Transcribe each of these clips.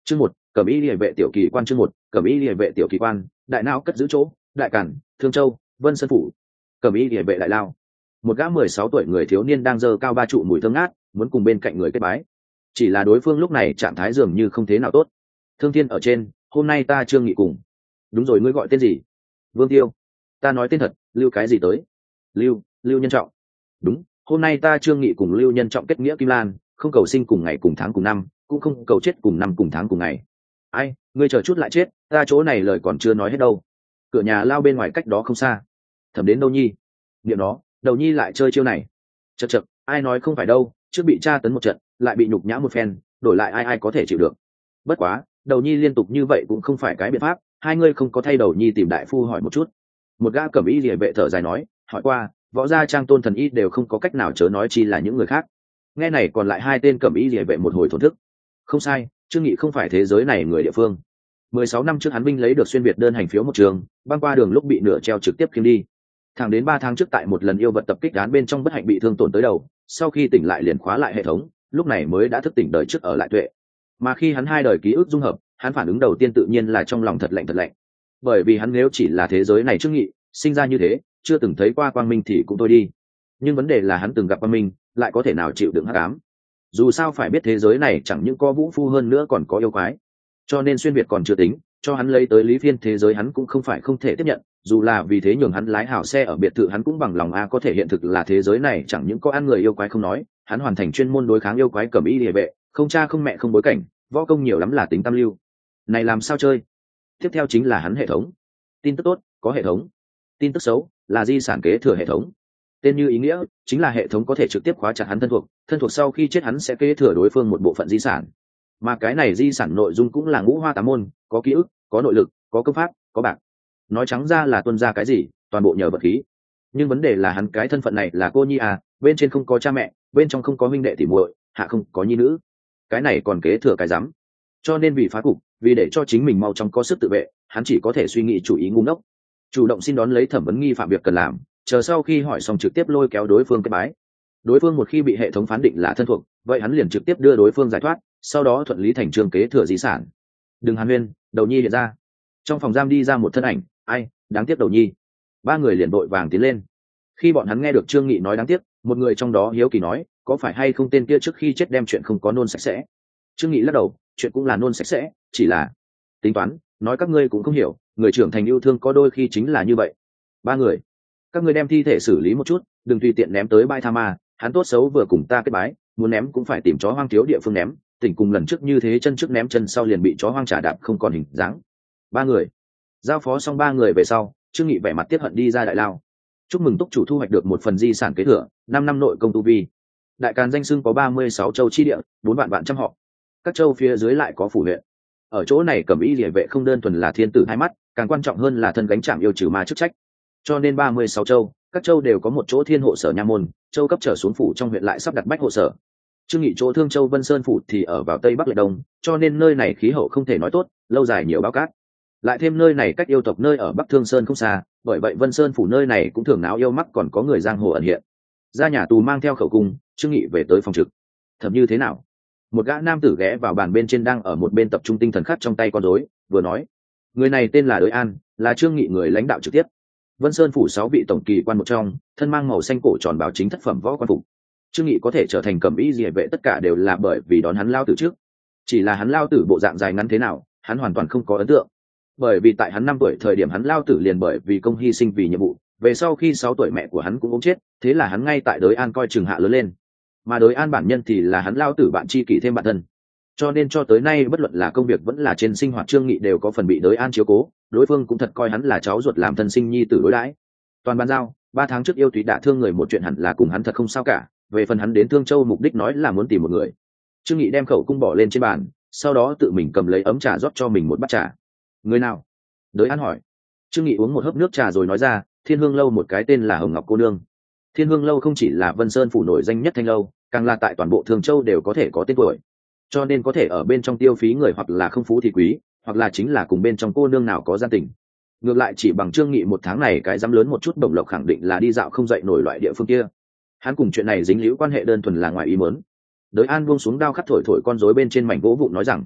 Chương 1, Cẩm Y Liễu vệ tiểu kỳ quan. Chương 1, Cẩm Y Liễu vệ tiểu kỳ quan. Đại não cất giữ chỗ, Đại Cản, Thương Châu, Vân Sơn phủ. Cẩm Y Liễu vệ đại lao. Một gã 16 tuổi người thiếu niên đang giơ cao ba trụ mùi thơm ngát, muốn cùng bên cạnh người kết bái. Chỉ là đối phương lúc này trạng thái dường như không thế nào tốt. Thương Thiên ở trên, hôm nay ta Trương Nghị cùng. Đúng rồi, ngươi gọi tên gì? Vương Tiêu. Ta nói tên thật, Lưu cái gì tới? Lưu Nhân Trọng. Đúng, hôm nay ta Trương Nghị cùng Lưu Nhân Trọng kết nghĩa Kim Lan, không cầu sinh cùng ngày cùng tháng cùng năm, cũng không cầu chết cùng năm cùng tháng cùng ngày. Ai, ngươi chờ chút lại chết, ta chỗ này lời còn chưa nói hết đâu. Cửa nhà lao bên ngoài cách đó không xa. Thẩm đến đâu nhi? Niệm nó, đầu nhi lại chơi chiêu này. Chậc, ai nói không phải đâu, trước bị tra tấn một trận, lại bị nhục nhã một phen, đổi lại ai có thể chịu được. Bất quá, đầu nhi liên tục như vậy cũng không phải cái biện pháp, hai ngươi không có thay đầu nhi tìm đại phu hỏi một chút. Một gã Cẩm Y Liễu vệ thở dài nói, hỏi qua, võ gia trang tôn thần y đều không có cách nào chớ nói chi là những người khác. Nghe này còn lại hai tên Cẩm Y Liễu vệ một hồi thổn thức. Không sai, Trương Nghị không phải thế giới này người địa phương. 16 năm trước hắn binh lấy được xuyên việt đơn hành phiếu một trường, băng qua đường lúc bị nửa treo trực tiếp khiêng đi. Thẳng đến 3 tháng trước tại một lần yêu vật tập kích án bên trong bất hạnh bị thương tổn tới đầu, sau khi tỉnh lại liền khóa lại hệ thống, lúc này mới đã thức tỉnh đời trước ở lại tuệ. Mà khi hắn hai đời ký ức dung hợp, hắn phản ứng đầu tiên tự nhiên là trong lòng thật lạnh. Bởi vì hắn nếu chỉ là thế giới này Trương Nghị, sinh ra như thế, chưa từng thấy qua quang minh thì cũng thôi đi. Nhưng vấn đề là hắn từng gặp quang minh, lại có thể nào chịu đựng hắc ám. Dù sao phải biết thế giới này chẳng những có vũ phu hơn nữa còn có yêu quái. Cho nên xuyên việt còn chưa tính, cho hắn lấy tới lý phiên thế giới hắn cũng không phải không thể tiếp nhận, dù là vì thế nhường hắn lái hảo xe ở biệt thự hắn cũng bằng lòng có thể hiện thực là thế giới này chẳng những có ăn người yêu quái không nói, hắn hoàn thành chuyên môn đối kháng yêu quái Cẩm Y Liễu vệ, không cha không mẹ không bối cảnh, võ công nhiều lắm là tính tam lưu. Này làm sao chơi? Tiếp theo chính là hắn hệ thống. Tin tức tốt, có hệ thống. Tin tức xấu, là di sản kế thừa hệ thống. Tên như ý nghĩa, chính là hệ thống có thể trực tiếp khóa chặt hắn thân thuộc sau khi chết hắn sẽ kế thừa đối phương một bộ phận di sản. Mà cái này di sản nội dung cũng là ngũ hoa tám môn, có ký ức, có nội lực, có công pháp, có bạc. Nói trắng ra là tuân ra cái gì, toàn bộ nhờ vật khí. Nhưng vấn đề là hắn cái thân phận này là cô nhi bên trên không có cha mẹ, bên trong không có huynh đệ tỉ muội, hạ không có nhi nữ. Cái này còn kế thừa cái rắm. Cho nên vì phá cục, vì để cho chính mình mau chóng có sức tự vệ, hắn chỉ có thể suy nghĩ chủ ý ngu ngốc, chủ động xin đón lấy thẩm vấn nghi phạm việc cần làm, chờ sau khi hỏi xong trực tiếp lôi kéo đối phương kết bái. Đối phương một khi bị hệ thống phán định là thân thuộc, vậy hắn liền trực tiếp đưa đối phương giải thoát, sau đó thuận lý thành chương kế thừa di sản. Đừng hàn huyên, đầu nhi hiện ra. Trong phòng giam đi ra một thân ảnh, ai, đáng tiếc đầu nhi. Ba người liền vội vàng tiến lên. Khi bọn hắn nghe được Trương Nghị nói đáng tiếc, một người trong đó hiếu kỳ nói, có phải hay không tên kia trước khi chết đem chuyện không có nôn sạch sẽ. Trương Nghị lắc đầu, chuyện cũng là nôn sạch sẽ, chỉ là tính toán, nói các ngươi cũng không hiểu, người trưởng thành yêu thương có đôi khi chính là như vậy. Ba người, các ngươi đem thi thể xử lý một chút, đừng tùy tiện ném tới bãi tha ma, hắn tốt xấu vừa cùng ta kết bái, muốn ném cũng phải tìm chó hoang thiếu địa phương ném, tỉnh cùng lần trước như thế chân trước ném chân sau liền bị chó hoang trả đạp không còn hình dáng. Ba người giao phó xong ba người về sau, Trương Nghị vẻ mặt tiếc hận đi ra đại lao. Chúc mừng túc chủ thu hoạch được một phần di sản kế thừa, 5 năm nội công tu vi. Đại Càn danh xưng có 36 châu chi địa, 4 vạn trăm họ. Các châu phía dưới lại có phủ huyện. Ở chỗ này Cẩm Y Liễu vệ không đơn thuần là thiên tử hai mắt, càng quan trọng hơn là thân gánh chạm yêu trừ ma chức trách. Cho nên 36 châu, các châu đều có một chỗ thiên hộ sở nha môn, châu cấp trở xuống phủ trong huyện lại sắp đặt bách hộ sở. Trương Nghị chỗ Thương Châu Vân Sơn phủ thì ở vào tây bắc lệ đông, cho nên nơi này khí hậu không thể nói tốt, lâu dài nhiều báo cát. Lại thêm nơi này cách yêu tộc nơi ở Bắc Thương Sơn không xa, bởi vậy Vân Sơn phủ nơi này cũng thường náo yêu mắc còn có người giang hồ ẩn hiện. Ra nhà tù mang theo khẩu cung, Trương Nghị về tới phòng trực. Thẩm như thế nào? Một gã nam tử ghé vào bàn bên trên đang ở một bên tập trung tinh thần khắc trong tay con rối, vừa nói, người này tên là Đới An, là Trương Nghị người lãnh đạo trực tiếp. Vân Sơn phủ 6 vị tổng kỳ quan một trong, thân mang màu xanh cổ tròn báo chính thất phẩm võ quan phục. Trương Nghị có thể trở thành Cẩm Y Liễu vệ tất cả đều là bởi vì đón hắn lao tử trước. Chỉ là hắn lao tử bộ dạng dài ngắn thế nào, hắn hoàn toàn không có ấn tượng. Bởi vì tại hắn 5 tuổi thời điểm hắn lao tử liền bởi vì công hy sinh vì nhiệm vụ, về sau khi 6 tuổi mẹ của hắn cũng ốm chết, thế là hắn ngay tại Đới An coi chừng hạ lớn lên. Mà Đới An bản nhân thì là hắn lao tử bạn tri kỷ thêm bạn thân. Cho nên cho tới nay bất luận là công việc vẫn là trên sinh hoạt Trương Nghị đều có phần bị Đới An chiếu cố, đối phương cũng thật coi hắn là cháu ruột làm thân sinh nhi tử đối đãi. Toàn bàn giao, 3 tháng trước yêu túy đả thương người một chuyện hẳn là cùng hắn thật không sao cả, về phần hắn đến Thương Châu mục đích nói là muốn tìm một người. Trương Nghị đem khẩu cung bỏ lên trên bàn, sau đó tự mình cầm lấy ấm trà rót cho mình một bát trà. Người nào? Đới An hỏi. Trương Nghị uống một hớp nước trà rồi nói ra, Thiên Hương lâu một cái tên là Hồng Ngọc cô nương. Thiên Hương lâu không chỉ là Vân Sơn phủ nổi danh nhất thanh lâu, càng là tại toàn bộ Thường Châu đều có thể có tên tuổi. Cho nên có thể ở bên trong tiêu phí người hoặc là không phú thì quý, hoặc là chính là cùng bên trong cô nương nào có gian tình. Ngược lại chỉ bằng Trương Nghị một tháng này cái dám lớn một chút bổng lộc khẳng định là đi dạo không dậy nổi loại địa phương kia. Hắn cùng chuyện này dính líu quan hệ đơn thuần là ngoài ý muốn. Đới An buông xuống đao khắc thổi thổi con rối bên trên mảnh gỗ vụn nói rằng,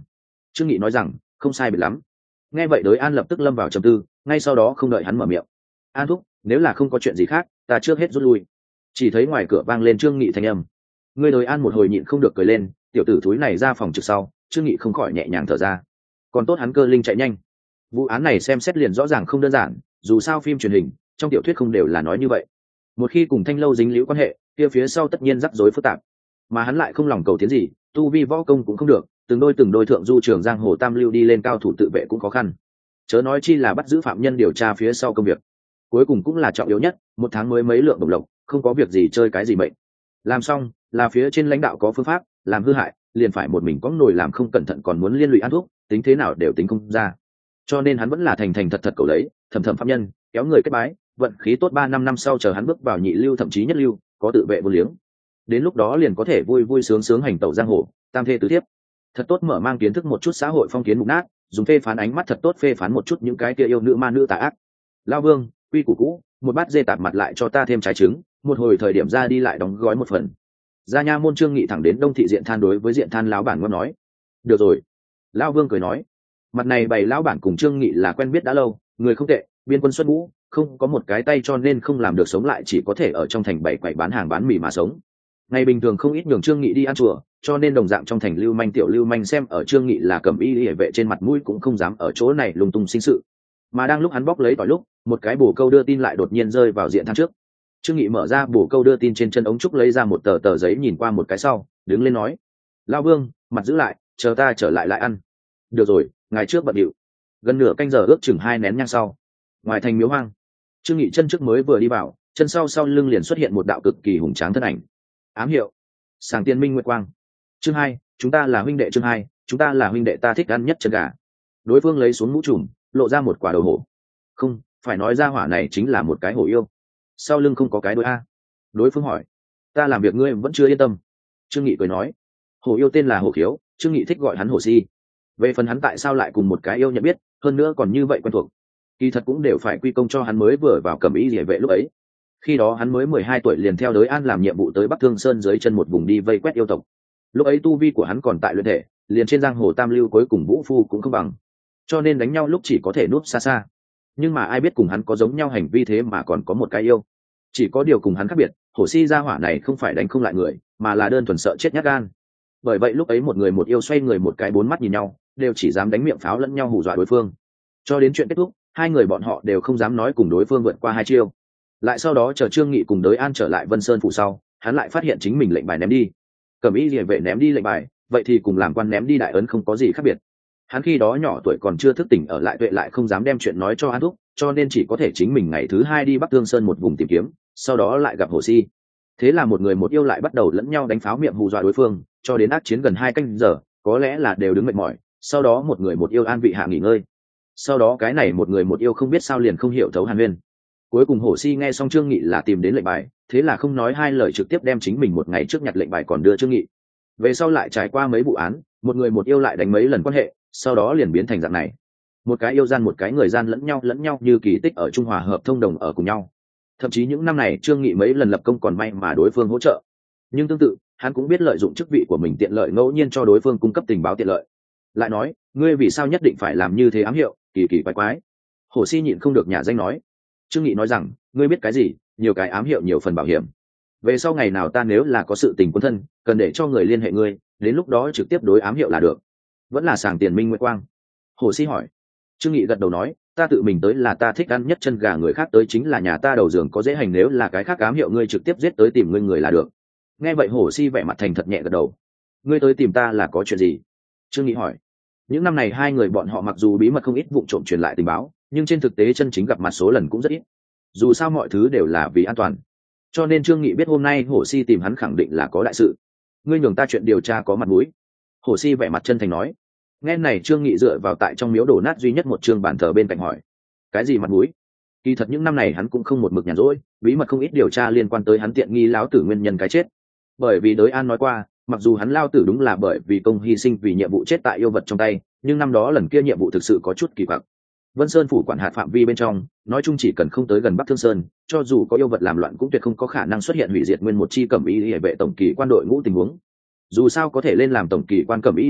Trương Nghị nói rằng không sai biệt lắm. Nghe vậy Đới An lập tức lâm vào trầm tư, ngay sau đó không đợi hắn mở miệng: An thúc, nếu là không có chuyện gì khác, ta trước hết rút lui. Chỉ thấy ngoài cửa vang lên Trương Nghị thanh âm. Người Đới An một hồi nhịn không được cười lên, tiểu tử thúi này ra phòng trực sau, Trương Nghị không khỏi nhẹ nhàng thở ra. Còn tốt hắn cơ linh chạy nhanh. Vụ án này xem xét liền rõ ràng không đơn giản, dù sao phim truyền hình, trong tiểu thuyết không đều là nói như vậy. Một khi cùng Thanh Lâu dính líu quan hệ, kia phía sau tất nhiên rắc rối phức tạp. Mà hắn lại không lòng cầu tiến gì, tu vi võ công cũng không được, từng đôi thượng du trường giang hồ tam lưu đi lên cao thủ tự vệ cũng khó khăn. Chớ nói chi là bắt giữ phạm nhân điều tra phía sau công việc. Cuối cùng cũng là trọng yếu nhất, một tháng mới mấy lượng đồng lộc, không có việc gì chơi cái gì mệnh. Làm xong, là phía trên lãnh đạo có phương pháp, làm hư hại, liền phải một mình có nổi làm không cẩn thận còn muốn liên lụy An thúc, tính thế nào đều tính không ra. Cho nên hắn vẫn là thành thành thật thật cầu lấy, thầm thầm phạm nhân, kéo người kết bái, vận khí tốt 3-5 năm sau chờ hắn bước vào nhị lưu thậm chí nhất lưu, có tự vệ vô liếng. Đến lúc đó liền có thể vui vui sướng sướng hành tẩu giang hồ, tam thê tứ thiếp. Thật tốt mở mang kiến thức một chút xã hội phong kiến mục nát, dùng phê phán ánh mắt thật tốt phê phán một chút những cái kia yêu nữ ma nữ tà ác. Lao Vương, quy củ cũ, một bát dê tạp mặt lại cho ta thêm trái trứng, một hồi thời điểm ra đi lại đóng gói một phần. Gia nha môn Trương Nghị thẳng đến Đông thị diện than đối với diện than lão bản ngon nói. Được rồi. Lao Vương cười nói. Mặt này bày lão bản cùng Trương Nghị là quen biết đã lâu, người không tệ, biên quân xuất ngũ, không có một cái tay cho nên không làm được sống lại, chỉ có thể ở trong thành bày quầy bán hàng bán mì mà sống. Ngày bình thường không ít nhường Trương Nghị đi ăn chùa, cho nên đồng dạng trong thành lưu manh tiểu lưu manh xem ở Trương Nghị là cầm y hệ vệ trên mặt mũi cũng không dám ở chỗ này lung tung sinh sự. Mà đang lúc hắn bóc lấy tỏi lúc, một cái bổ câu đưa tin lại đột nhiên rơi vào diện than trước. Trương Nghị mở ra bổ câu đưa tin trên chân ống trúc lấy ra một tờ giấy nhìn qua một cái sau, đứng lên nói: Lao Vương, mặt giữ lại, chờ ta trở lại lại ăn. Được rồi, ngày trước bận điệu. Gần nửa canh giờ ước chừng 2 nén nhang sau, ngoài thành miếu hoang, Trương Nghị chân trước mới vừa đi vào, chân sau lưng liền xuất hiện một đạo cực kỳ hùng tráng thân ảnh. Ám hiệu: Sàng Tiên Minh Nguyệt Quang. Chương 2, chúng ta là huynh đệ. Chương 2, chúng ta là huynh đệ, ta thích ăn nhất chân gà. Đối phương lấy xuống mũ trùm, lộ ra một quả đầu hổ. Không, phải nói ra hỏa này chính là một cái hổ yêu. Sau lưng không có cái đuôi a. Đối phương hỏi: Ta làm việc ngươi vẫn chưa yên tâm. Trương Nghị cười nói: Hổ yêu tên là Hổ Khiếu, Trương Nghị thích gọi hắn Hổ Si. Về phần hắn tại sao lại cùng một cái yêu nhận biết, hơn nữa còn như vậy quen thuộc, kỳ thật cũng đều phải quy công cho hắn mới vừa vào Cẩm Y Liễu vệ lúc ấy. Khi đó hắn mới 12 tuổi liền theo Đới An làm nhiệm vụ tới Bắc Thương Sơn dưới chân một vùng đi vây quét yêu tộc. Lúc ấy tu vi của hắn còn tại luyện thể, liền trên giang hồ tam lưu cuối cùng vũ phu cũng không bằng, cho nên đánh nhau lúc chỉ có thể núp xa xa. Nhưng mà ai biết cùng hắn có giống nhau hành vi thế mà còn có một cái yêu. Chỉ có điều cùng hắn khác biệt, Hổ Si gia hỏa này không phải đánh không lại người, mà là đơn thuần sợ chết nhát gan. Bởi vậy lúc ấy một người một yêu xoay người một cái 4 mắt nhìn nhau, đều chỉ dám đánh miệng pháo lẫn nhau hù dọa đối phương. Cho đến chuyện kết thúc, hai người bọn họ đều không dám nói cùng đối phương vượt qua 2 chiêu. Lại sau đó chờ Trương Nghị cùng Đới An trở lại Vân Sơn phủ sau, hắn lại phát hiện chính mình lệnh bài ném đi. Cẩm Y Liễu vệ ném đi lệnh bài, vậy thì cùng làm quan ném đi đại ấn không có gì khác biệt. Hắn khi đó nhỏ tuổi còn chưa thức tỉnh ở lại tuệ lại không dám đem chuyện nói cho An thúc, cho nên chỉ có thể chính mình ngày thứ 2 đi Bắc Thương Sơn một vùng tìm kiếm, sau đó lại gặp Hổ Si. Thế là một người một yêu lại bắt đầu lẫn nhau đánh pháo miệng hù dọa đối phương, cho đến ác chiến gần 2 canh giờ, có lẽ là đều đứng mệt mỏi, sau đó một người một yêu an vị hạ nghỉ ngơi. Sau đó cái này một người một yêu không biết sao liền không hiểu thấu hàn huyên. Cuối cùng Hổ Si nghe xong Trương Nghị là tìm đến lệnh bài, thế là không nói hai lời trực tiếp đem chính mình một ngày trước nhặt lệnh bài còn đưa Trương Nghị. Về sau lại trải qua mấy vụ án, một người một yêu lại đánh mấy lần quan hệ, sau đó liền biến thành dạng này. Một cái yêu gian một cái người gian lẫn nhau như kỳ tích ở trung hòa hợp thông đồng ở cùng nhau. Thậm chí những năm này Trương Nghị mấy lần lập công còn may mà đối phương hỗ trợ. Nhưng tương tự, hắn cũng biết lợi dụng chức vị của mình tiện lợi ngẫu nhiên cho đối phương cung cấp tình báo tiện lợi. Lại nói, ngươi vì sao nhất định phải làm như thế ám hiệu, kỳ kỳ quái quái. Hổ Si nhịn không được nhả danh nói. Trương Nghị nói rằng, ngươi biết cái gì, nhiều cái ám hiệu nhiều phần bảo hiểm. Về sau ngày nào ta nếu là có sự tình quân thân, cần để cho người liên hệ ngươi, đến lúc đó trực tiếp đối ám hiệu là được. Vẫn là Sàng Tiền Minh Nguyệt Quang. Hổ Si hỏi. Trương Nghị gật đầu nói, ta tự mình tới là ta thích ăn nhất chân gà, người khác tới chính là nhà ta đầu giường có dễ hành, nếu là cái khác ám hiệu ngươi trực tiếp giết tới tìm ngươi người là được. Nghe vậy Hổ Si vẻ mặt thành thật nhẹ gật đầu. Ngươi tới tìm ta là có chuyện gì? Trương Nghị hỏi. Những năm này hai người bọn họ mặc dù bí mật không ít vụng trộm truyền lại tình báo, nhưng trên thực tế chân chính gặp mặt số lần cũng rất ít. Dù sao mọi thứ đều là vì an toàn, cho nên Trương Nghị biết hôm nay Hổ Si tìm hắn khẳng định là có đại sự. Ngươi nhường ta chuyện điều tra có mặt mũi. Hổ Si vẻ mặt chân thành nói. Nghe này Trương Nghị dựa vào tại trong miếu đổ nát duy nhất một trường bàn thờ bên cạnh hỏi. Cái gì mặt mũi? Kỳ thật những năm này hắn cũng không một mực nhàn rỗi, bí mật không ít điều tra liên quan tới hắn tiện nghi lão tử nguyên nhân cái chết. Bởi vì Đới An nói qua, mặc dù hắn lao tử đúng là bởi vì công hy sinh vì nhiệm vụ chết tại yêu vật trong tay, nhưng năm đó lần kia nhiệm vụ thực sự có chút kỳ quặc. Vân Sơn phủ quản hạt phạm vi bên trong, nói chung chỉ cần không tới gần Bắc Thương Sơn, cho dù có yêu vật làm loạn cũng tuyệt không có khả năng xuất hiện hủy diệt nguyên một chi Cẩm Y Liễu vệ tổng kỳ quan đội ngũ tình huống. Dù sao có thể lên làm tổng kỳ quan Cẩm Y Liễu vệ,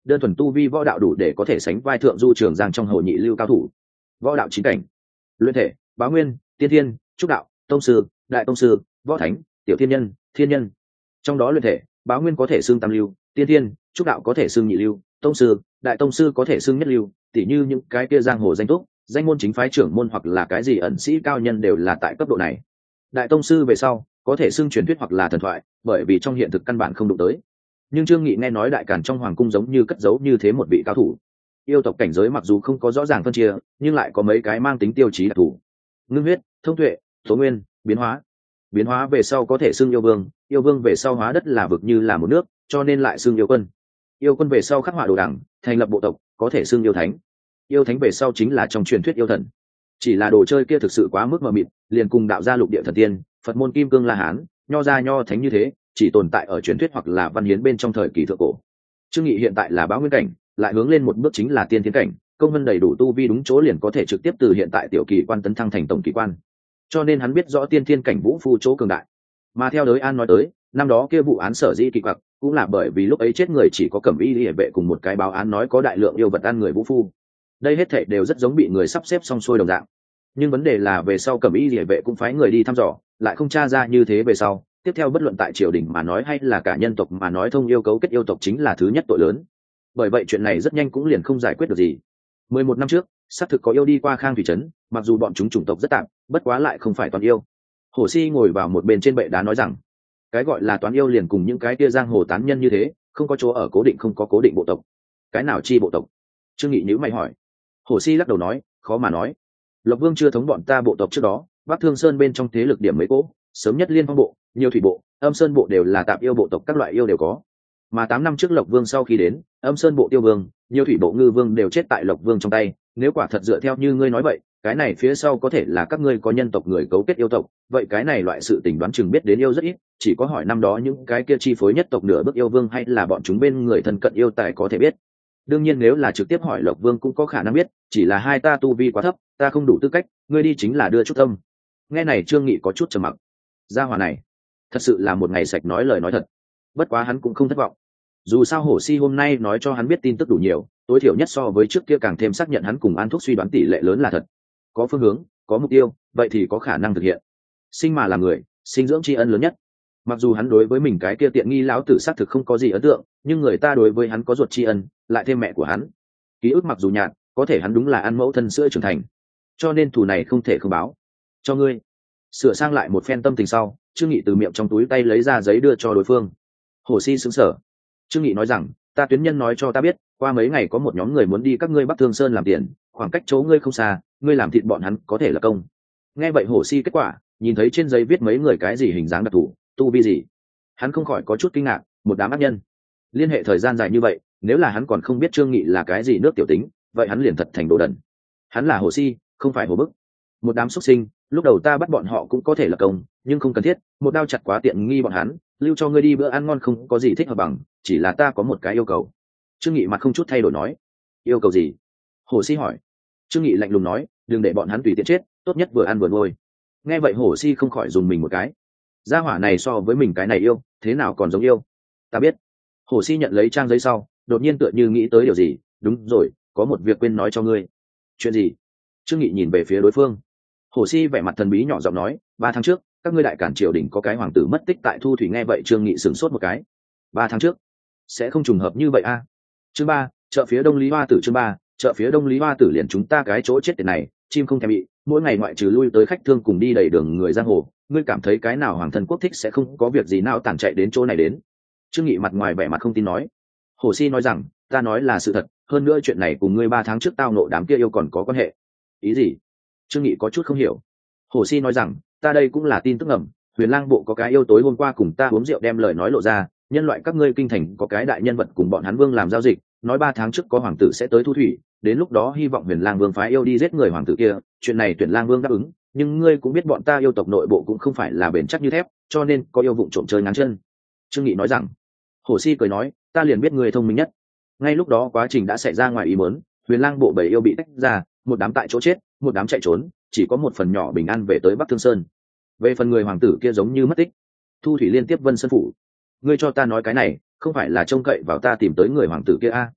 đơn thuần tu vi võ đạo đủ để có thể sánh vai thượng du trường giang trong hầu nhị lưu cao thủ. Võ đạo chín cảnh: luyện thể, bá nguyên, tiên thiên, trúc đạo, tông sư, đại tông sư, võ thánh, tiểu thiên nhân, thiên nhân. Trong đó luyện thể, bá nguyên có thể xưng tam lưu, tiên thiên, trúc đạo có thể xưng nhị lưu, tông sư, đại tông sư có thể xưng nhất lưu, tỉ như những cái kia giang hồ danh túc, danh môn chính phái trưởng môn hoặc là cái gì ẩn sĩ cao nhân đều là tại cấp độ này. Đại tông sư về sau có thể xưng truyền thuyết hoặc là thần thoại, bởi vì trong hiện thực căn bản không đụng tới. Nhưng Trương Nghị nghe nói Đại Càn trong hoàng cung giống như cất giấu như thế một vị cao thủ. Yêu tộc cảnh giới mặc dù không có rõ ràng phân chia, nhưng lại có mấy cái mang tính tiêu chí đặc thù: ngưng huyết, thông tuệ, tố nguyên, biến hóa. Biến hóa về sau có thể xưng yêu vương, yêu vương về sau hóa đất là vực như là một nước, cho nên lại xưng yêu quân. Yêu quân về sau khắc họa đồ đẳng, thành lập bộ tộc, có thể xưng yêu thánh. Yêu thánh về sau chính là trong truyền thuyết yêu thần. Chỉ là đồ chơi kia thực sự quá mức mờ mịt, liền cùng đạo gia lục địa thần tiên, Phật môn kim cương la hán, nho gia nho thánh như thế, chỉ tồn tại ở truyền thuyết hoặc là văn hiến bên trong thời kỳ thượng cổ. Trương Nghị hiện tại là bá nguyên cảnh, lại hướng lên một bước chính là tiên thiên cảnh, công vân đầy đủ tu vi đúng chỗ liền có thể trực tiếp từ hiện tại tiểu kỳ quan tấn thăng thành tổng kỳ quan. Cho nên hắn biết rõ tiên thiên cảnh vũ phu chỗ cường đại. Mà theo đới An nói tới, năm đó kia vụ án sở dĩ kỳ quặc, cũng là bởi vì lúc ấy chết người chỉ có Cẩm Y Liễu vệ cùng một cái báo án nói có đại lượng yêu vật ăn người vũ phu. Đây hết thảy đều rất giống bị người sắp xếp xong xuôi đồng dạng. Nhưng vấn đề là về sau Cẩm Y Liễu vệ cũng phái người đi thăm dò, lại không tra ra như thế về sau, tiếp theo bất luận tại triều đình mà nói hay là cả nhân tộc mà nói thông yêu cấu kết yêu tộc chính là thứ nhất tội lớn. Bởi vậy chuyện này rất nhanh cũng liền không giải quyết được gì. 11 năm trước, xác thực có yêu đi qua Khang thủy trấn, mặc dù bọn chúng chủng tộc rất tạm, bất quá lại không phải toàn yêu. Hổ Si ngồi vào một bên trên bệ đá nói rằng, cái gọi là toán yêu liền cùng những cái kia giang hồ tán nhân như thế, không có chỗ ở cố định, không có cố định bộ tộc. Cái nào chi bộ tộc? Trương Nghị nhíu mày hỏi. Hổ Si lắc đầu nói, khó mà nói. Lộc Vương chưa thống bọn ta bộ tộc trước đó, Bắc Thương Sơn bên trong thế lực điểm mấy cỗ, sớm nhất Liên Phong bộ, nhiều thủy bộ, Âm Sơn bộ đều là tạm yêu bộ tộc, các loại yêu đều có. Mà 8 năm trước Lộc Vương sau khi đến, Âm Sơn bộ Tiêu Vương, nhiều thủy bộ Ngư Vương đều chết tại Lộc Vương trong tay. Nếu quả thật dựa theo như ngươi nói vậy, cái này phía sau có thể là các ngươi có nhân tộc người cấu kết yêu tộc, vậy cái này loại sự tình đoán chừng biết đến yêu rất ít, chỉ có hỏi năm đó những cái kia chi phối nhất tộc nửa bước yêu vương hay là bọn chúng bên người thân cận yêu tài có thể biết. Đương nhiên nếu là trực tiếp hỏi Lộc Vương cũng có khả năng biết, chỉ là hai ta tu vi quá thấp, ta không đủ tư cách, ngươi đi chính là đưa chút tâm. Nghe này Trương Nghị có chút trầm mặc. Gia hỏa này, thật sự là một ngày sạch nói lời nói thật. Bất quá hắn cũng không thất vọng. Dù sao Hổ Si hôm nay nói cho hắn biết tin tức đủ nhiều, tối thiểu nhất so với trước kia càng thêm xác nhận hắn cùng An Thúc suy đoán tỷ lệ lớn là thật. Có phương hướng, có mục tiêu, vậy thì có khả năng thực hiện. Sinh mà là người, sinh dưỡng tri ân lớn nhất. Mặc dù hắn đối với mình cái kia tiện nghi lão tử xác thực không có gì ấn tượng, nhưng người ta đối với hắn có ruột tri ân, lại thêm mẹ của hắn. Ký ức mặc dù nhạt, có thể hắn đúng là ăn mẫu thân sữa trưởng thành, cho nên thù này không thể không báo. Cho ngươi. Sửa sang lại một phen tâm tình sau, Trương Nghị từ miệng trong túi tay lấy ra giấy đưa cho đối phương. Hổ Si sững sờ. Trương Nghị nói rằng, ta tuyến nhân nói cho ta biết, qua mấy ngày có một nhóm người muốn đi các ngươi Bắc Thương Sơn làm tiền, khoảng cách chỗ ngươi không xa, ngươi làm thịt bọn hắn có thể là công. Nghe vậy Hổ Si kết quả, nhìn thấy trên giấy viết mấy người cái gì hình dáng đặc thù, tu vi gì, hắn không khỏi có chút kinh ngạc, một đám ác nhân. Liên hệ thời gian dài như vậy, nếu là hắn còn không biết Trương Nghị là cái gì nước tiểu tính, vậy hắn liền thật thành đồ đần. Hắn là Hổ Si, không phải Hồ Bức. Một đám xuất sinh, lúc đầu ta bắt bọn họ cũng có thể là công, nhưng không cần thiết, một đao chặt quá tiện nghi bọn hắn, lưu cho ngươi đi bữa ăn ngon không có gì thích hợp bằng, chỉ là ta có một cái yêu cầu. Trương Nghị mặt không chút thay đổi nói. Yêu cầu gì? Hổ Si hỏi. Trương Nghị lạnh lùng nói, đừng để bọn hắn tùy tiện chết, tốt nhất vừa ăn vừa nuôi. Nghe vậy Hổ Si không khỏi dùng mình một cái. Gia hỏa này so với mình cái này yêu, thế nào còn giống yêu? Ta biết. Hổ Si nhận lấy trang giấy sau, đột nhiên tựa như nghĩ tới điều gì, đúng rồi, có một việc quên nói cho ngươi. Chuyện gì? Trương Nghị nhìn về phía đối phương. Hổ Si vẻ mặt thần bí nhỏ giọng nói, 3 tháng trước, các ngươi Đại Cản triều đình có cái hoàng tử mất tích tại Thu Thủy. Nghe vậy Trương Nghị sửng sốt một cái. 3 tháng trước? Sẽ không trùng hợp như vậy a? Chương 3, chợ phía Đông Lý Hoa Tử. Chương 3, chợ phía Đông Lý Hoa Tử. Liền chúng ta cái chỗ chết tiệt này, chim không thèm bị, mỗi ngày ngoại trừ lui tới khách thương cùng đi đầy đường người giang hồ, ngươi cảm thấy cái nào hoàng thân quốc thích sẽ không có việc gì nào tản chạy đến chỗ này đến? Trương Nghị mặt ngoài vẻ mặt không tin nói. Hổ Si nói rằng, ta nói là sự thật, hơn nữa chuyện này cùng ngươi 3 tháng trước tao nộ đám kia yêu còn có quan hệ. Ý gì? Trương Nghị có chút không hiểu. Hổ Si nói rằng, ta đây cũng là tin tức ngầm, Huyền Lang bộ có cái yêu tối hôm qua cùng ta uống rượu đem lời nói lộ ra, nhân loại các ngươi kinh thành có cái đại nhân vật cùng bọn hắn vương làm giao dịch, nói 3 tháng trước có hoàng tử sẽ tới Thu Thủy, đến lúc đó hy vọng Huyền Lang vương phái yêu đi giết người hoàng tử kia, chuyện này Tuyển Lang vương đáp ứng, nhưng ngươi cũng biết bọn ta yêu tộc nội bộ cũng không phải là bền chắc như thép, cho nên có yêu vụng trộm chơi ngáng chân. Trương Nghị nói rằng. Hổ Si cười nói, ta liền biết ngươi thông minh nhất. Ngay lúc đó quá trình đã xảy ra ngoài ý muốn, Huyền Lang bộ bảy yêu bị tách ra, một đám tại chỗ chết, một đám chạy trốn, chỉ có một phần nhỏ bình an về tới Bắc Thương Sơn. Về phần người hoàng tử kia giống như mất tích. Thu Thủy liên tiếp Vân Sơn phủ. Ngươi cho ta nói cái này, không phải là trông cậy vào ta tìm tới người hoàng tử kia a?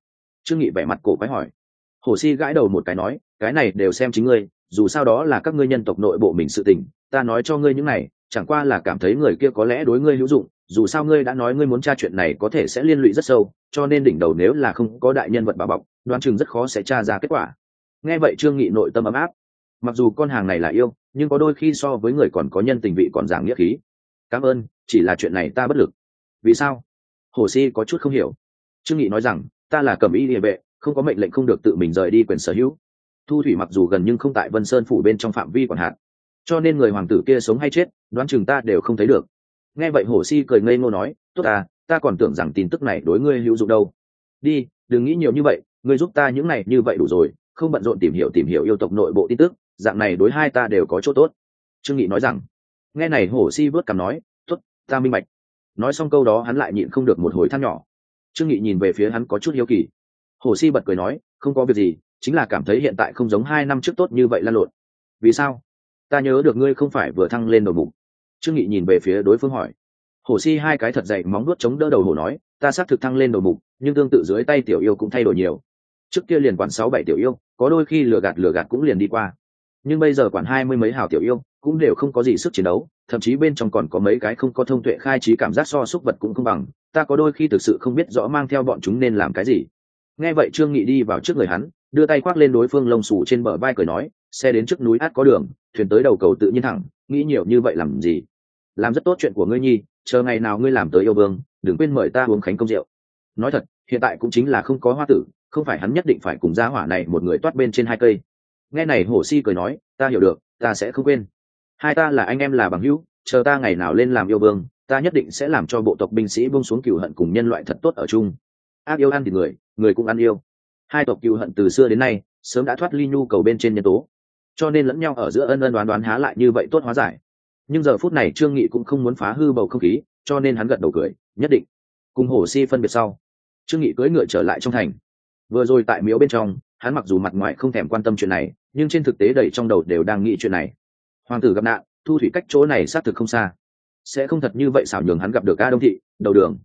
Trương Nghị vẻ mặt cổ quái hỏi. Hồ Si gãi đầu một cái nói, cái này đều xem chính ngươi, dù sao đó là các ngươi nhân tộc nội bộ mình sự tình, ta nói cho ngươi những này chẳng qua là cảm thấy người kia có lẽ đối ngươi hữu dụng, dù sao ngươi đã nói ngươi muốn tra chuyện này có thể sẽ liên lụy rất sâu, cho nên đỉnh đầu nếu là không có đại nhân vật bảo bọc, đoán chừng rất khó sẽ tra ra kết quả. Nghe vậy Trương Nghị nội tâm ấm áp, mặc dù con hàng này là yêu, nhưng có đôi khi so với người còn có nhân tình vị, còn giảng nghĩa khí. Cảm ơn, chỉ là chuyện này ta bất lực. Vì sao? Hồ Si có chút không hiểu. Trương Nghị nói rằng, ta là Cẩm Y Liề vệ, không có mệnh lệnh không được tự mình rời đi quyền sở hữu. Thu thủy mặc dù gần nhưng không tại Vân Sơn phủ bên trong phạm vi quản hạt, cho nên người hoàng tử kia sống hay chết, đoán chừng ta đều không thấy được. Nghe vậy Hồ Si cười ngây ngô nói, tốt à, ta còn tưởng rằng tin tức này đối ngươi hữu dụng đâu. Đi, đừng nghĩ nhiều như vậy, ngươi giúp ta những này như vậy đủ rồi, không bận rộn tìm hiểu yêu tộc nội bộ tin tức, dạng này đối hai ta đều có chỗ tốt. Trương Nghị nói rằng. Nghe này Hồ Si vớt cằm nói, tốt, ta minh bạch. Nói xong câu đó hắn lại nhịn không được một hồi than nhỏ. Trương Nghị nhìn về phía hắn có chút hiếu kỳ. Hồ Si bật cười nói, không có việc gì, chính là cảm thấy hiện tại không giống 2 năm trước tốt như vậy lan lộn. Vì sao? Ta nhớ được ngươi không phải vừa thăng lên đầu mục. Trương Nghị nhìn về phía đối phương hỏi. Hồ Si hai cái thật dày móng vuốt chống đỡ đầu hổ nói, ta xác thực thăng lên đầu mục, nhưng tương tự dưới tay tiểu yêu cũng thay đổi nhiều. Trước kia liền quản 6-7 tiểu yêu, có đôi khi lừa gạt cũng liền đi qua. Nhưng bây giờ quản 20 mấy hào tiểu yêu, cũng đều không có gì sức chiến đấu, thậm chí bên trong còn có mấy cái không có thông tuệ khai trí cảm giác so xúc vật cũng không bằng, ta có đôi khi thực sự không biết rõ mang theo bọn chúng nên làm cái gì. Nghe vậy Trương Nghị đi vào trước người hắn, đưa tay khoác lên đối phương lông xù trên bờ vai cười nói, xe đến trước núi át có đường, thuyền tới đầu cầu tự nhiên thẳng, nghĩ nhiều như vậy làm gì? Làm rất tốt chuyện của ngươi nhi, chờ ngày nào ngươi làm tới yêu vương, đừng quên mời ta uống khánh công rượu. Nói thật, hiện tại cũng chính là không có hoa tử, không phải hắn nhất định phải cùng gia hỏa này một người toát bên trên 2 cây. Nghe này Hồ Si cười nói, ta hiểu được, ta sẽ không quên. Hai ta là anh em là bằng hữu, chờ ta ngày nào lên làm yêu vương, ta nhất định sẽ làm cho bộ tộc binh sĩ buông xuống cừu hận cùng nhân loại thật tốt ở chung. Ác yêu ăn thịt người, người cũng ăn yêu. Hai tộc cừu hận từ xưa đến nay, sớm đã thoát ly nhu cầu bên trên nhân tố, cho nên lẫn nhau ở giữa ân ân đoán đoán há lại như vậy tốt hóa giải. Nhưng giờ phút này Trương Nghị cũng không muốn phá hư bầu không khí, cho nên hắn gật đầu cười, nhất định. Cùng Hồ Si phân biệt sau, Trương Nghị cưỡi ngựa trở lại trong thành. Vừa rồi tại miếu bên trong, hắn mặc dù mặt ngoài không thèm quan tâm chuyện này, nhưng trên thực tế đầy trong đầu đều đang nghĩ chuyện này. Hoàng tử gặp nạn, thu thủy cách chỗ này xác thực không xa, sẽ không thật như vậy xảo nhường hắn gặp được A Đông thị đầu đường.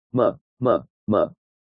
Mở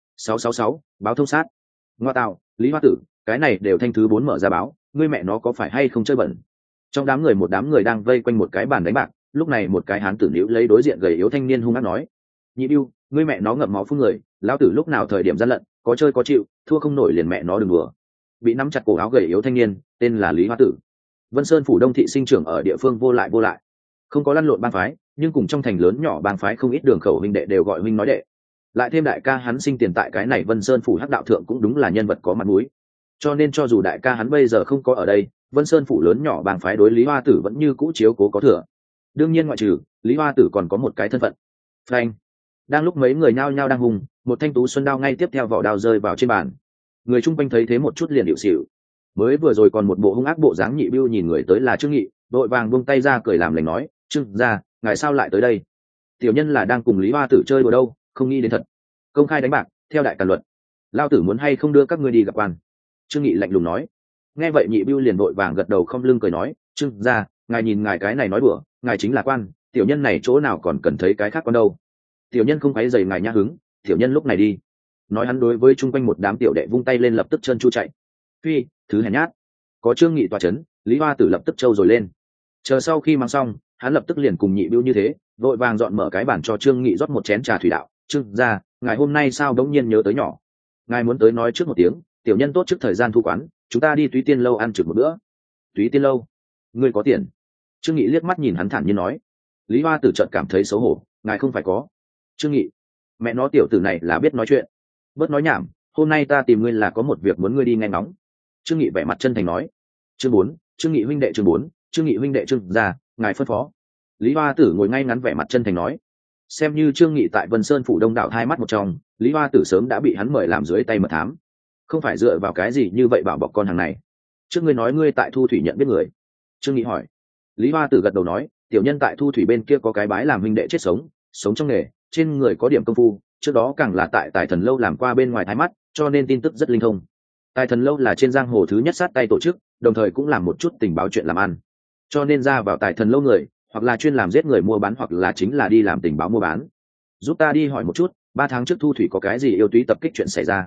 666 báo thông sát. Ngoa tạo, Lý Hoa Tử, cái này đều thanh thứ 4 mở ra báo, ngươi mẹ nó có phải hay không chơi bẩn? Trong đám người một đám người đang vây quanh một cái bàn đánh bạc, lúc này một cái hán tử liễu lấy đối diện gầy yếu thanh niên hung hăng nói, nhị điêu, ngươi mẹ nó ngậm máu phun người, lão tử lúc nào thời điểm gian lận, có chơi có chịu, thua không nổi liền mẹ nó đừng đùa. Bị nắm chặt cổ áo gầy yếu thanh niên tên là Lý Hoa Tử, Vân Sơn phủ Đông thị sinh trưởng ở địa phương vô lại, không có lăn lộn bang phái, nhưng cùng trong thành lớn nhỏ bang phái không ít đường khẩu huynh đệ đều gọi huynh nói đệ. Lại thêm đại ca hắn sinh tiền tại cái này Vân Sơn phủ hắc đạo thượng cũng đúng là nhân vật có mặt mũi, cho nên cho dù đại ca hắn bây giờ không có ở đây, Vân Sơn phủ lớn nhỏ bang phái đối Lý Hoa Tử vẫn như cũ chiếu cố có thừa. Đương nhiên ngoại trừ Lý Hoa Tử còn có một cái thân phận. Phanh. Đang lúc mấy người nhao nhao đang hùng, một thanh tú xuân đao ngay tiếp theo vỏ đao rơi vào trên bàn. Người chung quanh thấy thế một chút liền điệu xỉu. Mới vừa rồi còn một bộ hung ác bộ dáng nhị bưu nhìn người tới là Trương Nghị, đội vàng buông tay ra cười làm lành nói, Trương gia, ngài sao lại tới đây? Tiểu nhân là đang cùng Lý Hoa Tử chơi đùa đâu, không nghĩ đến thật. Công khai đánh bạc, theo đại càn luật, lao tử muốn hay không đưa các ngươi đi gặp quan? Trương Nghị lạnh lùng nói. Nghe vậy nhị bưu liền vội vàng gật đầu không lưng cười nói, Trương gia, ngài nhìn ngài cái này nói đùa, ngài chính là quan, tiểu nhân này chỗ nào còn cần thấy cái khác quan đâu. Tiểu nhân không quấy rầy ngài nhã hứng, tiểu nhân lúc này đi. Nói hắn đối với chung quanh một đám tiểu đệ vung tay lên lập tức trơn chu chạy. Phi, thứ hèn nhát. Có Trương Nghị tòa chấn, Lý Hoa Tử lập tức trâu rồi lên. Chờ sau khi mang xong, hắn lập tức liền cùng nhị bưu như thế, vội vàng dọn mở cái bàn cho Trương Nghị rót một chén trà thủy đạo. Trương gia, ngài hôm nay sao đống nhiên nhớ tới nhỏ? Ngài muốn tới nói trước một tiếng, tiểu nhân tốt trước thời gian thu quán, chúng ta đi Túy Tiên lâu ăn trực một bữa. Túy Tiên lâu? Ngươi có tiền? Trương Nghị liếc mắt nhìn hắn thản nhiên nói. Lý Hoa Tử chợt cảm thấy xấu hổ, ngài không phải có. Trương Nghị, mẹ nó tiểu tử này là biết nói chuyện. Bớt nói nhảm, hôm nay ta tìm ngươi là có một việc muốn ngươi đi nghe ngóng. Trương Nghị vẻ mặt chân thành nói. Chương 4, Trương Nghị huynh đệ chương 4, Trương Nghị huynh đệ Trương gia, ngài phân phó. Lý Hoa Tử ngồi ngay ngắn vẻ mặt chân thành nói. Xem như Trương Nghị tại Vân Sơn phủ đông đảo hai mắt một trong, Lý Hoa Tử sớm đã bị hắn mời làm dưới tay mật thám. Không phải dựa vào cái gì như vậy bảo bọc con hàng này. Trước ngươi nói ngươi tại Thu Thủy nhận biết người. Trương Nghị hỏi. Lý Hoa Tử gật đầu nói, tiểu nhân tại Thu Thủy bên kia có cái bái làm huynh đệ chết sống, sống trong nghề, trên người có điểm công phu, trước đó càng là tại Tài Thần lâu làm qua bên ngoài thái mắt, cho nên tin tức rất linh thông. Tài Thần lâu là trên giang hồ thứ nhất sát tay tổ chức, đồng thời cũng làm một chút tình báo chuyện làm ăn, cho nên ra vào Tài Thần lâu người, hoặc là chuyên làm giết người mua bán, hoặc là chính là đi làm tình báo mua bán. Giúp ta đi hỏi một chút, 3 tháng trước Thu Thủy có cái gì yêu túy tập kích chuyện xảy ra?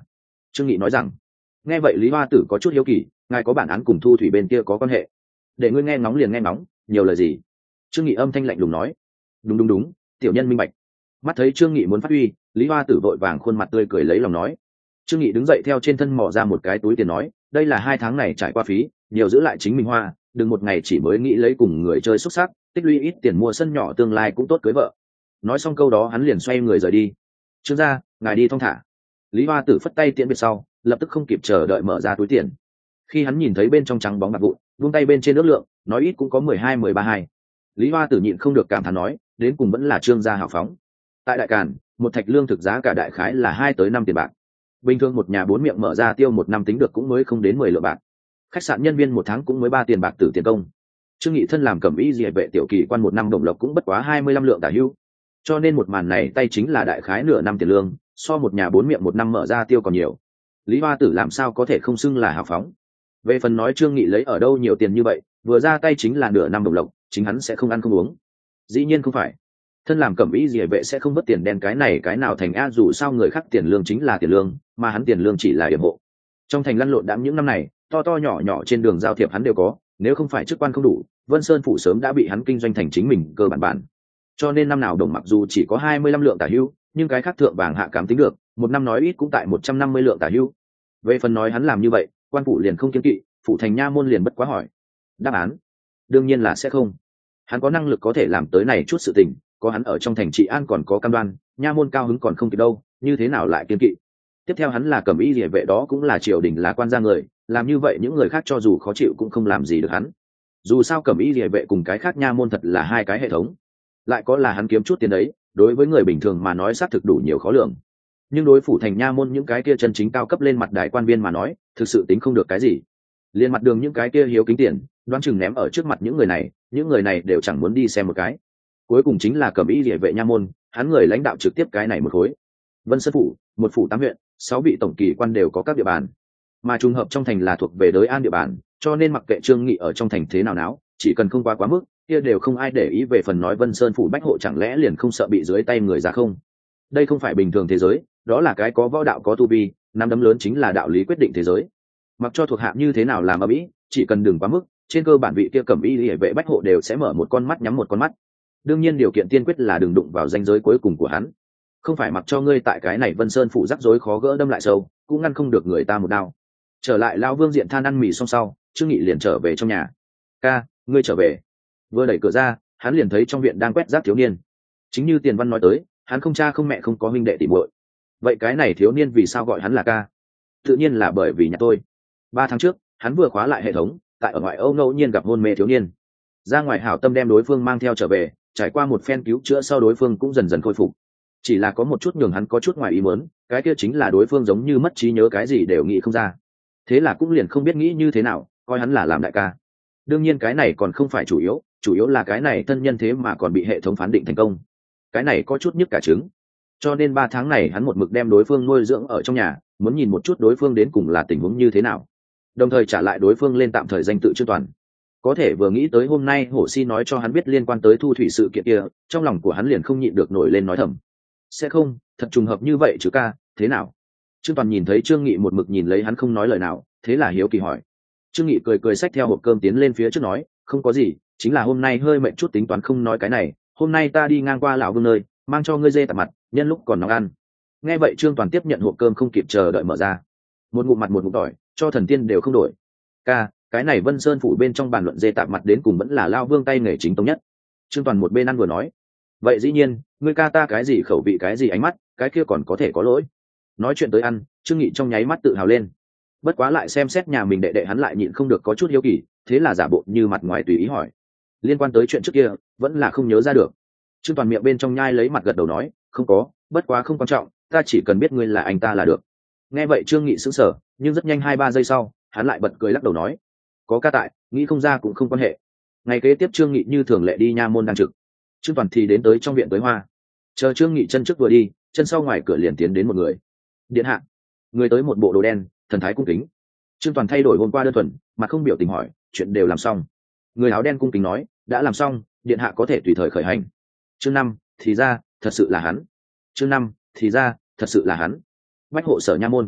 Trương Nghị nói rằng. Nghe vậy Lý Hoa Tử có chút hiếu kỳ, ngài có bản án cùng Thu Thủy bên kia có quan hệ? Để ngươi nghe ngóng liền nghe ngóng, nhiều lời gì? Trương Nghị âm thanh lạnh lùng nói. Đúng, tiểu nhân minh bạch. Mắt thấy Trương Nghị muốn phát huy, Lý Hoa Tử vội vàng khuôn mặt tươi cười lấy lòng nói. Trương Nghị đứng dậy theo trên thân mò ra một cái túi tiền nói, đây là 2 tháng này trải qua phí, nhiều giữ lại chính mình hoa, đừng một ngày chỉ mới nghĩ lấy cùng người chơi xuất sắc, tích lũy ít tiền mua sân nhỏ tương lai cũng tốt cưới vợ. Nói xong câu đó hắn liền xoay người rời đi. Trương gia, ngài đi thong thả. Lý Hoa Tử phất tay tiễn biệt sau, lập tức không kịp chờ đợi mở ra túi tiền. Khi hắn nhìn thấy bên trong trắng bóng bạc vụn, vung tay bên trên ước lượng, nói ít cũng có 12-13 hai. Lý Hoa Tử nhịn không được cảm thán nói, đến cùng vẫn là Trương gia hào phóng. Tại Đại Càn, một thạch lương thực giá cả đại khái là 2 tới 5 tiền bạc. Bình thường một nhà 4 miệng mở ra tiêu một năm tính được cũng mới không đến 10 lượng bạc. Khách sạn nhân viên một tháng cũng mới 3 tiền bạc tử tiền công. Trương Nghị thân làm cẩm y liề vệ tiểu kỳ quan một năm đồng lộc cũng bất quá 25 lượng tả hữu. Cho nên một màn này tay chính là đại khái nửa năm tiền lương, so một nhà 4 miệng một năm mở ra tiêu còn nhiều. Lý Hoa Tử làm sao có thể không xưng là hào phóng? Về phần nói Trương Nghị lấy ở đâu nhiều tiền như vậy, vừa ra tay chính là nửa năm đồng lộc, chính hắn sẽ không ăn không uống. Dĩ nhiên không phải. Thân làm cẩm y liề vệ sẽ không mất tiền đen cái này cái nào thành a, dù sao người khác tiền lương chính là tiền lương, mà hắn tiền lương chỉ là yểm hộ. Trong thành lăn lộn đãng những năm này, to to nhỏ nhỏ trên đường giao thiệp hắn đều có, nếu không phải chức quan không đủ, Vân Sơn phủ sớm đã bị hắn kinh doanh thành chính mình cơ bản. Cho nên năm nào đồng mặc dù chỉ có 25 lượng tả hữu, nhưng cái khác thượng vàng hạ cám tính được, một năm nói ít cũng tại 150 lượng tả hữu. Về phần nói hắn làm như vậy, quan phủ liền không kiêng kỵ, phủ thành nha môn liền bất quá hỏi. Đáp án đương nhiên là sẽ không. Hắn có năng lực có thể làm tới này chút sự tình, có hắn ở trong thành trị an còn có cam đoan, nha môn cao hứng còn không kịp đâu, như thế nào lại kiêng kỵ? Tiếp theo hắn là cẩm y liề vệ, đó cũng là triều đình là quan gia người, làm như vậy những người khác cho dù khó chịu cũng không làm gì được hắn. Dù sao cẩm y liề vệ cùng cái khác nha môn thật là hai cái hệ thống, lại có là hắn kiếm chút tiền đấy, đối với người bình thường mà nói xác thực đủ nhiều khó lường, nhưng đối phủ thành nha môn những cái kia chân chính cao cấp lên mặt đài quan viên mà nói thực sự tính không được cái gì. Liên mặt đường những cái kia hiếu kính tiền đoán chừng ném ở trước mặt những người này đều chẳng muốn đi xem một cái. Cuối cùng chính là cẩm y liề vệ nha môn, hắn người lãnh đạo trực tiếp cái này một khối. Vân Sơn phủ, một phủ 8 huyện, 6 vị tổng kỳ quan đều có các địa bàn, mà trùng hợp trong thành là thuộc về đới an địa bàn, cho nên mặc kệ Trương Nghị ở trong thành thế nào náo, chỉ cần không quá mức kia đều không ai để ý. Về phần nói Vân Sơn phủ bách hộ chẳng lẽ liền không sợ bị dưới tay người ra không? Đây không phải bình thường thế giới, đó là cái có võ đạo có tu vi, nắm đấm lớn chính là đạo lý quyết định thế giới. Mặc cho thuộc hạ như thế nào làm ở mỹ, chỉ cần đừng quá mức, trên cơ bản vị kia cẩm y liề vệ bách hộ đều sẽ mở một con mắt nhắm một con mắt. Đương nhiên điều kiện tiên quyết là đừng đụng vào ranh giới cuối cùng của hắn, không phải mặc cho ngươi tại cái này Vân Sơn phủ rắc rối khó gỡ đâm lại sâu, cũng ngăn không được người ta một đao. Trở lại lão Vương diện than ăn mì xong sau, Trương Nghị liền trở về trong nhà. Ca, ngươi trở về. Vừa đẩy cửa ra, hắn liền thấy trong viện đang quét rác thiếu niên. Chính như Tiền Văn nói tới, hắn không cha không mẹ không có huynh đệ tỉ muội. Vậy cái này thiếu niên vì sao gọi hắn là ca? Tự nhiên là bởi vì nhà tôi. 3 tháng trước, hắn vừa khóa lại hệ thống, tại ở ngoại Âu ngẫu nhiên gặp hôn mê thiếu niên. Ra ngoài hảo tâm đem đối phương mang theo trở về, trải qua một phen cứu chữa sau đối phương cũng dần dần khôi phục. Chỉ là có một chút nhường hắn có chút ngoài ý muốn, cái kia chính là đối phương giống như mất trí nhớ, cái gì đều nghĩ không ra. Thế là cũng liền không biết nghĩ như thế nào, coi hắn là làm đại ca. Đương nhiên cái này còn không phải chủ yếu là cái này thân nhân thế mà còn bị hệ thống phán định thành công. Cái này có chút nhức cả trứng. Cho nên 3 tháng này hắn một mực đem đối phương nuôi dưỡng ở trong nhà, muốn nhìn một chút đối phương đến cùng là tình huống như thế nào, đồng thời trả lại đối phương lên tạm thời danh tự Trương Toàn. Có thể vừa nghĩ tới hôm nay Hổ Si nói cho hắn biết liên quan tới Thu Thủy sự kiện kia, trong lòng của hắn liền không nhịn được nổi lên nói thầm. Sẽ không, thật trùng hợp như vậy chứ ca, thế nào? Trương Toàn nhìn thấy Trương Nghị một mực nhìn lấy hắn không nói lời nào, thế là hiếu kỳ hỏi. Trương Nghị cười xách theo hộp cơm tiến lên phía trước nói, không có gì, chính là hôm nay hơi mệt chút tính toán không nói cái này, hôm nay ta đi ngang qua lão Vương nơi, mang cho ngươi dê tạp mặt, nhân lúc còn nóng ăn. Nghe vậy Trương Toàn tiếp nhận hộp cơm không kịp chờ đợi mở ra. Một ngụm mặt một ngụm tỏi, cho thần tiên đều không đổi. Ca, cái này Vân Sơn phủ bên trong bàn luận dê tạp mặt đến cùng vẫn là lão Vương tay nghề chính tông nhất. Trương Toàn một bên ăn vừa nói, vậy dĩ nhiên, ngươi ca ta cái gì khẩu vị cái gì ánh mắt, cái kia còn có thể có lỗi. Nói chuyện tới ăn, Trương Nghị trong nháy mắt tự hào lên. Bất quá lại xem xét nhà mình đệ đệ hắn lại nhịn không được có chút hiếu kỳ, thế là giả bộ như mặt ngoài tùy ý hỏi. Liên quan tới chuyện trước kia, vẫn là không nhớ ra được. Trương Toàn miệng bên trong nhai lấy mặt gật đầu nói, không có, bất quá không quan trọng, ta chỉ cần biết ngươi là anh ta là được. Nghe vậy Trương Nghị sững sờ, nhưng rất nhanh 2-3 giây sau, hắn lại bật cười lắc đầu nói, có ca tại, nghĩ không ra cũng không quan hệ. Ngày kế tiếp Trương Nghị như thường lệ đi nha môn đang trực, Trương Toàn thì đến tới trong viện tới hoa. Chờ Trương Nghị chân trước vừa đi, chân sau ngoài cửa liền tiến đến một người. Điện hạ. Người tới một bộ đồ đen, thần thái cung kính. Trương Toàn thay đổi hôm qua đơn thuần, mà không biểu tình hỏi, chuyện đều làm xong? Người áo đen cung kính nói, đã làm xong, điện hạ có thể tùy thời khởi hành. Chương 5, thì ra thật sự là hắn. Chương 5, thì ra thật sự là hắn. Bách hộ sở nha môn.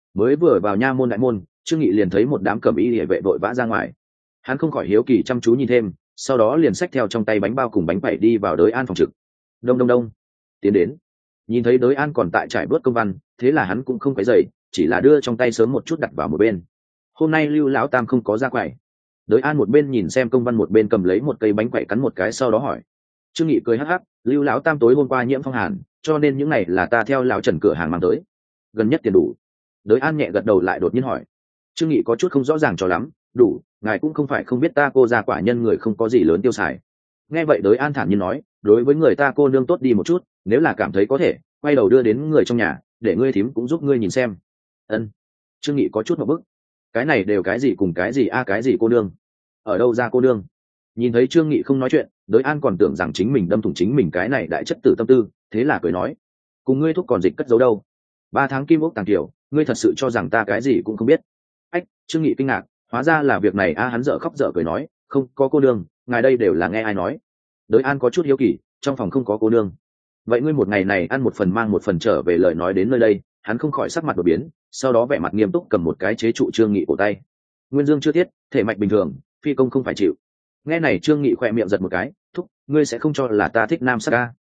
Mới vừa vào nha môn đại môn, Trương Nghị liền thấy một đám cẩm y liề vệ vội vã ra ngoài. Hắn không khỏi hiếu kỳ chăm chú nhìn thêm, sau đó liền xách theo trong tay bánh bao cùng bánh quẩy đi vào Đới An phòng trực. Đông đông đông, tiến đến. Nhìn thấy Đới An còn tại trải bớt công văn, thế là hắn cũng không quấy rầy, chỉ là đưa trong tay sớm một chút đặt vào một bên. Hôm nay Lưu lão tam không có ra quầy. Đới An một bên nhìn xem công văn một bên cầm lấy một cây bánh quẩy cắn một cái sau đó hỏi. Trương Nghị cười hắc hắc, Lưu lão tam tối hôm qua nhiễm phong hàn, cho nên những này là ta theo lão Trần cửa hàng mang tới. Gần nhất tiền đủ. Đới An nhẹ gật đầu lại đột nhiên hỏi. Trương Nghị có chút không rõ ràng cho lắm, đủ, ngài cũng không phải không biết ta cô gia quả nhân người không có gì lớn tiêu xài. Nghe vậy Đới An thản nhiên nói, đối với người ta cô nương tốt đi một chút, nếu là cảm thấy có thể, quay đầu đưa đến người trong nhà, để ngươi thím cũng giúp ngươi nhìn xem. Ân. Trương Nghị có chút một bức. Cái này đều cái gì cùng cái gì a cái gì cô nương? Ở đâu ra cô nương? Nhìn thấy Trương Nghị không nói chuyện, Đới An còn tưởng rằng chính mình đâm thủng chính mình cái này đại chất tử tâm tư, thế là cười nói, cùng ngươi thúc còn dịch cất giấu đâu? 3 tháng kim ốc tàng tiểu, ngươi thật sự cho rằng ta cái gì cũng không biết? Ách, Trương Nghị kinh ngạc, hóa ra là việc này a. Hắn dở khóc dở cười nói, không có cô nương, ngài đây đều là nghe ai nói? Đới An có chút hiếu kỳ, trong phòng không có cô nương, vậy ngươi một ngày này ăn một phần mang một phần trở về, lời nói đến nơi đây hắn không khỏi sắc mặt đột biến, sau đó vẻ mặt nghiêm túc cầm một cái chế trụ Trương Nghị cổ tay. Nguyên dương chưa thiết, thể mạch bình thường, phi công không phải chịu. Nghe này Trương Nghị khỏe miệng giật một cái, thúc, ngươi sẽ không cho là ta thích nam sắc ca?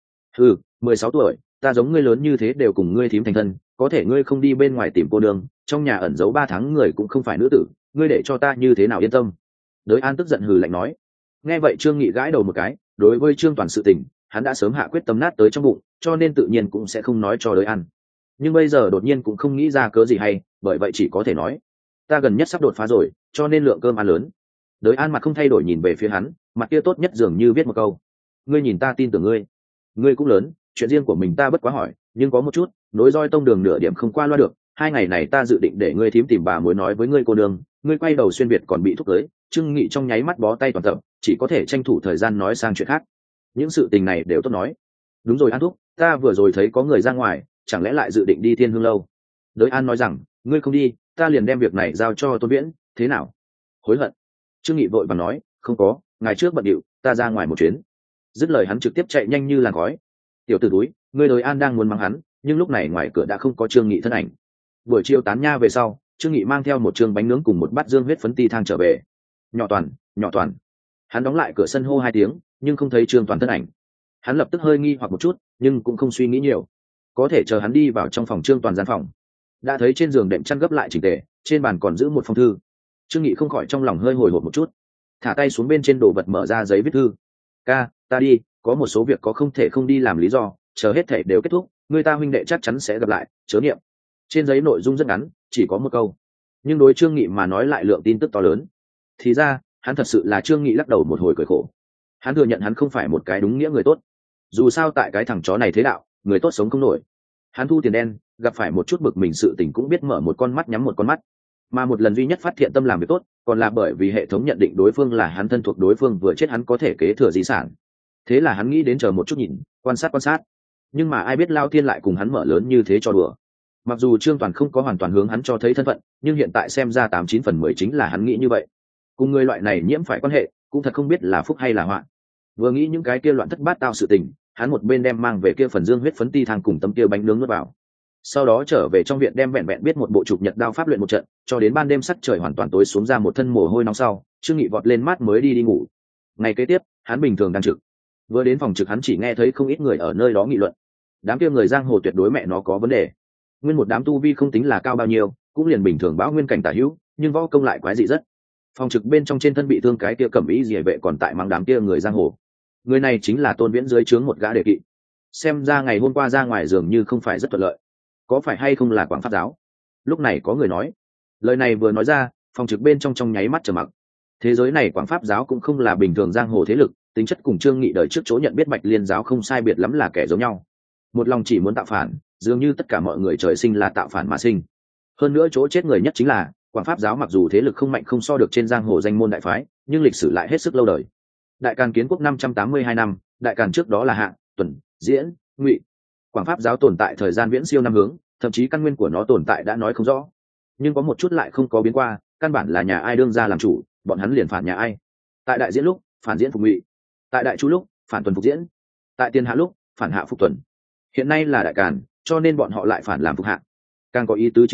16 tuổi, ta giống ngươi lớn như thế đều cùng ngươi thím thành thân, có thể ngươi không đi bên ngoài tìm cô nương, trong nhà ẩn giấu 3 tháng người cũng không phải nữ tử, ngươi để cho ta như thế nào yên tâm? Đới An tức giận hừ lạnh nói. Nghe vậy Trương Nghị gãi đầu một cái, đối với Trương Toàn sự tình, hắn đã sớm hạ quyết tâm nát tới trong bụng, cho nên tự nhiên cũng sẽ không nói cho Đới An. Nhưng bây giờ đột nhiên cũng không nghĩ ra cớ gì hay, bởi vậy chỉ có thể nói, ta gần nhất sắp đột phá rồi, cho nên lượng cơm ăn lớn. Đới An mặt không thay đổi nhìn về phía hắn, mặt kia tốt nhất dường như viết một câu, ngươi nhìn ta tin tưởng ngươi, ngươi cũng lớn, chuyện riêng của mình ta bất quá hỏi, nhưng có một chút, nối roi tông đường nửa điểm không qua loa được. 2 ngày này ta dự định để ngươi thím tìm bà mối nói với ngươi cô đường, ngươi quay đầu xuyên việt còn bị thúc cưới. Trương Nghị trong nháy mắt bó tay toàn tập, chỉ có thể tranh thủ thời gian nói sang chuyện khác. Những sự tình này đều tốt nói. Đúng rồi An thúc, ta vừa rồi thấy có người ra ngoài, chẳng lẽ lại dự định đi Thiên Hương lâu? Đới An nói rằng, ngươi không đi, ta liền đem việc này giao cho Tôn Viễn, thế nào? Hối hận? Trương Nghị vội vàng nói, không có, ngày trước bận điệu, ta ra ngoài một chuyến. Dứt lời hắn trực tiếp chạy nhanh như làn khói. Tiểu tử túi, ngươi Đới An đang muốn mắng hắn, nhưng lúc này ngoài cửa đã không có Trương Nghị thân ảnh. Buổi chiều tán nha về sau, Trương Nghị mang theo một trương bánh nướng cùng một bát dương huyết phấn ti thang trở về. Nhỏ Toàn, nhỏ Toàn. Hắn đóng lại cửa sân hô 2 tiếng, nhưng không thấy Trương Toàn thân ảnh. Hắn lập tức hơi nghi hoặc một chút, nhưng cũng không suy nghĩ nhiều. Có thể chờ hắn đi vào trong phòng Trương Toàn gian phòng, đã thấy trên giường đệm chăn gấp lại chỉnh tề, trên bàn còn giữ một phong thư. Trương Nghị không khỏi trong lòng hơi hồi hộp một chút, thả tay xuống bên trên đồ vật mở ra giấy viết thư. Ca, ta đi, có một số việc có không thể không đi làm lý do, chờ hết thể đều kết thúc, người ta huynh đệ chắc chắn sẽ gặp lại, chớ niệm. Trên giấy nội dung rất ngắn, chỉ có một câu, nhưng đối Trương Nghị mà nói lại lượng tin tức to lớn. Thì ra, hắn thật sự là Trương Nghị lắc đầu một hồi cười khổ. Hắn thừa nhận hắn không phải một cái đúng nghĩa người tốt. Dù sao tại cái thằng chó này thế đạo, người tốt sống không nổi. Hắn thu tiền đen, gặp phải một chút bực mình sự tình cũng biết mở một con mắt nhắm một con mắt. Mà một lần duy nhất phát hiện tâm làm việc tốt, còn là bởi vì hệ thống nhận định đối phương là hắn thân thuộc, đối phương vừa chết hắn có thể kế thừa di sản. Thế là hắn nghĩ đến chờ một chút nhìn, quan sát. Nhưng mà ai biết Lao Thiên lại cùng hắn mở lớn như thế cho đùa. Mặc dù Trương Toàn không có hoàn toàn hướng hắn cho thấy thân phận, nhưng hiện tại xem ra 89 phần 10 chính là hắn nghĩ như vậy. Cùng người loại này nhiễm phải quan hệ, cũng thật không biết là phúc hay là họa. Vừa nghĩ những cái kia loạn thất bát tao sự tình, hắn một bên đem mang về kia phần dương huyết phấn ti thang cùng tấm kia bánh nướng nuốt vào. Sau đó trở về trong viện đem vẹn biết một bộ chụp nhật đao pháp luyện một trận, cho đến ban đêm sắc trời hoàn toàn tối xuống ra một thân mồ hôi nóng sau, Trương Nghị vọt lên mát mới đi ngủ. Ngày kế tiếp, hắn bình thường đang trực. Vừa đến phòng trực hắn chỉ nghe thấy không ít người ở nơi đó nghị luận. Đám kia người giang hồ tuyệt đối mẹ nó có vấn đề. Nguyên một đám tu vi không tính là cao bao nhiêu, cũng liền bình thường bão nguyên cảnh tả hữu, nhưng võ công lại quái dị rất. Phòng trực bên trong trên thân bị thương cái kia cẩm ý liề vệ còn tại mắng đám kia người giang hồ. Người này chính là Tôn Viễn dưới trướng một gã đề kỵ. Xem ra ngày hôm qua ra ngoài dường như không phải rất thuận lợi. Có phải hay không là Quảng Pháp giáo? Lúc này có người nói. Lời này vừa nói ra, phòng trực bên trong nháy mắt trầm mặc. Thế giới này Quảng Pháp giáo cũng không là bình thường giang hồ thế lực, tính chất cùng Trương Nghị đời trước chỗ nhận biết Bạch Liên giáo không sai biệt lắm là kẻ giống nhau. Một lòng chỉ muốn tạo phản, dường như tất cả mọi người trời sinh là tạo phản mà sinh. Hơn nữa chỗ chết người nhất chính là Quảng Pháp giáo, mặc dù thế lực không mạnh không so được trên giang hồ danh môn đại phái, nhưng lịch sử lại hết sức lâu đời. Đại Càn Kiến Quốc 582 năm, Đại Càn trước đó là Hạ, Tuần, Diễn, Ngụy. Quảng Pháp giáo tồn tại thời gian viễn siêu năm hướng, thậm chí căn nguyên của nó tồn tại đã nói không rõ. Nhưng có một chút lại không có biến qua, căn bản là nhà ai đương ra làm chủ, bọn hắn liền phản nhà ai. Tại Đại Diễn lúc, phản Diễn phục Ngụy; tại Đại Chu lúc, phản Tuần phục Diễn; tại Tiên Hạ lúc, phản Hạ phục Tuần. Hiện nay là Đại Càn, cho nên bọn họ lại phản làm phục Hạ. Càng có ý tứ chính là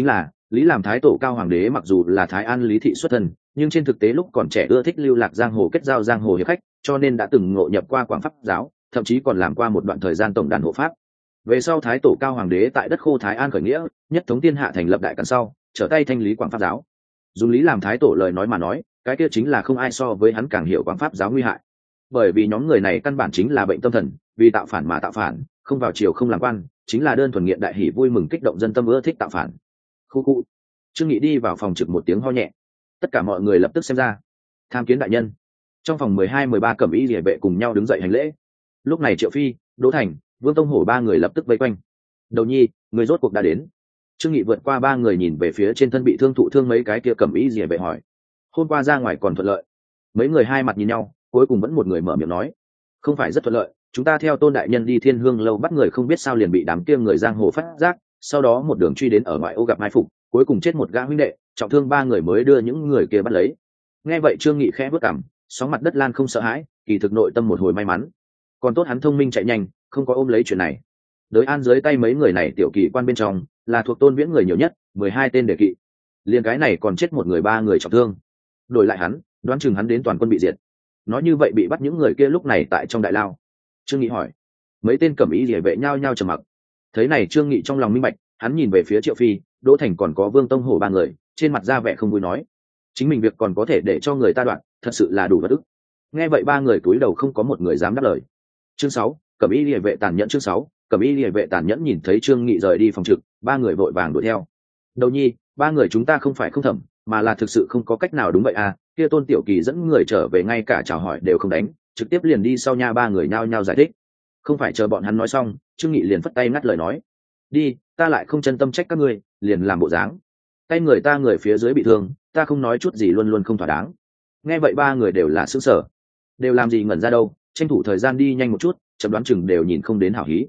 Lý làm thái tổ cao hoàng đế mặc dù là Thái An Lý thị xuất thân, nhưng trên thực tế lúc còn trẻ ưa thích lưu lạc giang hồ, kết giao giang hồ hiệp khách, cho nên đã từng ngộ nhập qua Quảng Pháp giáo, thậm chí còn làm qua một đoạn thời gian tổng đàn hộ pháp. Về sau thái tổ cao hoàng đế tại đất khô Thái An khởi nghĩa, nhất thống thiên hạ, thành lập đại càn sau, trở tay thanh lý Quảng Pháp giáo. Dùng Lý làm thái tổ lời nói mà nói, cái kia chính là không ai so với hắn càng hiểu Quảng Pháp giáo nguy hại. Bởi vì nhóm người này căn bản chính là bệnh tâm thần, vì tạo phản mà tạo phản, không vào triều không làm quan, chính là đơn thuần nghiện đại hỉ vui mừng kích động dân tâm ưa thích tạo phản. Khu khu. Trương Nghị đi vào phòng trực một tiếng ho nhẹ, tất cả mọi người lập tức xem ra. Tham kiến đại nhân. Trong phòng 12-13 cẩm y liề vệ cùng nhau đứng dậy hành lễ. Lúc này Triệu Phi, Đỗ Thành, Vương Tông Hổ ba người lập tức vây quanh. Đầu nhi, người rốt cuộc đã đến. Trương Nghị vượt qua ba người nhìn về phía trên thân bị thương thụ thương mấy cái kia cẩm y liề vệ hỏi. Hôm qua ra ngoài còn thuận lợi. Mấy người hai mặt nhìn nhau, cuối cùng vẫn một người mở miệng nói. Không phải rất thuận lợi, chúng ta theo Tôn đại nhân đi Thiên Hương lâu bắt người, không biết sao liền bị đám kia người giang hồ phát giác, sau đó một đường truy đến ở ngoại ô gặp mai phục, cuối cùng chết một gã huynh đệ, trọng thương ba người mới đưa những người kia bắt lấy. Nghe vậy Trương Nghị khẽ bước cằm, sóng mặt đất lan không sợ hãi, kỳ thực nội tâm một hồi may mắn. Còn tốt hắn thông minh chạy nhanh, không có ôm lấy chuyện này. Đới An dưới tay mấy người này tiểu kỳ quan bên trong là thuộc Tôn Viễn người nhiều nhất, 12 tên đề kỵ. Liền cái này còn chết một người, ba người trọng thương. Đổi lại hắn, đoán chừng hắn đến toàn quân bị diệt. Nói như vậy bị bắt những người kia lúc này tại trong đại lao. Trương Nghị hỏi. Mấy tên cẩm y liề vệ nhao nhao trầm mặc. Thấy này Trương Nghị trong lòng minh bạch, hắn nhìn về phía Triệu Phi, Đỗ Thành còn có Vương Tông Hổ ba người, trên mặt ra vẻ không vui nói. Chính mình việc còn có thể để cho người ta đoạn, thật sự là đủ bất ức. Nghe vậy ba người cúi đầu không có một người dám đáp lời. Chương 6, cẩm y liề vệ tàn nhẫn. Chương 6, cẩm y liề vệ tàn nhẫn. Nhìn thấy Trương Nghị rời đi phòng trực, ba người vội vàng đuổi theo. Đầu nhi, ba người chúng ta không phải không thẩm, mà là thực sự không có cách nào. Đúng vậy à, kia Tôn Tiểu Kỳ dẫn người trở về ngay cả chào hỏi đều không đánh, trực tiếp liền đi sau nha. Ba người nhao nhao giải thích. Không phải chờ bọn hắn nói xong, Trương Nghị liền phất tay ngắt lời nói. Đi, ta lại không chân tâm trách các ngươi, liền làm bộ dáng. Tay người ta người phía dưới bị thương, ta không nói chút gì luôn luôn không thỏa đáng. Nghe vậy ba người đều là sững sờ, đều làm gì ngẩn ra đâu, tranh thủ thời gian đi nhanh một chút, chậm đoán chừng đều nhìn không đến hảo hí.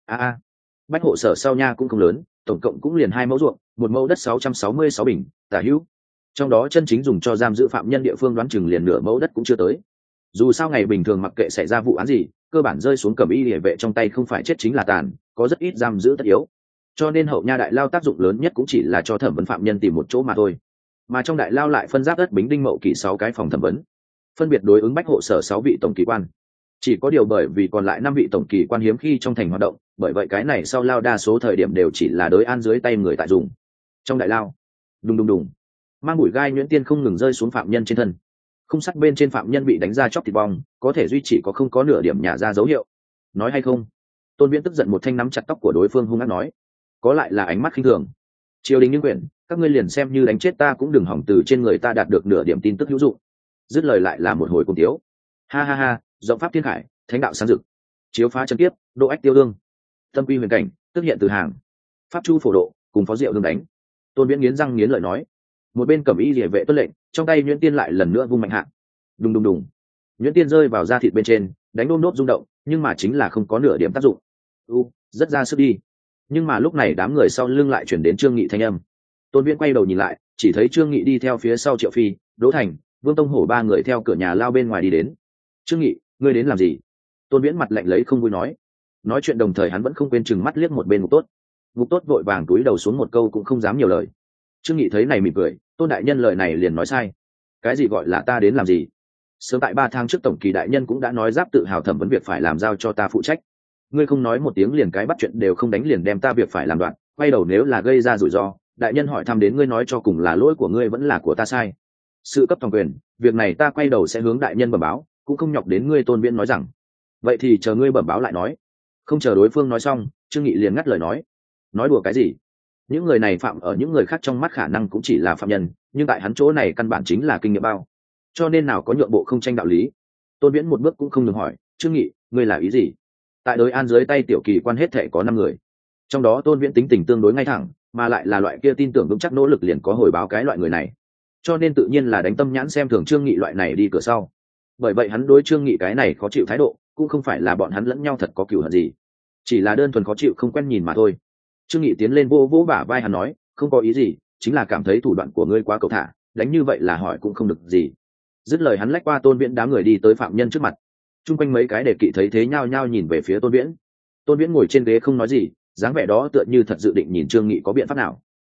Bách hộ sở sau nha cũng không lớn, tổng cộng cũng liền 2 mẫu ruộng, 1 mẫu đất 666 bình, tả hữu. Trong đó chân chính dùng cho giam giữ phạm nhân địa phương đoán chừng liền nửa mẫu đất cũng chưa tới. Dù sao ngày bình thường mặc kệ xảy ra vụ án gì, cơ bản rơi xuống cẩm y liề vệ trong tay không phải chết chính là tàn, có rất ít giam giữ tất yếu. Cho nên hậu nha đại lao tác dụng lớn nhất cũng chỉ là cho thẩm vấn phạm nhân tìm một chỗ mà thôi. Mà trong đại lao lại phân giáp đất Bính Đinh Mậu Kỷ 6 cái phòng thẩm vấn, phân biệt đối ứng bách hộ sở 6 vị tổng kỳ quan. Chỉ có điều bởi vì còn lại 5 vị tổng kỳ quan hiếm khi trong thành hoạt động, bởi vậy cái này sau lao đa số thời điểm đều chỉ là Đới An dưới tay người tại dùng. Trong đại lao, đùng đùng đùng, mang bụi gai nhuyễn tiên không ngừng rơi xuống phạm nhân trên thân. Khung sắt bên trên phạm nhân bị đánh ra chóc thịt bong, có thể duy chỉ có không có nửa điểm nhả ra dấu hiệu. Nói hay không? Tôn Viễn tức giận một thanh nắm chặt tóc của đối phương hung ác nói. Có lại là ánh mắt khinh thường. Triều đình những quyển, các ngươi liền xem như đánh chết ta cũng đừng hỏng từ trên người ta đạt được nửa điểm tin tức hữu dụng. Dứt lời lại là một hồi cùng tiếu. Ha ha ha, rộng pháp thiên hải, thánh đạo sáng rực. Chiếu phá chân tiếp, độ ách tiêu đương. Tâm quy huyền cảnh, tức hiện từ hàng. Pháp chu phổ độ, cùng phó diệu đương đánh. Tôn Viễn nghiến răng nghiến lợi nói. Một bên cẩm y liề vệ tuân lệnh, trong tay nhuyễn tiên lại lần nữa vung mạnh hạ. Đùng đùng đùng. Nhuyễn tiên rơi vào da thịt bên trên, đánh đôm đốt rung động, nhưng mà chính là không có nửa điểm tác dụng. Rất ra sức đi. Nhưng mà lúc này đám người sau lưng lại chuyển đến Trương Nghị thanh âm. Tôn Viễn quay đầu nhìn lại, chỉ thấy Trương Nghị đi theo phía sau Triệu Phi, Đỗ Thành, Vương Tông Hổ ba người theo cửa nhà lao bên ngoài đi đến. Trương Nghị, ngươi đến làm gì? Tôn Viễn mặt lạnh lấy không vui nói. Nói chuyện đồng thời hắn vẫn không quên chừng mắt liếc một bên Ngục Tốt. Ngục Tốt vội vàng túi đầu xuống một câu cũng không dám nhiều lời. Trương Nghị thấy này mỉm cười, Tôn đại nhân lời này liền nói sai. Cái gì gọi là ta đến làm gì? Sớm tại 3 tháng trước tổng kỳ đại nhân cũng đã nói giáp tự hào thẩm vấn việc phải làm giao cho ta phụ trách. Ngươi không nói một tiếng liền cái bắt chuyện đều không đánh liền đem ta việc phải làm đoạn, quay đầu nếu là gây ra rủi ro, đại nhân hỏi thăm đến ngươi nói cho cùng là lỗi của ngươi vẫn là của ta sai. Sự cấp toàn quyền, việc này ta quay đầu sẽ hướng đại nhân bẩm báo, cũng không nhọc đến ngươi. Tôn Viễn nói rằng. Vậy thì chờ ngươi bẩm báo lại nói. Không chờ đối phương nói xong, Trương Nghị liền ngắt lời nói. Nói đùa cái gì? Những người này phạm ở những người khác trong mắt khả năng cũng chỉ là phạm nhân, nhưng tại hắn chỗ này căn bản chính là kinh nghiệm bao, cho nên nào có nhượng bộ không tranh đạo lý. Tôn Viễn một bước cũng không ngừng hỏi. Trương Nghị, ngươi là ý gì? Tại Đới An dưới tay tiểu kỳ quan hết thể có 5 người, trong đó Tôn Viễn tính tình tương đối ngay thẳng, mà lại là loại kia tin tưởng vững chắc nỗ lực liền có hồi báo cái loại người này, cho nên tự nhiên là đánh tâm nhãn xem thường Trương Nghị loại này đi cửa sau. Bởi vậy hắn đối Trương Nghị cái này khó chịu thái độ, cũng không phải là bọn hắn lẫn nhau thật có cừu hận gì, chỉ là đơn thuần khó chịu không quen nhìn mà thôi. Trương Nghị tiến lên vỗ vỗ bả vai hắn nói, không có ý gì, chính là cảm thấy thủ đoạn của ngươi quá cầu thả, đánh như vậy là hỏi cũng không được gì. Dứt lời hắn lách qua Tôn Viễn đám người đi tới phạm nhân trước mặt. Trung quanh mấy cái đề kỵ thấy thế nhao nhao nhìn về phía Tôn Viễn. Tôn Viễn ngồi trên ghế không nói gì, dáng vẻ đó tựa như thật dự định nhìn Trương Nghị có biện pháp nào.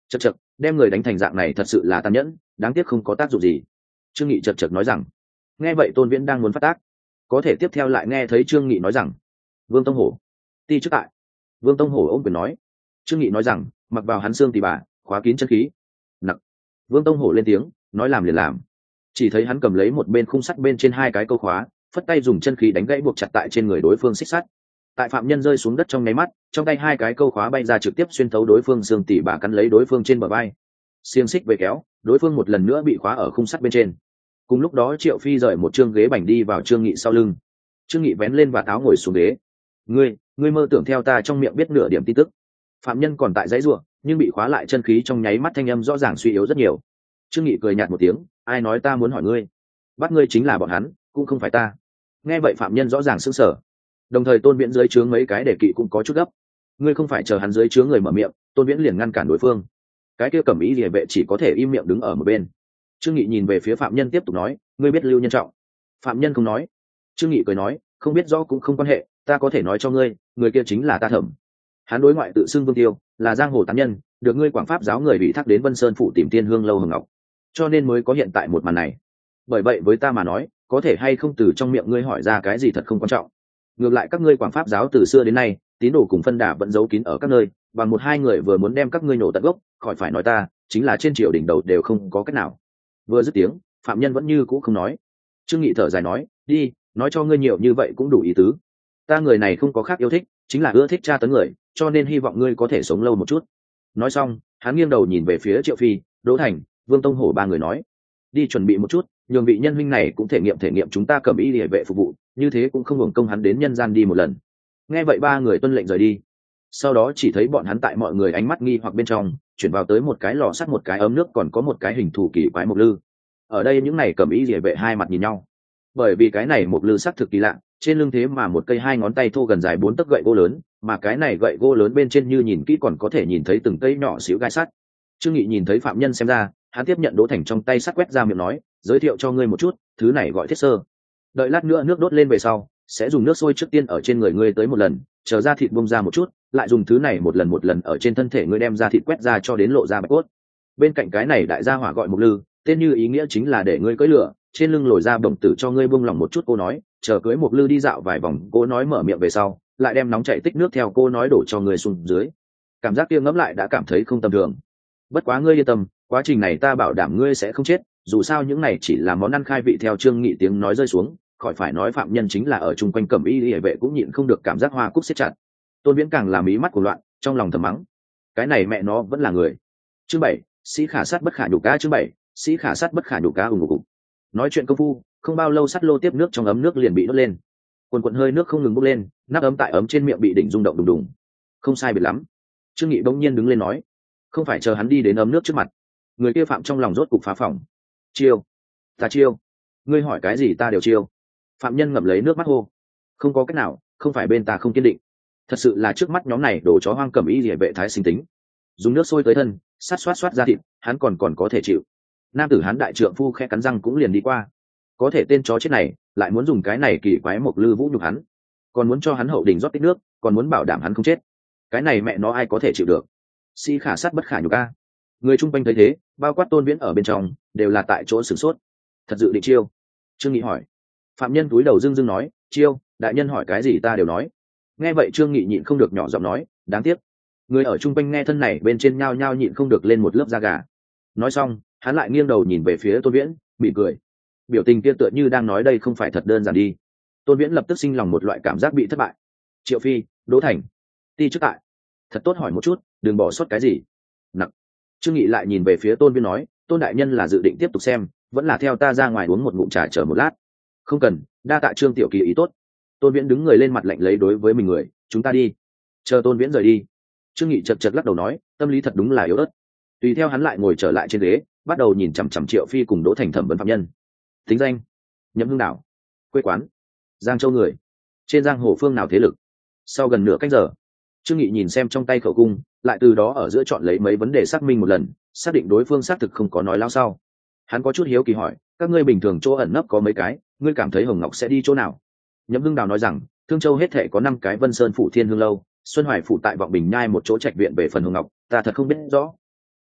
Chật chật, đem người đánh thành dạng này thật sự là tàn nhẫn, đáng tiếc không có tác dụng gì. Trương Nghị chật chật nói rằng. Nghe vậy Tôn Viễn đang muốn phát tác, có thể tiếp theo lại nghe thấy Trương Nghị nói rằng, Vương Tông Hổ ti trước tại. Vương Tông Hổ ôm quyền nói. Trương Nghị nói rằng, mặc vào hắn xương tỉ bà, khóa kín chân khí. Nặc. Vương Tông Hổ lên tiếng, nói làm liền làm. Chỉ thấy hắn cầm lấy một bên khung sắt bên trên hai cái câu khóa, phất tay dùng chân khí đánh gãy buộc chặt tại trên người đối phương xích sắt. Tại phạm nhân rơi xuống đất trong nháy mắt, trong tay hai cái câu khóa bay ra trực tiếp xuyên thấu đối phương xương tỉ bà, cắn lấy đối phương trên bờ vai. Xiềng xích về kéo, đối phương một lần nữa bị khóa ở khung sắt bên trên. Cùng lúc đó Triệu Phi rời một chương ghế bành đi vào Trương Nghị sau lưng. Trương Nghị vén lên và áo ngồi xuống ghế. Ngươi mơ tưởng theo ta trong miệng biết nửa điểm tin tức. Phạm nhân còn tại dãy rủa, nhưng bị khóa lại chân khí trong nháy mắt thanh âm rõ ràng suy yếu rất nhiều. Trương Nghị cười nhạt một tiếng, ai nói ta muốn hỏi ngươi? Bắt ngươi chính là bọn hắn, cũng không phải ta. Nghe vậy phạm nhân rõ ràng sững sờ. Đồng thời Tôn Viễn dưới trướng mấy cái đề kỵ cũng có chút gấp. Ngươi không phải chờ hắn dưới trướng người mở miệng, Tôn Viễn liền ngăn cản đối phương. Cái kia Cẩm Y Liễu vệ chỉ có thể im miệng đứng ở một bên. Trương Nghị nhìn về phía phạm nhân tiếp tục nói, ngươi biết Lưu Nhân Trọng? Phạm nhân không nói. Trương Nghị cười nói, không biết rõ cũng không quan hệ, ta có thể nói cho ngươi, người kia chính là ta Thẩm. Hắn đối ngoại tự xưng Vương Tiêu, là giang hồ tán nhân, được ngươi Quảng Pháp giáo người bị thác đến Vân Sơn phủ tìm Tiên Hương lâu Hồng Ngọc, cho nên mới có hiện tại một màn này. Bởi vậy với ta mà nói, có thể hay không từ trong miệng ngươi hỏi ra cái gì thật không quan trọng. Ngược lại các ngươi Quảng Pháp giáo từ xưa đến nay, tín đồ cùng phân đà vẫn giấu kín ở các nơi, và một hai người vừa muốn đem các ngươi nổ tận gốc, khỏi phải nói ta, chính là trên triều đỉnh đầu đều không có cách nào. Vừa dứt tiếng, phạm nhân vẫn như cũ không nói. Trương Nghị thở dài nói, đi, nói cho ngươi nhiều như vậy cũng đủ ý tứ. Ta người này không có khác yêu thích, chính là ưa thích tra tấn người, cho nên hy vọng ngươi có thể sống lâu một chút. Nói xong, hắn nghiêng đầu nhìn về phía Triệu Phi, Đỗ Thành, Vương Tông Hổ ba người nói, đi chuẩn bị một chút, nhường vị nhân huynh này cũng thể nghiệm chúng ta Cẩm Y Liễu vệ phục vụ, như thế cũng không hưởng công hắn đến nhân gian đi một lần. Nghe vậy ba người tuân lệnh rời đi. Sau đó chỉ thấy bọn hắn tại mọi người ánh mắt nghi hoặc bên trong, chuyển vào tới một cái lò sắt, một cái ấm nước, còn có một cái hình thù kỳ quái mộc lư. Ở đây những này Cẩm Y Liễu vệ hai mặt nhìn nhau, bởi vì cái này mộc lư sắc thực kỳ lạ, trên lưng thế mà một cây hai ngón tay thô gần dài 4 tấc gậy gỗ lớn, mà cái này gậy gỗ lớn bên trên như nhìn kỹ còn có thể nhìn thấy từng cây nhỏ xíu gai sắt. Trương Nghị nhìn thấy phạm nhân xem ra, hắn tiếp nhận Đỗ Thành trong tay sắt, quét ra miệng nói, giới thiệu cho ngươi một chút, thứ này gọi thiết sơ. Đợi lát nữa nước đốt lên về sau, sẽ dùng nước sôi trước tiên ở trên người ngươi tới một lần, chờ da thịt bung ra một chút, lại dùng thứ này một lần ở trên thân thể ngươi đem da thịt quét ra cho đến lộ ra bạch cốt. Bên cạnh cái này đại gia hỏa gọi mộc lư, tên như ý nghĩa chính là để ngươi cưỡi lửa, trên lưng lồi ra bổng tử cho ngươi buông lòng một chút. Cô nói, chờ cưới mộc lư đi dạo vài vòng, cô nói mở miệng về sau, lại đem nóng chảy tích nước theo cô nói đổ cho ngươi xuống dưới. Cảm giác kia ngẫm lại đã cảm thấy không tầm thường. Bất quá ngươi yên tâm, quá trình này ta bảo đảm ngươi sẽ không chết, dù sao những này chỉ là món ăn khai vị. Theo Trương Nghị tiếng nói rơi xuống, khỏi phải nói phạm nhân chính là ở chung quanh Cẩm Y Liễu vệ cũng nhịn không được cảm giác hoa cúc siết chặt. Tôn Viễn càng làm ý mắt của loạn, trong lòng thầm mắng, cái này mẹ nó vẫn là người. Chương 7, sĩ khả sát bất khả nhục cá. Chương 7, sĩ khả sát bất khả nhục cá. Ùng. Nói chuyện công phu, không bao lâu sắt lô tiếp nước trong ấm nước liền bị đốt lên. Quần quần hơi nước không ngừng bốc lên, nắp ấm tại ấm trên miệng bị đỉnh rung động đùng đùng. Không sai biệt lắm. Trương Nghị bỗng nhiên đứng lên nói, không phải chờ hắn đi đến ấm nước trước mặt, người kia phạm trong lòng rốt cục phá phòng. Chiêu, ta chiêu, ngươi hỏi cái gì ta đều chiêu. Phạm nhân ngậm lấy nước mắt hô, không có cách nào, không phải bên ta không kiên định, thật sự là trước mắt nhóm này đồ chó hoang Cẩm Y Liễu vệ thái sinh tính. Dùng nước sôi tới thân, sát xoát ra thịt, hắn còn có thể chịu. Nam tử hắn đại trượng phu khẽ cắn răng cũng liền đi qua. Có thể tên chó chết này lại muốn dùng cái này kỳ quái mộc lư vũ nhục hắn, còn muốn cho hắn hậu đình rót tích nước, còn muốn bảo đảm hắn không chết. Cái này mẹ nó ai có thể chịu được. Sĩ khả sát bất khả nhục a. Người chung quanh thấy thế, bao quát Tôn Viễn ở bên trong, đều là tại chỗ sửng sốt. Thật dự định chiêu? Trương Nghị hỏi. Phạm nhân túi đầu dưng nói, chiêu, đại nhân hỏi cái gì ta đều nói. Nghe vậy Trương Nghị nhịn không được nhỏ giọng nói, đáng tiếc. Người ở chung quanh nghe thân này bên trên nhao nhao nhịn không được lên một lớp da gà. Nói xong, hắn lại nghiêng đầu nhìn về phía Tôn Viễn, mỉm cười. Biểu tình kia tựa như đang nói đây không phải thật đơn giản đi. Tôn Viễn lập tức sinh lòng một loại cảm giác bị thất bại. Triệu Phi, Đỗ Thành, ti trước tại, thật tốt hỏi một chút, đừng bỏ sót cái gì. Nặng. Trương Nghị lại nhìn về phía Tôn Viễn nói, Tôn đại nhân là dự định tiếp tục xem, vẫn là theo ta ra ngoài uống một ngụm trà chờ một lát? Không cần, đa tạ Trương tiểu kỳ ý tốt. Tôn Viễn đứng người lên mặt lạnh lấy đối với mình người, chúng ta đi. Chờ Tôn Viễn rời đi, Trương Nghị chật lắc đầu nói, tâm lý thật đúng là yếu ớt. Tùy theo hắn lại ngồi trở lại trên ghế, bắt đầu nhìn chằm chằm Triệu Phi cùng Đỗ Thành thẩm vấn phạm nhân. Tính danh: Nhậm Hưng Đảo, quê quán: Giang Châu người, trên giang hồ phương nào thế lực. Sau gần nửa canh giờ, Trương Nghị nhìn xem trong tay khẩu cung, lại từ đó ở giữa chọn lấy mấy vấn đề xác minh một lần, xác định đối phương xác thực không có nói láo sau. Hắn có chút hiếu kỳ hỏi, các ngươi bình thường chỗ ẩn nấp có mấy cái, ngươi cảm thấy Hồng Ngọc sẽ đi chỗ nào? Nhậm Hưng Đào nói rằng, Thương Châu hết thể có 5 cái, Vân Sơn phủ Thiên Hương lâu, Xuân Hoài phủ tại Vọng Bình Nhai một chỗ trạch viện. Về phần Hồng Ngọc, ta thật không biết rõ.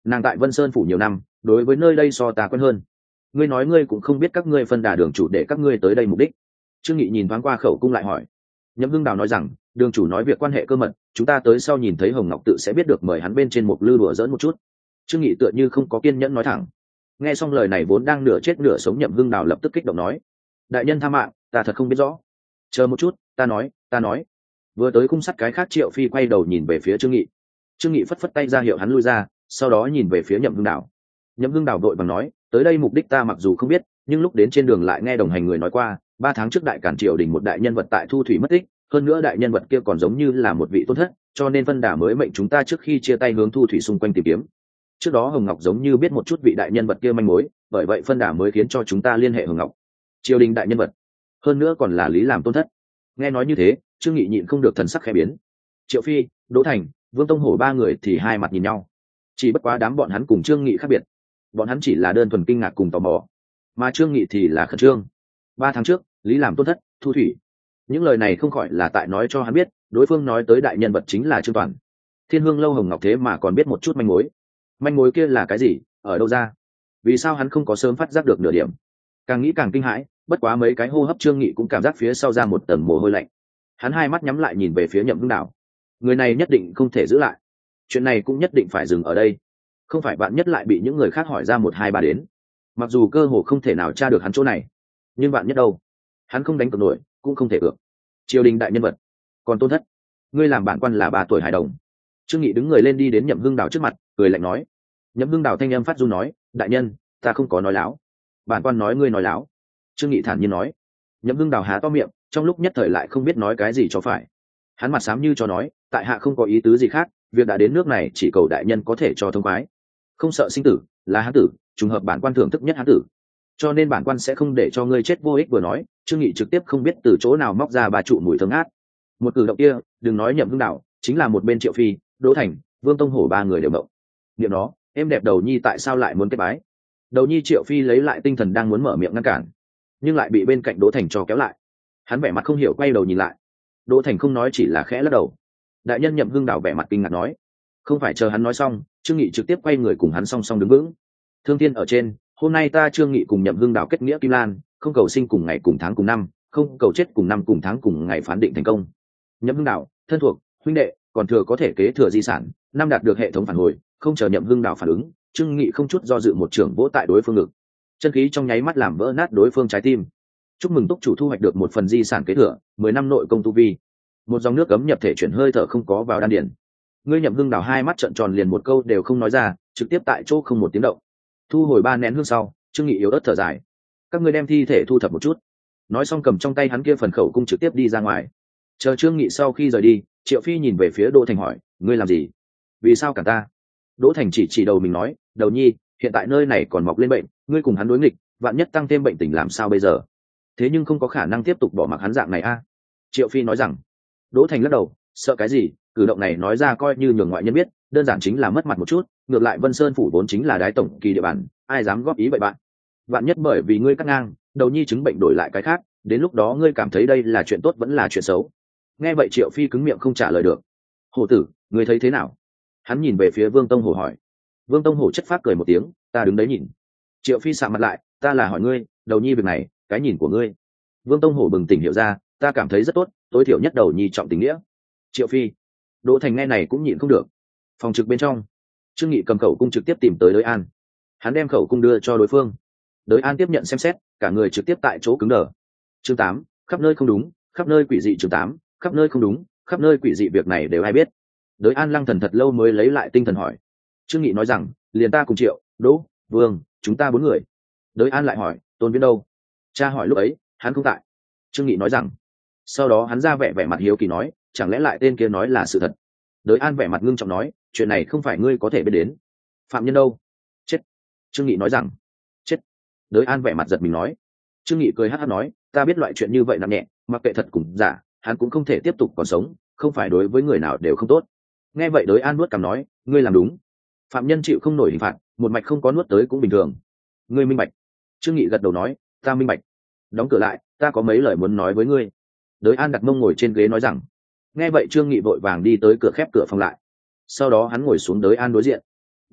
nàng tại Vân Sơn phủ nhiều năm, đối với nơi đây so ta quen hơn. Ngươi nói ngươi cũng không biết các ngươi phân đà đường chủ để các ngươi tới đây mục đích. Trương Nghị nhìn thoáng qua khẩu cung lại hỏi. Nhậm Hưng Đào nói rằng, đường chủ nói việc quan hệ cơ mật, chúng ta tới sau nhìn thấy Hồng Ngọc tự sẽ biết được, mời hắn bên trên một lư đùa dỡn một chút. Trương Nghị tựa như không có kiên nhẫn nói thẳng. Nghe xong lời này vốn đang nửa chết nửa sống Nhậm Hưng Đào lập tức kích động nói, đại nhân tha mạng, ta thật không biết rõ. Chờ một chút, ta nói. Vừa tới cung sắt cái khác Triệu Phi quay đầu nhìn về phía Trương Nghị. Trương Nghị phất phất tay ra hiệu hắn lui ra, sau đó nhìn về phía Nhậm Hưng Đào. Nhậm Hưng Đào vội bằng nói, tới đây mục đích ta mặc dù không biết, nhưng lúc đến trên đường lại nghe đồng hành người nói qua, 3 tháng trước đại cản triều đình một đại nhân vật tại Thu Thủy mất tích, hơn nữa đại nhân vật kia còn giống như là một vị tôn thất, cho nên phân đà mới mệnh chúng ta trước khi chia tay hướng Thu Thủy xung quanh tìm kiếm. Trước đó Hồng Ngọc giống như biết một chút vị đại nhân vật kia manh mối, bởi vậy phân đà mới khiến cho chúng ta liên hệ Hồng Ngọc. Triều đình đại nhân vật, hơn nữa còn là Lý làm tôn thất. Nghe nói như thế, Trương Nghị nhịn không được thần sắc khẽ biến. Triệu Phi, Đỗ Thành, Vương Tông Hổ 3 người thì hai mặt nhìn nhau. Chỉ bất quá đám bọn hắn cùng Trương Nghị khác biệt, bọn hắn chỉ là đơn thuần kinh ngạc cùng tò mò, mà Trương Nghị thì là khẩn trương. 3 tháng trước, Lý làm tôn thất, Thu Thủy. Những lời này không khỏi là tại nói cho hắn biết, đối phương nói tới đại nhân vật chính là Trương Toàn. Thiên Hương lâu Hồng Ngọc thế mà còn biết một chút manh mối. Manh mối kia là cái gì, ở đâu ra? Vì sao hắn không có sớm phát giác được nửa điểm? Càng nghĩ càng kinh hãi, bất quá mấy cái hô hấp Trương Nghị cũng cảm giác phía sau ra một tầng mồ hôi lạnh. Hắn hai mắt nhắm lại nhìn về phía Nhậm Hưng Đào. Người này nhất định không thể giữ lại, chuyện này cũng nhất định phải dừng ở đây, không phải bạn nhất lại bị những người khác hỏi ra 1, 2, 3 đến. Mặc dù cơ hồ không thể nào tra được hắn chỗ này, nhưng bạn nhất đâu, hắn không đánh cược nổi, cũng không thể cược. Triều đình đại nhân vật, còn tôn thất, ngươi làm bản quan là 3 tuổi hài đồng. Trương Nghị đứng người lên đi đến Nhậm Hưng Đào trước mặt, cười lạnh nói. Nhậm Hưng Đào thanh âm phát run nói, đại nhân, ta không có nói láo. Bản quan nói ngươi nói láo. Trương Nghị thản nhiên nói. Nhậm Hưng Đào há to miệng, trong lúc nhất thời lại không biết nói cái gì cho phải. Hắn mặt xám như cho nói, tại hạ không có ý tứ gì khác, việc đã đến nước này chỉ cầu đại nhân có thể cho thông khoái. Không sợ sinh tử, là hán tử, trùng hợp bản quan thưởng thức nhất hán tử, cho nên bản quan sẽ không để cho ngươi chết vô ích. Vừa nói, Trương Nghị trực tiếp không biết từ chỗ nào móc ra 3 trụ mùi thơm ngát. Một cử động kia, đừng nói Nhậm Hưng Đào, chính là một bên Triệu Phi, Đỗ Thành, Vương Tông Hổ 3 người đều động. Niệm đó, em đẹp Đầu Nhi tại sao lại muốn kết bái? Đầu Nhi Triệu Phi lấy lại tinh thần đang muốn mở miệng ngăn cản, nhưng lại bị bên cạnh Đỗ Thành cho kéo lại. Hắn vẻ mặt không hiểu quay đầu nhìn lại. Đỗ Thành không nói, chỉ là khẽ lắc đầu. Đại nhân Nhậm Hưng Đào vẻ mặt kinh ngạc nói. Không phải chờ hắn nói xong, Trương Nghị trực tiếp quay người cùng hắn song song đứng vững. Thương thiên ở trên, hôm nay ta Trương Nghị cùng Nhậm Hưng Đào kết nghĩa kim lan, không cầu sinh cùng ngày cùng tháng cùng năm, không cầu chết cùng năm cùng tháng cùng ngày phán định thành công. Nhậm Hưng Đào, thân thuộc, huynh đệ, còn thừa có thể kế thừa di sản, năm đạt được hệ thống phản hồi, không chờ Nhậm Hưng Đào phản ứng, Trương Nghị không chút do dự một trưởng vỗ tại đối phương ngực. Chân khí trong nháy mắt làm vỡ nát đối phương trái tim. Chúc mừng túc chủ thu hoạch được 1 phần di sản kế thừa, 10 năm nội công tu vi. Một dòng nước cấm nhập thể chuyển hơi thở không có vào đan điền. Ngươi Nhậm Hưng Đào hai mắt trợn tròn liền một câu đều không nói ra, trực tiếp tại chỗ không một tiếng động. Thu hồi 3 nén hương sau, Trương Nghị yếu ớt thở dài. Các ngươi đem thi thể thu thập một chút. Nói xong cầm trong tay hắn kia phần khẩu cung trực tiếp đi ra ngoài. Chờ Trương Nghị sau khi rời đi, Triệu Phi nhìn về phía Đỗ Thành hỏi, ngươi làm gì? Vì sao cả ta? Đỗ Thành chỉ đầu mình nói, Đầu Nhi, hiện tại nơi này còn mọc lên bệnh, ngươi cùng hắn đối nghịch, vạn nhất tăng thêm bệnh tình làm sao bây giờ? Thế nhưng không có khả năng tiếp tục bỏ mặc hắn dạng này a. Triệu Phi nói rằng. Đỗ Thành lắc đầu, sợ cái gì, cử động này nói ra coi như nhường ngoại nhân biết, đơn giản chính là mất mặt một chút, ngược lại Vân Sơn phủ vốn chính là đái tổng kỳ địa bàn, ai dám góp ý vậy bạn? Vạn nhất bởi vì ngươi cắt ngang, Đầu Nhi chứng bệnh đổi lại cái khác, đến lúc đó ngươi cảm thấy đây là chuyện tốt vẫn là chuyện xấu? Nghe vậy Triệu Phi cứng miệng không trả lời được. Hổ tử, ngươi thấy thế nào? Hắn nhìn về phía Vương Tông Hổ hỏi. Vương Tông Hổ chất phác cười một tiếng, ta đứng đấy nhìn. Triệu Phi sạm mặt lại, ta là hỏi ngươi, Đầu Nhi việc này, cái nhìn của ngươi? Vương Tông Hổ bừng tỉnh hiểu ra, ta cảm thấy rất tốt, tối thiểu nhất Đầu Nhi trọng tình nghĩa. Triệu Phi. Đỗ Thành nghe này cũng nhịn không được. Phòng trực bên trong, Trương Nghị cầm khẩu cung trực tiếp tìm tới Đới An. Hắn đem khẩu cung đưa cho đối phương. Đới An tiếp nhận xem xét, cả người trực tiếp tại chỗ cứng đờ. Chương 8, khắp nơi không đúng, khắp nơi quỷ dị. Chương 8, khắp nơi không đúng, khắp nơi quỷ dị, việc này đều ai biết? Đới An lăng thần thật lâu mới lấy lại tinh thần hỏi. Trương Nghị nói rằng, liền ta cùng Triệu, Đỗ, Vương, chúng ta 4 người. Đới An lại hỏi, Tôn Viễn đâu? Cha hỏi lúc ấy, hắn không tại. Trương Nghị nói rằng. Sau đó hắn ra vẻ mặt hiếu kỳ nói, chẳng lẽ lại tên kia nói là sự thật? Đới An vẻ mặt ngưng trọng nói, chuyện này không phải ngươi có thể biết đến. Phạm nhân đâu? Chết. Trương Nghị nói rằng. Chết. Đới An vẻ mặt giật mình nói. Trương Nghị cười hắc hắc nói, ta biết loại chuyện như vậy nặng nhẹ, mặc kệ thật cùng giả, hắn cũng không thể tiếp tục còn sống, không phải đối với người nào đều không tốt. Nghe vậy Đới An nuốt cằm nói, ngươi làm đúng. Phạm nhân chịu không nổi hình phạt, một mạch không có nuốt tới cũng bình thường. Ngươi minh bạch. Trương Nghị gật đầu nói, ta minh bạch. Đóng cửa lại, ta có mấy lời muốn nói với ngươi. Đới An đặt mông ngồi trên ghế nói rằng. Nghe vậy Trương Nghị vội vàng đi tới cửa, khép cửa phòng lại. Sau đó hắn ngồi xuống Đới An đối diện.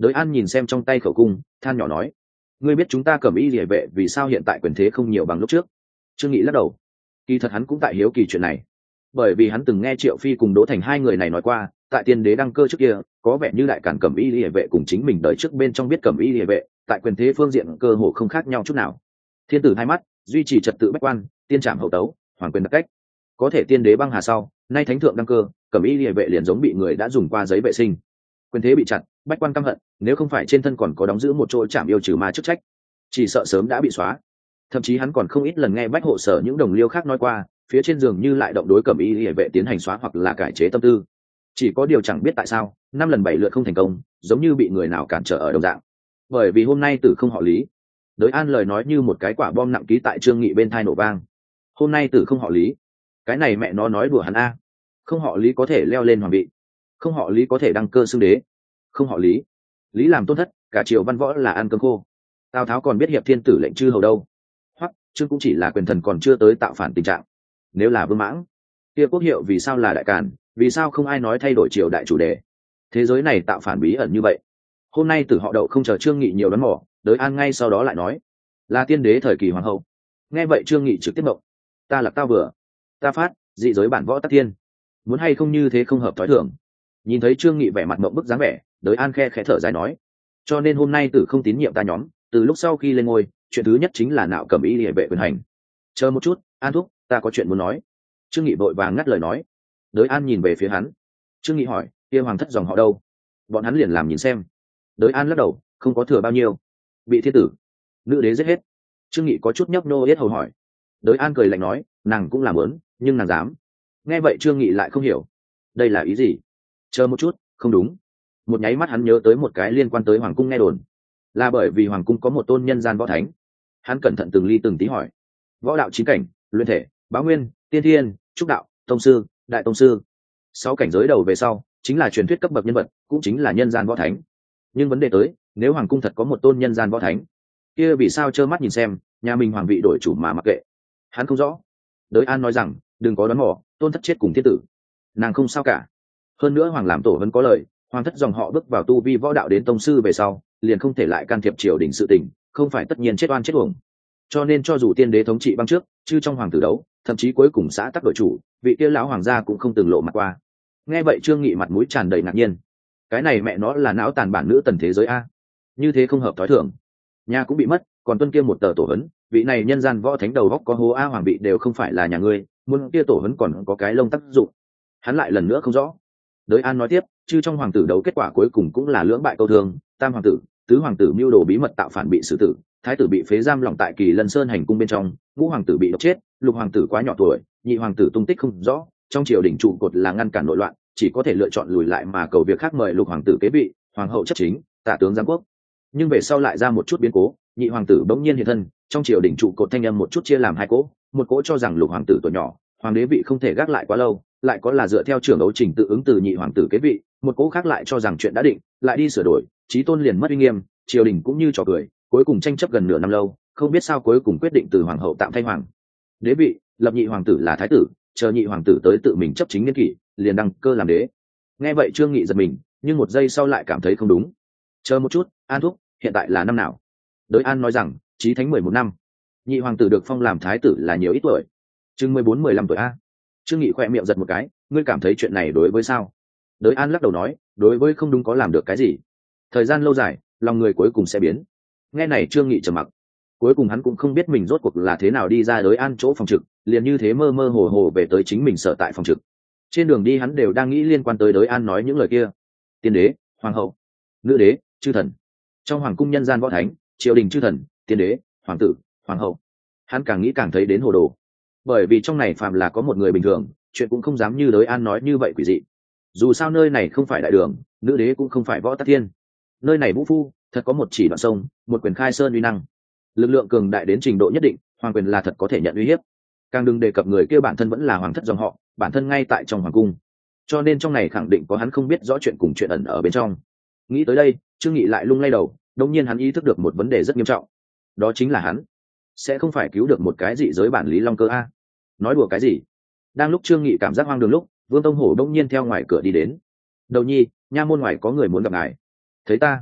Đới An nhìn xem trong tay khẩu cung, than nhỏ nói: ngươi biết chúng ta Cẩm Y Liễu vệ vì sao hiện tại quyền thế không nhiều bằng lúc trước? Trương Nghị lắc đầu. Kỳ thật hắn cũng tại hiếu kỳ chuyện này, bởi vì hắn từng nghe Triệu Phi cùng Đỗ Thành hai người này nói qua, tại tiên đế đăng cơ trước kia, có vẻ như đại cản Cẩm Y Liễu vệ cùng chính mình đời trước bên trong biết Cẩm Y Liễu vệ, tại quyền thế phương diện cơ hồ không khác nhau chút nào. Thiên tử hai mắt, duy trì trật tự bách quan, tiên trảm hậu tấu, hoàng quyền đặc cách. Có thể tiên đế băng hà sau, nay thánh thượng đăng cơ, Cẩm Y Liễu vệ liền giống bị người đã dùng qua giấy vệ sinh. Quyền thế bị chặt, bách quan căm hận, nếu không phải trên thân còn có đóng giữ một chỗ trảm yêu trừ ma chức trách, chỉ sợ sớm đã bị xóa. Thậm chí hắn còn không ít lần nghe bách hộ sở những đồng liêu khác nói qua, phía trên giường như lại động đối Cẩm Y Liễu vệ tiến hành xóa hoặc là cải chế tâm tư. Chỉ có điều chẳng biết tại sao, 5 lần 7 lượt không thành công, giống như bị người nào cản trở ở đồng dạng. Bởi vì hôm nay tử không họ Lý. Đới An lời nói như một cái quả bom nặng ký tại Trương Nghị bên tai nổ vang. Hôm nay tử không họ Lý, cái này mẹ nó nói đùa hắn a. Không họ Lý có thể leo lên hoàng vị, không họ Lý có thể đăng cơ xưng đế, không họ Lý, Lý làm tôn thất, cả triều văn võ là ăn cơm khô. Tào Tháo còn biết hiệp thiên tử lệnh chư hầu đâu, hoặc Trương cũng chỉ là quyền thần còn chưa tới tạo phản tình trạng. Nếu là Vương Mãng, kia quốc hiệu vì sao là đại càn, vì sao không ai nói thay đổi triều đại chủ đề? Thế giới này tạo phản bí ẩn như vậy. Hôm nay tử họ Đậu không chờ Trương Nghị nhiều đoán mò, Đới An ngay sau đó lại nói là tiên đế thời kỳ hoàng hậu. Nghe vậy Trương Nghị trực tiếp mộng: ta là tao vừa, ta phát dị giới bản võ tắc thiên, muốn hay không như thế không hợp thói thường. Nhìn thấy Trương Nghị vẻ mặt mộng bức dáng vẻ, Đới An khe khẽ thở dài nói: cho nên hôm nay tử không tín nhiệm ta nhóm, từ lúc sau khi lên ngôi, chuyện thứ nhất chính là nạo Cẩm Y Liễu vệ quyền hành. Chờ một chút, An thúc, ta có chuyện muốn nói. Trương Nghị vội vàng ngắt lời nói. Đới An nhìn về phía hắn. Trương Nghị hỏi: kia hoàng thất dòng họ đâu? Bọn hắn liền làm nhìn xem. Đới An lắc đầu: không có thừa bao nhiêu, bị thiên tử nữ đế giết hết. Trương Nghị có chút nhấp nô yết hầu hỏi. Đới An cười lạnh nói: nàng cũng làm lớn, nhưng nàng dám. Nghe vậy Trương Nghị lại không hiểu, đây là ý gì? Chờ một chút, không đúng. Một nháy mắt hắn nhớ tới một cái liên quan tới hoàng cung nghe đồn, là bởi vì hoàng cung có một tôn nhân gian võ thánh. Hắn cẩn thận từng ly từng tí hỏi: võ đạo 9 cảnh, luyện thể, bá nguyên, tiên thiên, trúc đạo, tông sư, đại tông sư. 6 cảnh giới đầu về sau chính là truyền thuyết cấp bậc nhân vật, cũng chính là nhân gian võ thánh. Nhưng vấn đề tới, nếu hoàng cung thật có một tôn nhân gian võ thánh, kia vì sao trơ mắt nhìn xem nhà mình hoàng vị đổi chủ mà mặc kệ? Hắn không rõ. Đới An nói rằng: đừng có đoán mò, tôn thất chết cùng thiên tử, nàng không sao cả. Hơn nữa hoàng làm tổ vẫn có lời, hoàng thất dòng họ bước vào tu vi võ đạo đến tông sư về sau, liền không thể lại can thiệp triều đình sự tình, không phải tất nhiên chết oan chết uổng. Cho nên cho dù tiên đế thống trị băng trước, chứ trong hoàng tử đấu, thậm chí cuối cùng xã tắc đội chủ, vị kia lão hoàng gia cũng không từng lộ mặt qua. Nghe vậy Trương Nghị mặt mũi tràn đầy ngạc nhiên. Cái này mẹ nó là não tàn bản nữ tần thế giới a, như thế không hợp thói thường. Nhà cũng bị mất, còn tuân kia một tờ tổ hấn, vị này nhân gian võ thánh đầu góc có hố a, hoàng vị đều không phải là nhà ngươi, muốn kia tổ hấn còn có cái lông tác dụng. Hắn lại lần nữa không rõ. Đới An nói tiếp: chứ trong hoàng tử đấu kết quả cuối cùng cũng là lưỡng bại câu thương, tam hoàng tử, tứ hoàng tử mưu đồ bí mật tạo phản bị xử tử, thái tử bị phế giam lỏng tại Kỳ Lân Sơn hành cung bên trong, ngũ hoàng tử bị độc chết, lục hoàng tử quá nhỏ tuổi, nhị hoàng tử tung tích không rõ, trong triều đình trụ cột là ngăn cản nội loạn, chỉ có thể lựa chọn lùi lại mà cầu việc khác, mời lục hoàng tử kế vị, hoàng hậu chấp chính, tả tướng giám quốc. Nhưng về sau lại ra một chút biến cố, nhị hoàng tử bỗng nhiên hiện thân, trong triều đình trụ cột thanh âm một chút chia làm hai cỗ, một cỗ cho rằng lục hoàng tử tuổi nhỏ, hoàng đế vị không thể gác lại quá lâu, lại có là dựa theo trưởng đấu trình tự ứng từ nhị hoàng tử kế vị, một cỗ khác lại cho rằng chuyện đã định, lại đi sửa đổi, chí tôn liền mất uy nghiêm, triều đình cũng như trò cười, cuối cùng tranh chấp gần nửa năm lâu, không biết sao cuối cùng quyết định từ hoàng hậu tạm thay hoàng đế vị, lập nhị hoàng tử là thái tử, chờ nhị hoàng tử tới tự mình chấp chính niên kỷ, liền đăng cơ làm đế. Nghe vậy Trương Nghị giật mình, nhưng một giây sau lại cảm thấy không đúng. Chờ một chút, An thúc, hiện tại là năm nào? Đới An nói rằng: chí thánh 11 năm. Nhị hoàng tử được phong làm thái tử là nhiều ít tuổi? Chừng 14-15 tuổi a. Trương Nghị khỏe miệng giật một cái: ngươi cảm thấy chuyện này đối với sao? Đới An lắc đầu nói: đối với không đúng có làm được cái gì. Thời gian lâu dài, lòng người cuối cùng sẽ biến. Nghe này Trương Nghị trầm mặc. Cuối cùng hắn cũng không biết mình rốt cuộc là thế nào đi ra Đới An chỗ phòng trực, liền như thế mơ mơ hồ hồ về tới chính mình sở tại phòng trực. Trên đường đi hắn đều đang nghĩ liên quan tới Đới An nói những lời kia: tiên đế, hoàng hậu, nữ đế, chư thần. Trong hoàng cung nhân gian võ thánh, triều đình chư thần, tiên đế, hoàng tử, hoàng hậu. Hắn càng nghĩ càng thấy đến hồ đồ. Bởi vì trong này phàm là có một người bình thường, chuyện cũng không dám như Đới An nói như vậy quỷ dị. Dù sao nơi này không phải đại đường, nữ đế cũng không phải võ tắc thiên. Nơi này vũ phu, thật có một chỉ đoạn sông, một quyền khai sơn uy năng. Lực lượng cường đại đến trình độ nhất định, hoàng quyền là thật có thể nhận uy hiếp. Càng đừng đề cập người kia bản thân vẫn là hoàng thất dòng họ, bản thân ngay tại trong hoàng cung. Cho nên trong này khẳng định có hắn không biết rõ chuyện cùng chuyện ẩn ở bên trong. Nghĩ tới đây, Trương Nghị lại lung lay đầu, đột nhiên hắn ý thức được một vấn đề rất nghiêm trọng. Đó chính là hắn sẽ không phải cứu được một cái dị giới bản lý long cơ a. Nói đùa cái gì? Đang lúc Trương Nghị cảm giác hoang đường lúc, Vương Tông Hổ đột nhiên theo ngoài cửa đi đến. Đầu nhi, nha môn ngoài có người muốn gặp ngài. Thấy ta?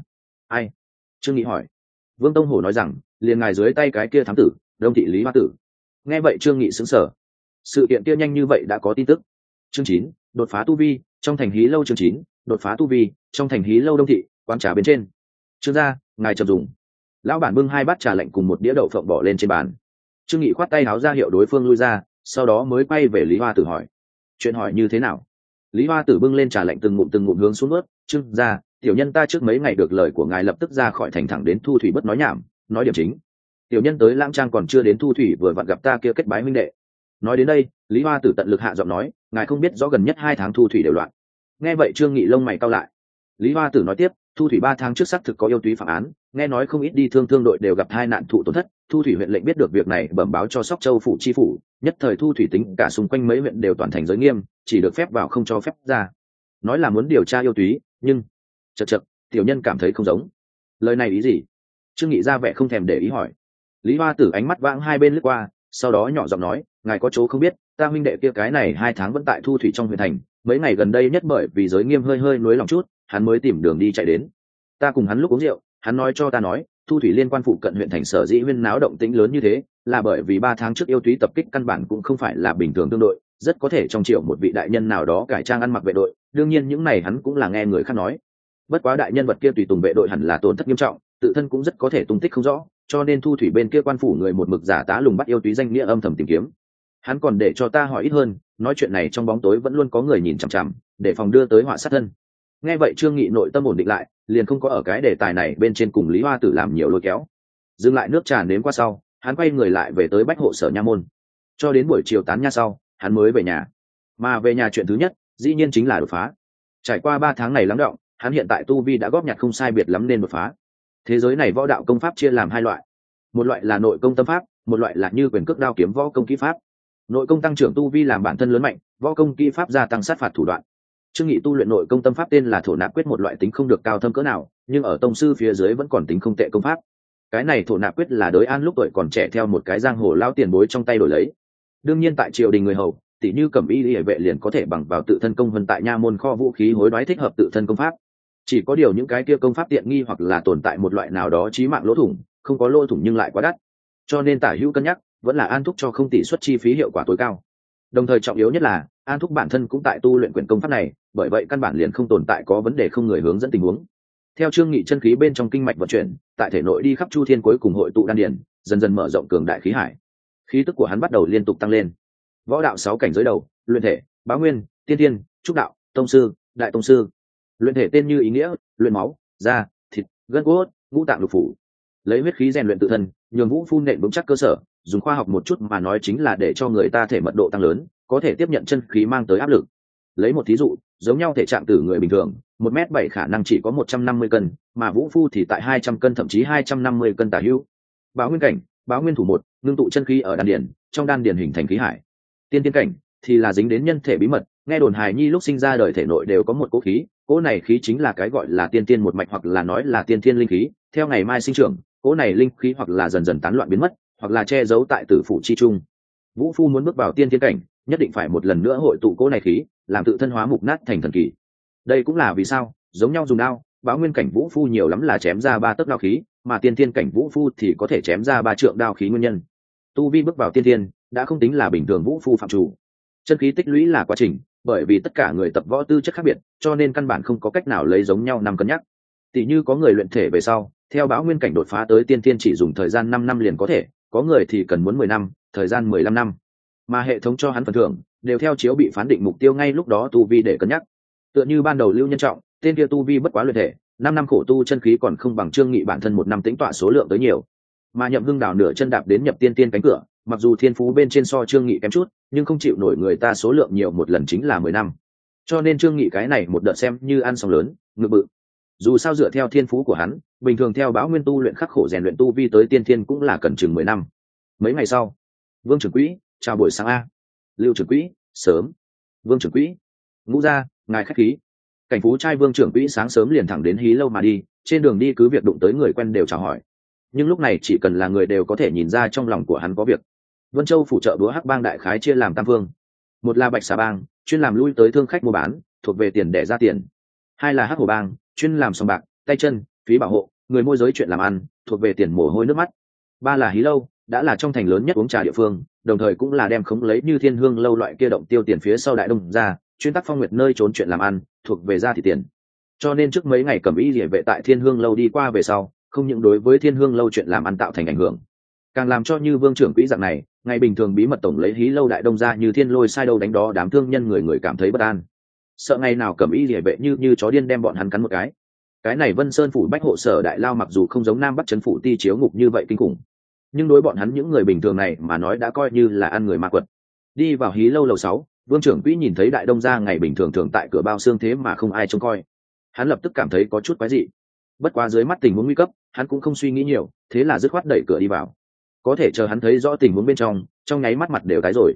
Ai? Trương Nghị hỏi. Vương Tông Hổ nói rằng liền ngài dưới tay cái kia thám tử Đông Thị Lý Hoa Tử. Nghe vậy Trương Nghị sững sờ. Sự kiện kia nhanh như vậy đã có tin tức. Chương 9, đột phá tu vi trong thành Hí Lâu. Chương 9, đột phá tu vi trong thành Hí Lâu Đông Thị, quán trà bên trên. Trương gia, ngài trầm dùng. Lão bản bưng 2 bát trà lạnh cùng một đĩa đậu phộng bỏ lên trên bàn. Trương Nghị khoát tay áo ra hiệu đối phương lui ra, sau đó mới quay về Lý Hoa Tử hỏi. Chuyện hỏi như thế nào? Lý Hoa Tử bưng lên trà lạnh từng ngụm hướng xuống nuốt. Trương gia, tiểu nhân ta trước mấy ngày được lời của ngài lập tức ra khỏi thành thẳng đến Thu Thủy bất nói nhảm, nói điểm chính. Tiểu nhân tới Lãng Trang còn chưa đến Thu Thủy vừa vặn gặp ta kia kết bái huynh đệ. Nói đến đây, Lý Hoa Tử tận lực hạ giọng nói, ngài không biết rõ gần nhất 2 tháng Thu Thủy đều loạn. Nghe vậy Trương Nghị lông mày cau lại. Lý Hoa Tử nói tiếp, Thu Thủy 3 tháng trước xác thực có yêu túy phạm án, nghe nói không ít đi thương đội đều gặp tai nạn thụ tổn thất. Thu Thủy huyện lệnh biết được việc này bẩm báo cho Sóc Châu phủ chi phủ, nhất thời Thu Thủy tính cả xung quanh mấy huyện đều toàn thành giới nghiêm, chỉ được phép vào không cho phép ra. Nói là muốn điều tra yêu túy, nhưng chậc tiểu nhân cảm thấy không giống. Lời này ý gì? Trương Nghị ra vẻ không thèm để ý hỏi. Lý Hoa Tử ánh mắt vãng hai bên lướt qua, sau đó nhỏ giọng nói, ngài có chỗ không biết, ta huynh đệ kia cái này 2 tháng vẫn tại Thu Thủy trong huyện thành, mấy ngày gần đây nhất bởi vì giới nghiêm hơi nuối lòng chút, hắn mới tìm đường đi chạy đến. Ta cùng hắn lúc uống rượu, hắn nói cho ta nói, Thu Thủy liên quan phụ cận huyện thành sở dĩ huyên náo động tĩnh lớn như thế, là bởi vì 3 tháng trước yêu túy tập kích căn bản cũng không phải là bình thường tương đội, rất có thể trong triệu một vị đại nhân nào đó cải trang ăn mặc vệ đội, đương nhiên những này hắn cũng là nghe người khác nói. Bất quá đại nhân vật kia tùy tùng vệ đội hẳn là tổn thất nghiêm trọng, tự thân cũng rất có thể tung tích không rõ, cho nên Thu Thủy bên kia quan phủ người một mực giả tá lùng bắt yêu túy danh nghĩa âm thầm tìm kiếm. Hắn còn để cho ta hỏi ít hơn, nói chuyện này trong bóng tối vẫn luôn có người nhìn chằm chằm, để phòng đưa tới họa sát thân. Nghe vậy Trương Nghị nội tâm ổn định lại, liền không có ở cái đề tài này bên trên cùng Lý Hoa Tử làm nhiều lôi kéo. Dừng lại nước trà nếm qua sau, hắn quay người lại về tới Bách Hộ sở nha môn. Cho đến buổi chiều tán nha sau, hắn mới về nhà. Mà về nhà chuyện thứ nhất, dĩ nhiên chính là đột phá. Trải qua 3 tháng này lắng đọng, hắn hiện tại tu vi đã góp nhặt không sai biệt lắm nên đột phá. Thế giới này võ đạo công pháp chia làm 2 loại. Một loại là nội công tâm pháp, một loại là như quyền cước đao kiếm võ công kỹ pháp. Nội công tăng trưởng tu vi làm bản thân lớn mạnh, võ công kỹ pháp gia tăng sát phạt thủ đoạn. Trương Nghị tu luyện nội công tâm pháp tên là Thổ Nạp Quyết, một loại tính không được cao thâm cỡ nào, nhưng ở tông sư phía dưới vẫn còn tính không tệ công pháp. Cái này Thổ Nạp Quyết là Đới An lúc tuổi còn trẻ theo một cái giang hồ lao tiền bối trong tay đổi lấy. Đương nhiên tại triều đình người hầu, tỷ như Cẩm Y Liễu vệ liền có thể bằng vào tự thân công vân tại nha môn kho vũ khí hối đoái thích hợp tự thân công pháp. Chỉ có điều những cái kia công pháp tiện nghi hoặc là tồn tại một loại nào đó chí mạng lỗ thủng, không có lỗ thủng nhưng lại quá đắt. Cho nên Tả Hữu cân nhắc, vẫn là An Thúc cho không tỷ suất chi phí hiệu quả tối cao. Đồng thời trọng yếu nhất là An Thúc bản thân cũng tại tu luyện quyển công pháp này, bởi vậy căn bản liền không tồn tại có vấn đề không người hướng dẫn tình huống. Theo Trương Nghị chân khí bên trong kinh mạch vận chuyển, tại thể nội đi khắp chu thiên cuối cùng hội tụ đan điền, dần dần mở rộng cường đại khí hải. Khí tức của hắn bắt đầu liên tục tăng lên. Võ đạo 6 cảnh giới đầu, luyện thể, bá nguyên, tiên tiên, trúc đạo, tông sư, đại tông sư. Luyện thể tên như ý nghĩa, luyện máu, da, thịt, gân cốt, ngũ tạng lục phủ. Lấy huyết khí rèn luyện tự thân, nhường vũ phu nện vững chắc cơ sở, dùng khoa học một chút mà nói chính là để cho người ta thể mật độ tăng lớn, có thể tiếp nhận chân khí mang tới áp lực. Lấy một thí dụ, giống nhau thể trạng tử người bình thường, 1m7 khả năng chỉ có 150 cân, mà vũ phu thì tại 200 cân thậm chí 250 cân tả hữu. Báo nguyên cảnh, báo nguyên thủ một, ngưng tụ chân khí ở đan điền, trong đan điền hình thành khí hải. Tiên tiên cảnh thì là dính đến nhân thể bí mật, nghe đồn hài nhi lúc sinh ra đời thể nội đều có một cỗ khí, cỗ này khí chính là cái gọi là tiên tiên một mạch hoặc là nói là tiên tiên linh khí, theo ngày mai sinh trưởng, cỗ này linh khí hoặc là dần dần tán loạn biến mất, hoặc là che giấu tại tử phủ chi trung. Vũ phu muốn bước vào tiên tiên cảnh, nhất định phải một lần nữa hội tụ cỗ này khí, làm tự thân hóa mục nát thành thần kỳ. Đây cũng là vì sao, giống nhau dùng đao, báo nguyên cảnh vũ phu nhiều lắm là chém ra 3 tấc đao khí, mà tiên tiên cảnh vũ phu thì có thể chém ra 3 trượng đao khí nguyên nhân. Tu vi bước vào tiên tiên, đã không tính là bình thường vũ phu phạm chủ. Chân khí tích lũy là quá trình, bởi vì tất cả người tập võ tư chất khác biệt, cho nên căn bản không có cách nào lấy giống nhau năm cân nhắc. Tỷ như có người luyện thể về sau, theo báo nguyên cảnh đột phá tới tiên tiên chỉ dùng thời gian 5 năm liền có thể, có người thì cần muốn 10 năm, thời gian 15 năm. Mà hệ thống cho hắn phần thưởng đều theo chiếu bị phán định mục tiêu ngay lúc đó tu vi để cân nhắc. Tựa như ban đầu Lưu Nhân Trọng, tên kia tu vi bất quá luyện thể, 5 năm khổ tu chân khí còn không bằng Trương Nghị bản thân 1 năm tĩnh tọa số lượng tới nhiều. Mà Nhậm Hưng đảo nửa chân đạp đến nhập tiên tiên cánh cửa, mặc dù thiên phú bên trên so Trương Nghị kém chút, nhưng không chịu nổi người ta số lượng nhiều một lần chính là 10 năm. Cho nên Trương Nghị cái này một đợt xem như ăn sóng lớn, ngự bự. Dù sao dựa theo thiên phú của hắn, bình thường theo báo nguyên tu luyện khắc khổ rèn luyện tu vi tới tiên thiên cũng là cần chừng 10 năm. Mấy ngày sau, Vương trưởng quỹ, chào buổi sáng a. Lưu trưởng quỹ, sớm. Vương trưởng quỹ, Ngũ gia, ngài khách khí. Cảnh Phú trai Vương trưởng quỹ sáng sớm liền thẳng đến Hí Lâu mà đi, trên đường đi cứ việc đụng tới người quen đều chào hỏi. Nhưng lúc này chỉ cần là người đều có thể nhìn ra trong lòng của hắn có việc. Vân Châu phủ trợ búa Hắc bang đại khái chia làm tam phương. Một là Bạch Xà bang, chuyên làm lui tới thương khách mua bán, thuộc về tiền để ra tiền. Hai là Hắc Hổ bang, chuyên làm sòng bạc, tay chân, phí bảo hộ, người môi giới chuyện làm ăn thuộc về tiền mồ hôi nước mắt. Ba là hí lâu, đã là trong thành lớn nhất uống trà địa phương, đồng thời cũng là đem khống lấy như Thiên Hương lâu loại kia động tiêu tiền phía sau đại đông ra, chuyên tác phong nguyệt nơi trốn chuyện làm ăn, thuộc về ra thị tiền. Cho nên trước mấy ngày Cẩm Y Liễu vệ tại Thiên Hương lâu đi qua về sau, không những đối với Thiên Hương lâu chuyện làm ăn tạo thành ảnh hưởng, càng làm cho như Vương trưởng quỹ dạng này, ngày bình thường bí mật tổng lấy hí lâu đại đông ra như thiên lôi sai đâu đánh đó đám thương nhân người cảm thấy bất an, sợ ngày nào Cẩm Y Liễu vệ như chó điên đem bọn hắn cắn một cái. Cái này Vân Sơn phủ bách hộ sở đại lao mặc dù không giống Nam Bắc trấn phủ ti chiếu ngục như vậy kinh khủng, nhưng đối bọn hắn những người bình thường này mà nói đã coi như là ăn người ma quật. Đi vào hí lâu lầu 6, Vương trưởng quỹ nhìn thấy đại đông gia ngày bình thường thường tại cửa bao xương thế mà không ai trông coi, hắn lập tức cảm thấy có chút quái dị. Bất quá dưới mắt tình huống nguy cấp, hắn cũng không suy nghĩ nhiều, thế là dứt khoát đẩy cửa đi vào. Có thể chờ hắn thấy rõ tình huống bên trong nháy mắt mặt đều tái rồi.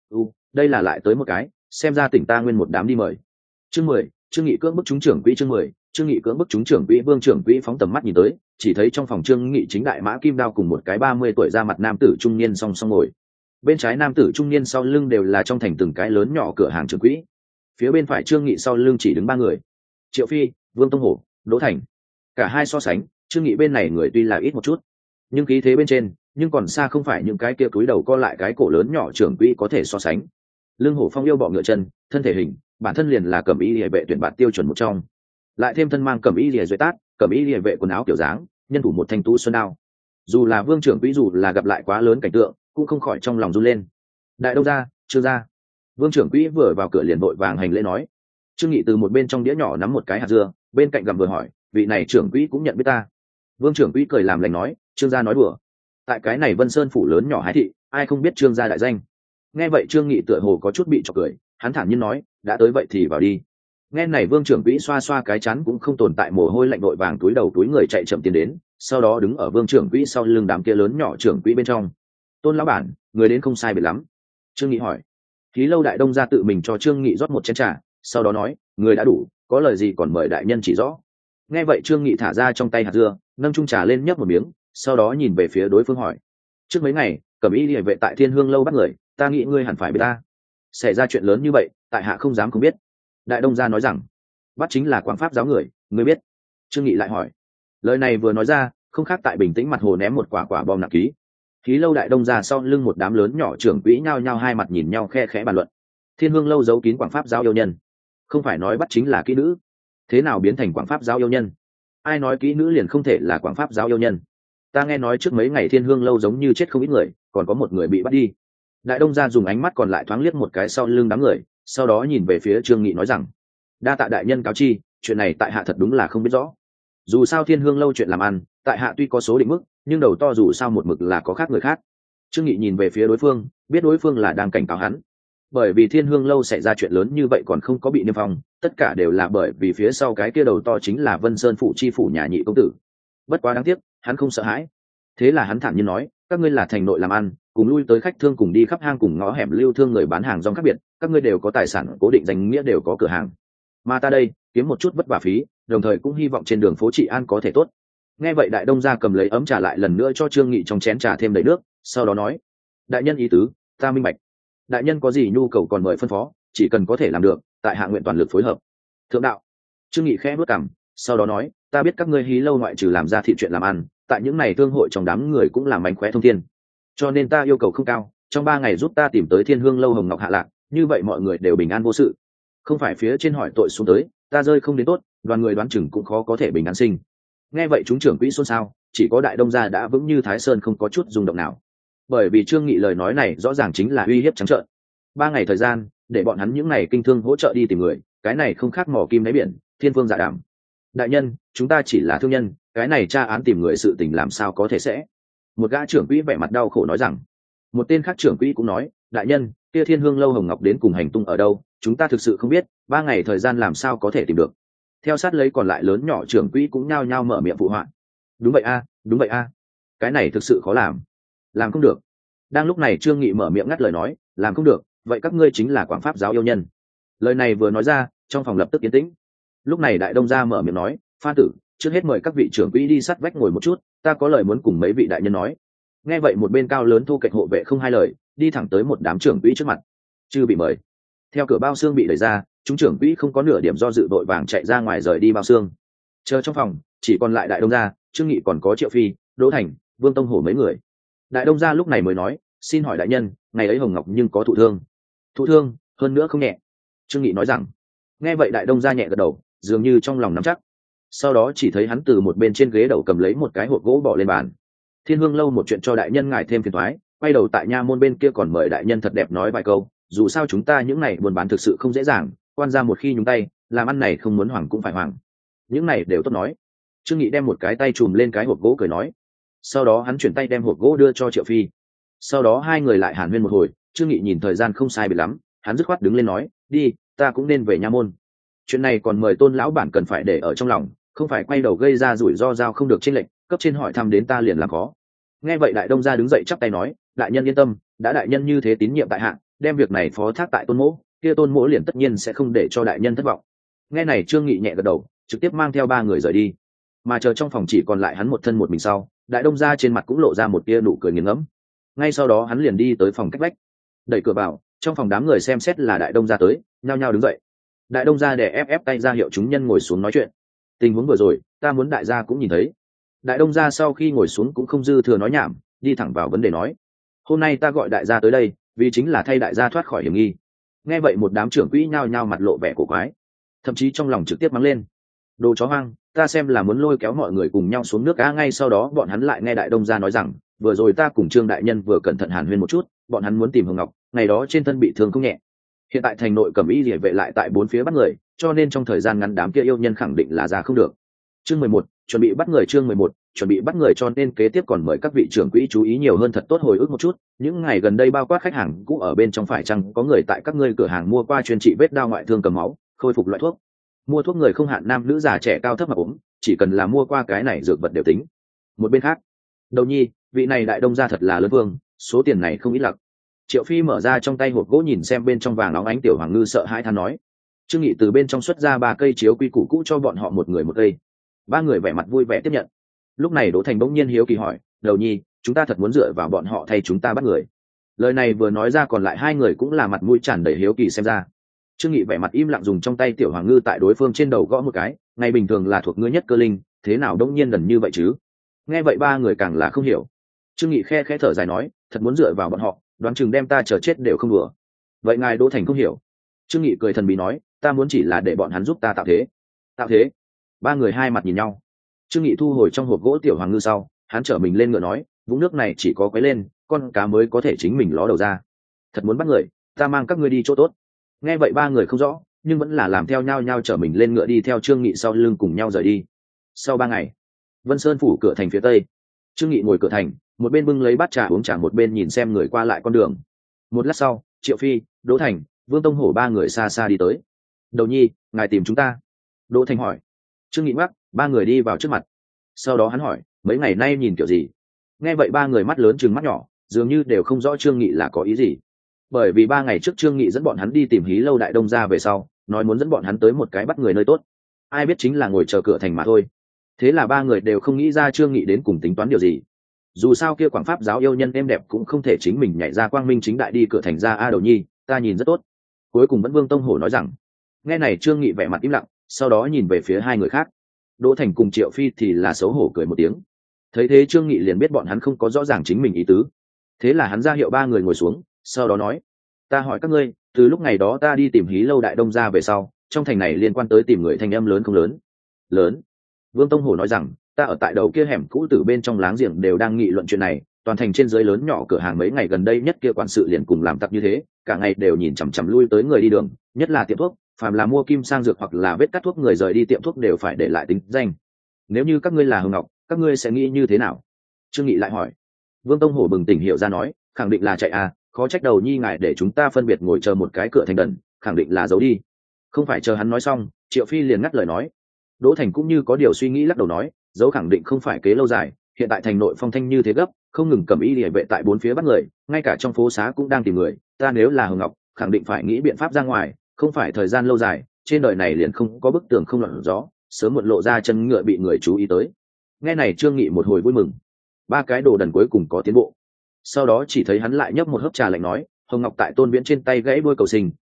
Đây là lại tới một cái, xem ra tỉnh ta nguyên một đám đi mời. Chương 10, Trương Nghị cưỡng bức chúng trưởng quỹ. Chương 10, Trương Nghị cưỡng bức chúng trưởng quỹ. Vương trưởng quỹ phóng tầm mắt nhìn tới, chỉ thấy trong phòng Trương Nghị chính đại mã kim đao cùng một cái 30 tuổi ra mặt nam tử trung niên song song ngồi. Bên trái nam tử trung niên sau lưng đều là trong thành từng cái lớn nhỏ cửa hàng trưởng quỹ. Phía bên phải Trương Nghị sau lưng chỉ đứng 3 người: Triệu Phi, Vương Tông Hổ, Đỗ Thành. Cả hai so sánh, Trương Nghị bên này người tuy là ít một chút, nhưng khí thế bên trên nhưng còn xa không phải những cái kia cúi đầu co lại cái cổ lớn nhỏ trưởng quỹ có thể so sánh. Lương Hổ Phong yêu bọ ngựa chân, thân thể hình bản thân liền là Cẩm Y Liễu vệ tuyển bạt tiêu chuẩn một trong, lại thêm thân mang Cẩm Y Liễu duệ tát, Cẩm Y Liễu vệ quần áo kiểu dáng, nhân thủ một thanh tú xuân đao. Dù là Vương trưởng quỹ dù là gặp lại quá lớn cảnh tượng, cũng không khỏi trong lòng run lên. Đại đông gia, Trương gia. Vương trưởng quỹ vừa vào cửa liền vội vàng hành lễ nói. Trương Nghị từ một bên trong đĩa nhỏ nắm một cái hạt dưa, bên cạnh gặm vừa hỏi, vị này trưởng quỹ cũng nhận biết ta? Vương trưởng quỹ cười làm lành nói, Trương gia nói đùa, tại cái này Vân Sơn phủ lớn nhỏ hái thị, ai không biết Trương gia đại danh. Nghe vậy Trương Nghị tựa hồ có chút bị chọc cười, hắn thản nhiên nói, đã tới vậy thì vào đi. Nghe này Vương trưởng quỹ xoa xoa cái chắn cũng không tồn tại mồ hôi lạnh vội vàng túi đầu túi người chạy chậm tiến đến, sau đó đứng ở Vương trưởng quỹ sau lưng đám kia lớn nhỏ trưởng quỹ bên trong. Tôn lão bản, người đến không sai biệt lắm. Trương Nghị hỏi. Khí lâu đại đông gia tự mình cho Trương Nghị rót một chén trà, sau đó nói, người đã đủ, có lời gì còn mời đại nhân chỉ rõ. Nghe vậy Trương Nghị thả ra trong tay hạt dưa, nâng chung trà lên nhấp một miếng, sau đó nhìn về phía đối phương hỏi, trước mấy ngày Cẩm Y Liễu vệ tại Thiên Hương lâu bắt người, ta nghĩ ngươi hẳn phải biết ta. Xảy ra chuyện lớn như vậy, tại hạ không dám không biết. Đại đông gia nói rằng, bắt chính là Quảng Pháp giáo người, ngươi biết? Trương Nghị lại hỏi. Lời này vừa nói ra, không khác tại bình tĩnh mặt hồ ném một quả bom nặng ký. Khí lâu đại đông gia sau lưng một đám lớn nhỏ trưởng quỹ nhao nhao hai mặt nhìn nhau khe khẽ bàn luận. Thiên Hương lâu giấu kín Quảng Pháp giáo yêu nhân, không phải nói bắt chính là kỹ nữ, thế nào biến thành Quảng Pháp giáo yêu nhân? Ai nói kỹ nữ liền không thể là Quảng Pháp giáo yêu nhân? Ta nghe nói trước mấy ngày Thiên Hương lâu giống như chết không ít người, còn có một người bị bắt đi. Đại đông gia dùng ánh mắt còn lại thoáng liếc một cái sau lưng đám người, sau đó nhìn về phía Trương Nghị nói rằng, đa tạ đại nhân cáo chi, chuyện này tại hạ thật đúng là không biết rõ. Dù sao Thiên Hương lâu chuyện làm ăn, tại hạ tuy có số định mức, nhưng đầu to dù sao một mực là có khác người khác. Trương Nghị nhìn về phía đối phương, biết đối phương là đang cảnh cáo hắn, bởi vì Thiên Hương lâu xảy ra chuyện lớn như vậy còn không có bị niêm phong, tất cả đều là bởi vì phía sau cái kia đầu to chính là Vân Sơn phủ chi phủ nhà nhị công tử. Bất quá đáng tiếc, hắn không sợ hãi, thế là hắn thản nhiên nói, các ngươi là thành nội làm ăn, cùng lui tới khách thương cùng đi khắp hang cùng ngõ hẻm lưu thương người bán hàng rong khác biệt, các ngươi đều có tài sản cố định danh nghĩa, đều có cửa hàng, mà ta đây kiếm một chút vất vả phí, đồng thời cũng hy vọng trên đường phố trị an có thể tốt. Nghe vậy đại đông gia cầm lấy ấm trà lại lần nữa cho Trương Nghị trong chén trà thêm đầy nước, sau đó nói, đại nhân ý tứ ta minh bạch, đại nhân có gì nhu cầu còn mời phân phó, chỉ cần có thể làm được, tại hạ nguyện toàn lực phối hợp. Thượng đạo. Trương Nghị khẽ bước cằm, sau đó nói, ta biết các ngươi hí lâu ngoại trừ làm ra thị chuyện làm ăn, tại những này thương hội trong đám người cũng làm mánh khóe thông thiên, cho nên ta yêu cầu không cao, trong 3 ngày giúp ta tìm tới Thiên Hương lâu Hồng Ngọc hạ lạc, như vậy mọi người đều bình an vô sự. Không phải phía trên hỏi tội xuống tới, ta rơi không đến tốt, đoàn người đoán chừng cũng khó có thể bình an sinh. Nghe vậy chúng trưởng quỹ xôn xao, chỉ có đại đông gia đã vững như Thái Sơn không có chút rung động nào, bởi vì Trương Nghị lời nói này rõ ràng chính là uy hiếp trắng trợn. 3 ngày thời gian để bọn hắn những này kinh thương hỗ trợ đi tìm người, cái này không khác mò kim đáy biển, thiên phương dạ đàm. Đại nhân, chúng ta chỉ là thương nhân, cái này tra án tìm người sự tình làm sao có thể sẽ? Một gã trưởng quỹ vẻ mặt đau khổ nói rằng. Một tên khác trưởng quỹ cũng nói, đại nhân, kia Thiên Hương lâu Hồng Ngọc đến cùng hành tung ở đâu, chúng ta thực sự không biết, 3 ngày thời gian làm sao có thể tìm được. Theo sát lấy còn lại lớn nhỏ trưởng quỹ cũng nhao nhao mở miệng phụ họa. Đúng vậy a, đúng vậy a, cái này thực sự khó làm không được. Đang lúc này Trương Nghị mở miệng ngắt lời nói, làm không được, vậy các ngươi chính là Quảng Pháp giáo yêu nhân. Lời này vừa nói ra, trong phòng lập tức yên tĩnh. Lúc này đại đông gia mở miệng nói, Phan tử, trước hết mời các vị trưởng quỹ đi sát vách ngồi một chút, ta có lời muốn cùng mấy vị đại nhân nói. Nghe vậy một bên cao lớn thu kệch hộ vệ không hai lời, đi thẳng tới một đám trưởng quỹ trước mặt. Chư bị mời. Theo cửa bao xương bị đẩy ra, chúng trưởng quỹ không có nửa điểm do dự, đội vàng chạy ra ngoài rời đi bao xương. Chờ trong phòng chỉ còn lại đại đông gia, Trương Nghị còn có Triệu Phi, Đỗ Thành, Vương Tông Hổ mấy người. Đại Đông gia lúc này mới nói, xin hỏi đại nhân, ngày ấy Hồng Ngọc nhưng có thụ thương? Thụ thương, hơn nữa không nhẹ. Trương Nghị nói rằng. Nghe vậy Đại Đông gia nhẹ gật đầu, dường như trong lòng nắm chắc. Sau đó chỉ thấy hắn từ một bên trên ghế đầu cầm lấy một cái hộp gỗ bỏ lên bàn. Thiên Hương lâu một chuyện cho đại nhân ngài thêm phiền toái, quay đầu tại nha môn bên kia còn mời đại nhân thật đẹp nói vài câu, dù sao chúng ta những này buôn bán thực sự không dễ dàng, quan gia một khi nhúng tay, làm ăn này không muốn hoàng cũng phải hoàng. Những này đều tốt nói. Trương Nghị đem một cái tay chùm lên cái hộp gỗ cười nói. Sau đó hắn chuyển tay đem hộp gỗ đưa cho Triệu Phi. Sau đó hai người lại hàn huyên một hồi. Trương Nghị nhìn thời gian không sai biệt lắm, hắn dứt khoát đứng lên nói, đi, ta cũng nên về nha môn. Chuyện này còn mời Tôn lão bản cần phải để ở trong lòng, không phải quay đầu gây ra rủi ro giao không được chênh lệnh, cấp trên hỏi thăm đến ta liền làm khó. Nghe vậy Đại Đông gia đứng dậy chắp tay nói, đại nhân yên tâm, đã đại nhân như thế tín nhiệm tại hạ, đem việc này phó thác tại Tôn mỗ, kia Tôn mỗ liền tất nhiên sẽ không để cho đại nhân thất vọng. Nghe này Trương Nghị nhẹ gật đầu, trực tiếp mang theo ba người rời đi. Mà chờ trong phòng chỉ còn lại hắn một thân một mình sau, Đại Đông gia trên mặt cũng lộ ra một tia nụ cười nghiền ngẫm. Ngay sau đó hắn liền đi tới phòng cách vách, đẩy cửa vào, trong phòng đám người xem xét là Đại Đông gia tới, nhao nhao đứng dậy. Đại Đông gia đè ép tay ra hiệu chúng nhân ngồi xuống nói chuyện. Tình huống vừa rồi, ta muốn đại gia cũng nhìn thấy. Đại Đông gia sau khi ngồi xuống cũng không dư thừa nói nhảm, đi thẳng vào vấn đề nói. Hôm nay ta gọi đại gia tới đây, vì chính là thay đại gia thoát khỏi hiểm nghi. Nghe vậy một đám trưởng quỹ nhao nhao mặt lộ vẻ cổ quái, thậm chí trong lòng trực tiếp mắng lên. Đồ chó hoang, ta xem là muốn lôi kéo mọi người cùng nhau xuống nước cá. Ngay sau đó bọn hắn lại nghe Đại Đông gia nói rằng, vừa rồi ta cùng Trương đại nhân vừa cẩn thận hàn huyên một chút, bọn hắn muốn tìm Hồng Ngọc, ngày đó trên thân bị thương không nhẹ. Hiện tại thành nội Cẩm Y Liễu vệ lại tại bốn phía bắt người, cho nên trong thời gian ngắn đám kia yêu nhân khẳng định là ra không được. Chương 11, chuẩn bị bắt người. Chương 11, chuẩn bị bắt người. Cho nên kế tiếp còn mời các vị trưởng quỹ chú ý nhiều hơn, thật tốt hồi ức một chút, những ngày gần đây bao quát khách hàng cũ ở bên trong phải chăng có người tại các ngươi cửa hàng mua qua chuyên trị vết đao ngoại thương cầm máu, khôi phục loại thuốc. Mua thuốc người không hạn nam nữ già trẻ cao thấp mà ốm, chỉ cần là mua qua cái này dược vật đều tính. Một bên khác, Đầu Nhi, vị này Đại Đông gia thật là lớn vương, số tiền này không ít lặc. Triệu Phi mở ra trong tay hộp gỗ nhìn xem bên trong vàng óng ánh, Tiểu Hoàng Ngư sợ hãi than nói. Trương Nghị từ bên trong xuất ra 3 cây chiếu quy củ cũ cho bọn họ một người một cây. 3 người vẻ mặt vui vẻ tiếp nhận. Lúc này Đỗ Thành bỗng nhiên hiếu kỳ hỏi, Đầu Nhi, chúng ta thật muốn dựa vào bọn họ thay chúng ta bắt người? Lời này vừa nói ra còn lại 2 người cũng là mặt mũi tràn đầy hiếu kỳ xem ra. Trương Nghị vẻ mặt im lặng dùng trong tay Tiểu Hoàng Ngư tại đối phương trên đầu gõ một cái, ngày bình thường là thuộc ngươi nhất cơ linh, thế nào đống nhiên lần như vậy chứ? Nghe vậy 3 người càng là không hiểu. Trương Nghị khẽ thở dài nói, thật muốn dựa vào bọn họ, đoán chừng đem ta chờ chết đều không đùa. Vậy ngài Đỗ Thành không hiểu. Trương Nghị cười thần bí nói, ta muốn chỉ là để bọn hắn giúp ta tạo thế. Tạo thế? 3 người hai mặt nhìn nhau. Trương Nghị thu hồi trong hộp gỗ Tiểu Hoàng Ngư sau, hắn trở mình lên ngựa nói, vũng nước này chỉ có quấy lên, con cá mới có thể chính mình ló đầu ra. Thật muốn bắt người, ta mang các ngươi đi chỗ tốt. Nghe vậy 3 người không rõ, nhưng vẫn là làm theo nhau trở mình lên ngựa đi theo Trương Nghị sau lưng cùng nhau rời đi. Sau 3 ngày, Vân Sơn phủ cửa thành phía tây, Trương Nghị ngồi cửa thành, một bên bưng lấy bát trà uống trà, một bên nhìn xem người qua lại con đường. Một lát sau, Triệu Phi, Đỗ Thành, Vương Tông Hổ 3 người xa xa đi tới. Đầu Nhi, ngài tìm chúng ta? Đỗ Thành hỏi. Trương Nghị ngoắc, 3 người đi vào trước mặt. Sau đó hắn hỏi, mấy ngày nay nhìn kiểu gì? Nghe vậy 3 người mắt lớn trừng mắt nhỏ, dường như đều không rõ Trương Nghị là có ý gì. Bởi vì 3 ngày trước Trương Nghị dẫn bọn hắn đi tìm Hí lâu Đại Đông gia về sau, nói muốn dẫn bọn hắn tới một cái bắt người nơi tốt. Ai biết chính là ngồi chờ cửa thành mà thôi. Thế là 3 người đều không nghĩ ra Trương Nghị đến cùng tính toán điều gì. Dù sao kia Quảng Pháp giáo yêu nhân êm đẹp cũng không thể chính mình nhảy ra quang minh chính đại đi cửa thành ra. Đầu Nhi, ta nhìn rất tốt. Cuối cùng vẫn Vương Tông Hổ nói rằng. Nghe này Trương Nghị vẻ mặt im lặng, sau đó nhìn về phía 2 người khác. Đỗ Thành cùng Triệu Phi thì là xấu hổ cười một tiếng. Thấy thế Trương Nghị liền biết bọn hắn không có rõ ràng chính mình ý tứ. Thế là hắn ra hiệu 3 người ngồi xuống, sau đó nói, ta hỏi các ngươi, từ lúc ngày đó ta đi tìm Hí lâu Đại Đông gia về sau, trong thành này liên quan tới tìm người thanh âm lớn không lớn? Lớn. Vương Tông Hổ nói rằng, ta ở tại đầu kia hẻm cũ từ bên trong láng giềng đều đang nghị luận chuyện này, toàn thành trên dưới lớn nhỏ cửa hàng mấy ngày gần đây nhất kia quản sự liền cùng làm tặc như thế, cả ngày đều nhìn chằm chằm lui tới người đi đường, nhất là tiệm thuốc, phàm là mua kim sang dược hoặc là vết cắt thuốc người rời đi tiệm thuốc đều phải để lại tính danh. Nếu như các ngươi là Hồng Ngọc, các ngươi sẽ nghĩ như thế nào? Trương Nghị lại hỏi. Vương Tông Hổ bừng tỉnh hiểu ra nói, khẳng định là chạy à, khó trách Đầu Nhi ngài để chúng ta phân biệt ngồi chờ một cái cửa thành đần, khẳng định là giấu đi. Không phải chờ hắn nói xong, Triệu Phi liền ngắt lời nói. Đỗ Thành cũng như có điều suy nghĩ lắc đầu nói, giấu khẳng định không phải kế lâu dài, hiện tại thành nội phong thanh như thế gấp, không ngừng Cẩm Y Liễu vệ tại bốn phía bắt người, ngay cả trong phố xá cũng đang tìm người, ta nếu là Hồng Ngọc, khẳng định phải nghĩ biện pháp ra ngoài, không phải thời gian lâu dài, trên đời này liền không có bức tường không lọt gió, sớm muộn lộ ra chân ngựa bị người chú ý tới. Nghe này Trương Nghị một hồi vui mừng. 3 cái đồ đần cuối cùng có tiến bộ. Sau đó chỉ thấy hắn lại nhấp một hớp trà lạnh nói, Hồng Ngọc tại Tôn Viễn trên tay gãy đuôi cầu sinh,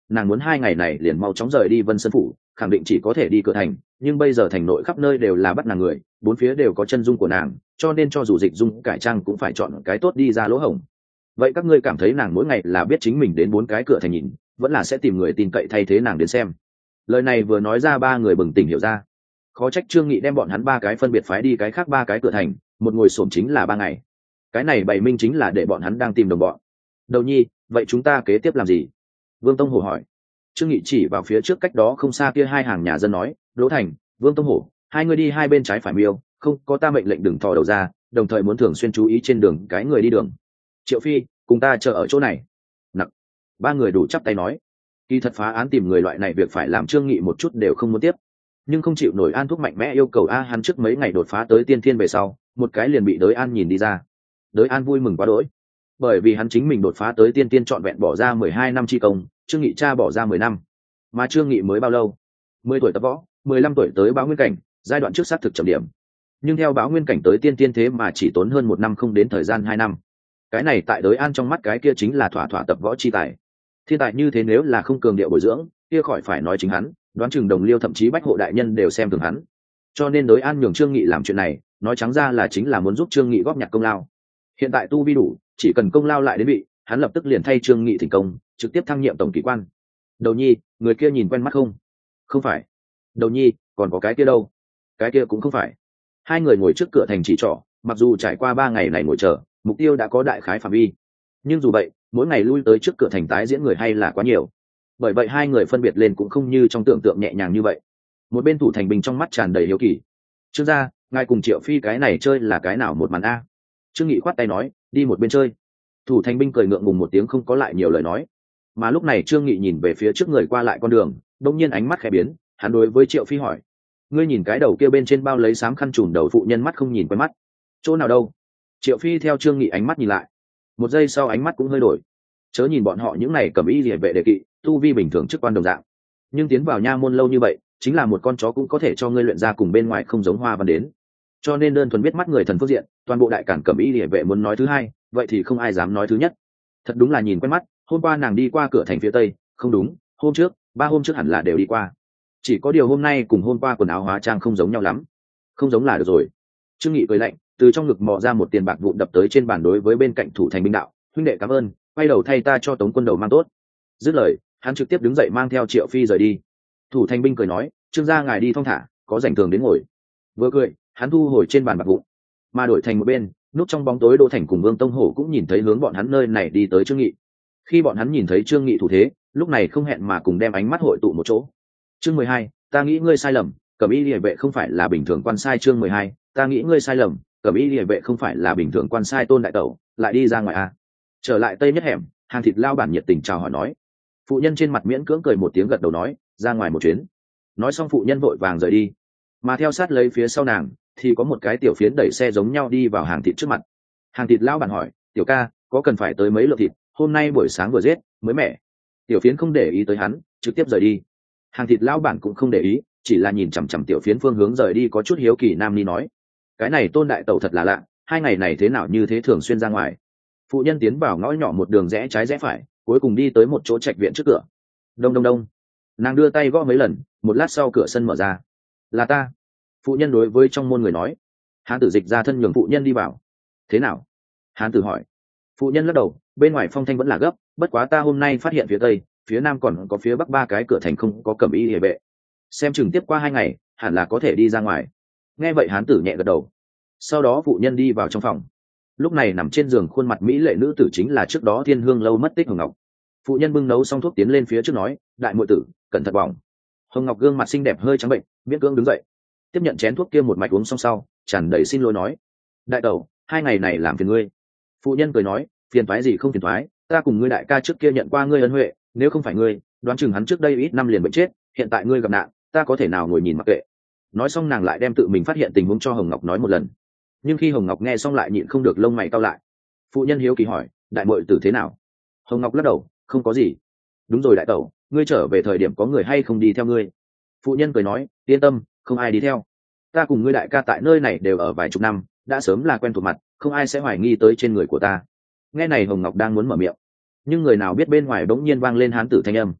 nàng muốn 2 ngày này liền mau chóng rời đi Vân Sơn phủ, khẳng định chỉ có thể đi cửa thành, nhưng bây giờ thành nội khắp nơi đều là bắt nàng người, bốn phía đều có chân dung của nàng, cho nên cho dù dịch dung cải trang cũng phải chọn cái tốt đi ra lỗ hổng. Vậy các ngươi cảm thấy nàng mỗi ngày là biết chính mình đến 4 cái cửa thành nhìn, vẫn là sẽ tìm người tin cậy thay thế nàng đến xem? Lời này vừa nói ra, 3 người bừng tỉnh hiểu ra. Khó trách Trương Nghị đem bọn hắn 3 cái phân biệt phái đi cái khác 3 cái cửa thành, một ngồi xổm chính là 3 ngày. Cái này bày minh chính là để bọn hắn đang tìm đồng bọn. Đầu nhi, vậy chúng ta kế tiếp làm gì? Vương Tông Hổ hỏi. Trương Nghị chỉ vào phía trước cách đó không xa kia 2 hàng nhà dân nói, Đỗ Thành, Vương Tông Hổ, 2 người đi 2 bên trái phải miêu, không có ta mệnh lệnh đừng thò đầu ra, đồng thời muốn thường xuyên chú ý trên đường cái người đi đường. Triệu Phi, cùng ta chờ ở chỗ này. Nặc. 3 người đủ chắp tay nói. Kỳ thật phá án tìm người loại này việc phải làm Trương Nghị một chút đều không muốn tiếp, nhưng không chịu nổi An Thúc mạnh mẽ yêu cầu hắn trước mấy ngày đột phá tới tiên thiên về sau, một cái liền bị Đới An nhìn đi ra. Đới An vui mừng quá đỗi, bởi vì hắn chính mình đột phá tới tiên thiên trọn vẹn bỏ ra 12 năm chi công, Trương Nghị cha bỏ ra 10 năm, mà Trương Nghị mới bao lâu? 10 tuổi tập võ, 15 tuổi tới báo nguyên cảnh, giai đoạn trước xác thực chậm điểm, nhưng theo báo nguyên cảnh tới tiên thiên thế mà chỉ tốn hơn 1 năm không đến thời gian 2 năm. Cái này tại Đới An trong mắt cái kia chính là thỏa thỏa tập võ chi tài. Thiên tài như thế nếu là không cường điệu bồi dưỡng, kia khỏi phải nói chính hắn, đoán chừng Đồng Liêu thậm chí Bách Hộ đại nhân đều xem thường hắn. Cho nên Đới An nhường Trương Nghị làm chuyện này, nói trắng ra là chính là muốn giúp Trương Nghị góp nhặt công lao. Hiện tại tu vi đủ, chỉ cần công lao lại đến vị, hắn lập tức liền thay Trương Nghị thành công, trực tiếp thăng nhiệm tổng kỳ quan. Đầu nhi, người kia nhìn quen mắt không? Không phải. Đầu nhi, còn có cái kia đâu? Cái kia cũng không phải. 2 người ngồi trước cửa thành chỉ trỏ, mặc dù trải qua 3 ngày này ngồi chờ, mục tiêu đã có đại khái phạm vi, nhưng dù vậy, mỗi ngày lui tới trước cửa thành tái diễn người hay là quá nhiều. Bởi vậy 2 người phân biệt lên cũng không như trong tưởng tượng nhẹ nhàng như vậy. Một bên thủ thành binh trong mắt tràn đầy hiếu kỳ. Trương gia, ngài cùng Triệu Phi cái này chơi là cái nào một màn a? Trương Nghị khoát tay nói, đi một bên chơi. Thủ thành binh cười ngượng ngùng một tiếng không có lại nhiều lời nói. Mà lúc này Trương Nghị nhìn về phía trước người qua lại con đường, đột nhiên ánh mắt khẽ biến, hắn đối với Triệu Phi hỏi, ngươi nhìn cái đầu kia bên trên bao lấy sám khăn trùm đầu phụ nhân mắt không nhìn quen mắt. Chỗ nào đâu? Triệu Phi theo Trương Nghị ánh mắt nhìn lại. Một giây sau ánh mắt cũng hơi đổi. Chớ nhìn bọn họ những này cầm y liề vệ đề kỵ, tu vi bình thường chức quan đồng dạng, nhưng tiến vào nha môn lâu như vậy, chính là một con chó cũng có thể cho ngươi luyện ra cùng bên ngoài không giống hoa văn đến. Cho nên đơn thuần biết mắt người thần phương diện, toàn bộ đại cản cầm y liề vệ muốn nói thứ hai, vậy thì không ai dám nói thứ nhất. Thật đúng là nhìn quen mắt, hôm qua nàng đi qua cửa thành phía tây, không đúng, hôm trước, 3 hôm trước hẳn là đều đi qua. Chỉ có điều hôm nay cùng hôm qua quần áo hóa trang không giống nhau lắm. Không giống là được rồi. Trương Nghị cười lạnh, từ trong ngực mò ra một tiền bạc vụn đập tới trên bàn đối với bên cạnh thủ thành binh đạo, huynh đệ cảm ơn, quay đầu thay ta cho Tống quân đầu mang tốt. Dứt lời, hắn trực tiếp đứng dậy mang theo Triệu Phi rời đi. Thủ thành binh cười nói, Trương gia ngài đi thong thả, có rảnh thường đến ngồi. Vừa cười, hắn thu hồi trên bàn bạc vụn, mà đổi thành một bên, núp trong bóng tối Đỗ Thành cùng Vương Tông Hổ cũng nhìn thấy hướng bọn hắn nơi này đi tới Trương Nghị. Khi bọn hắn nhìn thấy Trương Nghị thủ thế, lúc này không hẹn mà cùng đem ánh mắt hội tụ một chỗ. Chương 12, ta nghĩ ngươi sai lầm, Cẩm Y Liề vệ không phải là bình thường quan sai. Chương 12, ta nghĩ ngươi sai lầm, Cẩm Y Liề vệ không phải là bình thường quan sai. Tôn đại tẩu, lại đi ra ngoài à? Trở lại tây nhất hẻm, hàng thịt lao bản nhiệt tình chào hỏi nói. Phụ nhân trên mặt miễn cưỡng cười một tiếng gật đầu nói, ra ngoài một chuyến. Nói xong phụ nhân vội vàng rời đi, mà theo sát lấy phía sau nàng thì có một cái tiểu phiến đẩy xe giống nhau đi vào hàng thịt trước mặt. Hàng thịt lao bản hỏi, tiểu ca, có cần phải tới mấy lượng thịt, hôm nay buổi sáng vừa giết, mới mẻ. Tiểu phiến không để ý tới hắn, trực tiếp rời đi. Hàng thịt lao bản cũng không để ý, chỉ là nhìn chằm chằm tiểu phiến phương hướng rời đi có chút hiếu kỳ. Nam ni nói, cái này Tôn đại tẩu thật là lạ, 2 ngày này thế nào như thế thường xuyên ra ngoài. Phụ nhân tiến vào ngõ nhỏ một đường rẽ trái rẽ phải, cuối cùng đi tới một chỗ trạch viện trước cửa. Đông đông đông, nàng đưa tay gõ mấy lần, một lát sau cửa sân mở ra. Là ta. Phụ nhân đối với trong môn người nói. Hán tử dịch ra thân nhường phụ nhân đi vào. Thế nào? Hán tử hỏi. Phụ nhân lắc đầu, bên ngoài phong thanh vẫn là gấp, bất quá ta hôm nay phát hiện phía tây, phía nam còn có phía bắc 3 cái cửa thành không có Cẩm Y Liề vệ, xem chừng tiếp qua 2 ngày hẳn là có thể đi ra ngoài. Nghe vậy hán tử nhẹ gật đầu. Sau đó phụ nhân đi vào trong phòng. Lúc này nằm trên giường khuôn mặt mỹ lệ nữ tử chính là trước đó Thiên Hương lâu mất tích Hồng Ngọc. Phụ nhân bưng nấu xong thuốc tiến lên phía trước nói, đại muội tử, cẩn thận bỏng. Hồng Ngọc gương mặt xinh đẹp hơi trắng bệnh, miễn cưỡng đứng dậy, tiếp nhận chén thuốc kia một mạch uống xong sau, tràn đầy xin lỗi nói, đại tẩu, 2 ngày này làm phiền ngươi. Phụ nhân cười nói, phiền toái gì không phiền toái, ta cùng ngươi đại ca trước kia nhận qua ngươi ân huệ, nếu không phải ngươi, đoán chừng hắn trước đây ít năm liền bệnh chết, hiện tại ngươi gặp nạn, ta có thể nào ngồi nhìn mặc kệ. Nói xong nàng lại đem tự mình phát hiện tình huống cho Hồng Ngọc nói một lần. Nhưng khi Hồng Ngọc nghe xong lại nhịn không được lông mày cau lại. Phụ nhân hiếu kỳ hỏi, đại muội tử thế nào? Hồng Ngọc lắc đầu, không có gì. Đúng rồi đại tẩu, ngươi trở về thời điểm có người hay không đi theo ngươi? Phụ nhân cười nói, yên tâm, không ai đi theo. Ta cùng ngươi đại ca tại nơi này đều ở vài chục năm, đã sớm là quen thuộc mặt, không ai sẽ hoài nghi tới trên người của ta. Nghe này Hồng Ngọc đang muốn mở miệng, nhưng người nào biết bên ngoài bỗng nhiên vang lên hán tử thanh âm.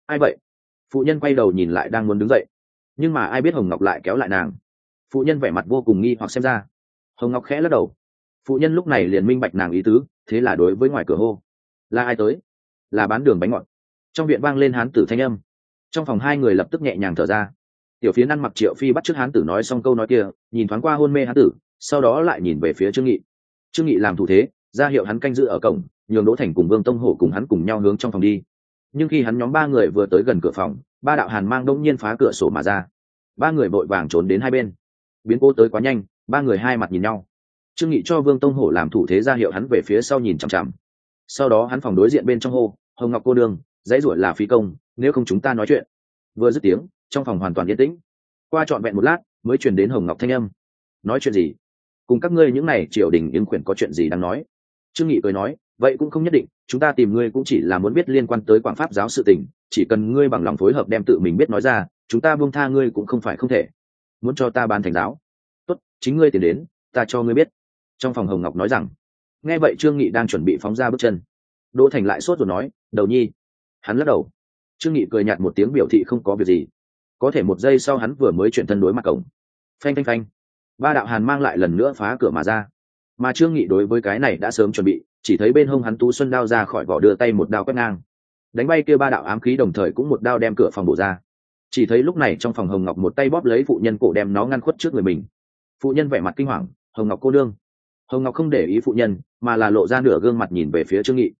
ai vậy? Phụ nhân quay đầu nhìn lại đang muốn đứng dậy, nhưng mà ai biết Hồng Ngọc lại kéo lại nàng. Phụ nhân vẻ mặt vô cùng nghi hoặc xem ra. Hồng Ngọc khẽ lắc đầu. Phụ nhân lúc này liền minh bạch nàng ý tứ, thế là đối với ngoài cửa hô: là ai tới? Là bán đường bánh ngọt. Trong viện vang lên hán tử thanh âm. Trong phòng hai người lập tức nhẹ nhàng thở ra. Tiểu Phiến ăn mặc Triệu Phi bắt chước hán tử nói xong câu nói kia, nhìn thoáng qua hôn mê hán tử, sau đó lại nhìn về phía Trương Nghị. Trương Nghị làm thủ thế, ra hiệu hắn canh giữ ở cổng, nhường Đỗ Thành cùng Vương Tông Hổ cùng hắn cùng nhau hướng trong phòng đi. Nhưng khi hắn nhóm ba người vừa tới gần cửa phòng, ba đạo hàn mang đông nhiên phá cửa sổ mà ra. Ba người vội vàng trốn đến hai bên. Biến cố tới quá nhanh, ba người hai mặt nhìn nhau. Trương Nghị cho Vương Tông Hổ làm thủ thế ra hiệu hắn về phía sau nhìn chằm chằm. Sau đó hắn phòng đối diện bên trong hô: Hồng Ngọc cô đương, dãy rủa là phí công, nếu không chúng ta nói chuyện. Vừa dứt tiếng, trong phòng hoàn toàn yên tĩnh. Qua trọn vẹn một lát mới truyền đến Hồng Ngọc thanh âm: nói chuyện gì? Cùng các ngươi những này triều đình yên quyển có chuyện gì đang nói? Trương Nghị cười nói: vậy cũng không nhất định, chúng ta tìm ngươi cũng chỉ là muốn biết liên quan tới Quảng Pháp giáo sự tình, chỉ cần ngươi bằng lòng phối hợp đem tự mình biết nói ra, chúng ta buông tha ngươi cũng không phải không thể. Muốn cho ta ban thành giáo? Tốt, chính ngươi tìm đến, ta cho ngươi biết. Trong phòng Hồng Ngọc nói rằng. Nghe vậy Trương Nghị đang chuẩn bị phóng ra bước chân. Đỗ Thành lại sốt rồi nói: đầu nhi. Hắn lắc đầu. Trương Nghị cười nhạt một tiếng biểu thị không có việc gì. Có thể một giây sau hắn vừa mới chuyển thân đối mặt cổng. Phanh phanh phanh. Ba đạo hàn mang lại lần nữa phá cửa mà ra. Mà Trương Nghị đối với cái này đã sớm chuẩn bị, chỉ thấy bên hông hắn Tú Xuân đao ra khỏi vỏ, đưa tay một đao quét ngang, đánh bay kia ba đạo ám khí, đồng thời cũng một đao đem cửa phòng bổ ra. Chỉ thấy lúc này trong phòng Hồng Ngọc một tay bóp lấy phụ nhân cổ, đem nó ngăn khuất trước người mình. Phụ nhân vẻ mặt kinh hoàng: Hồng Ngọc cô đương. Hồng Ngọc không để ý phụ nhân, mà là lộ ra nửa gương mặt nhìn về phía Trương Nghị.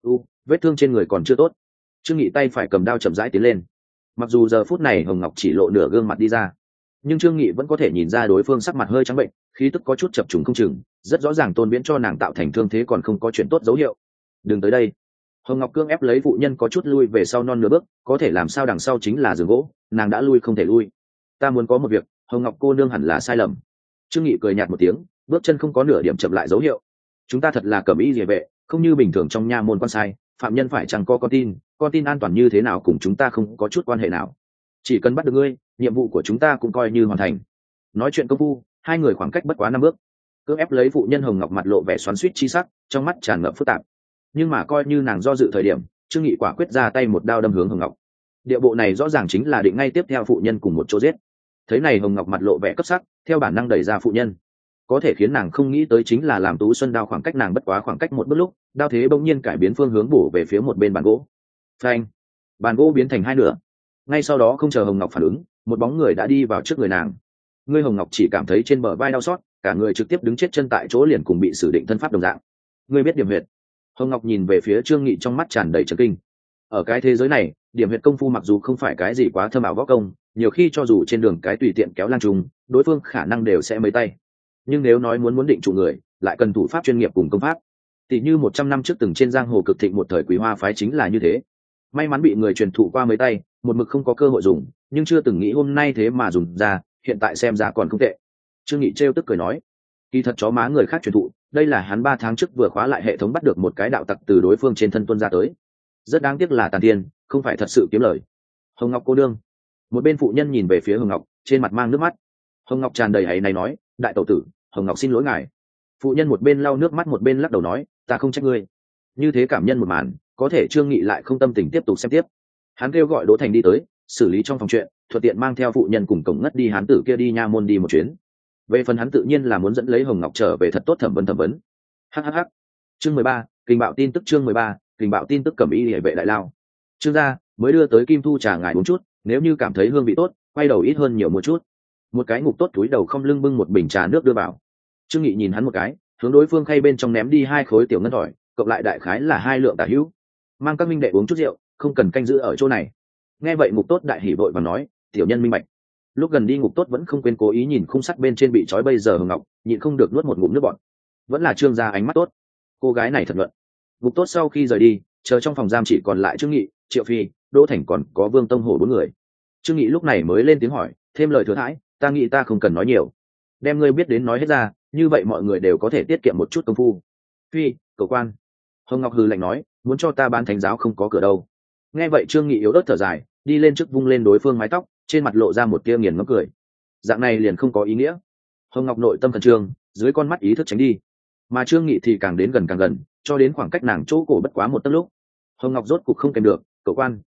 Vết thương trên người còn chưa tốt. Trương Nghị tay phải cầm đao chậm rãi tiến lên. Mặc dù giờ phút này Hồng Ngọc chỉ lộ nửa gương mặt đi ra, nhưng Trương Nghị vẫn có thể nhìn ra đối phương sắc mặt hơi trắng bệnh, khí tức có chút chập trùng không chừng, rất rõ ràng Tôn Viễn cho nàng tạo thành thương thế còn không có chuyện tốt dấu hiệu. Đừng tới đây. Hồng Ngọc cương ép lấy phụ nhân có chút lui về sau non nửa bước, có thể làm sao đằng sau chính là giường gỗ, nàng đã lui không thể lui. Ta muốn có một việc, Hồng Ngọc cô nương hẳn là sai lầm. Trương Nghị cười nhạt một tiếng, bước chân không có nửa điểm chậm lại dấu hiệu. Chúng ta thật là cẩm y liề vệ, không như bình thường trong nha môn quan sai, phạm nhân phải chẳng có con tin an toàn như thế nào cùng chúng ta không có chút quan hệ nào. Chỉ cần bắt được ngươi, nhiệm vụ của chúng ta cũng coi như hoàn thành. Nói chuyện công phu, hai người khoảng cách bất quá 5 bước. Cưỡng ép lấy phụ nhân Hồng Ngọc mặt lộ vẻ xoắn xuýt chi sắc, trong mắt tràn ngập phức tạp. Nhưng mà coi như nàng do dự thời điểm, Trương Nghị quả quyết ra tay một đao đâm hướng Hồng Ngọc. Địa bộ này rõ ràng chính là định ngay tiếp theo phụ nhân cùng một chỗ giết. Thấy này Hồng Ngọc mặt lộ vẻ cấp sắc, theo bản năng đẩy ra phụ nhân. Có thể khiến nàng không nghĩ tới chính là làm Tú Xuân đao khoảng cách nàng bất quá khoảng cách một bước lúc, đao thế bỗng nhiên cải biến phương hướng bổ về phía một bên bàn gỗ. Phanh! Bàn gỗ biến thành hai nửa. Ngay sau đó không chờ Hồng Ngọc phản ứng, một bóng người đã đi vào trước người nàng. Ngươi Hồng Ngọc chỉ cảm thấy trên bờ vai đau xót, cả người trực tiếp đứng chết chân tại chỗ, liền cùng bị xử định thân pháp đồng dạng. Ngươi biết điểm huyệt? Hồng Ngọc nhìn về phía Trương Nghị trong mắt tràn đầy chấn kinh. Ở cái thế giới này, điểm huyệt công phu mặc dù không phải cái gì quá thâm ảo võ công, nhiều khi cho dù trên đường cái tùy tiện kéo lang trùng, đối phương khả năng đều sẽ mấy tay. Nhưng nếu nói muốn định trụ người, lại cần thủ pháp chuyên nghiệp cùng công pháp. Tỷ như 100 năm trước từng trên giang hồ cực thịnh một thời Quý Hoa phái chính là như thế. May mắn bị người truyền thụ qua mấy tay, một mực không có cơ hội dùng, nhưng chưa từng nghĩ hôm nay thế mà dùng ra, hiện tại xem ra còn không tệ. Trương Nghị trêu tức cười nói, kỳ thật chó má người khác truyền thụ, đây là hắn 3 tháng trước vừa khóa lại hệ thống bắt được một cái đạo tặc từ đối phương trên thân tuân ra tới. Rất đáng tiếc là tàn tiền, không phải thật sự kiếm lời. Hồng Ngọc cô đương. Một bên phụ nhân nhìn về phía Hồng Ngọc, trên mặt mang nước mắt. Hồng Ngọc tràn đầy áy náy nói, đại tẩu tử, Hồng Ngọc xin lỗi ngài. Phụ nhân một bên lau nước mắt một bên lắc đầu nói, ta không trách ngươi. Như thế cảm nhân một màn, có thể Trương Nghị lại không tâm tình tiếp tục xem tiếp. Hắn kêu gọi Đỗ Thành đi tới, xử lý trong phòng chuyện, thuận tiện mang theo phụ nhân cùng cổng ngất đi hán tử kia đi nha môn đi một chuyến. Về phần hắn tự nhiên là muốn dẫn lấy Hồng Ngọc trở về thật tốt thẩm vấn. Hhh. Chương 13, kình bạo tin tức. Chương 13, kình bạo tin tức. Cẩm y liề vệ đại lao. Trương gia mới đưa tới kim thu trà ngài uống chút, nếu như cảm thấy hương vị tốt, quay đầu ít hơn nhiều một chút. Một cái ngục tốt túi đầu không lưng bưng một bình trà nước đưa vào. Trương Nghị nhìn hắn một cái, hướng đối phương khay bên trong ném đi 2 khối tiểu ngân tỏi, cộng lại đại khái là 2 lượng tả hữu. Mang các minh đệ uống chút rượu, không cần canh giữ ở chỗ này. Nghe vậy ngục tốt đại hỉ vội và nói, tiểu nhân minh bạch. Lúc gần đi ngục tốt vẫn không quên cố ý nhìn khung sắt bên trên bị trói bây giờ Hồng Ngọc, nhịn không được nuốt một ngụm nước bọt. Vẫn là Trương gia ánh mắt tốt, cô gái này thật luận. Ngục tốt sau khi rời đi, chờ trong phòng giam chỉ còn lại Trương Nghị, Triệu Phi, Đỗ Thành còn có Vương Tông Hổ 4 người. Trương Nghị lúc này mới lên tiếng hỏi, thêm lời thừa thãi, ta nghĩ ta không cần nói nhiều, đem ngươi biết đến nói hết ra, như vậy mọi người đều có thể tiết kiệm một chút công phu. Phi, cầu quan. Hồng Ngọc hừ lạnh nói, muốn cho ta ban thánh giáo không có cửa đâu. Nghe vậy Trương Nghị yếu ớt thở dài, đi lên trước vung lên đối phương mái tóc, trên mặt lộ ra một tia nghiền ngẫm cười. Dạng này liền không có ý nghĩa. Hồng Ngọc nội tâm khẩn trương, dưới con mắt ý thức tránh đi, mà Trương Nghị thì càng đến gần càng gần, cho đến khoảng cách nàng chỗ cổ bất quá một tấc lúc, Hồng Ngọc rốt cục không kèm được, cậu quan,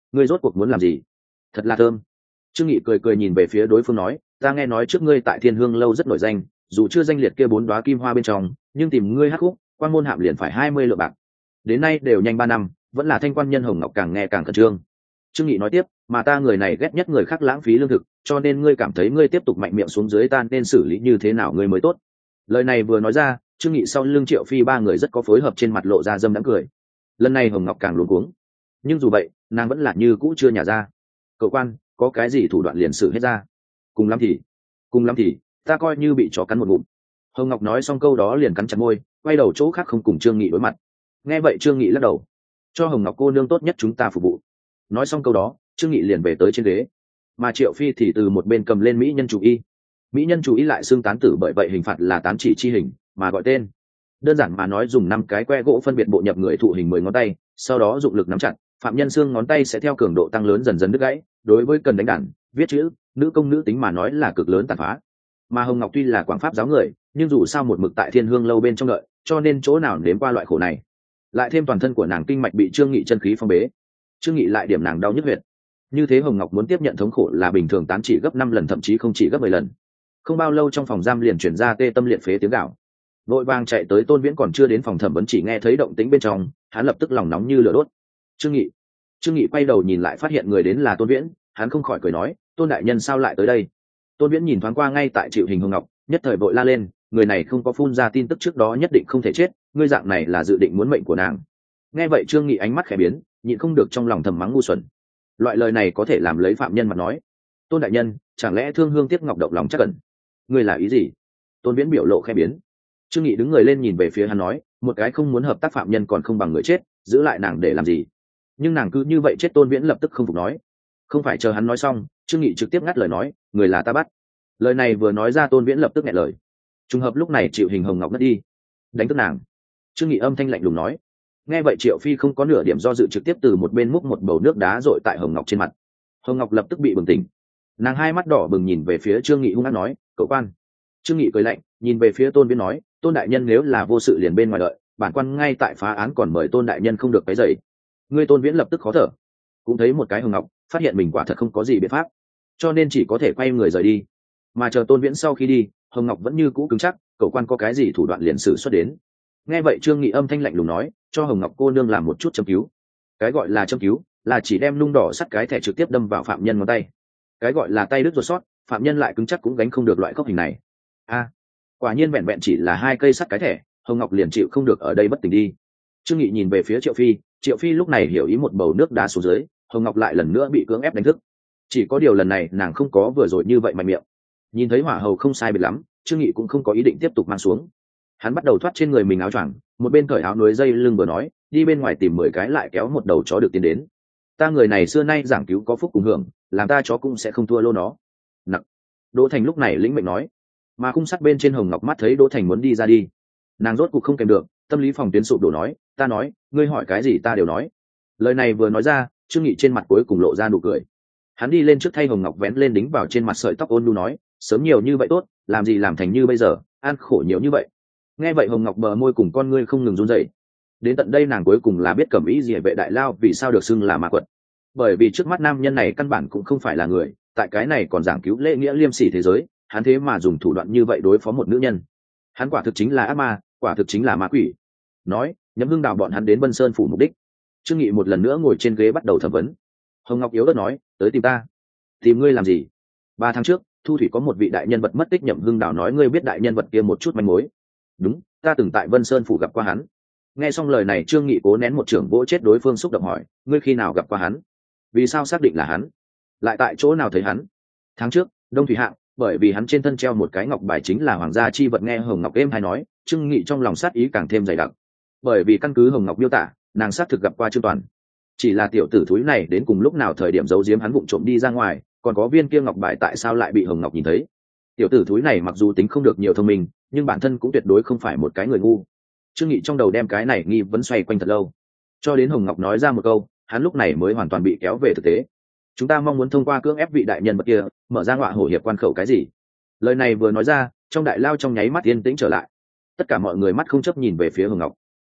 ngươi rốt cuộc muốn làm gì? Thật là thơm. Trương Nghị cười cười nhìn về phía đối phương nói, ta nghe nói trước ngươi tại Thiên Hương lâu rất nổi danh, dù chưa danh liệt kia 4 đóa kim hoa bên trong, nhưng tìm ngươi hát khúc, quan môn hạm liền phải 20 lượng bạc. Đến nay đều nhanh 3 năm, vẫn là thanh quan nhân Hồng Ngọc càng nghe càng khẩn trương. Trương Nghị nói tiếp, mà ta người này ghét nhất người khác lãng phí lương thực, cho nên ngươi cảm thấy ngươi tiếp tục mạnh miệng xuống dưới ta nên xử lý như thế nào ngươi mới tốt. Lời này vừa nói ra, Trương Nghị sau lưng Triệu Phi ba người rất có phối hợp, trên mặt lộ ra dâm đãng cười. Lần này Hồng Ngọc càng luống cuống, nhưng dù vậy nàng vẫn là như cũ chưa nhả ra. Cậu quan, có cái gì thủ đoạn liền xử hết ra. Cùng lắm thì ta coi như bị chó cắn một ngụm. Hồng Ngọc nói xong câu đó liền cắn chặt môi, quay đầu chỗ khác không cùng Trương Nghị đối mặt. Nghe vậy Trương Nghị lắc đầu, cho Hồng Ngọc cô nương tốt nhất chúng ta phục vụ. Nói xong câu đó, Trương Nghị liền về tới trên ghế, mà Triệu Phi thì từ một bên cầm lên mỹ nhân chủ y. Mỹ nhân chủ y lại xưng tán tử, bởi vậy hình phạt là tán chỉ chi hình, mà gọi tên. Đơn giản mà nói, dùng 5 cái que gỗ phân biệt bộ nhập người thụ hình 10 ngón tay, sau đó dụng lực nắm chặt, phạm nhân xương ngón tay sẽ theo cường độ tăng lớn dần dần đứt gãy. Đối với cần đánh đàn, viết chữ, nữ công nữ tính mà nói là cực lớn tàn phá. Mà Hồng Ngọc tuy là quảng pháp giáo người, nhưng dù sao một mực tại Thiên Hương lâu bên trong đợi, cho nên chỗ nào nếm qua loại khổ này. Lại thêm toàn thân của nàng kinh mạch bị Trương Nghị chân khí phong bế, Trương Nghị lại điểm nàng đau nhức huyệt. Như thế Hồng Ngọc muốn tiếp nhận thống khổ là bình thường tán chỉ gấp 5 lần, thậm chí không chỉ gấp 10 lần. Không bao lâu trong phòng giam liền truyền ra tê tâm liệt phế tiếng gào. Vội vàng chạy tới Tôn Viễn còn chưa đến phòng thẩm vấn, chỉ nghe thấy động tĩnh bên trong, hắn lập tức lòng nóng như lửa đốt. Trương Nghị quay đầu nhìn lại, phát hiện người đến là Tôn Viễn, hắn không khỏi cười nói, Tôn đại nhân sao lại tới đây? Tôn Viễn nhìn thoáng qua ngay tại chịu hình Hồng Ngọc, nhất thời vội la lên, người này không có phun ra tin tức trước đó nhất định không thể chết, ngươi dạng này là dự định muốn mệnh của nàng. Nghe vậy Trương Nghị ánh mắt khẽ biến, nhịn không được trong lòng thầm mắng ngu xuẩn. Loại lời này có thể làm lấy phạm nhân mặt nói. Tôn đại nhân, chẳng lẽ Thương Hương Tiếc Ngọc động lòng chắc ẩn? Ngươi là ý gì? Tôn Viễn biểu lộ khẽ biến. Trương Nghị đứng người lên nhìn về phía hắn nói, một cái không muốn hợp tác phạm nhân còn không bằng người chết, giữ lại nàng để làm gì? Nhưng nàng cứ như vậy chết. Tôn Viễn lập tức không phục nói. Không phải chờ hắn nói xong, Trương Nghị trực tiếp ngắt lời nói, người là ta bắt. Lời này vừa nói ra, Tôn Viễn lập tức nghẹn lời. Trùng hợp lúc này chịu hình Hồng Ngọc ngất đi. Đánh thức nàng. Trương Nghị âm thanh lạnh lùng nói. Nghe vậy Triệu Phi không có nửa điểm do dự, trực tiếp từ một bên múc một bầu nước đá dội tại Hồng Ngọc trên mặt. Hồng Ngọc lập tức bị bừng tỉnh, nàng hai mắt đỏ bừng nhìn về phía Trương Nghị hung hăng nói, cậu quan. Trương Nghị cười lạnh, nhìn về phía Tôn Viễn nói, Tôn đại nhân nếu là vô sự liền bên ngoài đợi, bản quan ngay tại phá án, còn mời Tôn đại nhân không được cái dậy. Ngươi Tôn Viễn lập tức khó thở, cũng thấy một cái Hồng Ngọc, phát hiện mình quả thật không có gì biện pháp, cho nên chỉ có thể quay người rời đi. Mà chờ Tôn Viễn sau khi đi, Hồng Ngọc vẫn như cũ cứng chắc, cậu quan có cái gì thủ đoạn liền sử xuất đến. Nghe vậy Trương Nghị âm thanh lạnh lùng nói, cho Hồng Ngọc cô nương làm một chút châm cứu. Cái gọi là châm cứu là chỉ đem nung đỏ sắt cái thẻ trực tiếp đâm vào phạm nhân ngón tay. Cái gọi là tay đứt ruột sót, phạm nhân lại cứng chắc cũng gánh không được loại khốc hình này. Quả nhiên vẹn vẹn chỉ là 2 cây sắt cái thẻ, Hồng Ngọc liền chịu không được ở đây bất tỉnh đi. Trương Nghị nhìn về phía Triệu Phi, Triệu Phi lúc này hiểu ý, một bầu nước đá xuống dưới, Hồng Ngọc lại lần nữa bị cưỡng ép đánh thức. Chỉ có điều lần này nàng không có vừa rồi như vậy mạnh miệng. Nhìn thấy hỏa hầu không sai biệt lắm, Trương Nghị cũng không có ý định tiếp tục mang xuống. Hắn bắt đầu thoát trên người mình áo choàng, một bên cởi áo núi dây lưng vừa nói, đi bên ngoài tìm 10 cái lại kéo một đầu chó được tiến đến. Ta người này xưa nay giảng cứu có phúc cùng hưởng, làm ta chó cũng sẽ không thua lô nó. Nặng. Đỗ Thành lúc này lĩnh mệnh nói. Mà khung sắt bên trên Hồng Ngọc mắt thấy Đỗ Thành muốn đi ra đi, nàng rốt cuộc không kèm được, tâm lý phòng tuyến sụp đổ nói, ta nói, ngươi hỏi cái gì ta đều nói. Lời này vừa nói ra, Trương Nghị trên mặt cuối cùng lộ ra nụ cười. Hắn đi lên trước thay Hồng Ngọc vén lên đính vào trên mặt sợi tóc, ôn nhu nói, sớm nhiều như vậy tốt, làm gì làm thành như bây giờ, ăn khổ nhiều như vậy. Nghe vậy Hồng Ngọc bờ môi cùng con ngươi không ngừng run rẩy. Đến tận đây nàng cuối cùng là biết Cẩm Ý Liễu vệ đại lao vì sao được xưng là ma quật. Bởi vì trước mắt nam nhân này căn bản cũng không phải là người, tại cái này còn giảng cứu lễ nghĩa liêm sỉ thế giới, hắn thế mà dùng thủ đoạn như vậy đối phó một nữ nhân. Hắn quả thực chính là ác ma, quả thực chính là ma quỷ. Nói, Nhậm Hưng đào bọn hắn đến Vân Sơn phủ mục đích. Trương Nghị một lần nữa ngồi trên ghế bắt đầu thẩm vấn. Hồng Ngọc yếu ớt nói, tới tìm ta. Tìm ngươi làm gì? 3 tháng trước, Thu Thủy có một vị đại nhân vật mất tích, Nhậm Hưng đào nói ngươi biết đại nhân vật kia một chút manh mối. Đúng, ta từng tại Vân Sơn phủ gặp qua hắn. Nghe xong lời này Trương Nghị cố nén một chưởng vỗ chết đối phương, xúc động hỏi, ngươi khi nào gặp qua hắn? Vì sao xác định là hắn? Lại tại chỗ nào thấy hắn? Tháng trước, Đông Thủy Hạng, bởi vì hắn trên thân treo một cái ngọc bài chính là hoàng gia chi vật. Nghe Hồng Ngọc êm hay nói, Trương Nghị trong lòng sát ý càng thêm dày đặc. Bởi vì căn cứ Hồng Ngọc miêu tả, nàng xác thực gặp qua Trương Toàn. Chỉ là tiểu tử thúi này đến cùng lúc nào thời điểm giấu giếm hắn vụng trộm đi ra ngoài, còn có viên kia ngọc bài tại sao lại bị Hồng Ngọc nhìn thấy? Tiểu tử thúi này mặc dù tính không được nhiều thông minh, nhưng bản thân cũng tuyệt đối không phải một cái người ngu. Trương Nghị trong đầu đem cái này nghi vấn xoay quanh thật lâu, cho đến Hồng Ngọc nói ra một câu, hắn lúc này mới hoàn toàn bị kéo về thực tế. Chúng ta mong muốn thông qua cưỡng ép vị đại nhân vật kia, mở ra ngọa hổ hiệp quan khẩu cái gì? Lời này vừa nói ra, trong đại lao trong nháy mắt yên tĩnh trở lại. Tất cả mọi người mắt không chấp nhìn về phía Hồng Ngọc.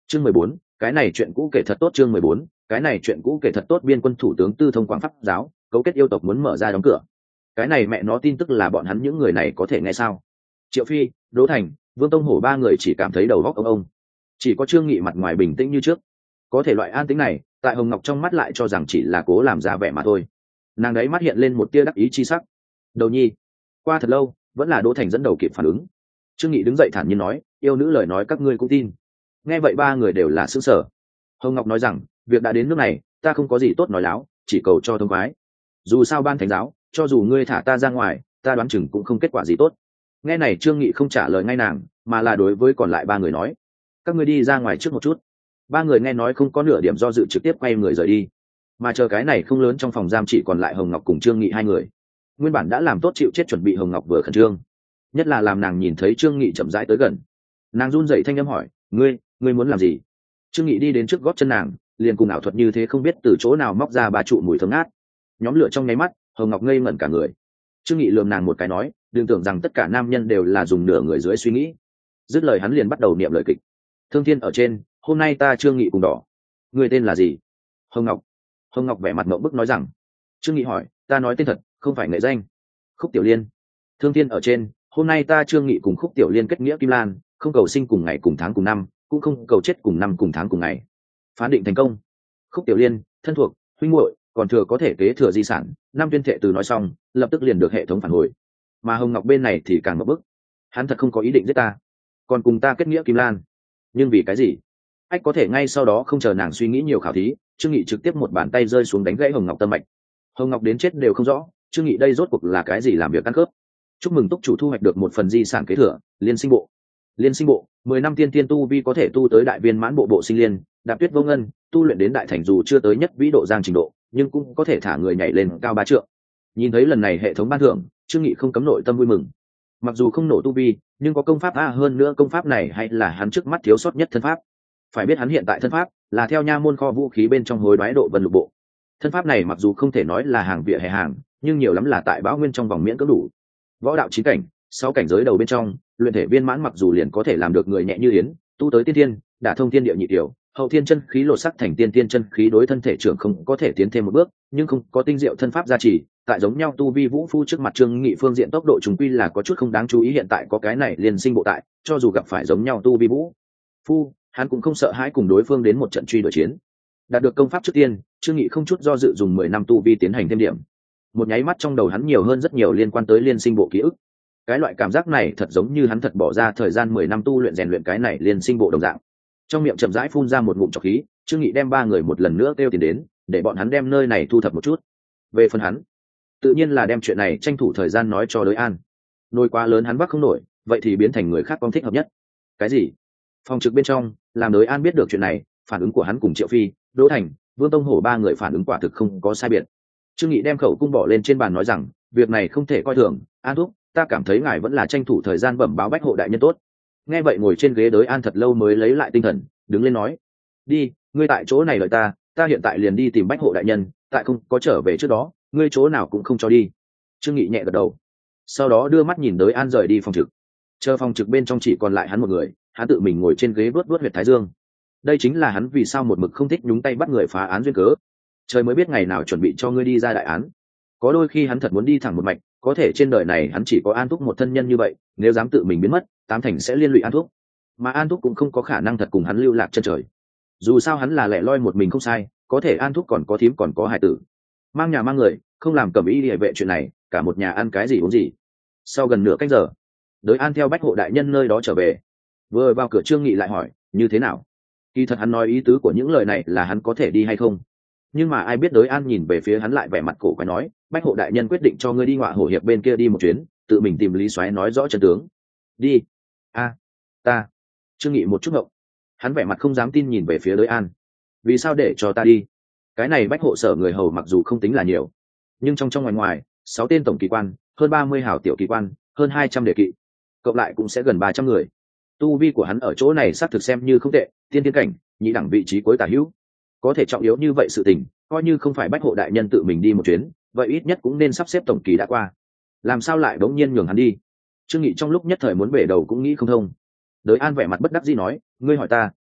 Chương 14, cái này chuyện cũ kể thật tốt. Chương 14, cái này chuyện cũ kể thật tốt. Biên quân thủ tướng Tư Thông Quảng Pháp giáo cấu kết yêu tộc muốn mở ra đóng cửa. Cái này mẹ nó tin tức là bọn hắn những người này có thể nghe sao? Triệu Phi, Đỗ Thành, Vương Tông Hổ ba người chỉ cảm thấy đầu óc ông. Chỉ có Trương Nghị mặt ngoài bình tĩnh như trước. Có thể loại an tĩnh này, tại Hồng Ngọc trong mắt lại cho rằng chỉ là cố làm ra vẻ mà thôi. Nàng đấy mắt hiện lên một tia đắc ý chi sắc. Đầu nhi, qua thật lâu, vẫn là Đỗ Thành dẫn đầu kịp phản ứng. Trương Nghị đứng dậy thản nhiên nói, yêu nữ lời nói các ngươi cũng tin. Nghe vậy ba người đều là sững sờ. Hồng Ngọc nói rằng, việc đã đến nước này, ta không có gì tốt nói láo, chỉ cầu cho thông khoái. Dù sao ban thánh giáo, cho dù ngươi thả ta ra ngoài, ta đoán chừng cũng không kết quả gì tốt. Nghe này Trương Nghị không trả lời ngay nàng, mà là đối với còn lại ba người nói, các ngươi đi ra ngoài trước một chút. Ba người nghe nói không có nửa điểm do dự trực tiếp quay người rời đi. Mà chờ cái này không lớn trong phòng giam chỉ còn lại Hồng Ngọc cùng Trương Nghị hai người. Nguyên bản đã làm tốt chịu chết chuẩn bị Hồng Ngọc vừa khẩn trương, nhất là làm nàng nhìn thấy Trương Nghị chậm rãi tới gần, nàng run rẩy thanh âm hỏi, ngươi muốn làm gì? Trương Nghị đi đến trước gót chân nàng, liền cùng ảo thuật như thế không biết từ chỗ nào móc ra ba trụ mùi thơm ngát. Nhóm lửa trong nháy mắt, Hồng Ngọc ngây ngẩn cả người. Trương Nghị lườm nàng một cái nói, đừng tưởng rằng tất cả nam nhân đều là dùng nửa người dưới suy nghĩ. Dứt lời hắn liền bắt đầu niệm lời kịch. Thương thiên ở trên, hôm nay ta Trương Nghị cùng đỏ. Người tên là gì? Hồng Ngọc. Hồng Ngọc vẻ mặt ngậm bức nói rằng. Trương Nghị hỏi, ta nói tên thật, không phải nghệ danh. Khúc Tiểu Liên. Thương thiên ở trên, hôm nay ta Trương Nghị cùng Khúc Tiểu Liên kết nghĩa kim lan, không cầu sinh cùng ngày cùng tháng cùng năm, cũng không cầu chết cùng năm cùng tháng cùng ngày. Phán định thành công. Khúc Tiểu Liên, thân thuộc, huynh muội, còn thừa có thể kế thừa di sản. Năm tuyên thệ từ nói xong, lập tức liền được hệ thống phản hồi. Mà Hồng Ngọc bên này thì càng ngậm bức. Hắn thật không có ý định giết ta, còn cùng ta kết nghĩa kim lan. Nhưng vì cái gì? Ách có thể ngay sau đó không chờ nàng suy nghĩ nhiều khảo thí, Trương Nghị trực tiếp một bàn tay rơi xuống đánh gãy Hồng Ngọc tâm mạch. Hồng Ngọc đến chết đều không rõ, Trương Nghị đây rốt cuộc là cái gì làm việc ăn cướp. Chúc mừng túc chủ thu hoạch được một phần di sản kế thừa, Liên Sinh Bộ. Liên Sinh Bộ, 10 năm tiên tiên tu vi có thể tu tới đại viên mãn bộ sinh liên, đạp tuyết vô ngân, tu luyện đến đại thành dù chưa tới nhất vĩ độ giang trình độ, nhưng cũng có thể thả người nhảy lên cao 3 trượng. Nhìn thấy lần này hệ thống ban thưởng, Trương Nghị không cấm nội tâm vui mừng. Mặc dù không nổ tu vi, nhưng có công pháp hơn nữa công pháp này hay là hắn trước mắt thiếu sót nhất thân pháp. Phải biết hắn hiện tại thân pháp là theo nha môn kho vũ khí bên trong hối đoái độ vân lục bộ. Thân pháp này mặc dù không thể nói là hàng vỉa hè hàng, nhưng nhiều lắm là tại bão nguyên trong vòng miễn cưỡng đủ. Võ đạo 9 cảnh, 6 cảnh giới đầu bên trong, luyện thể viên mãn mặc dù liền có thể làm được người nhẹ như yến, tu tới tiên thiên, đả thông thiên địa nhị tiểu, hậu thiên chân khí lột sắc thành tiên tiên chân khí đối thân thể trưởng không có thể tiến thêm một bước, nhưng không có tinh diệu thân pháp gia trì, tại giống nhau tu vi vũ phu trước mặt Trương Nghị phương diện tốc độ trùng quy là có chút không đáng chú ý. Hiện tại có cái này Liên Sinh Bộ tại, cho dù gặp phải giống nhau tu vi vũ phu, hắn cũng không sợ hãi cùng đối phương đến một trận truy đuổi chiến. Đạt được công pháp trước tiên, Trương Nghị không chút do dự dùng 10 năm tu vi tiến hành thêm điểm. Một nháy mắt trong đầu hắn nhiều hơn rất nhiều liên quan tới Liên Sinh Bộ ký ức. Cái loại cảm giác này thật giống như hắn thật bỏ ra thời gian 10 năm tu luyện rèn luyện cái này Liên Sinh Bộ đồng dạng. Trong miệng chậm rãi phun ra một ngụm trọc khí, Trương Nghị đem ba người một lần nữa kêu tiền đến, để bọn hắn đem nơi này thu thập một chút. Về phần hắn, tự nhiên là đem chuyện này tranh thủ thời gian nói cho Đới An. Nồi quá lớn hắn vác không nổi, vậy thì biến thành người khác con thích hợp nhất. Cái gì? Phòng trực bên trong, làm Đới An biết được chuyện này, phản ứng của hắn cùng Triệu Phi, Đỗ Thành, Vương Tông Hổ ba người phản ứng quả thực không có sai biệt. Trương Nghị đem khẩu cung bỏ lên trên bàn nói rằng, việc này không thể coi thường, An thúc, ta cảm thấy ngài vẫn là tranh thủ thời gian bẩm báo bách hộ đại nhân tốt. Nghe vậy ngồi trên ghế Đới An thật lâu mới lấy lại tinh thần, đứng lên nói, đi, ngươi tại chỗ này đợi ta hiện tại liền đi tìm bách hộ đại nhân, tại không có trở về trước đó, ngươi chỗ nào cũng không cho đi. Trương Nghị nhẹ gật đầu, sau đó đưa mắt nhìn Đới An rời đi phòng trực. Chờ phòng trực bên trong chỉ còn lại hắn một người, hắn tự mình ngồi trên ghế vuốt huyệt thái dương. Đây chính là hắn vì sao một mực không thích nhúng tay bắt người phá án duyên cớ. Trời mới biết ngày nào chuẩn bị cho ngươi đi ra đại án. Có đôi khi hắn thật muốn đi thẳng một mạch, có thể trên đời này hắn chỉ có An thúc một thân nhân như vậy, nếu dám tự mình biến mất, tám thành sẽ liên lụy An thúc. Mà An thúc cũng không có khả năng thật cùng hắn lưu lạc chân trời. Dù sao hắn là lẻ loi một mình không sai, có thể An thúc còn có thím còn có hải tử, mang nhà mang người, không làm Cẩm Y Liễu vệ chuyện này, cả một nhà ăn cái gì uống gì. Sau gần nửa canh giờ, Đới An theo bách hộ đại nhân nơi đó trở về, vừa vào cửa Trương Nghị lại hỏi, như thế nào? Kỳ thật hắn nói ý tứ của những lời này là hắn có thể đi hay không, nhưng mà ai biết Đới An nhìn về phía hắn lại vẻ mặt cổ quái nói, bách hộ đại nhân quyết định cho ngươi đi Ngọa Hổ hiệp bên kia đi một chuyến, tự mình tìm Lý Soái nói rõ chân tướng. Đi. Ta. Trương Nghị một chút ngộng, hắn vẻ mặt không dám tin nhìn về phía Đới An. Vì sao để cho ta đi? Cái này bách hộ sở người hầu mặc dù không tính là nhiều, nhưng trong ngoài ngoài, 6 tên tổng kỳ quan, hơn 30 hảo tiểu kỳ quan, hơn 200 đề kỵ, cộng lại cũng sẽ gần 300 người. Tu vi của hắn ở chỗ này xác thực xem như không tệ, tiên tiên cảnh, nhị đẳng vị trí cuối tả hữu. Có thể trọng yếu như vậy sự tình, coi như không phải bách hộ đại nhân tự mình đi một chuyến, vậy ít nhất cũng nên sắp xếp tổng kỳ đã qua. Làm sao lại bỗng nhiên nhường hắn đi? Trương Nghị trong lúc nhất thời muốn bể đầu cũng nghĩ không thông. Đới An vẻ mặt bất đắc dĩ nói, ngươi hỏi ta,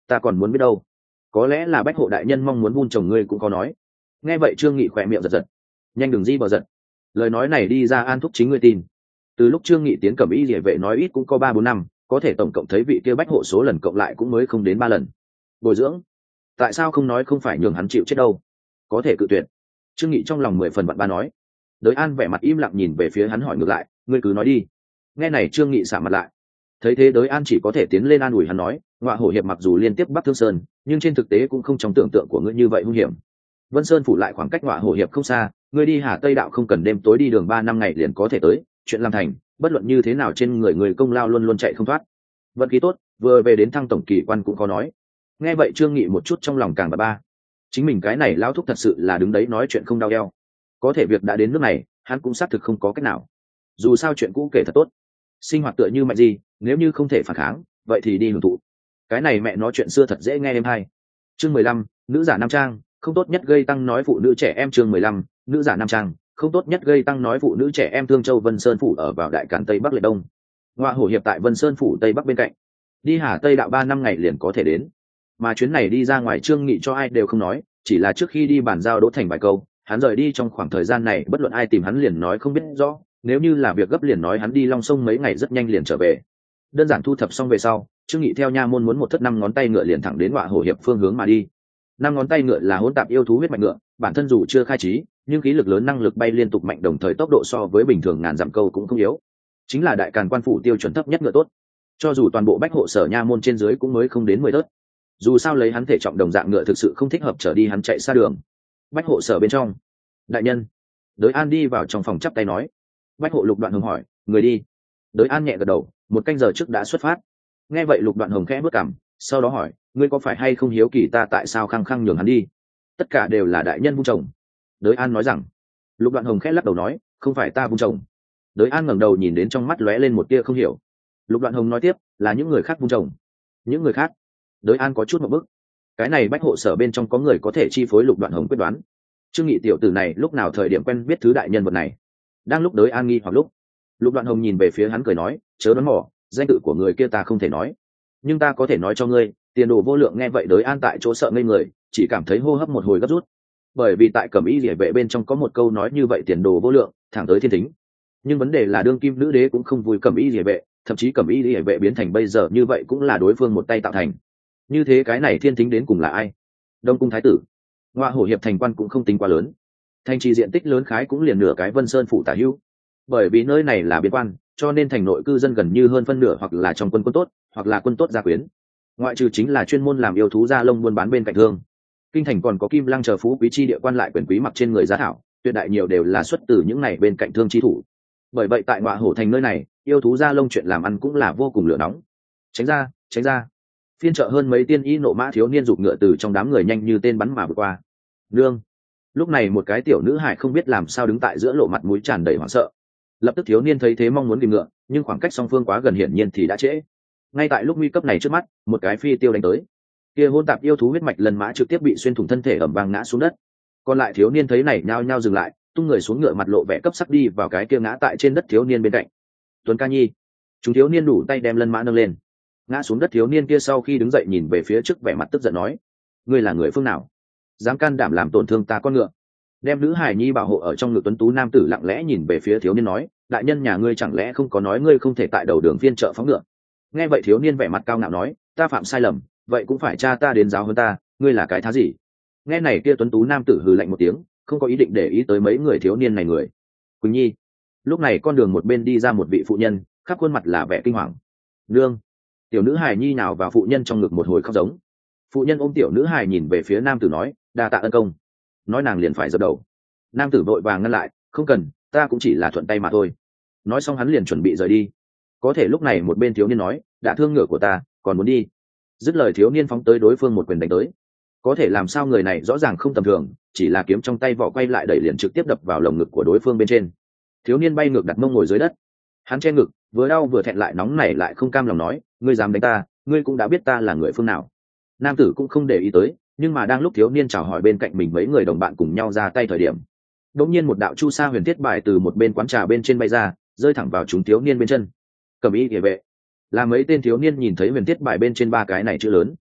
ta còn muốn biết đâu. Có lẽ là bách hộ đại nhân mong muốn vun trồng ngươi cũng có nói. Nghe vậy Trương Nghị khỏe miệng giật giật. Nhanh đừng di bờ giật. Lời nói này đi ra An Thúc chính ngươi tin. Từ lúc Trương Nghị tiến Cẩm Y Liễu vệ nói ít cũng có 3-4 năm, có thể tổng cộng thấy vị kia bách hộ số lần cộng lại cũng mới không đến 3 lần. Bồi dưỡng, tại sao không nói không phải nhường hắn chịu chết đâu? Có thể cự tuyệt. Trương Nghị trong lòng 10 phần vạn ba nói. Đới An vẻ mặt im lặng nhìn về phía hắn hỏi ngược lại, ngươi cứ nói đi. Nghe này Trương Nghị sạm mặt lại. Thấy thế Đới An chỉ có thể tiến lên an ủi hắn nói, Ngọa Hổ hiệp mặc dù liên tiếp Bắc Thương Sơn, nhưng trên thực tế cũng không trong tưởng tượng của ngươi như vậy hung hiểm. Vân Sơn phủ lại khoảng cách Ngọa Hổ hiệp không xa, ngươi đi Hà Tây đạo không cần đêm tối đi đường 3 năm ngày liền có thể tới, chuyện làm thành, bất luận như thế nào trên người công lao luôn luôn chạy không thoát. Vận khí tốt, vừa về đến thăng tổng kỳ quan cũng có nói. Nghe vậy Trương Nghị một chút trong lòng càng ba. Chính mình cái này lao thúc thật sự là đứng đấy nói chuyện không đau eo. Có thể việc đã đến nước này, hắn cũng xác thực không có cách nào. Dù sao chuyện cũ kể thật tốt, sinh hoạt tựa như mạnh gì, nếu như không thể phản kháng, vậy thì đi hưởng thụ. Cái này mẹ nói chuyện xưa thật dễ nghe êm hay. Chương 15, nữ giả nam trang, không tốt nhất gây tăng nói phụ nữ trẻ em. Chương 15, nữ giả nam trang, không tốt nhất gây tăng nói phụ nữ trẻ em. Thương Châu Vân Sơn phủ ở vào đại cản Tây Bắc Lệ Đông. Ngọa Hổ hiệp tại Vân Sơn phủ Tây Bắc bên cạnh. Đi Hà Tây đạo 3 năm ngày liền có thể đến. Mà chuyến này đi ra ngoài Trương Nghị cho ai đều không nói, chỉ là trước khi đi bàn giao Đỗ Thành vài câu, hắn rời đi trong khoảng thời gian này bất luận ai tìm hắn liền nói không biết rõ, nếu như là việc gấp liền nói hắn đi Long Sông mấy ngày rất nhanh liền trở về. Đơn giản thu thập xong về sau, Trương Nghị theo nha môn muốn một thất 5 ngón tay ngựa liền thẳng đến Ngọa Hổ hiệp phương hướng mà đi. 5 ngón tay ngựa là hỗn tạp yêu thú huyết mạch ngựa, bản thân dù chưa khai trí, nhưng khí lực lớn, năng lực bay liên tục mạnh, đồng thời tốc độ so với bình thường ngàn dặm câu cũng không yếu. Chính là đại càn quan phủ tiêu chuẩn thấp nhất ngựa tốt. Cho dù toàn bộ bách hộ sở nha môn trên dưới cũng mới không đến 10 tớt. Dù sao lấy hắn thể trọng đồng dạng ngựa thực sự không thích hợp trở đi hắn chạy xa đường. Bách hộ sở bên trong, đại nhân. Đới An đi vào trong phòng chắp tay nói. Bách hộ Lục Đoạn Hồng hỏi, người đi? Đới An nhẹ gật đầu, 1 canh giờ trước đã xuất phát. Nghe vậy Lục Đoạn Hồng khẽ bước cằm, sau đó hỏi, ngươi có phải hay không hiếu kỳ ta tại sao khăng khăng nhường hắn đi? Tất cả đều là đại nhân vung chồng. Đới An nói rằng. Lục Đoạn Hồng khẽ lắc đầu nói, không phải ta vung chồng. Đới An ngẩng đầu nhìn đến trong mắt lóe lên một tia không hiểu. Lục Đoạn Hồng nói tiếp, là những người khác vung chồng. Những người khác? Đới An có chút một bức. Cái này bách hộ sở bên trong có người có thể chi phối Lục Đoạn Hồng quyết đoán. Trương Nghị tiểu tử này lúc nào thời điểm quen biết thứ đại nhân vật này? Đang lúc Đới An nghi hoặc lúc, Lục Đoạn Hồng nhìn về phía hắn cười nói, chớ đoán mò, danh tự của người kia ta không thể nói, nhưng ta có thể nói cho ngươi, tiền đồ vô lượng. Nghe vậy Đới An tại chỗ sợ ngây người, chỉ cảm thấy hô hấp một hồi gấp rút, bởi vì tại Cẩm Y Liễu vệ bên trong có một câu nói như vậy, tiền đồ vô lượng, thẳng tới thiên thính. Nhưng vấn đề là đương kim nữ đế cũng không vui Cẩm Y Liễu vệ, thậm chí Cẩm Y Liễu vệ biến thành bây giờ như vậy cũng là đối phương một tay tạo thành. Như thế cái này thiên thính đến cùng là ai? Đông cung thái tử. Ngọa Hổ hiệp thành quan cũng không tính quá lớn, thành trì diện tích lớn khái cũng liền nửa cái Vân Sơn phủ tả hữu. Bởi vì nơi này là biên quan, cho nên thành nội cư dân gần như hơn phân nửa hoặc là trong quân tốt, hoặc là quân tốt gia quyến. Ngoại trừ chính là chuyên môn làm yêu thú da lông buôn bán bên cạnh thương. Kinh thành còn có Kim Lăng chờ phú quý chi địa quan lại quyền quý mặc trên người giá thảo, tuyệt đại nhiều đều là xuất từ những này bên cạnh thương chi thủ. Bởi vậy tại Ngọa Hổ thành nơi này, yêu thú da lông chuyện làm ăn cũng là vô cùng lửa nóng. Tránh ra, tránh ra. Phiên chợ hơn mấy tiên y nộ mã thiếu niên giục ngựa từ trong đám người nhanh như tên bắn mà vượt qua. Nương. Lúc này một cái tiểu nữ hài không biết làm sao đứng tại giữa lộ, mặt mũi tràn đầy hoảng sợ. Lập tức thiếu niên thấy thế mong muốn kìm ngựa, nhưng khoảng cách song phương quá gần, hiển nhiên thì đã trễ. Ngay tại lúc nguy cấp này trước mắt, một cái phi tiêu đánh tới. Kia hôn tạp yêu thú huyết mạch lần mã trực tiếp bị xuyên thủng thân thể, ẩm vang ngã xuống đất. Còn lại thiếu niên thấy này nhao nhao dừng lại, tung người xuống ngựa, mặt lộ vẻ cấp sắc đi vào cái kia ngã tại trên đất thiếu niên bên cạnh. Tuấn ca nhi. Chúng thiếu niên đủ tay đem lân mã nâng lên. Ngã xuống đất thiếu niên kia sau khi đứng dậy nhìn về phía trước, vẻ mặt tức giận nói, ngươi là người phương nào, dám can đảm làm tổn thương ta con ngựa? Đem nữ hải nhi bảo hộ ở trong ngực tuấn tú nam tử lặng lẽ nhìn về phía thiếu niên nói, đại nhân nhà ngươi chẳng lẽ không có nói ngươi không thể tại đầu đường phiên chợ phóng ngựa? Nghe vậy thiếu niên vẻ mặt cao ngạo nói, ta phạm sai lầm, vậy cũng phải cha ta đến giáo hơn ta, ngươi là cái thá gì? Nghe này kia tuấn tú nam tử hừ lạnh một tiếng, không có ý định để ý tới mấy người thiếu niên này người. Quỳnh nhi. Lúc này con đường một bên đi ra một vị phụ nhân, khắp khuôn mặt là vẻ kinh hoàng. Nương. Tiểu nữ hài nhi nào vào phụ nhân trong ngực một hồi khóc giống. Phụ nhân ôm tiểu nữ hài nhìn về phía nam tử nói, đa tạ ân công. Nói nàng liền phải dập đầu. Nam tử vội vàng ngăn lại, không cần, ta cũng chỉ là thuận tay mà thôi. Nói xong hắn liền chuẩn bị rời đi. Có thể lúc này một bên thiếu niên nói, đã thương ngựa của ta, còn muốn đi. Dứt lời thiếu niên phóng tới đối phương một quyền đánh tới. Có thể làm sao người này rõ ràng không tầm thường, chỉ là kiếm trong tay vỏ quay lại đẩy liền trực tiếp đập vào lồng ngực của đối phương bên trên. Thiếu niên bay ngược đặt mông ngồi dưới đất. Hắn che ngực, vừa đau vừa thẹn, lại nóng nảy lại không cam lòng nói, ngươi dám đánh ta, ngươi cũng đã biết ta là người phương nào. Nam tử cũng không để ý tới, nhưng mà đang lúc thiếu niên chào hỏi bên cạnh mình mấy người đồng bạn cùng nhau ra tay thời điểm, đột nhiên một đạo chu sa huyền thiết bài từ một bên quán trà bên trên bay ra, rơi thẳng vào chúng thiếu niên bên chân. Cẩm Y Liễu vệ. Là mấy tên thiếu niên nhìn thấy huyền thiết bài bên trên 3 cái này chữ lớn,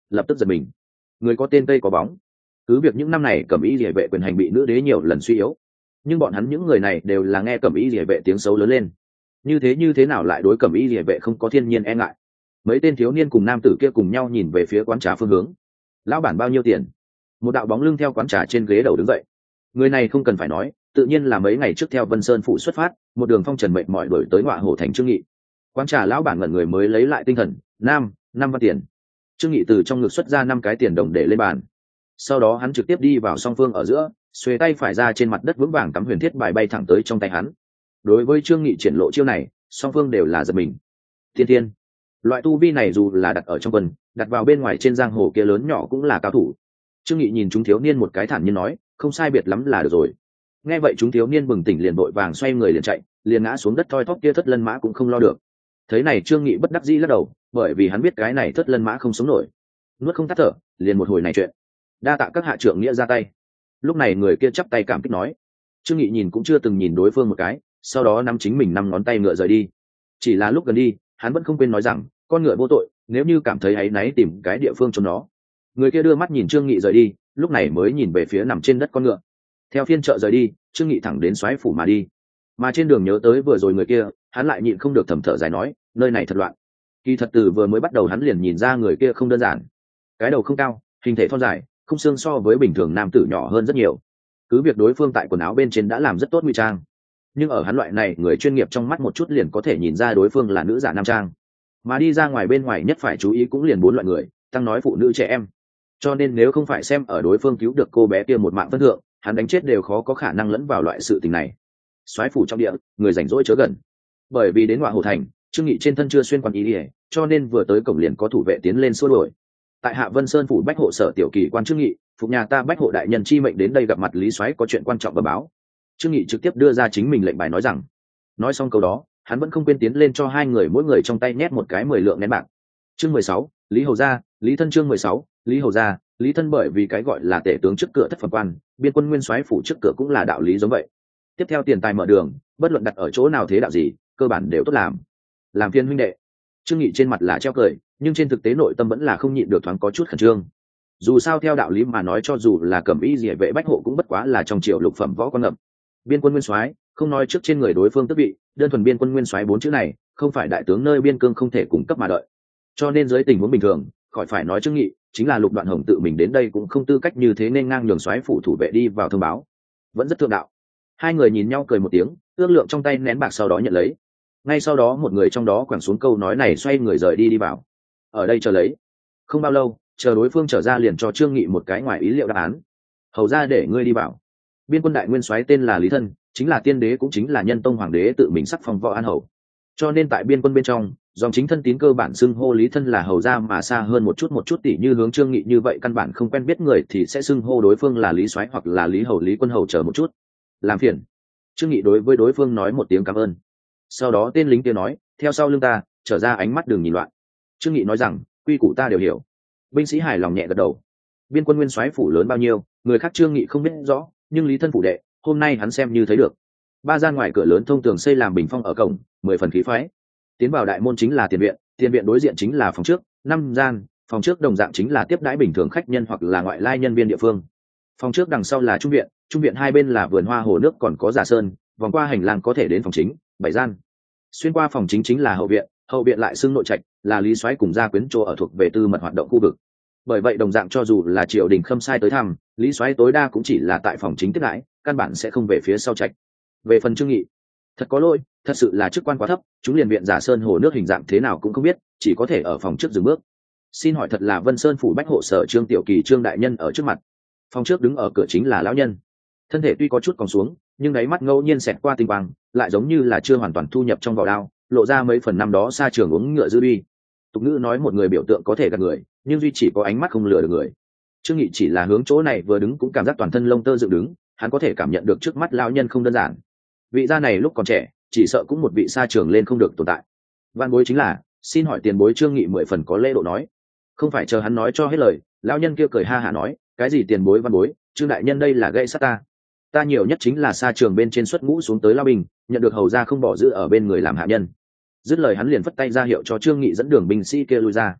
lập tức giật mình. Người có tên cây có bóng. Cứ việc những năm này cẩm y liề vệ quyền hành bị nữ đế nhiều lần suy yếu, nhưng bọn hắn những người này đều là nghe cẩm y liề vệ tiếng xấu lớn lên, như thế nào lại đối cẩm y liề vệ không có thiên nhiên e ngại. Mấy tên thiếu niên cùng nam tử kia cùng nhau nhìn về phía quán trà phương hướng. Lão bản bao nhiêu tiền? Một đạo bóng lưng theo quán trà trên ghế đầu đứng dậy. Người này không cần phải nói, tự nhiên là mấy ngày trước theo Vân Sơn phủ xuất phát, một đường phong trần mệt mỏi đổi tới Ngọa Hổ thành Trương Nghị. Quán trà lão bản ngẩn người mới lấy lại tinh thần. Năm văn tiền. Trương Nghị từ trong ngực xuất ra 5 cái tiền đồng để lên bàn. Sau đó hắn trực tiếp đi vào song phương ở giữa, xuề tay phải ra trên mặt đất vững vàng cắm huyền thiết bài bay thẳng tới trong tay hắn. Đối với Trương Nghị triển lộ chiêu này, song phương đều là giật mình. Thiên thiên, loại tu vi này dù là đặt ở trong quân, đặt vào bên ngoài trên giang hồ kia lớn nhỏ cũng là cao thủ. Trương Nghị nhìn chúng thiếu niên một cái thản nhiên nói, không sai biệt lắm là được rồi. Nghe vậy chúng thiếu niên bừng tỉnh liền vội vàng xoay người liền chạy, liền ngã xuống đất thoi thóp, kia thất lân mã cũng không lo được. Thấy này Trương Nghị bất đắc dĩ lắc đầu, bởi vì hắn biết cái này thất lân mã không sống nổi. Nuốt không tắt thở, liền một hồi này chuyện. Đa tạ các hạ trưởng nghĩa ra tay. Lúc này người kia chắp tay cảm kích nói. Trương Nghị nhìn cũng chưa từng nhìn đối phương một cái, sau đó nắm chính mình 5 ngón tay ngựa rời đi. Chỉ là lúc gần đi, hắn vẫn không quên nói rằng, con ngựa vô tội, nếu như cảm thấy áy náy tìm cái địa phương cho nó. Người kia đưa mắt nhìn Trương Nghị rời đi, lúc này mới nhìn về phía nằm trên đất con ngựa. Theo phiên chợ rời đi, Trương Nghị thẳng đến Soái phủ mà đi. Mà trên đường nhớ tới vừa rồi người kia, hắn lại nhịn không được thầm thở dài nói, nơi này thật loạn. Kỳ thật từ vừa mới bắt đầu hắn liền nhìn ra người kia không đơn giản. Cái đầu không cao, hình thể thon dài, khung xương so với bình thường nam tử nhỏ hơn rất nhiều. Cứ việc đối phương tại quần áo bên trên đã làm rất tốt ngụy trang, nhưng ở hắn loại này người chuyên nghiệp trong mắt một chút liền có thể nhìn ra đối phương là nữ giả nam trang. Mà đi ra ngoài bên ngoài nhất phải chú ý cũng liền 4 loại người, tăng nói phụ nữ trẻ em. Cho nên nếu không phải xem ở đối phương cứu được cô bé kia một mạng phân thượng, hắn đánh chết đều khó có khả năng lẫn vào loại sự tình này. Soái phủ trong địa, người rảnh rỗi chớ gần. Bởi vì đến Ngọa Hổ thành, Trương Nghị trên thân chưa xuyên quan y, cho nên vừa tới cổng liền có thủ vệ tiến lên xua đuổi. Tại Hạ Vân Sơn phủ bách hộ sở tiểu kỳ quan Trương Nghị, phục nhà ta bách hộ đại nhân chi mệnh đến đây gặp mặt Lý soái có chuyện quan trọng bẩm báo. Trương Nghị trực tiếp đưa ra chính mình lệnh bài nói rằng. Nói xong câu đó, hắn vẫn không quên tiến lên cho hai người mỗi người trong tay nhét một cái 10 lượng nén bạc. Chương 16, Lý Hầu gia, Lý thân. Chương 16, Lý Hầu gia, Lý thân. Bởi vì cái gọi là tể tướng trước cửa thất phẩm quan, biên quân nguyên soái phủ trước cửa cũng là đạo lý giống vậy. Tiếp theo tiền tài mở đường, bất luận đặt ở chỗ nào thế đạo gì, cơ bản đều tốt làm phiền huynh đệ. Trương Nghị trên mặt là treo cười, nhưng trên thực tế nội tâm vẫn là không nhịn được thoáng có chút khẩn trương. Dù sao theo đạo lý mà nói, cho dù là cẩm y liề vệ bách hộ cũng bất quá là trong triều lục phẩm võ quan ngậm. Biên quân nguyên soái, không nói trước trên người đối phương tước vị, đơn thuần biên quân nguyên soái 4 chữ này, không phải đại tướng nơi biên cương không thể cung cấp mà đợi. Cho nên dưới tình huống bình thường, khỏi phải nói Trương Nghị, chính là Lục Đoạn Hồng tự mình đến đây cũng không tư cách như thế nên ngang nhường soái phủ thủ vệ đi vào thông báo. Vẫn rất thượng đạo. Hai người nhìn nhau cười một tiếng, ước lượng trong tay nén bạc sau đó nhận lấy. Ngay sau đó một người trong đó quẳng xuống câu nói này, xoay người rời đi vào. Ở đây chờ lấy. Không bao lâu, chờ đối phương trở ra liền cho Trương Nghị một cái ngoài ý liệu đáp án. Hầu ra để ngươi đi vào. Biên quân đại nguyên soái tên là Lý thân, chính là tiên đế cũng chính là nhân tông hoàng đế tự mình sắc phong võ an hầu. Cho nên tại biên quân bên trong, dòng chính thân tín cơ bản xưng hô Lý thân là hầu ra, mà xa hơn một chút tỉ như hướng Trương Nghị như vậy căn bản không quen biết người thì sẽ xưng hô đối phương là Lý soái hoặc là Lý hầu, Lý quân hầu chờ một chút. Làm phiền. Trương Nghị đối với đối phương nói một tiếng cảm ơn. Sau đó tên lính kia nói, theo sau lưng ta, trở ra ánh mắt đừng nhìn loạn. Trương Nghị nói rằng, quy củ ta đều hiểu. Binh sĩ hài lòng nhẹ gật đầu. Biên quân nguyên soái phủ lớn bao nhiêu, người khác Trương Nghị không biết rõ, nhưng Lý thân phủ đệ, hôm nay hắn xem như thấy được. 3 gian ngoài cửa lớn thông tường xây làm bình phong ở cổng, 10 phần khí phái. Tiến vào đại môn chính là tiền viện đối diện chính là phòng trước, 5 gian, phòng trước đồng dạng chính là tiếp đãi bình thường khách nhân hoặc là ngoại lai nhân viên địa phương. Phòng trước đằng sau là trung viện hai bên là vườn hoa hồ nước còn có giả sơn, vòng qua hành lang có thể đến phòng chính, 7 gian. Xuyên qua phòng chính chính là hậu viện lại xưng nội trạch, là Lý soái cùng gia quyến chỗ ở thuộc về tư mật hoạt động khu vực. Bởi vậy đồng dạng cho dù là triều đình khâm sai tới thăm, Lý soái tối đa cũng chỉ là tại phòng chính tiếp đãi, căn bản sẽ không về phía sau trạch. Về phần Trương Nghị, thật có lỗi, thật sự là chức quan quá thấp, chúng liền viện giả sơn hồ nước hình dạng thế nào cũng không biết, chỉ có thể ở phòng trước dừng bước. Xin hỏi thật là Vân Sơn phủ bách hộ sở Trương tiểu kỳ Trương đại nhân ở trước mặt. Phòng trước đứng ở cửa chính là lão nhân, thân thể tuy có chút còn xuống, nhưng đáy mắt ngẫu nhiên xẹt qua tinh quang, lại giống như là chưa hoàn toàn thu nhập trong vỏ đao, lộ ra mấy phần năm đó xa trường uống ngựa dư uy. Tục ngữ nói một người biểu tượng có thể gạt người, nhưng duy chỉ có ánh mắt không lừa được người. Trương Nghị chỉ là hướng chỗ này vừa đứng cũng cảm giác toàn thân lông tơ dựng đứng, hắn có thể cảm nhận được trước mắt lão nhân không đơn giản. Vị gia này lúc còn trẻ, chỉ sợ cũng một vị xa trường lên không được tồn tại. Văn bối chính là, xin hỏi tiền bối. Trương Nghị 10 phần có lễ độ nói. Không phải chờ hắn nói cho hết lời, lão nhân kia cười ha hả nói, cái gì tiền bối văn bối, Trương đại nhân đây là gây sát ta nhiều nhất chính là xa trường bên trên xuất ngũ xuống tới lao binh, nhận được hầu ra không bỏ giữ ở bên người làm hạ nhân. Dứt lời hắn liền phất tay ra hiệu cho Trương Nghị dẫn đường binh sĩ kia lui ra.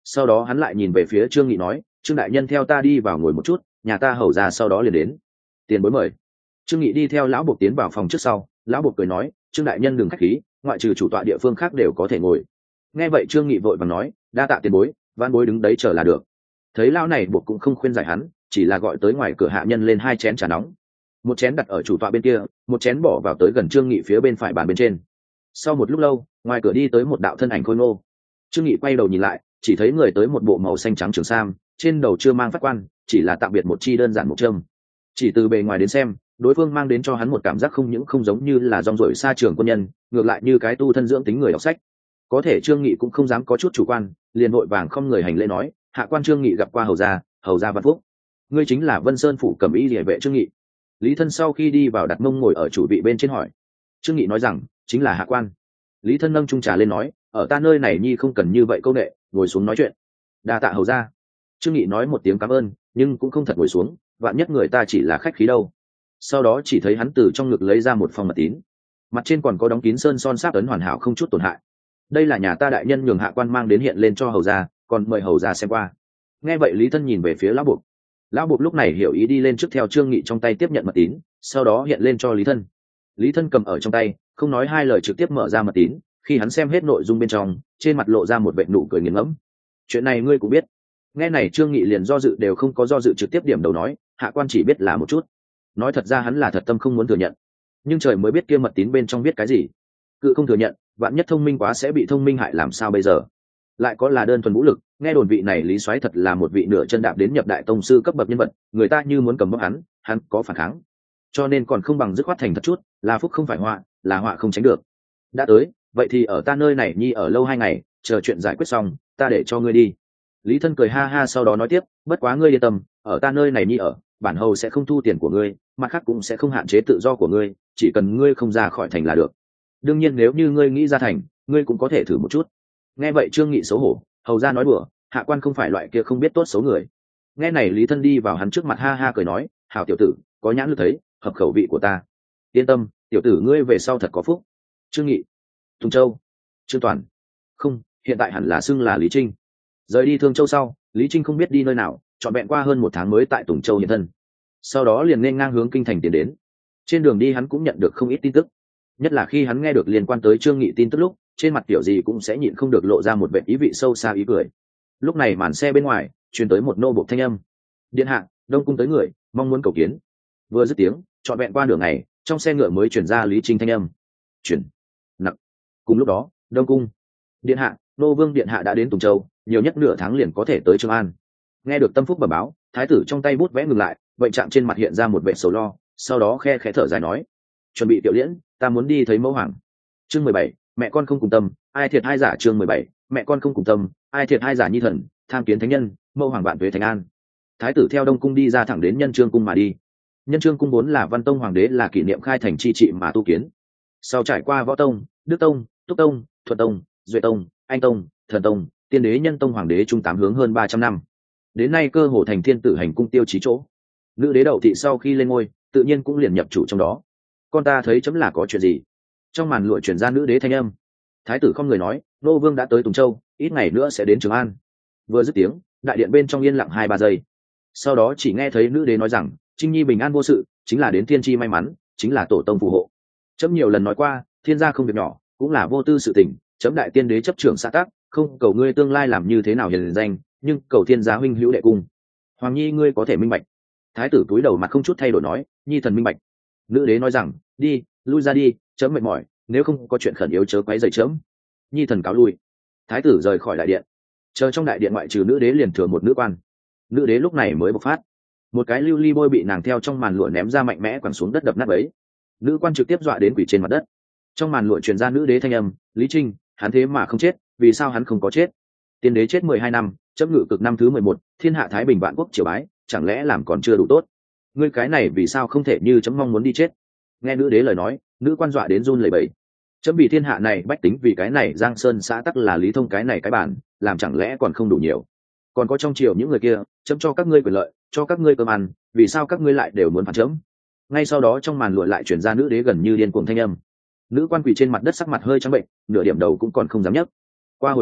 Sau đó hắn lại nhìn về phía Trương Nghị nói, Trương đại nhân theo ta đi vào ngồi một chút, nhà ta hầu ra sau đó liền đến. Tiền bối mời. Trương Nghị đi theo lão buộc tiến vào phòng trước sau, lão buộc cười nói, Trương đại nhân đừng khách khí, ngoại trừ chủ tọa địa phương khác đều có thể ngồi. Nghe vậy Trương Nghị vội vàng nói, đa tạ tiền bối, van bối đứng đấy chờ là được. Thấy lão này buộc cũng không khuyên giải hắn, chỉ là gọi tới ngoài cửa hạ nhân lên 2 chén trà nóng. Một chén đặt ở chủ tọa bên kia, một chén bỏ vào tới gần Trương Nghị phía bên phải bàn bên trên. Sau một lúc lâu, ngoài cửa đi tới một đạo thân ảnh khôi ngô. Trương Nghị quay đầu nhìn lại, chỉ thấy người tới một bộ màu xanh trắng trường sam, trên đầu chưa mang phát quan, chỉ là tạm biệt một chi đơn giản một châm. Chỉ từ bề ngoài đến xem, đối phương mang đến cho hắn một cảm giác không những không giống như là rong ruổi xa trường quân nhân, ngược lại như cái tu thân dưỡng tính người đọc sách. Có thể Trương Nghị cũng không dám có chút chủ quan, liền vội vàng không người hành lễ nói, hạ quan Trương Nghị gặp qua hầu gia Văn Phúc. Ngươi chính là Vân Sơn phủ Cẩm Y Liễu vệ Trương Nghị. Lý Thân sau khi đi vào đặt mông ngồi ở chủ vị bên trên hỏi. Trương Nghị nói rằng, chính là hạ quan. Lý Thân nâng chung trà lên nói, ở ta nơi này nhi không cần như vậy câu nệ, ngồi xuống nói chuyện. Đa tạ hầu gia. Trương Nghị nói một tiếng cảm ơn, nhưng cũng không thật ngồi xuống, vạn nhất người ta chỉ là khách khí đâu. Sau đó chỉ thấy hắn từ trong ngực lấy ra một phong mật tín, mặt trên còn có đóng kín sơn son sáp ấn hoàn hảo không chút tổn hại. Đây là nhà ta đại nhân nhường hạ quan mang đến hiện lên cho hầu gia, còn mời hầu gia xem qua. Nghe vậy Lý Thân nhìn về phía lão buộc. Lão buộc lúc này hiểu ý đi lên trước theo Trương Nghị trong tay tiếp nhận mật tín, sau đó hiện lên cho Lý Thân. Lý Thân cầm ở trong tay, không nói hai lời trực tiếp mở ra mật tín. Khi hắn xem hết nội dung bên trong, trên mặt lộ ra một vệt nụ cười nghiền ngẫm. Chuyện này ngươi cũng biết. Nghe này Trương Nghị liền do dự đều không có do dự trực tiếp điểm đầu nói, hạ quan chỉ biết là một chút. Nói thật ra hắn là thật tâm không muốn thừa nhận, nhưng trời mới biết kia mật tín bên trong viết cái gì. Cự không thừa nhận, vạn nhất thông minh quá sẽ bị thông minh hại làm sao bây giờ. Lại có là đơn thuần vũ lực, nghe đồn vị này Lý Soái thật là một vị nửa chân đạp đến nhập đại tông sư cấp bậc nhân vật, người ta như muốn cầm bóc hắn có phản kháng. Cho nên còn không bằng dứt khoát thành thật chút, là phúc không phải họa, là họa không tránh được. Đã tới, vậy thì ở ta nơi này nhi ở lâu 2 ngày, chờ chuyện giải quyết xong, ta để cho ngươi đi. Lý Thân cười ha ha sau đó nói tiếp, bất quá ngươi yên tâm, ở ta nơi này nhi ở, bản hầu sẽ không thu tiền của ngươi, mặt khác cũng sẽ không hạn chế tự do của ngươi, chỉ cần ngươi không ra khỏi thành là được. Đương nhiên nếu như ngươi nghĩ ra thành, ngươi cũng có thể thử một chút. Nghe vậy Trương Nghị xấu hổ, hầu ra nói đùa, hạ quan không phải loại kia không biết tốt xấu người. Nghe này Lý Thân đi vào hắn trước mặt ha ha cười nói, hảo tiểu tử, có nhãn lực thấy, hợp khẩu vị của ta. Yên tâm, tiểu tử ngươi về sau thật có phúc. Trương Nghị, Tùng Châu, Trương Toàn, không, hiện tại hẳn là xưng là Lý Trinh. Rời đi Thương Châu sau, Lý Trinh không biết đi nơi nào, trọn vẹn qua hơn 1 tháng mới tại Tùng Châu hiện thân. Sau đó liền nên ngang hướng kinh thành tiến đến. Trên đường đi hắn cũng nhận được không ít tin tức, nhất là khi hắn nghe được liên quan tới Trương Nghị tin tức lúc, trên mặt tiểu gì cũng sẽ nhịn không được lộ ra một vẻ ý vị sâu xa ý cười. Lúc này màn xe bên ngoài truyền tới một nô bộc thanh âm, điện hạ, Đông cung tới người, mong muốn cầu kiến. Vừa dứt tiếng, trọn vẹn qua nửa ngày, trong xe ngựa mới truyền ra Lý Trinh thanh âm, chuyển nặng. Cùng lúc đó, Đông cung, điện hạ, nô vương điện hạ đã đến Tùng Châu, nhiều nhất nửa tháng liền có thể tới Trường An. Nghe được Tâm Phúc bẩm báo, thái tử trong tay bút vẽ ngừng lại, vậy chạm trên mặt hiện ra một vẻ sầu lo, sau đó khe khẽ thở dài nói, chuẩn bị tiểu liễn, ta muốn đi thấy mẫu hoàng. Chương 17, mẹ con không cùng tâm, ai thiệt hai giả. Chương 17, mẹ con không cùng tâm, ai thiệt hai giả nhi thần, tham kiến thánh nhân, mẫu hoàng vạn tuế thành an. Thái tử theo Đông cung đi ra thẳng đến Nhân Chương cung mà đi. Nhân Chương cung vốn là Văn Tông hoàng đế là kỷ niệm khai thành chi trị mà tu kiến. Sau trải qua Võ Tông, Đức Tông, Túc Tông, Thuận Tông, Duệ Tông, Anh Tông, Thần Tông, Tiên đế Nhân Tông hoàng đế trung 8 hướng hơn 300 năm. Đến nay cơ hồ thành thiên tử hành cung tiêu chí chỗ. Nữ đế Đậu thị sau khi lên ngôi, tự nhiên cũng liền nhập chủ trong đó. Con ta thấy chấm là có chuyện gì? Trong màn lụa truyền ra nữ đế thanh âm. Thái tử không người nói, nô vương đã tới Tùng Châu, ít ngày nữa sẽ đến Trường An. Vừa dứt tiếng, đại điện bên trong yên lặng 2-3 giây. Sau đó chỉ nghe thấy nữ đế nói rằng, Trinh Nhi bình an vô sự, chính là đến thiên chi may mắn, chính là tổ tông phù hộ. Chấm nhiều lần nói qua, thiên gia không việc nhỏ, cũng là vô tư sự tình. Chấm đại tiên đế chấp trưởng xã tắc, không cầu ngươi tương lai làm như thế nào hiền danh, nhưng cầu thiên gia huynh hữu đệ cung. Hoàng nhi ngươi có thể minh bạch. Thái tử cúi đầu mặt không chút thay đổi nói, nhi thần minh bạch. Nữ đế nói rằng, đi, lui ra đi, chấm mệt mỏi, nếu không có chuyện khẩn yếu chớ quấy rầy chấm. Nhi thần cáo lui. Thái tử rời khỏi đại điện. Chờ trong đại điện ngoại trừ nữ đế liền thừa một nữ quan. Nữ đế lúc này mới bộc phát, một cái lưu ly bôi bị nàng theo trong màn lụa ném ra mạnh mẽ quẳng xuống đất đập nát ấy. Nữ quan trực tiếp dọa đến quỷ trên mặt đất. Trong màn lụa truyền ra nữ đế thanh âm, Lý Trinh, hắn thế mà không chết, vì sao hắn không có chết? Tiên đế chết 12 năm, chấm ngự cực năm thứ 11, thiên hạ thái bình vạn quốc triều bái, chẳng lẽ làm còn chưa đủ tốt? Ngươi cái này vì sao không thể như chấm mong muốn đi chết? Nghe nữ đế lời nói, nữ quan dọa đến run lẩy bẩy. Chấm vì thiên hạ này bách tính vì cái này Giang Sơn xã tắc là Lý Thông cái này cái bản, làm chẳng lẽ còn không đủ nhiều? Còn có trong triều những người kia, chấm cho các ngươi quyền lợi, cho các ngươi cơm ăn, vì sao các ngươi lại đều muốn phản chấm? Ngay sau đó trong màn lụa lại truyền ra nữ đế gần như điên cuồng thanh âm. Nữ quan quỳ trên mặt đất sắc mặt hơi trắng bệnh, nửa điểm đầu cũng còn không dám nhấc. Qua hồi lâu,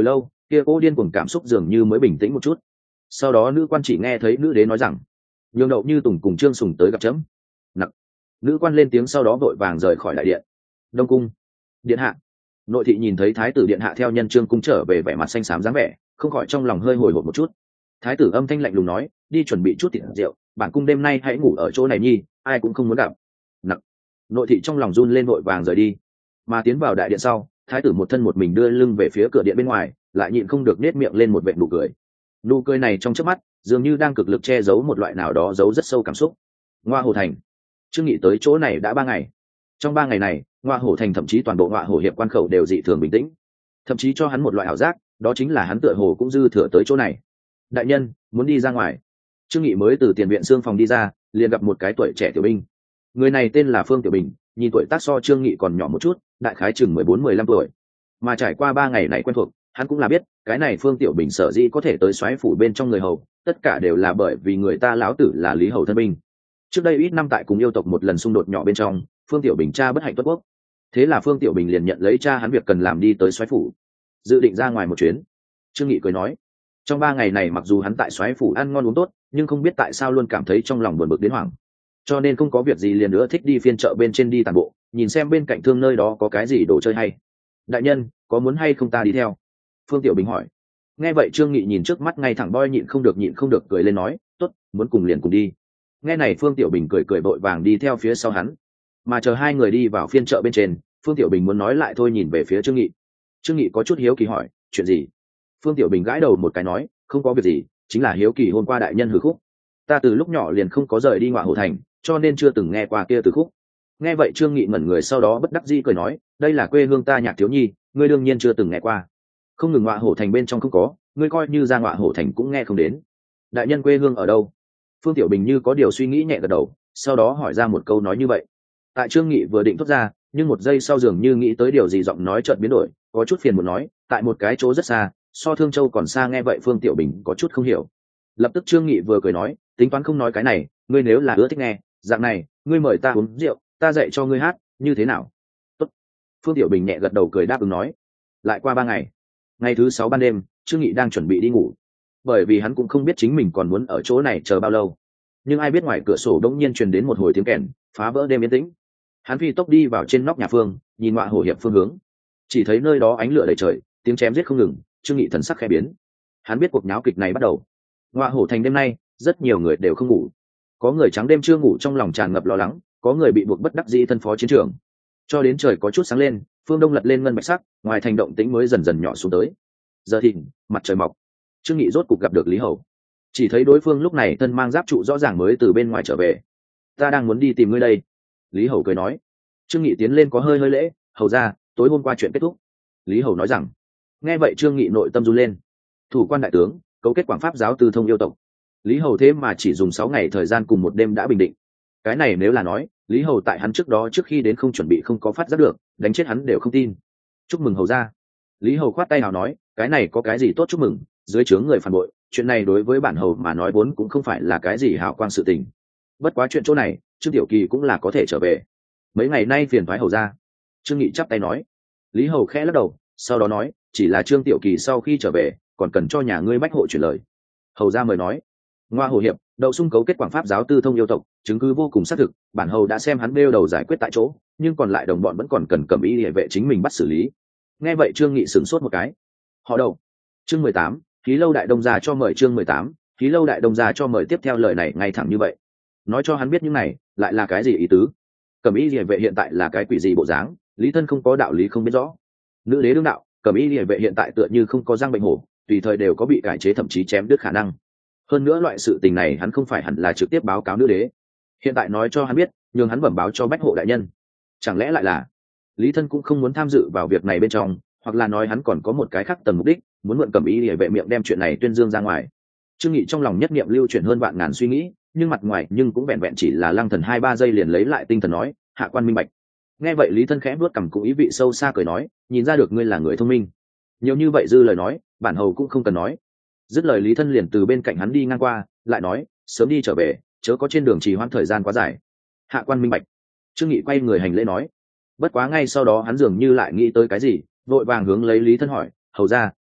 kia cô điên cuồng cảm xúc dường như mới bình tĩnh một chút. Sau đó nữ quan chỉ nghe thấy nữ đế nói rằng nhường Đậu Như Tùng cùng Trương Sùng tới gặp chấm. Nặc. Nữ quan lên tiếng sau đó vội vàng rời khỏi đại điện. Đông cung. Điện hạ. Nội thị nhìn thấy thái tử điện hạ theo nhân Trương cung trở về, vẻ mặt xanh xám dáng vẻ, không khỏi trong lòng hơi hồi hộp một chút. Thái tử âm thanh lạnh lùng nói, đi chuẩn bị chút thịt rượu, bản cung đêm nay hãy ngủ ở chỗ này nhi, ai cũng không muốn gặp. Nặc. Nội thị trong lòng run lên vội vàng rời đi. Mà tiến vào đại điện sau, thái tử một thân một mình đưa lưng về phía cửa điện bên ngoài, lại nhịn không được nết miệng lên một vệt nụ cười. Nụ cười này trong chớp mắt dường như đang cực lực che giấu một loại nào đó giấu rất sâu cảm xúc. Ngoa Hổ Thành. Trương Nghị tới chỗ này đã 3 ngày. Trong 3 ngày này, Ngoa Hổ Thành thậm chí toàn bộ Ngoa Hổ hiệp quan khẩu đều dị thường bình tĩnh, thậm chí cho hắn một loại ảo giác, đó chính là hắn tựa hồ cũng dư thừa tới chỗ này. Đại nhân, muốn đi ra ngoài. Trương Nghị mới từ tiền viện xương phòng đi ra, liền gặp một cái tuổi trẻ tiểu binh. Người này tên là Phương Tiểu Bình, nhìn tuổi tác so Trương Nghị còn nhỏ một chút, đại khái chừng 14-15 tuổi. Mà trải qua 3 ngày này quen thuộc, hắn cũng là biết, cái này Phương Tiểu Bình sở dĩ có thể tới soái phủ bên trong người hầu, tất cả đều là bởi vì người ta lão tử là Lý Hầu thân binh. Trước đây ít năm tại cùng yêu tộc một lần xung đột nhỏ bên trong, Phương Tiểu Bình cha bất hạnh tuất quốc. Thế là Phương Tiểu Bình liền nhận lấy cha hắn việc cần làm đi tới soái phủ, dự định ra ngoài một chuyến. Trương Nghị cười nói, trong 3 ngày này mặc dù hắn tại soái phủ ăn ngon uống tốt, nhưng không biết tại sao luôn cảm thấy trong lòng buồn bực đến hoảng, cho nên không có việc gì liền nữa thích đi phiên chợ bên trên đi tàn bộ, nhìn xem bên cạnh thương nơi đó có cái gì đồ chơi hay. Đại nhân, có muốn hay không ta đi theo? Phương Tiểu Bình hỏi. Nghe vậy Trương Nghị nhìn trước mắt ngay thẳng boy nhịn không được cười lên nói, tốt, muốn cùng liền cùng đi. Nghe này Phương Tiểu Bình cười vội vàng đi theo phía sau hắn. Mà chờ hai người đi vào phiên chợ bên trên, Phương Tiểu Bình muốn nói lại thôi nhìn về phía Trương Nghị. Trương Nghị có chút hiếu kỳ hỏi, chuyện gì? Phương Tiểu Bình gãi đầu một cái nói, không có việc gì, chính là hiếu kỳ hôm qua đại nhân hử khúc. Ta từ lúc nhỏ liền không có rời đi Ngoa Hổ Thành, cho nên chưa từng nghe qua kia từ khúc. Nghe vậy Trương Nghị ngẩn người, sau đó bất đắc dĩ cười nói, đây là quê hương ta nhạc thiếu nhi, ngươi đương nhiên chưa từng nghe qua. Không ngừng Ngoa Hổ Thành bên trong không có, ngươi coi như ra Ngoa Hổ Thành cũng nghe không đến. Đại nhân quê hương ở đâu? Phương Tiểu Bình như có điều suy nghĩ nhẹ gật đầu, sau đó hỏi ra một câu nói như vậy. Tại Trương Nghị vừa định thốt ra, nhưng một giây sau dường như nghĩ tới điều gì, giọng nói chợt biến đổi, có chút phiền muốn nói, tại một cái chỗ rất xa, so Thương Châu còn xa. Nghe vậy Phương Tiểu Bình có chút không hiểu. Lập tức Trương Nghị vừa cười nói, tính toán không nói cái này, ngươi nếu là ưa thích nghe, dạng này, ngươi mời ta uống rượu, ta dạy cho ngươi hát, như thế nào? Tốt. Phương Tiểu Bình nhẹ gật đầu cười đáp ứng nói. Lại qua 3 ngày, ngày thứ 6 ban đêm, Trương Nghị đang chuẩn bị đi ngủ, bởi vì hắn cũng không biết chính mình còn muốn ở chỗ này chờ bao lâu. Nhưng ai biết ngoài cửa sổ đống nhiên truyền đến một hồi tiếng kèn, phá vỡ đêm yên tĩnh. Hắn phi tốc đi vào trên nóc nhà Phương, nhìn Ngoa Hổ hiệp phương hướng, chỉ thấy nơi đó ánh lửa đầy trời, tiếng chém giết không ngừng. Trương Nghị thần sắc khẽ biến, hắn biết cuộc nháo kịch này bắt đầu. Ngoa Hổ Thành đêm nay rất nhiều người đều không ngủ, có người trắng đêm chưa ngủ, trong lòng tràn ngập lo lắng, có người bị buộc bất đắc dĩ thân phó chiến trường. Cho đến trời có chút sáng lên, phương đông lật lên ngân bạch sắc, ngoài thành động tĩnh mới dần dần nhỏ xuống tới. Giờ thìn, mặt trời mọc, Trương Nghị rốt cục gặp được Lý Hầu. Chỉ thấy đối phương lúc này thân mang giáp trụ rõ ràng mới từ bên ngoài trở về. Ta đang muốn đi tìm ngươi đây. Lý Hầu cười nói. Trương Nghị tiến lên có hơi lễ, hầu ra, tối hôm qua chuyện kết thúc. Lý Hầu nói rằng. Nghe vậy Trương Nghị nội tâm run lên. Thủ quan đại tướng, cấu kết Quảng Pháp giáo tư thông yêu tộc. Lý Hầu thế mà chỉ dùng 6 ngày thời gian cùng một đêm đã bình định. Cái này nếu là nói, Lý Hầu tại hắn trước đó trước khi đến không chuẩn bị không có phát giác được, đánh chết hắn đều không tin. Chúc mừng hầu ra. Lý Hầu khoát tay nào nói, cái này có cái gì tốt chúc mừng, dưới trướng người phản bội, chuyện này đối với bản hầu mà nói vốn cũng không phải là cái gì hào quang sự tình. Bất quá chuyện chỗ này, Trương Tiểu Kỳ cũng là có thể trở về. Mấy ngày nay phiền toái hầu ra. Trương Nghị chắp tay nói. Lý Hầu khẽ lắc đầu, sau đó nói, chỉ là Trương Tiểu Kỳ sau khi trở về, còn cần cho nhà ngươi bách hộ chuyển lời. Hầu ra mời nói. Ngoa Hổ hiệp, Đậu Xung cấu kết Quảng Pháp giáo tư thông yêu tộc, chứng cứ vô cùng xác thực, bản hầu đã xem hắn bêu đầu giải quyết tại chỗ, nhưng còn lại đồng bọn vẫn còn cần Cẩm Y Liề vệ chính mình bắt xử lý. Nghe vậy Trương Nghị sửng sốt một cái. Họ Đậu. Chương 18, Khí Lâu đại đông gia cho mời. Chương 18, Khí Lâu đại đông gia cho mời. Tiếp theo lời này ngay thẳng như vậy, nói cho hắn biết những này lại là cái gì ý tứ. Cẩm Y Liề vệ hiện tại là cái quỷ gì bộ dáng, lý thân không có đạo lý không biết rõ. Nữ đế đương đạo, Cẩm Y Liề vệ hiện tại tựa như không có răng bệnh hổ, tùy thời đều có bị cải chế thậm chí chém đứt khả năng. Hơn nữa loại sự tình này hắn không phải hẳn là trực tiếp báo cáo nữ đế, hiện tại nói cho hắn biết, nhường hắn bẩm báo cho bách hộ đại nhân. Chẳng lẽ lại là lý thân cũng không muốn tham dự vào việc này bên trong, hoặc là nói hắn còn có một cái khác tầm mục đích, muốn mượn Cẩm Y Liề vệ miệng đem chuyện này tuyên dương ra ngoài. Trương Nghị trong lòng nhất niệm lưu chuyển hơn vạn ngàn suy nghĩ, nhưng mặt ngoài nhưng cũng vẹn vẹn chỉ là lăng thần 2-3 giây liền lấy lại tinh thần nói, hạ quan minh bạch. Nghe vậy lý thân khẽ vuốt cằm cũng ý vị sâu xa cười nói, nhìn ra được ngươi là người thông minh, nhiều như vậy dư lời nói bản hầu cũng không cần nói. Dứt lời lý thân liền từ bên cạnh hắn đi ngang qua, lại nói, sớm đi trở về, chớ có trên đường trì hoãn thời gian quá dài. Hạ quan minh bạch. Trương Nghị quay người hành lễ nói. Bất quá ngay sau đó hắn dường như lại nghĩ tới cái gì, vội vàng hướng lấy lý thân hỏi, hầu ra,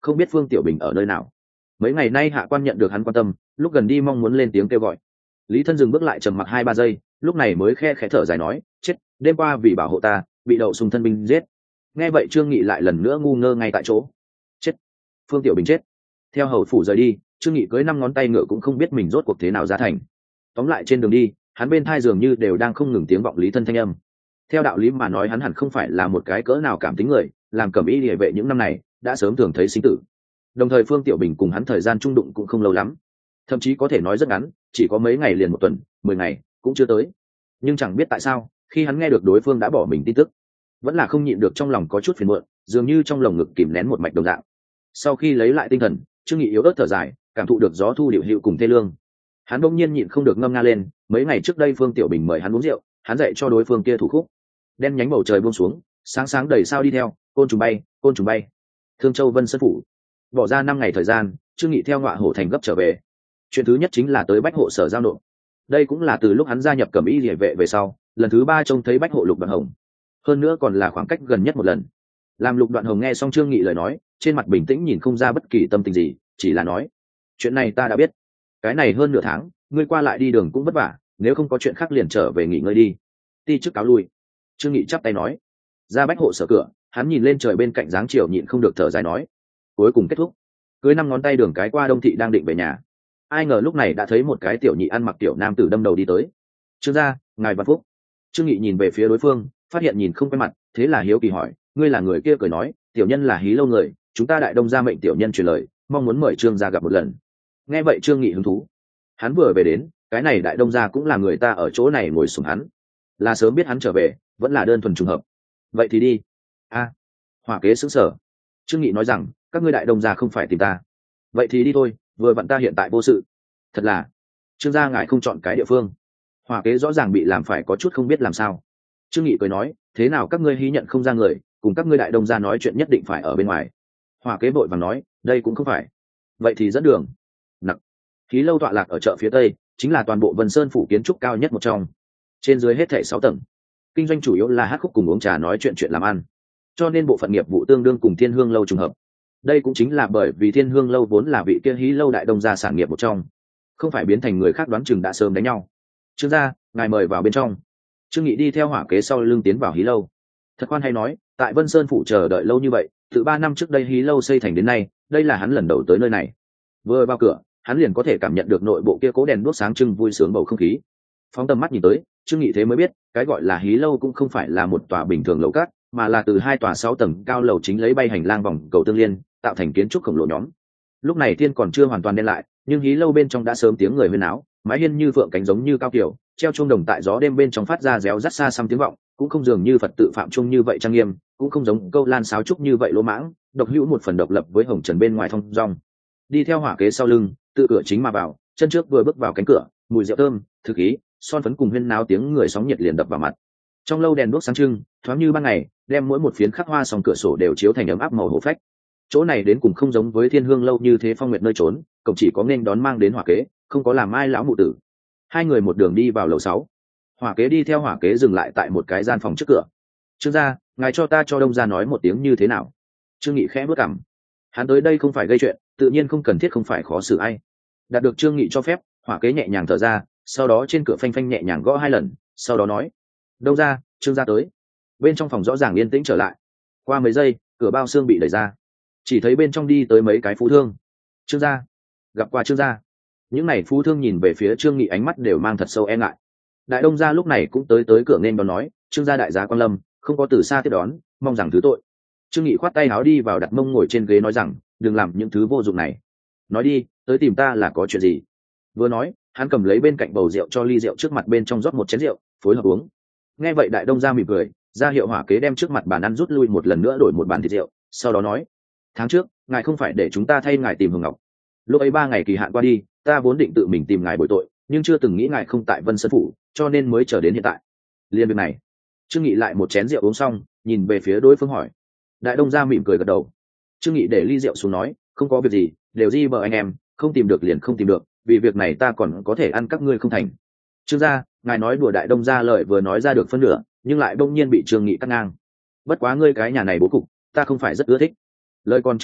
không biết Phương Tiểu Bình ở nơi nào. Mấy ngày nay hạ quan nhận được hắn quan tâm, lúc gần đi mong muốn lên tiếng kêu gọi. Lý Thân dừng bước lại trầm mặc 2-3 giây, lúc này mới khe khẽ thở dài nói, chết, đêm qua vì bảo hộ ta, bị Đậu Sùng thân binh giết. Nghe vậy Trương Nghị lại lần nữa ngu ngơ ngay tại chỗ. Chết, Phương Tiểu Bình chết. Theo hầu phủ rời đi, Trương Nghị cưỡi 5 ngón tay ngựa cũng không biết mình rốt cuộc thế nào ra thành. Tóm lại trên đường đi, hắn bên thai dường như đều đang không ngừng tiếng vọng Lý Thân thanh âm. Theo đạo lý mà nói hắn hẳn không phải là một cái cỡ nào cảm tính người, làm cẩm y liề vệ những năm này đã sớm thường thấy sinh tử. Đồng thời Phương Tiểu Bình cùng hắn thời gian chung đụng cũng không lâu lắm, thậm chí có thể nói rất ngắn, chỉ có mấy ngày liền 1 tuần, 10 ngày cũng chưa tới. Nhưng chẳng biết tại sao, khi hắn nghe được đối phương đã bỏ mình tin tức, vẫn là không nhịn được trong lòng có chút phiền muộn, dường như trong lồng ngực kìm nén một mạch đồng dạng. Sau khi lấy lại tinh thần, Trương Nghị yếu ớt thở dài, cảm thụ được gió thu điệu hữu cùng thê lương. Hắn bỗng nhiên nhịn không được ngâm nga lên, mấy ngày trước đây Phương Tiểu Bình mời hắn uống rượu, hắn dạy cho đối phương kia thủ khúc. Đen nhánh bầu trời buông xuống, sáng sáng đầy sao đi theo, côn trùng bay, côn trùng bay. Thương Châu Vân Sơn phủ. Bỏ ra 5 ngày thời gian, Trương Nghị theo Ngọa Hổ thành gấp trở về. Chuyện thứ nhất chính là tới Bách Hộ sở giao nộp. Đây cũng là từ lúc hắn gia nhập Cẩm Y Liề vệ về sau, lần thứ 3 trông thấy Bách Hộ Lục Đoạn Hồng. Hơn nữa còn là khoảng cách gần nhất một lần. Làm Lục Đoạn Hồng nghe xong Trương Nghị lời nói, trên mặt bình tĩnh nhìn không ra bất kỳ tâm tình gì, chỉ là nói: "Chuyện này ta đã biết. Cái này hơn nửa tháng, ngươi qua lại đi đường cũng vất vả, nếu không có chuyện khác liền trở về nghỉ ngơi đi. Ti chức cáo lui." Trương Nghị chắp tay nói. Ra Bách Hộ sở cửa, hắn nhìn lên trời bên cạnh dáng chiều nhịn không được thở dài nói: "Cuối cùng kết thúc." Cưới 5 ngón tay đường cái qua Đông thị đang định về nhà, ai ngờ lúc này đã thấy một cái tiểu nhị ăn mặc tiểu nam tử đâm đầu đi tới. "Trương gia, ngài Văn Phúc." Trương Nghị nhìn về phía đối phương, phát hiện nhìn không quen mặt, thế là hiếu kỳ hỏi: "Ngươi là người kia?" Cười nói: "Tiểu nhân là Hí Lâu người, chúng ta Đại Đông gia mệnh tiểu nhân truyền lời, mong muốn mời Trương gia gặp một lần." Nghe vậy Trương Nghị hứng thú. Hắn vừa về đến, cái này Đại Đông gia cũng là người ta ở chỗ này ngồi sủng hắn, là sớm biết hắn trở về, vẫn là đơn thuần trùng hợp. Vậy thì đi. A. Hỏa kế sững sờ. Trương Nghị nói rằng: "Các ngươi Đại Đông gia không phải tìm ta. Vậy thì đi thôi, vừa vặn ta hiện tại vô sự." Thật là, Trương gia ngài không chọn cái địa phương. Hỏa kế rõ ràng bị làm phải có chút không biết làm sao. Trương Nghị cười nói: "Thế nào các ngươi Hí nhận không ra người, cùng các ngươi Đại Đông gia nói chuyện nhất định phải ở bên ngoài." Hỏa kế vội vàng nói: "Đây cũng không phải." Vậy thì dẫn đường. Nặc. Hí Lâu tọa lạc ở chợ phía tây, chính là toàn bộ Vân Sơn phủ kiến trúc cao nhất một trong. Trên dưới hết thảy 6 tầng. Kinh doanh chủ yếu là hát khúc cùng uống trà nói chuyện làm ăn, cho nên bộ phận nghiệp vụ tương đương cùng Thiên Hương lâu trùng hợp. Đây cũng chính là bởi vì Thiên Hương lâu vốn là vị kia Hí Lâu Đại Đông gia sản nghiệp một trong, không phải biến thành người khác đoán chừng đã sớm đánh nhau. "Trương gia, ngài mời vào bên trong." Trương Nghị đi theo hỏa kế sau lưng tiến vào Hí Lâu. Thật khoan hay nói, tại Vân Sơn phủ chờ đợi lâu như vậy, từ 3 năm trước đây Hí Lâu xây thành đến nay, đây là hắn lần đầu tới nơi này. Vừa vào cửa, hắn liền có thể cảm nhận được nội bộ kia cố đèn đuốc sáng trưng vui sướng bầu không khí. Phóng tầm mắt nhìn tới, Trương Nghị thế mới biết, cái gọi là Hí Lâu cũng không phải là một tòa bình thường lầu cát, mà là từ 2 tòa 6 tầng cao lầu chính lấy bay hành lang vòng cầu tương liên, tạo thành kiến trúc khổng lồ nhóm. Lúc này thiên còn chưa hoàn toàn đen lại, nhưng Hí Lâu bên trong đã sớm tiếng người huyên náo, mái hiên như phượng cánh giống như cao kiểu, treo chuông đồng tại gió đêm bên trong phát ra réo rắt xa xăm tiếng vọng, cũng không dường như Phật tự phạm chuông như vậy trang nghiêm, cũng không giống câu lan sáo trúc như vậy lỗ mãng, độc hữu một phần độc lập với hồng trần bên ngoài thông dong. Đi theo hỏa kế sau lưng, tự cửa chính mà vào, chân trước vừa bước vào cánh cửa, mùi rượu thơm, thực khí, son phấn cùng huyên náo tiếng người sóng nhiệt liền đập vào mặt. Trong lâu đèn đuốc sáng trưng, thoáng như ban ngày, đem mỗi một phiến khắc hoa song cửa sổ đều chiếu thành ấm áp màu hổ phách. Chỗ này đến cùng không giống với Thiên Hương lâu như thế phong nguyệt nơi trốn, cổng chỉ có nên đón mang đến hỏa kế, không có làm ai lão mụ tử. Hai người một đường đi vào lầu 6. Hỏa kế đi theo hỏa kế dừng lại tại một cái gian phòng trước cửa. "Trương gia, ngài cho ta cho Đông gia nói một tiếng như thế nào?" Trương Nghị khẽ bước cằm. Hắn tới đây không phải gây chuyện, tự nhiên không cần thiết không phải khó xử ai. Đạt được Trương Nghị cho phép, hỏa kế nhẹ nhàng thở ra, sau đó trên cửa phanh phanh nhẹ nhàng gõ 2 lần, sau đó nói: "Đông gia, Trương gia tới." Bên trong phòng rõ ràng yên tĩnh trở lại. Qua mấy giây, cửa bao xương bị đẩy ra, chỉ thấy bên trong đi tới mấy cái phú thương. "Trương gia." "Gặp qua Trương gia." Những này phú thương nhìn về phía Trương Nghị ánh mắt đều mang thật sâu e ngại. Đại Đông gia lúc này cũng tới cửa nên đón nói: "Trương gia đại giá quan lâm, không có từ xa tiếp đón, mong rằng thứ tội." Trương Nghị khoát tay áo đi vào đặt mông ngồi trên ghế nói rằng: "Đừng làm những thứ vô dụng này. Nói đi, tới tìm ta là có chuyện gì?" Vừa nói, hắn cầm lấy bên cạnh bầu rượu cho ly rượu trước mặt bên trong rót một chén rượu, phối hợp uống. Nghe vậy Đại Đông gia mỉm cười, ra hiệu hỏa kế đem trước mặt bàn ăn rút lui một lần nữa đổi một bàn thịt rượu, sau đó nói: "Tháng trước, ngài không phải để chúng ta thay ngài tìm Hồng Ngọc. Lúc ấy 3 ngày kỳ hạn qua đi, ta vốn định tự mình tìm ngài bồi tội, nhưng chưa từng nghĩ ngài không tại Vân Sơn phủ, cho nên mới chờ đến hiện tại." Liên việc này, Trương Nghị lại một chén rượu uống xong, nhìn về phía đối phương hỏi. Đại Đông gia mỉm cười gật đầu. Trương Nghị để ly rượu xuống nói: "Không có việc gì, đều di bờ anh em, không tìm được liền không tìm được, vì việc này ta còn có thể ăn các ngươi không thành." "Trương gia, ngài nói đùa." Đại Đông gia lời vừa nói ra được phân nửa, nhưng lại bỗng nhiên bị Trương Nghị cắt ngang. "Bất quá ngươi cái nhà này bố cục, ta không phải rất ưa thích." Lời còn chưa dứt,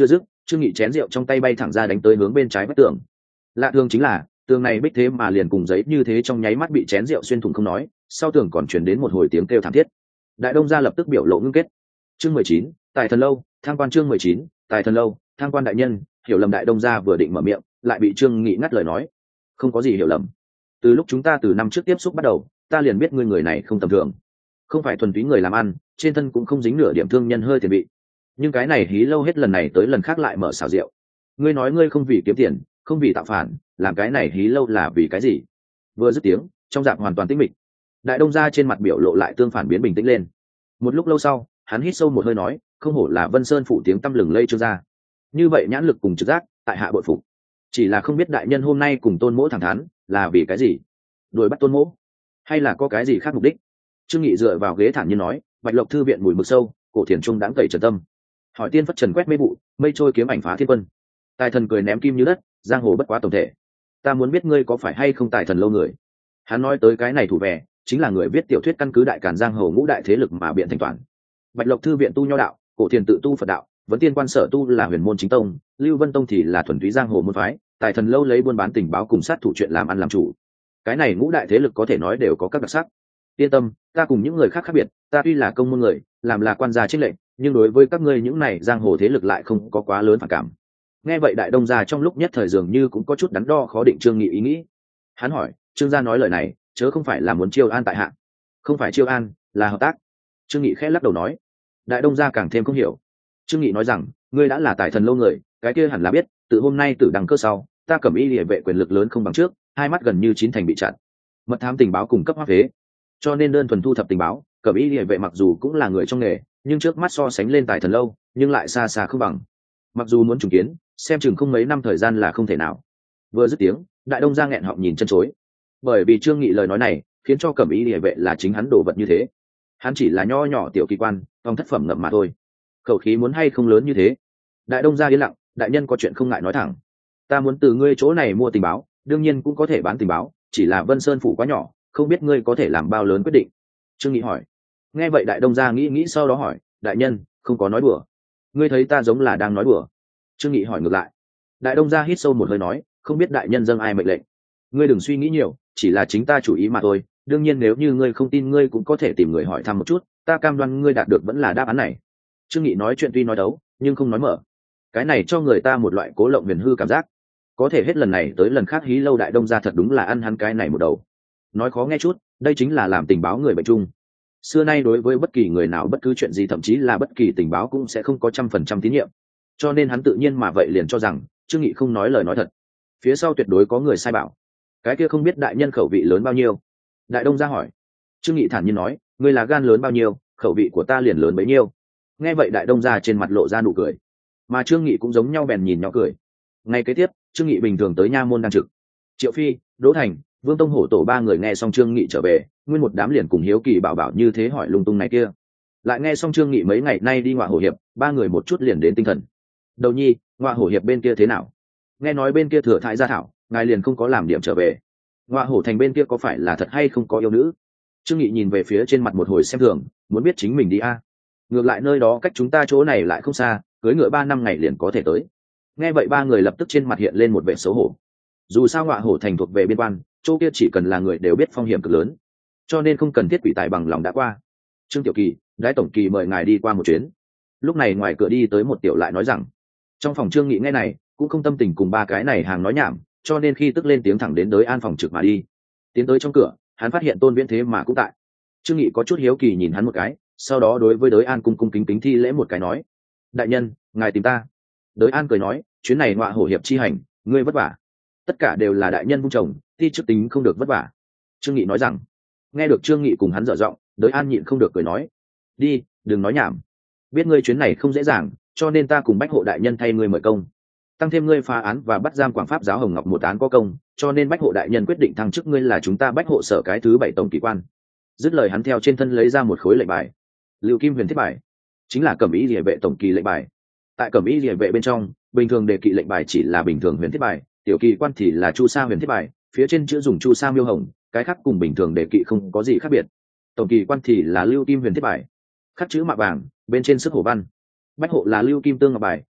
Trương Nghị chén rượu trong tay bay thẳng ra đánh tới hướng bên trái vách tường. Lạ thường chính là tường này bích thế mà liền cùng giấy như thế, trong nháy mắt bị chén rượu xuyên thủng không nói, sau tường còn truyền đến một hồi tiếng kêu thảm thiết. Đại Đông gia lập tức biểu lộ ngưng kết. Chương 19, Tài Thần lâu, thang quan. Chương 19, Tài Thần lâu, thang quan. Đại nhân, hiểu lầm. Đại Đông gia vừa định mở miệng, lại bị Trương Nghị ngắt lời nói. Không có gì hiểu lầm. Từ lúc chúng ta từ năm trước tiếp xúc bắt đầu, ta liền biết ngươi người này không tầm thường, không phải thuần túy người làm ăn, trên thân cũng không dính nửa điểm thương nhân hơi tiền vị. Nhưng cái này hí lâu hết lần này tới lần khác lại mở xào rượu. Ngươi nói ngươi không vì kiếm tiền, không vì tạo phản, làm cái này hí lâu là vì cái gì? Vừa dứt tiếng, trong dạng hoàn toàn tĩnh mịch. Đại Đông gia trên mặt biểu lộ lại tương phản biến bình tĩnh lên. Một lúc lâu sau, hắn hít sâu một hơi nói, không hổ là Vân Sơn phủ tiếng tăm lừng lây Trương gia. Như vậy nhãn lực cùng trực giác, tại hạ bội phục. Chỉ là không biết đại nhân hôm nay cùng Tôn Mỗ thẳng thắn là vì cái gì? Đuổi bắt Tôn Mỗ, hay là có cái gì khác mục đích? Trương Nghị dựa vào ghế thản nhiên nói, Bạch Lộc thư viện mùi mực sâu, cổ thiền trung đãng tẩy trần tâm. Hỏi tiên phất trần quét mây vụ, mây trôi kiếm ảnh phá thiên quân. Tài thần cười ném kim như đất, giang hồ bất quá tổng thể. Ta muốn biết ngươi có phải hay không Tài thần lâu người. Hắn nói tới cái này thủ vẻ, chính là người viết tiểu thuyết căn cứ đại càn giang hồ ngũ đại thế lực mà biện thành toàn. Bạch Lộc thư viện tu nho đạo, cổ thiền tự tu Phật đạo, Vấn Tiên quan sở tu là huyền môn chính tông, Lưu Vân tông thì là thuần túy giang hồ môn phái, Tài thần lâu lấy buôn bán tình báo cùng sát thủ chuyện làm ăn làm chủ. Cái này ngũ đại thế lực có thể nói đều có các đặc sắc. Yên tâm, ta cùng những người khác khác biệt, ta tuy là công môn người, làm là quan gia trích lệnh, nhưng đối với các ngươi những này giang hồ thế lực lại không có quá lớn phản cảm. Nghe vậy Đại Đông gia trong lúc nhất thời dường như cũng có chút đắn đo khó định Trương Nghị ý nghĩ. Hắn hỏi, Trương gia nói lời này chớ không phải là muốn chiêu an tại hạ? Không phải chiêu an, là hợp tác. Trương Nghị khẽ lắc đầu nói. Đại Đông gia càng thêm không hiểu. Trương Nghị nói rằng, ngươi đã là Tài thần lâu người, cái kia hẳn là biết, từ hôm nay từ đằng cơ sau, ta Cẩm Y Liễu vệ quyền lực lớn không bằng trước, hai mắt gần như chín thành bị chặn. Mật thám tình báo cung cấp hoắc phế, cho nên đơn thuần thu thập tình báo, Cẩm Y Liễu vệ mặc dù cũng là người trong nghề, nhưng trước mắt so sánh lên Tài thần lâu, nhưng lại xa xa không bằng. Mặc dù muốn trùng kiến, xem chừng không mấy năm thời gian là không thể nào. Vừa dứt tiếng, Đại Đông gia nghẹn họng nhìn chân chối. Bởi vì Trương Nghị lời nói này, khiến cho Cẩm Y Liễu vệ là chính hắn đồ vật như thế. Hắn chỉ là nho nhỏ tiểu kỳ quan, phong thất phẩm ngậm mà thôi. Khẩu khí muốn hay không lớn như thế. Đại Đông gia yên lặng, đại nhân có chuyện không ngại nói thẳng. Ta muốn từ ngươi chỗ này mua tình báo, đương nhiên cũng có thể bán tình báo, chỉ là Vân Sơn phủ quá nhỏ, không biết ngươi có thể làm bao lớn quyết định. Trương Nghị hỏi. Nghe vậy Đại Đông gia nghĩ sau đó hỏi, đại nhân không có nói đùa, ngươi thấy ta giống là đang nói đùa? Trương Nghị hỏi ngược lại. Đại Đông gia hít sâu một hơi nói, không biết đại nhân dâng ai mệnh lệnh. Ngươi đừng suy nghĩ nhiều, chỉ là chính ta chủ ý mà thôi, đương nhiên nếu như ngươi không tin ngươi cũng có thể tìm người hỏi thăm một chút, ta cam đoan ngươi đạt được vẫn là đáp án này. Trương Nghị nói chuyện tuy nói đấu, nhưng không nói mở. Cái này cho người ta một loại cố lộng huyền hư cảm giác. Có thể hết lần này tới lần khác hí lâu Đại Đông gia thật đúng là ăn hắn cái này một đầu. Nói khó nghe chút, đây chính là làm tình báo người bệnh chung. Xưa nay đối với bất kỳ người nào bất cứ chuyện gì thậm chí là bất kỳ tình báo cũng sẽ không có 100% tín nhiệm. Cho nên hắn tự nhiên mà vậy liền cho rằng Trương Nghị không nói lời nói thật. Phía sau tuyệt đối có người sai bảo. Cái kia không biết đại nhân khẩu vị lớn bao nhiêu? Đại Đông gia hỏi. Trương Nghị thản nhiên nói, ngươi là gan lớn bao nhiêu, khẩu vị của ta liền lớn bấy nhiêu. Nghe vậy Đại Đông gia trên mặt lộ ra nụ cười, mà Trương Nghị cũng giống nhau bèn nhìn nhỏ cười. Ngay kế tiếp, Trương Nghị bình thường tới nha môn đang trực. Triệu Phi, Đỗ Thành, Vương Tông Hổ tổ ba người nghe xong Trương Nghị trở về, nguyên một đám liền cùng hiếu kỳ bảo như thế hỏi lung tung này kia. Lại nghe xong Trương Nghị mấy ngày nay đi Ngọa Hổ hiệp, ba người một chút liền đến tinh thần. Đầu nhi, Ngọa Hổ hiệp bên kia thế nào? Nghe nói bên kia thừa thái gia thảo, ngài liền không có làm điểm trở về. Ngọa Hổ thành bên kia có phải là thật hay không có yêu nữ? Trương Nghị nhìn về phía trên mặt một hồi xem thường, muốn biết chính mình đi a. Ngược lại nơi đó cách chúng ta chỗ này lại không xa, cưới ngựa 3 năm ngày liền có thể tới. Nghe vậy ba người lập tức trên mặt hiện lên một vẻ xấu hổ. Dù sao Ngọa Hổ thành thuộc về biên quan, chỗ kia chỉ cần là người đều biết phong hiểm cực lớn, cho nên không cần thiết quỷ tài bằng lòng đã qua. Trương Tiểu Kỳ, Đái tổng kỳ mời ngài đi qua một chuyến. Lúc này ngoài cửa đi tới một tiểu lại nói rằng. Trong phòng Trương Nghị nghe này, cũng không tâm tình cùng ba cái này hàng nói nhảm, cho nên khi tức lên tiếng thẳng đến đới an phòng trực mà đi. Tiến tới trong cửa, hắn phát hiện Tôn Viễn thế mà cũng tại. Trương Nghị có chút hiếu kỳ nhìn hắn một cái, sau đó đối với đới an cung kính thi lễ một cái nói, đại nhân ngài tìm ta. Đới an cười nói, chuyến này Ngọa Hổ hiệp chi hành, ngươi vất vả. Tất cả đều là đại nhân vung chồng, thi chức tính không được vất vả. Trương Nghị nói rằng. Nghe được Trương Nghị cùng hắn dở giọng, đới an nhịn không được cười nói, đi, đừng nói nhảm, biết ngươi chuyến này không dễ dàng, cho nên ta cùng Bách hộ đại nhân thay ngươi mời công, tăng thêm ngươi phá án và bắt giam Quảng Pháp giáo Hồng Ngọc một án có công, cho nên Bách hộ đại nhân quyết định thăng chức ngươi là chúng ta Bách hộ sở cái thứ 7 tổng kỳ quan. Dứt lời hắn theo trên thân lấy ra một khối lệnh bài. Lưu Kim Huyền Thiết bài, chính là Cẩm Y Liễu vệ tổng kỳ lệnh bài. Tại Cẩm Y Liễu vệ bên trong, bình thường đề kỵ lệnh bài chỉ là bình thường huyền thiết bài, tiểu kỳ quan thì là chu sa huyền thiết bài, phía trên chữ dùng chu sa miêu hồng, cái khác cùng bình thường đề kỵ không có gì khác biệt. Tổng kỳ quan thì là Lưu Kim Huyền Thiết bài, khắc chữ mạ vàng, bên trên sức hổ văn. Bách hộ là Lưu Kim Tương ngọc bài,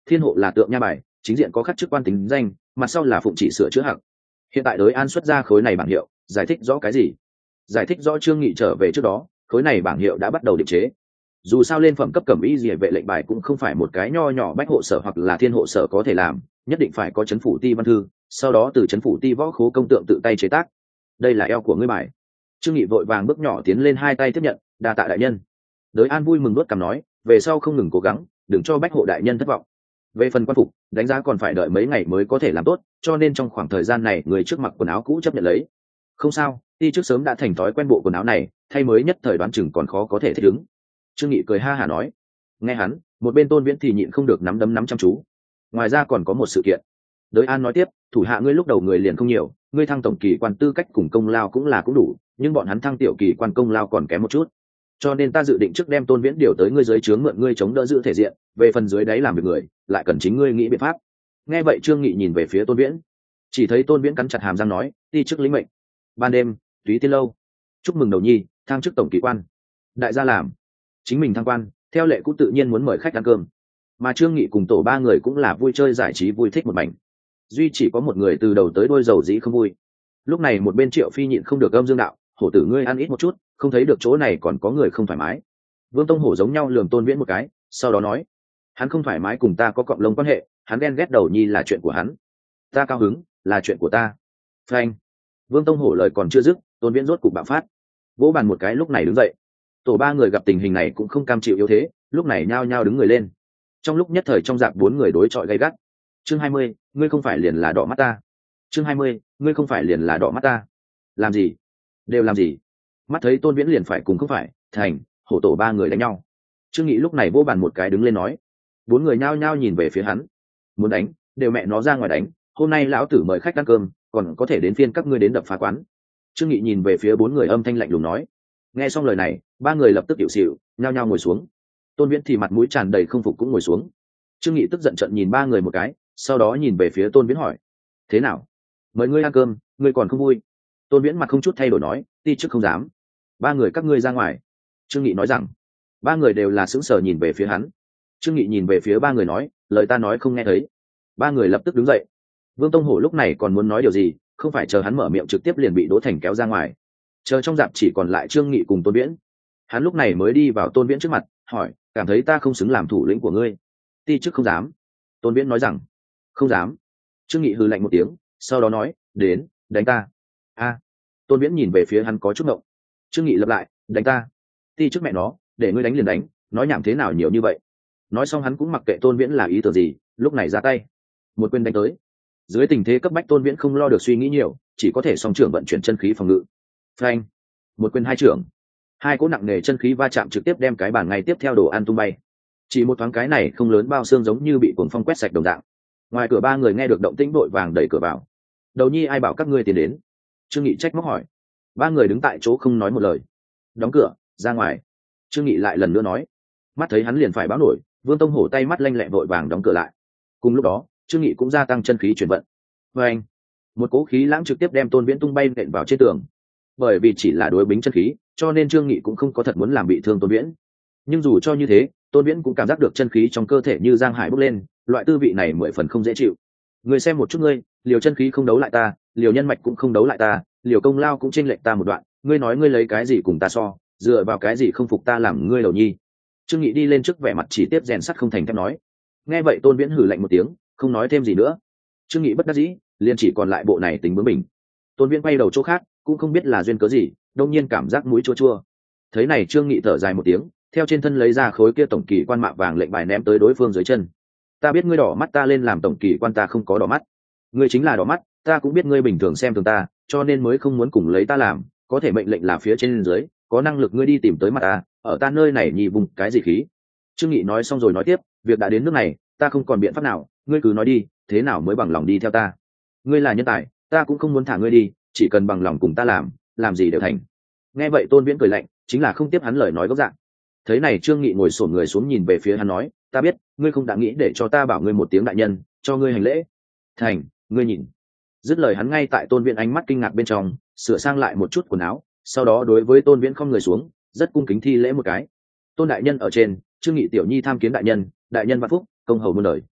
thiên hộ là tượng nha bài, chính diện có khắc chức quan tính danh, mặt sau là phụng chỉ sửa chữa hạng. Hiện tại đới an xuất ra khối này bảng hiệu, giải thích rõ cái gì? Giải thích rõ Trương Nghị trở về trước đó, khối này bảng hiệu đã bắt đầu định chế. Dù sao lên phẩm cấp cẩm y liề vệ lệnh bài cũng không phải một cái nho nhỏ bách hộ sở hoặc là thiên hộ sở có thể làm, nhất định phải có chấn phủ ti văn thư, sau đó từ chấn phủ ti võ khố công tượng tự tay chế tác. Đây là eo của ngươi bài. Trương Nghị vội vàng bước nhỏ tiến lên, hai tay tiếp nhận, đa tạ đại nhân. Đới an vui mừng đuốt cằm nói, về sau không ngừng cố gắng, đừng cho bách hộ đại nhân thất vọng. Về phần quan phục, đánh giá còn phải đợi mấy ngày mới có thể làm tốt, cho nên trong khoảng thời gian này người trước mặc quần áo cũ chấp nhận lấy. Không sao, ti trước sớm đã thành thói quen bộ quần áo này, thay mới nhất thời đoán chừng còn khó có thể thích ứng. Trương Nghị cười ha hả nói. Nghe hắn, một bên Tôn Viễn thì nhịn không được nắm đấm nắm chăm chú. Ngoài ra còn có một sự kiện. Đới an nói tiếp, thủ hạ ngươi lúc đầu người liền không nhiều, ngươi thăng tổng kỳ quan tư cách cùng công lao cũng đủ, nhưng bọn hắn thăng tiểu kỳ quan công lao còn kém một chút, cho nên ta dự định trước đem Tôn Viễn điều tới ngươi dưới trướng mượn ngươi chống đỡ giữ thể diện, về phần dưới đáy làm việc người lại cần chính ngươi nghĩ biện pháp. Nghe vậy Trương Nghị nhìn về phía Tôn Viễn, chỉ thấy Tôn Viễn cắn chặt hàm răng nói, ti chức lĩnh mệnh. Ban đêm, Túy Tiên lâu, chúc mừng đầu nhi thăng chức tổng kỳ quan. Đại gia làm, chính mình thăng quan, theo lệ cũng tự nhiên muốn mời khách ăn cơm, mà Trương Nghị cùng tổ ba người cũng là vui chơi giải trí vui thích một mảnh, duy chỉ có một người từ đầu tới đôi dầu dĩ không vui. Lúc này một bên Triệu Phi nhịn không được âm dương đạo, hổ tử ngươi ăn ít một chút, không thấy được chỗ này còn có người không thoải mái. Vương Tông Hổ giống nhau lườm Tôn Viễn một cái, sau đó nói, hắn không thoải mái cùng ta có cọng lông quan hệ, hắn ghen ghét đầu nhi là chuyện của hắn, ta cao hứng là chuyện của ta. Phanh. Vương Tông Hổ lời còn chưa dứt, Tôn Viễn rốt cục bạo phát, vỗ bàn một cái, lúc này đứng dậy. Tổ ba người gặp tình hình này cũng không cam chịu yếu thế, lúc này nhao nhao đứng người lên. Trong lúc nhất thời trong dạp bốn người đối chọi gay gắt. Chương 20, ngươi không phải liền là đỏ mắt ta. Chương 20, ngươi không phải liền là đỏ mắt ta. Làm gì? Đều làm gì? Mắt thấy Tôn Viễn liền phải cùng không phải, thành, hổ tổ ba người đánh nhau. Trương Nghị lúc này vỗ bàn một cái đứng lên nói. Bốn người nhao nhao nhìn về phía hắn. Muốn đánh, đều mẹ nó ra ngoài đánh, hôm nay lão tử mời khách ăn cơm, còn có thể đến phiên các ngươi đến đập phá quán. Trương Nghị nhìn về phía bốn người âm thanh lạnh lùng nói. Nghe xong lời này, ba người lập tức hiểu xỉu, nhao nhao ngồi xuống. Tôn Viễn thì mặt mũi tràn đầy không phục cũng ngồi xuống. Trương Nghị tức giận trợn nhìn ba người một cái, sau đó nhìn về phía Tôn Viễn hỏi, thế nào, mời ngươi ăn cơm, ngươi còn không vui? Tôn Viễn mặt không chút thay đổi nói, ti chức không dám. Ba người các ngươi ra ngoài. Trương Nghị nói rằng. Ba người đều là sững sờ nhìn về phía hắn. Trương Nghị nhìn về phía ba người nói, lời ta nói không nghe thấy. Ba người lập tức đứng dậy. Vương Tông Hổ lúc này còn muốn nói điều gì, không phải chờ hắn mở miệng trực tiếp liền bị Đỗ Thành kéo ra ngoài. Chờ trong dạp chỉ còn lại Trương Nghị cùng Tôn Viễn. Hắn lúc này mới đi vào Tôn Viễn trước mặt, hỏi, cảm thấy ta không xứng làm thủ lĩnh của ngươi? Ti chức không dám. Tôn Viễn nói rằng. Không dám. Trương Nghị hừ lạnh một tiếng, sau đó nói, đến, đánh ta. A. Tôn Viễn nhìn về phía hắn có chút ngộng. Trương Nghị lặp lại, đánh ta. Ti chức mẹ nó, để ngươi đánh liền đánh, nói nhảm thế nào nhiều như vậy. Nói xong hắn cũng mặc kệ Tôn Viễn là ý tưởng gì, lúc này ra tay, một quyền đánh tới. Dưới tình thế cấp bách Tôn Viễn không lo được suy nghĩ nhiều, chỉ có thể song trưởng vận chuyển chân khí phòng ngự. Phanh. Một quyền hai trưởng, hai cỗ nặng nề chân khí va chạm trực tiếp đem cái bàn ngay tiếp theo đồ ăn tung bay. Chỉ một thoáng cái này không lớn bao xương giống như bị cuồng phong quét sạch đồng dạng. Ngoài cửa ba người nghe được động tĩnh vội vàng đẩy cửa vào. Đầu nhi ai bảo các ngươi tiến đến? Trương Nghị trách móc hỏi. Ba người đứng tại chỗ không nói một lời. Đóng cửa, ra ngoài. Trương Nghị lại lần nữa nói. Mắt thấy hắn liền phải báo nổi, Vương Tông Hổ tay mắt lanh lẹ vội vàng đóng cửa lại. Cùng lúc đó, Trương Nghị cũng gia tăng chân khí chuyển vận. Và anh, một cỗ khí lãng trực tiếp đem Tôn Viễn tung bay nện vào trên tường. Bởi vì chỉ là đối bính chân khí, cho nên Trương Nghị cũng không có thật muốn làm bị thương Tôn Viễn. Nhưng dù cho như thế, Tôn Viễn cũng cảm giác được chân khí trong cơ thể như giang hải bốc lên, loại tư vị này mười phần không dễ chịu. Ngươi xem một chút ngươi, liều chân khí không đấu lại ta, liều nhân mạch cũng không đấu lại ta, liều công lao cũng chênh lệch ta một đoạn, ngươi nói ngươi lấy cái gì cùng ta so, dựa vào cái gì không phục ta làm ngươi đầu nhi? Trương Nghị đi lên trước vẻ mặt chỉ tiếp rèn sắt không thành thép nói. Nghe vậy Tôn Viễn hừ lạnh một tiếng, không nói thêm gì nữa. Trương Nghị bất đắc dĩ, liền chỉ còn lại bộ này tính bướng bỉnh. Tôn Viễn quay đầu chỗ khác, cũng không biết là duyên cớ gì, đông nhiên cảm giác mũi chua chua. Thấy này Trương Nghị thở dài một tiếng, theo trên thân lấy ra khối kia tổng kỳ quan mạ vàng lệnh bài ném tới đối phương dưới chân. Ta biết ngươi đỏ mắt ta lên làm tổng kỳ quan, ta không có đỏ mắt. Ngươi chính là đỏ mắt, ta cũng biết ngươi bình thường xem thường ta, cho nên mới không muốn cùng lấy ta làm, có thể mệnh lệnh là phía trên dưới, có năng lực ngươi đi tìm tới mặt ta, ở ta nơi này nhì vùng cái gì khí. Trương Nghị nói xong rồi nói tiếp, việc đã đến nước này, ta không còn biện pháp nào, ngươi cứ nói đi, thế nào mới bằng lòng đi theo ta? Ngươi là nhân tài, ta cũng không muốn thả ngươi đi, chỉ cần bằng lòng cùng ta làm gì đều thành. Nghe vậy Tôn Viễn cười lạnh, chính là không tiếp hắn lời nói gốc dạng. Thấy này Trương Nghị ngồi xổm người xuống nhìn về phía hắn nói, ta biết ngươi không đã nghĩ để cho ta bảo ngươi một tiếng đại nhân, cho ngươi hành lễ. Thành, ngươi nhìn. Dứt lời hắn ngay tại Tôn Viễn ánh mắt kinh ngạc bên trong, sửa sang lại một chút quần áo, sau đó đối với Tôn Viễn không người xuống, rất cung kính thi lễ một cái. Tôn đại nhân ở trên, Trương Nghị tiểu nhi tham kiến đại nhân vạn phúc, công hầu muôn đời.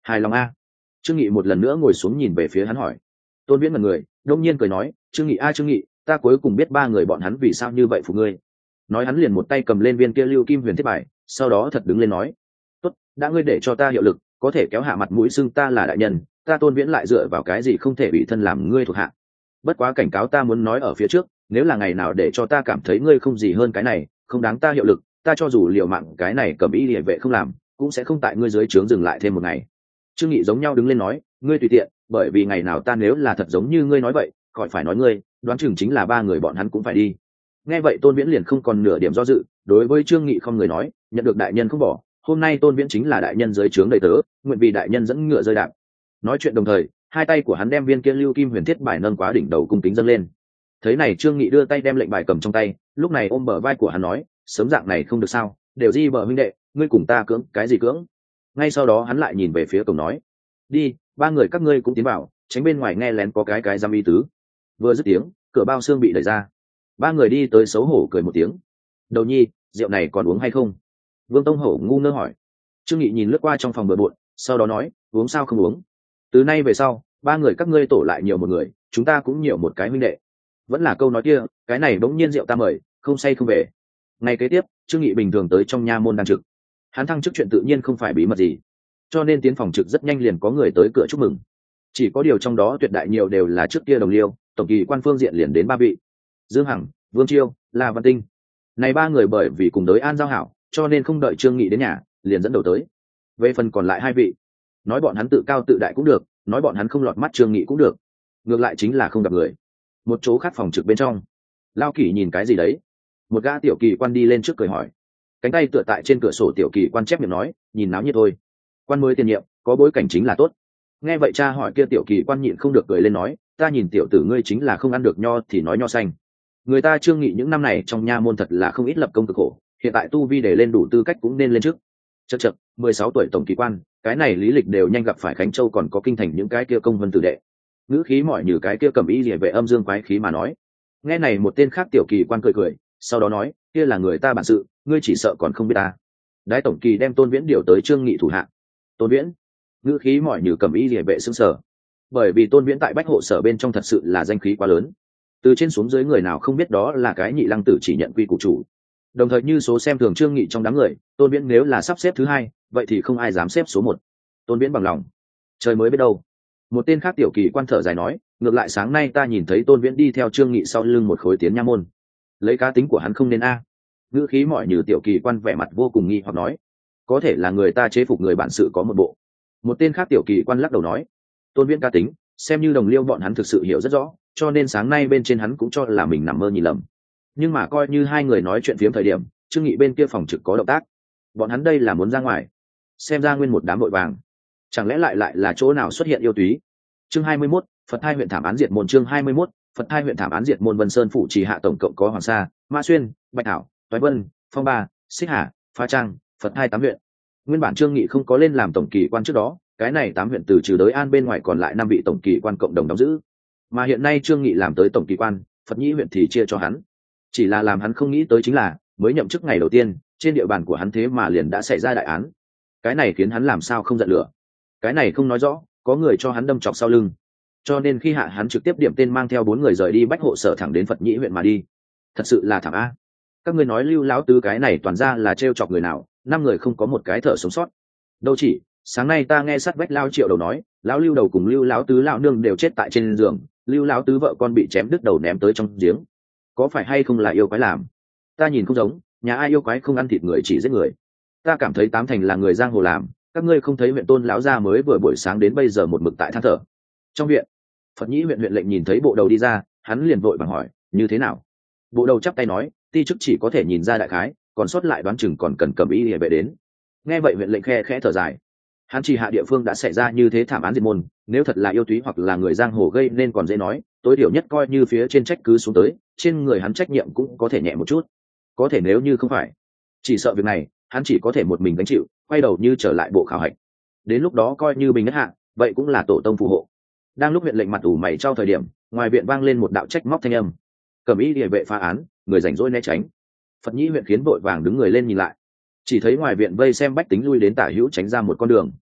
hài lòng a. Trương Nghị một lần nữa ngồi xuống nhìn về phía hắn hỏi. Tôn Viễn mật người đông nhiên cười nói, Trương Nghị a Trương Nghị, ta cuối cùng biết ba người bọn hắn vì sao như vậy phụ ngươi. Nói hắn liền một tay cầm lên viên kia lưu kim huyền thiết bài, sau đó thật đứng lên nói, tốt, đã ngươi để cho ta hiệu lực, có thể kéo hạ mặt mũi xưng ta là đại nhân, ta Tôn Viễn lại dựa vào cái gì không thể bị thân làm ngươi thuộc hạ. Bất quá cảnh cáo ta muốn nói ở phía trước, nếu là ngày nào để cho ta cảm thấy ngươi không gì hơn cái này, không đáng ta hiệu lực, ta cho dù liều mạng cái này cầm ý địa vệ không làm, cũng sẽ không tại ngươi dưới trướng dừng lại thêm một ngày. Trương Nghị giống nhau đứng lên nói, ngươi tùy tiện, bởi vì ngày nào ta nếu là thật giống như ngươi nói vậy, khỏi phải nói ngươi, đoán chừng chính là ba người bọn hắn cũng phải đi. Nghe vậy Tôn Viễn liền không còn nửa điểm do dự, đối với Trương Nghị không người nói, nhận được đại nhân không bỏ, hôm nay Tôn Viễn chính là đại nhân dưới trướng đầy tớ, nguyện vì đại nhân dẫn ngựa rơi đạp. Nói chuyện đồng thời, hai tay của hắn đem viên kia lưu kim huyền thiết bài nâng quá đỉnh đầu cung kính dâng lên. Thấy này Trương Nghị đưa tay đem lệnh bài cầm trong tay, lúc này ôm bờ vai của hắn nói, sớm dạng này không được sao, đều di bờ huynh đệ, ngươi cùng ta cưỡng cái gì cưỡng. Ngay sau đó hắn lại nhìn về phía cổng nói, đi, ba người các ngươi cũng tiến vào, tránh bên ngoài nghe lén có cái giam y tứ. Vừa dứt tiếng, cửa bao xương bị đẩy ra, ba người đi tới xấu hổ cười một tiếng. Đầu nhi, rượu này còn uống hay không? Vương Tông Hổ ngu ngơ hỏi. Trương Nghị nhìn lướt qua trong phòng bừa bộn, sau đó nói, uống sao không uống, từ nay về sau ba người các ngươi tổ lại nhiều một người, chúng ta cũng nhiều một cái huynh đệ. Vẫn là câu nói kia, cái này bỗng nhiên rượu ta mời, không say không về. Ngày kế tiếp, Trương Nghị bình thường tới trong nha môn đang trực, hắn thăng chức chuyện tự nhiên không phải bí mật gì, cho nên tiến phòng trực rất nhanh liền có người tới cửa chúc mừng. Chỉ có điều trong đó tuyệt đại nhiều đều là trước kia đồng liêu, tổng kỳ quan phương diện liền đến ba vị: Dương Hằng, Vương Chiêu, La Văn Tinh. Này ba người bởi vì cùng đối an giao hảo, cho nên không đợi Trương Nghị đến nhà, liền dẫn đầu tới. Về phần còn lại hai vị, nói bọn hắn tự cao tự đại cũng được, nói bọn hắn không lọt mắt Trương Nghị cũng được, ngược lại chính là không gặp người. Một chỗ khác phòng trực bên trong, Lao Kỷ nhìn cái gì đấy? Một gã tiểu kỳ quan đi lên trước cười hỏi. Cánh tay tựa tại trên cửa sổ tiểu kỳ quan chép miệng nói, nhìn náo nhiệt thôi. Quan mới tiền nhiệm, có bối cảnh chính là tốt. Nghe vậy cha hỏi kia tiểu kỳ quan nhịn không được cười lên nói, ta nhìn tiểu tử ngươi chính là không ăn được nho thì nói nho xanh. Người ta Trương Nghị những năm này trong nha môn thật là không ít lập công cực khổ, hiện tại tu vi để lên đủ tư cách cũng nên lên trước. Chậc 16 tuổi tổng kỳ quan, cái này lý lịch đều nhanh gặp phải Khánh Châu còn có kinh thành những cái kia công vân tử đệ. Ngữ khí mỏi như cái kia cầm ý liễu vệ âm dương quái khí mà nói. Nghe này một tên khác tiểu kỳ quan cười cười, sau đó nói, kia là người ta bản sự, ngươi chỉ sợ còn không biết ta. Đái tổng kỳ đem Tôn Viễn điều tới Trương Nghị thủ hạ. Tôn Viễn, ngữ khí mỏi như cầm ý liễu vệ sững sờ, bởi vì Tôn Viễn tại Bách Hộ sở bên trong thật sự là danh khí quá lớn, từ trên xuống dưới người nào không biết đó là cái nhị lăng tử chỉ nhận quy củ chủ. Đồng thời như số xem thường Trương Nghị trong đám người, Tôn Viễn nếu là sắp xếp thứ hai, vậy thì không ai dám xếp số một. Tôn Viễn bằng lòng, trời mới biết đâu. Một tên khác tiểu kỳ quan thở dài nói, ngược lại sáng nay ta nhìn thấy Tôn Viễn đi theo Trương Nghị sau lưng một khối tiến nha môn, lấy cá tính của hắn không nên a. Ngữ khí mọi như tiểu kỳ quan vẻ mặt vô cùng nghi hoặc nói, có thể là người ta chế phục người bản sự có một bộ. Một tên khác tiểu kỳ quan lắc đầu nói, Tôn Viễn cá tính xem như đồng liêu bọn hắn thực sự hiểu rất rõ, cho nên sáng nay bên trên hắn cũng cho là mình nằm mơ nhìn lầm. Nhưng mà coi như hai người nói chuyện phiếm thời điểm, Trương Nghị bên kia phòng trực có động tác, bọn hắn đây là muốn ra ngoài, xem ra nguyên một đám vội vàng, chẳng lẽ lại là chỗ nào xuất hiện yêu túy. Chương 21, Phật Hai huyện thảm án diệt môn. Chương 21, Phật Hai huyện thảm án diệt môn. Vân Sơn phủ chỉ hạ tổng cộng có Hoàng Sa, Mã Xuyên, Bạch Thảo, Toái Vân, Phong Ba, Xích Hà, Phá Trang, Phật Hai 8 huyện. Nguyên bản Trương Nghị không có lên làm tổng kỳ quan trước đó, cái này 8 huyện từ trừ đới an bên ngoài còn lại 5 vị tổng kỳ quan cộng đồng đóng giữ. Mà hiện nay Trương Nghị làm tới tổng kỳ quan, Phật Nhĩ huyện thì chia cho hắn. Chỉ là làm hắn không nghĩ tới chính là, mới nhậm chức ngày đầu tiên, trên địa bàn của hắn thế mà liền đã xảy ra đại án. Cái này khiến hắn làm sao không giận lửa. Cái này không nói rõ, có người cho hắn đâm chọc sau lưng. Cho nên khi hạ hắn trực tiếp điểm tên mang theo 4 người rời đi Bách Hộ sở thẳng đến Phật Nhĩ huyện mà đi. Thật sự là thảm a. Các ngươi nói Lưu lão tứ cái này toàn ra là trêu chọc người nào, 5 người không có một cái thở sống sót. Đâu chỉ, sáng nay ta nghe sát vách Lao Triệu đầu nói, lão Lưu đầu cùng Lưu lão tứ lão nương đều chết tại trên giường, Lưu lão tứ vợ con bị chém đứt đầu ném tới trong giếng. Có phải hay không là yêu quái làm? Ta nhìn không giống, nhà ai yêu quái không ăn thịt người chỉ giết người. Ta cảm thấy 8 thành là người giang hồ làm, các ngươi không thấy huyện Tôn lão gia mới vừa buổi sáng đến bây giờ một mực tại than thở. Trong viện, Phật Nhĩ huyện huyện lệnh nhìn thấy bộ đầu đi ra, hắn liền vội vàng hỏi, như thế nào? Bộ đầu chắp tay nói, ti chức chỉ có thể nhìn ra đại khái, còn sót lại đoán chừng còn cần cầm ý để về đến. Nghe vậy huyện lệnh khe khẽ thở dài, hắn chỉ hạ địa phương đã xảy ra như thế thảm án diệt môn, nếu thật là yêu túy hoặc là người giang hồ gây nên còn dễ nói, tối thiểu nhất coi như phía trên trách cứ xuống tới, trên người hắn trách nhiệm cũng có thể nhẹ một chút. Có thể nếu như không phải, chỉ sợ việc này hắn chỉ có thể một mình gánh chịu, quay đầu như trở lại bộ khảo hạch. Đến lúc đó coi như bình nhất hạ, vậy cũng là tổ tông phù hộ. Đang lúc huyện lệnh mặt ủ mày trao thời điểm, ngoài viện vang lên một đạo trách móc thanh âm, cầm ý địa vệ phá án, người rảnh rỗi né tránh. Phật Nhĩ huyện khiến vội vàng đứng người lên nhìn lại, chỉ thấy ngoài viện vây xem bách tính lui đến tả hữu tránh ra một con đường.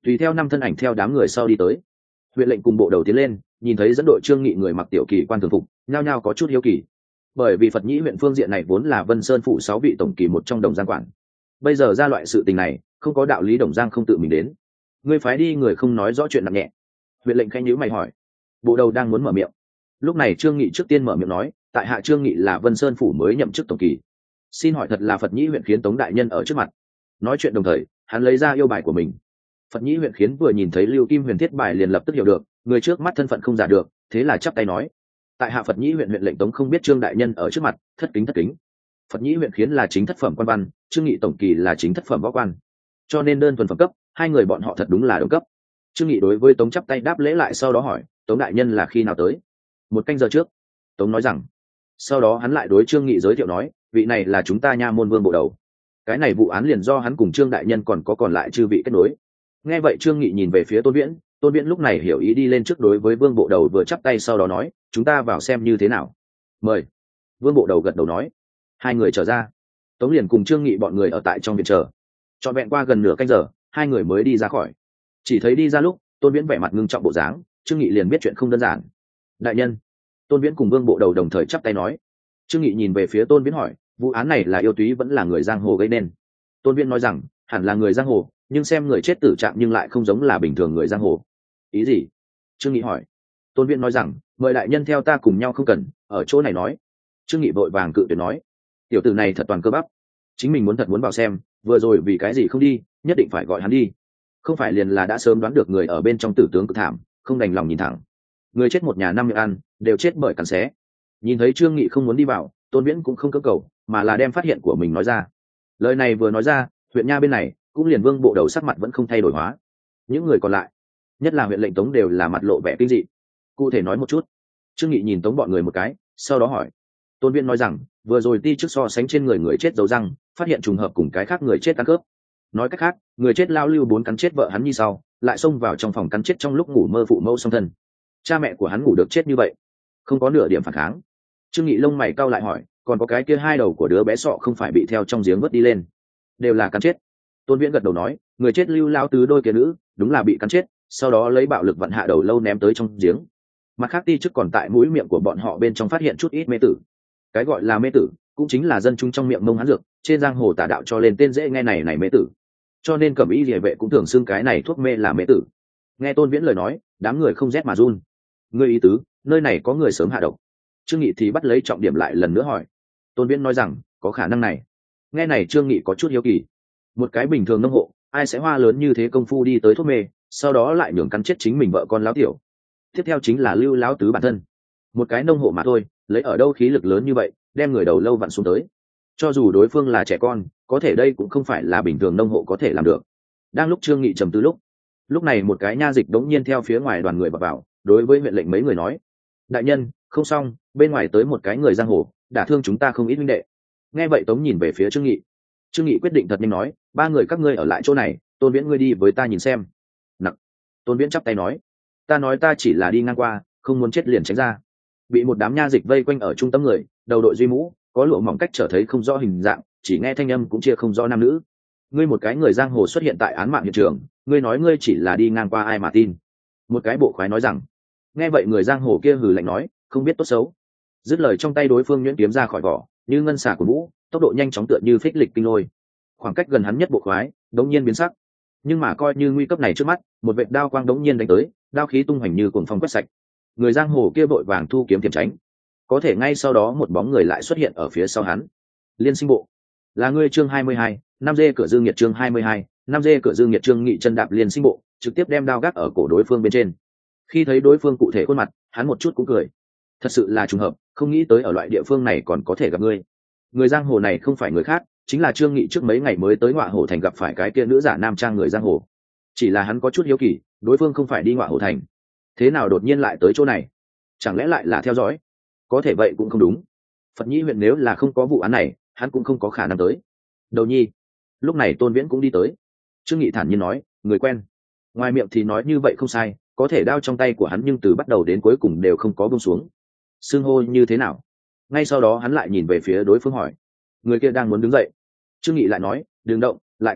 tùy theo 5 thân ảnh theo đám người sau đi tới. Huyện lệnh cùng bộ đầu tiến lên, nhìn thấy dẫn đội Trương Nghị người mặc tiểu kỳ quan thường phục, nhao nhao có chút hiếu kỳ. Bởi vì Phật Nhĩ huyện phương diện này vốn là Vân Sơn phủ 6 vị tổng kỳ một trong Đồng Giang quản. Bây giờ ra loại sự tình này, không có đạo lý Đồng Giang không tự mình đến. Ngươi phái đi người không nói rõ chuyện nặng nhẹ. Huyện lệnh khẽ nhíu mày hỏi. Bộ đầu đang muốn mở miệng. Lúc này Trương Nghị trước tiên mở miệng nói, tại hạ Trương Nghị là Vân Sơn phủ mới nhậm chức tổng kỳ. Xin hỏi thật là Phật Nhĩ huyện khiến Tống đại nhân ở trước mặt. Nói chuyện đồng thời, hắn lấy ra yêu bài của mình. Phật Nhĩ huyện khiến vừa nhìn thấy Lưu Kim Huyền thiết bài liền lập tức hiểu được, người trước mắt thân phận không giả được, thế là chắp tay nói: tại hạ Phật Nhĩ huyện huyện lệnh Tống không biết Trương đại nhân ở trước mặt, thất kính. Phật Nhĩ huyện khiến là chính thất phẩm quan văn, Trương Nghị tổng kỳ là chính thất phẩm võ quan, cho nên đơn thuần phẩm cấp, hai người bọn họ thật đúng là đồng cấp. Trương Nghị đối với Tống chắp tay đáp lễ lại, sau đó hỏi: Tống đại nhân là khi nào tới? 1 canh giờ trước. Tống nói rằng. Sau đó hắn lại đối Trương Nghị giới thiệu nói: vị này là chúng ta nha môn vương bộ đầu. Cái này vụ án liền do hắn cùng Trương đại nhân còn lại chư vị kết nối. Nghe vậy Trương Nghị nhìn về phía Tôn Viễn lúc này hiểu ý đi lên trước đối với vương bộ đầu vừa chắp tay, sau đó nói: chúng ta vào xem như thế nào. Mời. Vương bộ đầu gật đầu nói. Hai người trở ra. Tống liền cùng Trương Nghị bọn người ở tại trong viện chờ. Trọn vẹn qua gần nửa canh giờ, hai người mới đi ra khỏi. Chỉ thấy đi ra lúc, Tôn Viễn vẻ mặt ngưng trọng bộ dáng, Trương Nghị liền biết chuyện không đơn giản. Đại nhân. Tôn Viễn cùng vương bộ đầu đồng thời chắp tay nói. Trương Nghị nhìn về phía Tôn Viễn hỏi: vụ án này là yêu túy vẫn là người giang hồ gây nên? Tôn Viễn nói rằng: hẳn là người giang hồ, nhưng xem người chết tử trạng nhưng lại không giống là bình thường người giang hồ. Ý gì? Trương Nghị hỏi. Tôn Viễn nói rằng: mời đại nhân theo ta cùng nhau, không cần ở chỗ này nói. Trương Nghị vội vàng cự tuyệt nói: tiểu tử này thật toàn cơ bắp, chính mình muốn vào xem, vừa rồi vì cái gì không đi, nhất định phải gọi hắn đi. Không phải liền là đã sớm đoán được người ở bên trong tử tướng cực thảm, không đành lòng nhìn thẳng. Người chết một nhà 5 miệng ăn, đều chết bởi cắn xé. Nhìn thấy Trương Nghị không muốn đi vào, Tôn Viễn cũng không cưỡng cầu, mà là đem phát hiện của mình nói ra. Lời này vừa nói ra, huyện nha bên này cũng liền vương bộ đầu sắc mặt vẫn không thay đổi hóa. Những người còn lại, nhất là huyện lệnh Tống, đều là mặt lộ vẻ kinh dị. Cụ thể nói một chút. Trương Nghị nhìn Tống bọn người một cái, sau đó hỏi. Tôn Viễn nói rằng: vừa rồi ti trước so sánh trên người chết dấu răng, phát hiện trùng hợp cùng cái khác người chết ăn cướp. Nói cách khác, người chết lao lưu 4 cắn chết vợ hắn như sau, lại xông vào trong phòng cắn chết trong lúc ngủ mơ phụ mẫu song thân. Cha mẹ của hắn ngủ được chết như vậy, không có nửa điểm phản kháng. Trương Nghị lông mày cau lại hỏi: còn có cái kia 2 đầu của đứa bé sọ không phải bị theo trong giếng vớt đi lên? Đều là cắn chết. Tôn Viễn gật đầu nói: người chết lưu lao tứ đôi kia nữ đúng là bị cắn chết, sau đó lấy bạo lực vặn hạ đầu lâu ném tới trong giếng. Mặt khác ti trước còn tại mũi miệng của bọn họ bên trong phát hiện chút ít mê tử. Cái gọi là mê tử cũng chính là dân chúng trong miệng mông hán dược, trên giang hồ tà đạo cho lên tên dễ nghe này mê tử, cho nên Cẩm Y Liề vệ cũng thường xưng cái này thuốc mê là mê tử. Nghe Tôn Viễn lời nói, đám người không rét mà run. Ngươi ý tứ, nơi này có người sớm hạ độc? Trương Nghị thì bắt lấy trọng điểm lại lần nữa hỏi. Tôn Viễn nói rằng: có khả năng này. Nghe này Trương Nghị có chút hiếu kỳ. Một cái bình thường nông hộ, ai sẽ hoa lớn như thế công phu đi tới thuốc mê, sau đó lại nhường cắn chết chính mình vợ con láo tiểu? Tiếp theo chính là lưu láo tứ bản thân. Một cái nông hộ mà thôi, lấy ở đâu khí lực lớn như vậy, đem người đầu lâu vặn xuống tới? Cho dù đối phương là trẻ con, có thể đây cũng không phải là bình thường nông hộ có thể làm được. Đang lúc Trương Nghị trầm tư lúc này một cái nha dịch đống nhiên theo phía ngoài đoàn người vào, đối với huyện lệnh mấy người nói: đại nhân, không xong, bên ngoài tới một cái người giang hồ, đả thương chúng ta không ít huynh đệ. Nghe vậy Tống nhìn về phía Trương Nghị. Trương Nghị quyết định thật nhanh nói: 3 người các ngươi ở lại chỗ này, Tôn Viễn ngươi đi với ta nhìn xem. Nặc. Tôn Viễn chắp tay nói: ta nói ta chỉ là đi ngang qua, không muốn chết liền tránh ra. Bị một đám nha dịch vây quanh ở trung tâm người, đầu đội duy mũ, có lụa mỏng cách trở thấy không rõ hình dạng, chỉ nghe thanh âm cũng chia không rõ nam nữ. Ngươi một cái người giang hồ xuất hiện tại án mạng hiện trường, ngươi nói ngươi chỉ là đi ngang qua, ai mà tin? Một cái bộ khoái nói rằng. Nghe vậy người giang hồ kia hừ lạnh nói: không biết tốt xấu. Dứt lời trong tay đối phương nhuyễn kiếm ra khỏi vỏ, như ngân xà của vũ, tốc độ nhanh chóng tựa như phích lịch kinh lôi. Khoảng cách gần hắn nhất bộ khoái đống nhiên biến sắc, nhưng mà coi như nguy cấp này trước mắt, một vệt đao quang đống nhiên đánh tới, đao khí tung hoành như cuồng phong quét sạch. Người giang hồ kia vội vàng thu kiếm tiềm tránh, có thể ngay sau đó một bóng người lại xuất hiện ở phía sau hắn. Liên Sinh Bộ. Là ngươi? Chương 22, năm dê cửa Dương Nghiệt. Chương 22, năm dê cửa Dương Nghiệt. Trương Nghị chân đạp Liên Sinh Bộ, trực tiếp đem đao gác ở cổ đối phương bên trên. Khi thấy đối phương cụ thể khuôn mặt, hắn một chút cũng cười. Thật sự là trùng hợp, không nghĩ tới ở loại địa phương này còn có thể gặp ngươi. Người giang hồ này không phải người khác, chính là Trương Nghị trước mấy ngày mới tới Ngọa Hổ thành gặp phải cái kia nữ giả nam trang người giang hồ. Chỉ là hắn có chút hiếu kỳ, đối phương không phải đi Ngọa Hổ thành, thế nào đột nhiên lại tới chỗ này? Chẳng lẽ lại là theo dõi? Có thể vậy cũng không đúng. Phật Nhĩ huyện nếu là không có vụ án này, hắn cũng không có khả năng tới. Đầu nhi. Lúc này Tôn Viễn cũng đi tới. Trương Nghị thản nhiên nói: người quen. Ngoài miệng thì nói như vậy không sai, có thể đao trong tay của hắn nhưng từ bắt đầu đến cuối cùng đều không có buông xuống. Xưng hô như thế nào? Ngay sau đó hắn lại nhìn về phía đối phương hỏi. Người kia đang muốn đứng dậy. Trương Nghị lại nói: đừng động, lại cử động,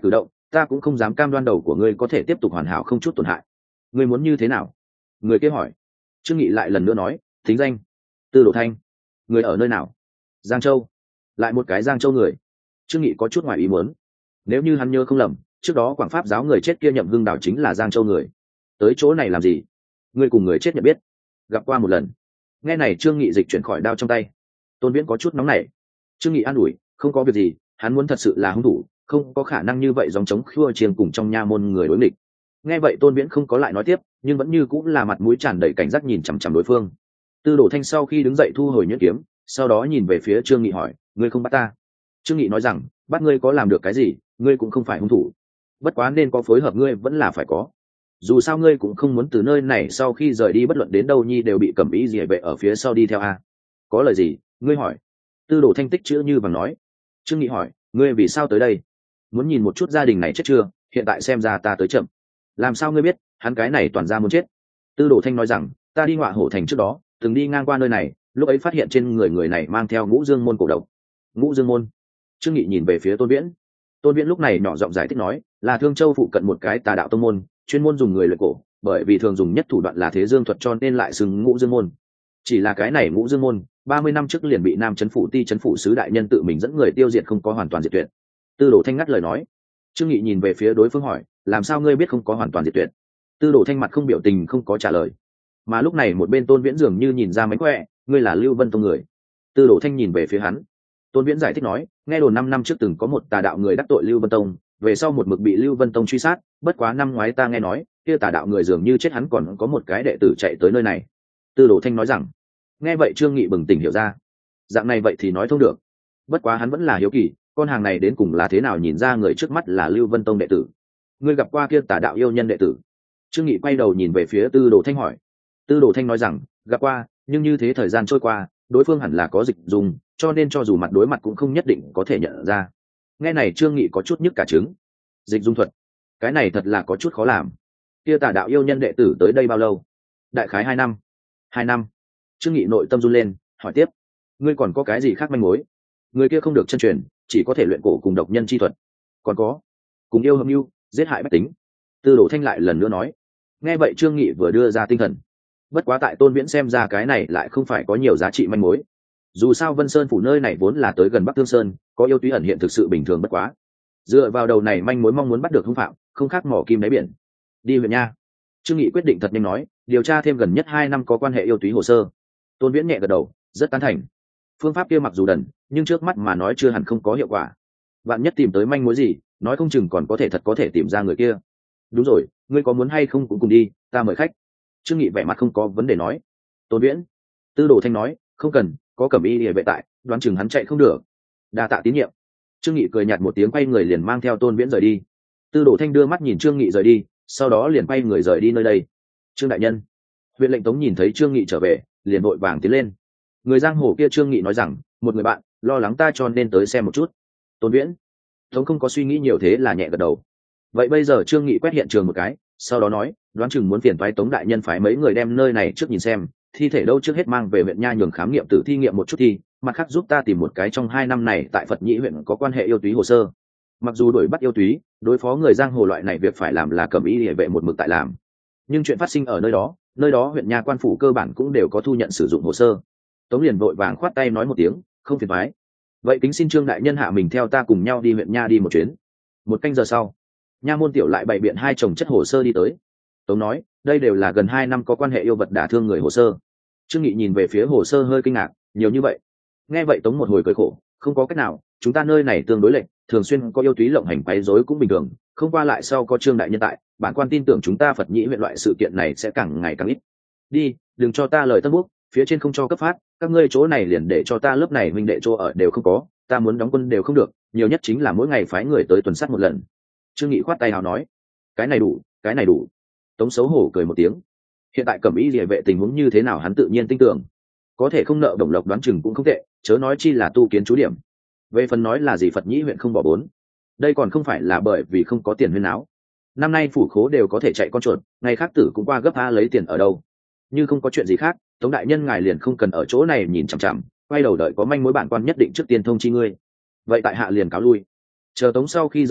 ta cũng không dám cam đoan đầu của ngươi có thể tiếp tục hoàn hảo không chút tổn hại. Ngươi muốn như thế nào? Người kia hỏi. Trương Nghị lại lần nữa nói, thính danh Tư Đồ Thanh. Người ở nơi nào? Giang Châu. Lại một cái Giang Châu người. Trương Nghị có chút ngoài ý muốn. Nếu như hắn nhớ không lầm, trước đó Quảng Pháp giáo người chết kia Nhậm Hưng Đào chính là Giang Châu người. Tới chỗ này làm gì? Ngươi cùng người chết nhận biết? Gặp qua một lần. Nghe này Trương Nghị dịch chuyển khỏi đao trong tay. Tôn Viễn có chút nóng nảy. Trương Nghị an ủi, không có việc gì, hắn muốn thật sự là hung thủ, không có khả năng như vậy dòng chống khua chiêng cùng trong nha môn người đối nghịch. Nghe vậy Tôn Viễn không có lại nói tiếp, nhưng vẫn như cũng là mặt mũi tràn đầy cảnh giác nhìn chằm chằm đối phương. Tư Đồ Thanh sau khi đứng dậy thu hồi nhuyễn kiếm, sau đó nhìn về phía Trương Nghị hỏi, ngươi không bắt ta? Trương Nghị nói rằng, bắt ngươi có làm được cái gì, ngươi cũng không phải hung thủ, bất quá nên có phối hợp ngươi vẫn là phải có. Dù sao ngươi cũng không muốn từ nơi này sau khi rời đi bất luận đến đâu nhi đều bị Cẩm Y Liễu vệ ở phía sau đi theo a. Có lời gì, ngươi hỏi. Tư Đồ Thanh tích chữ như vàng nói. Trương Nghị hỏi, ngươi vì sao tới đây? Muốn nhìn một chút gia đình này chết chưa, hiện tại xem ra ta tới chậm. Làm sao ngươi biết, hắn cái này toàn ra muốn chết? Tư Đồ Thanh nói rằng, ta đi Ngọa Hổ thành trước đó, từng đi ngang qua nơi này, lúc ấy phát hiện trên người này mang theo Ngũ Dương môn cổ độc. Ngũ Dương môn? Trương Nghị nhìn về phía Tôn Viễn. Tôn Viễn lúc này nhỏ giọng giải thích nói, là Thương Châu phụ cận một cái tà đạo tông môn, chuyên môn dùng người luyện cổ, bởi vì thường dùng nhất thủ đoạn là thế dương thuật cho nên lại xưng Ngũ Dương môn. Chỉ là cái này Ngũ Dương môn, 30 năm trước liền bị Nam Trấn phủ ti trấn phủ sứ đại nhân tự mình dẫn người tiêu diệt, không có hoàn toàn diệt tuyệt. Tư Đồ Thanh ngắt lời nói. Trương Nghị nhìn về phía đối phương hỏi, làm sao ngươi biết không có hoàn toàn diệt tuyệt? Tư Đồ Thanh mặt không biểu tình không có trả lời. Mà lúc này một bên Tôn Viễn dường như nhìn ra mánh khỏe, ngươi là Lưu Vân Tông người. Tư Đồ Thanh nhìn về phía hắn. Tôn Viễn giải thích nói, nghe đồn 5 năm trước từng có một tà đạo người đắc tội Lưu Vân Tông, về sau một mực bị Lưu Vân Tông truy sát, bất quá năm ngoái ta nghe nói, kia tà đạo người dường như chết, hắn còn có một cái đệ tử chạy tới nơi này. Tư Đồ Thanh nói rằng. Nghe vậy Trương Nghị bừng tỉnh hiểu ra. Dạng này vậy thì nói thông được. Bất quá hắn vẫn là hiếu kỳ, con hàng này đến cùng là thế nào nhìn ra người trước mắt là Lưu Vân Tông đệ tử. Ngươi gặp qua kia tà đạo yêu nhân đệ tử? Trương Nghị quay đầu nhìn về phía Tư Đồ Thanh hỏi. Tư Đồ Thanh nói rằng, gặp qua, nhưng như thế thời gian trôi qua, đối phương hẳn là có dịch dùng, cho nên cho dù mặt đối mặt cũng không nhất định có thể nhận ra. Nghe này Trương Nghị có chút nhức cả trứng. Dịch dung thuật, cái này thật là có chút khó làm. Kia tà đạo yêu nhân đệ tử tới đây bao lâu? Đại khái 2 năm. 2 năm. Trương Nghị nội tâm run lên, hỏi tiếp, ngươi còn có cái gì khác manh mối? Người kia không được chân truyền, chỉ có thể luyện cổ cùng độc nhân chi thuật. Còn có, cùng yêu hâm mưu, giết hại bách tính. Tư Đồ Thanh lại lần nữa nói. Nghe vậy Trương Nghị vừa đưa ra tinh thần. Bất quá tại Tôn Viễn xem ra cái này lại không phải có nhiều giá trị manh mối. Dù sao Vân Sơn phủ nơi này vốn là tới gần Bắc Thương Sơn, có yêu túy ẩn hiện thực sự bình thường bất quá. Dựa vào đầu này manh mối mong muốn bắt được hung phạm, không khác mỏ kim đáy biển. Đi huyện nha. Trương Nghị quyết định thật nhanh nói, điều tra thêm gần nhất 2 năm có quan hệ yêu túy hồ sơ. Tôn Viễn nhẹ gật đầu, rất tán thành. Phương pháp kia mặc dù đần, nhưng trước mắt mà nói chưa hẳn không có hiệu quả. Bạn nhất tìm tới manh mối gì, nói không chừng còn có thể thật có thể tìm ra người kia. Đúng rồi, ngươi có muốn hay không cũng cùng đi, ta mời khách. Trương Nghị vẻ mặt không có vấn đề nói. Tôn Viễn. Tư Đồ Thanh nói, không cần, có Cẩm Y Liễu vệ tại, đoán chừng hắn chạy không được. Đa tạ tín nhiệm. Trương Nghị cười nhạt một tiếng, quay người liền mang theo Tôn Viễn rời đi. Tư Đồ Thanh đưa mắt nhìn Trương Nghị rời đi, sau đó liền quay người rời đi nơi đây. Trương đại nhân. Huyện lệnh Tống nhìn thấy Trương Nghị trở về, liền vội vàng tiến lên. Người giang hồ kia Trương Nghị nói rằng, một người bạn lo lắng ta cho nên tới xem một chút. Tôn Viễn. Tống không có suy nghĩ nhiều thế là nhẹ gật đầu. Vậy bây giờ Trương Nghị quét hiện trường một cái, sau đó nói, đoán chừng muốn phiền toái Tống đại nhân phái mấy người đem nơi này trước nhìn xem, thi thể đâu trước hết mang về huyện nha nhường khám nghiệm tử thi nghiệm một chút thi, mặt khác giúp ta tìm một cái trong 2 năm này tại Phật Nhĩ huyện có quan hệ yêu túy hồ sơ. Mặc dù đuổi bắt yêu túy, đối phó người giang hồ loại này việc phải làm là Cẩm Y Liễu vệ một mực tại làm, nhưng chuyện phát sinh ở nơi đó huyện nha quan phủ cơ bản cũng đều có thu nhận sử dụng hồ sơ. Tống liền vội vàng khoát tay nói một tiếng, không phiền toái. Vậy kính xin Trương đại nhân hạ mình theo ta cùng nhau đi huyện nha đi một chuyến. 1 canh giờ sau, nha môn tiểu lại bày biện 2 chồng chất hồ sơ đi tới. Tống nói, đây đều là gần 2 năm có quan hệ yêu vật đả thương người hồ sơ. Trương Nghị nhìn về phía hồ sơ hơi kinh ngạc, nhiều như vậy. Nghe vậy Tống một hồi cười khổ, không có cách nào, chúng ta nơi này tương đối lệch, thường xuyên có yêu túy lộng hành quấy rối cũng bình thường, không qua lại sau có Trương đại nhân tại, bản quan tin tưởng chúng ta Phật Nhĩ huyện loại sự kiện này sẽ càng ngày càng ít. Đi, đừng cho ta lời tân bốc, phía trên không cho cấp phát, các ngươi chỗ này liền để cho ta lớp này huynh đệ chỗ ở đều không có, ta muốn đóng quân đều không được, nhiều nhất chính là mỗi ngày phái người tới tuần sát một lần. Trương Nghị khoát tay hào nói, cái này đủ, cái này đủ. Tống xấu hổ cười một tiếng. Hiện tại Cẩm Y Liễu vệ tình huống như thế nào hắn tự nhiên tin tưởng, có thể không nợ đồng lộc đoán chừng cũng không tệ, chớ nói chi là tu kiến chú điểm. Về phần nói là gì Phật Nhĩ huyện không bỏ vốn, đây còn không phải là bởi vì không có tiền huyên áo. Năm nay phủ khố đều có thể chạy con chuột, ngày khác tử cũng qua gấp a lấy tiền ở đâu. Như không có chuyện gì khác, Tống đại nhân ngài liền không cần ở chỗ này nhìn chằm chằm, quay đầu đợi có manh mối bản quan nhất định trước tiên thông chi ngươi. Vậy tại hạ liền cáo lui. Chờ Tống sau khi rời đi,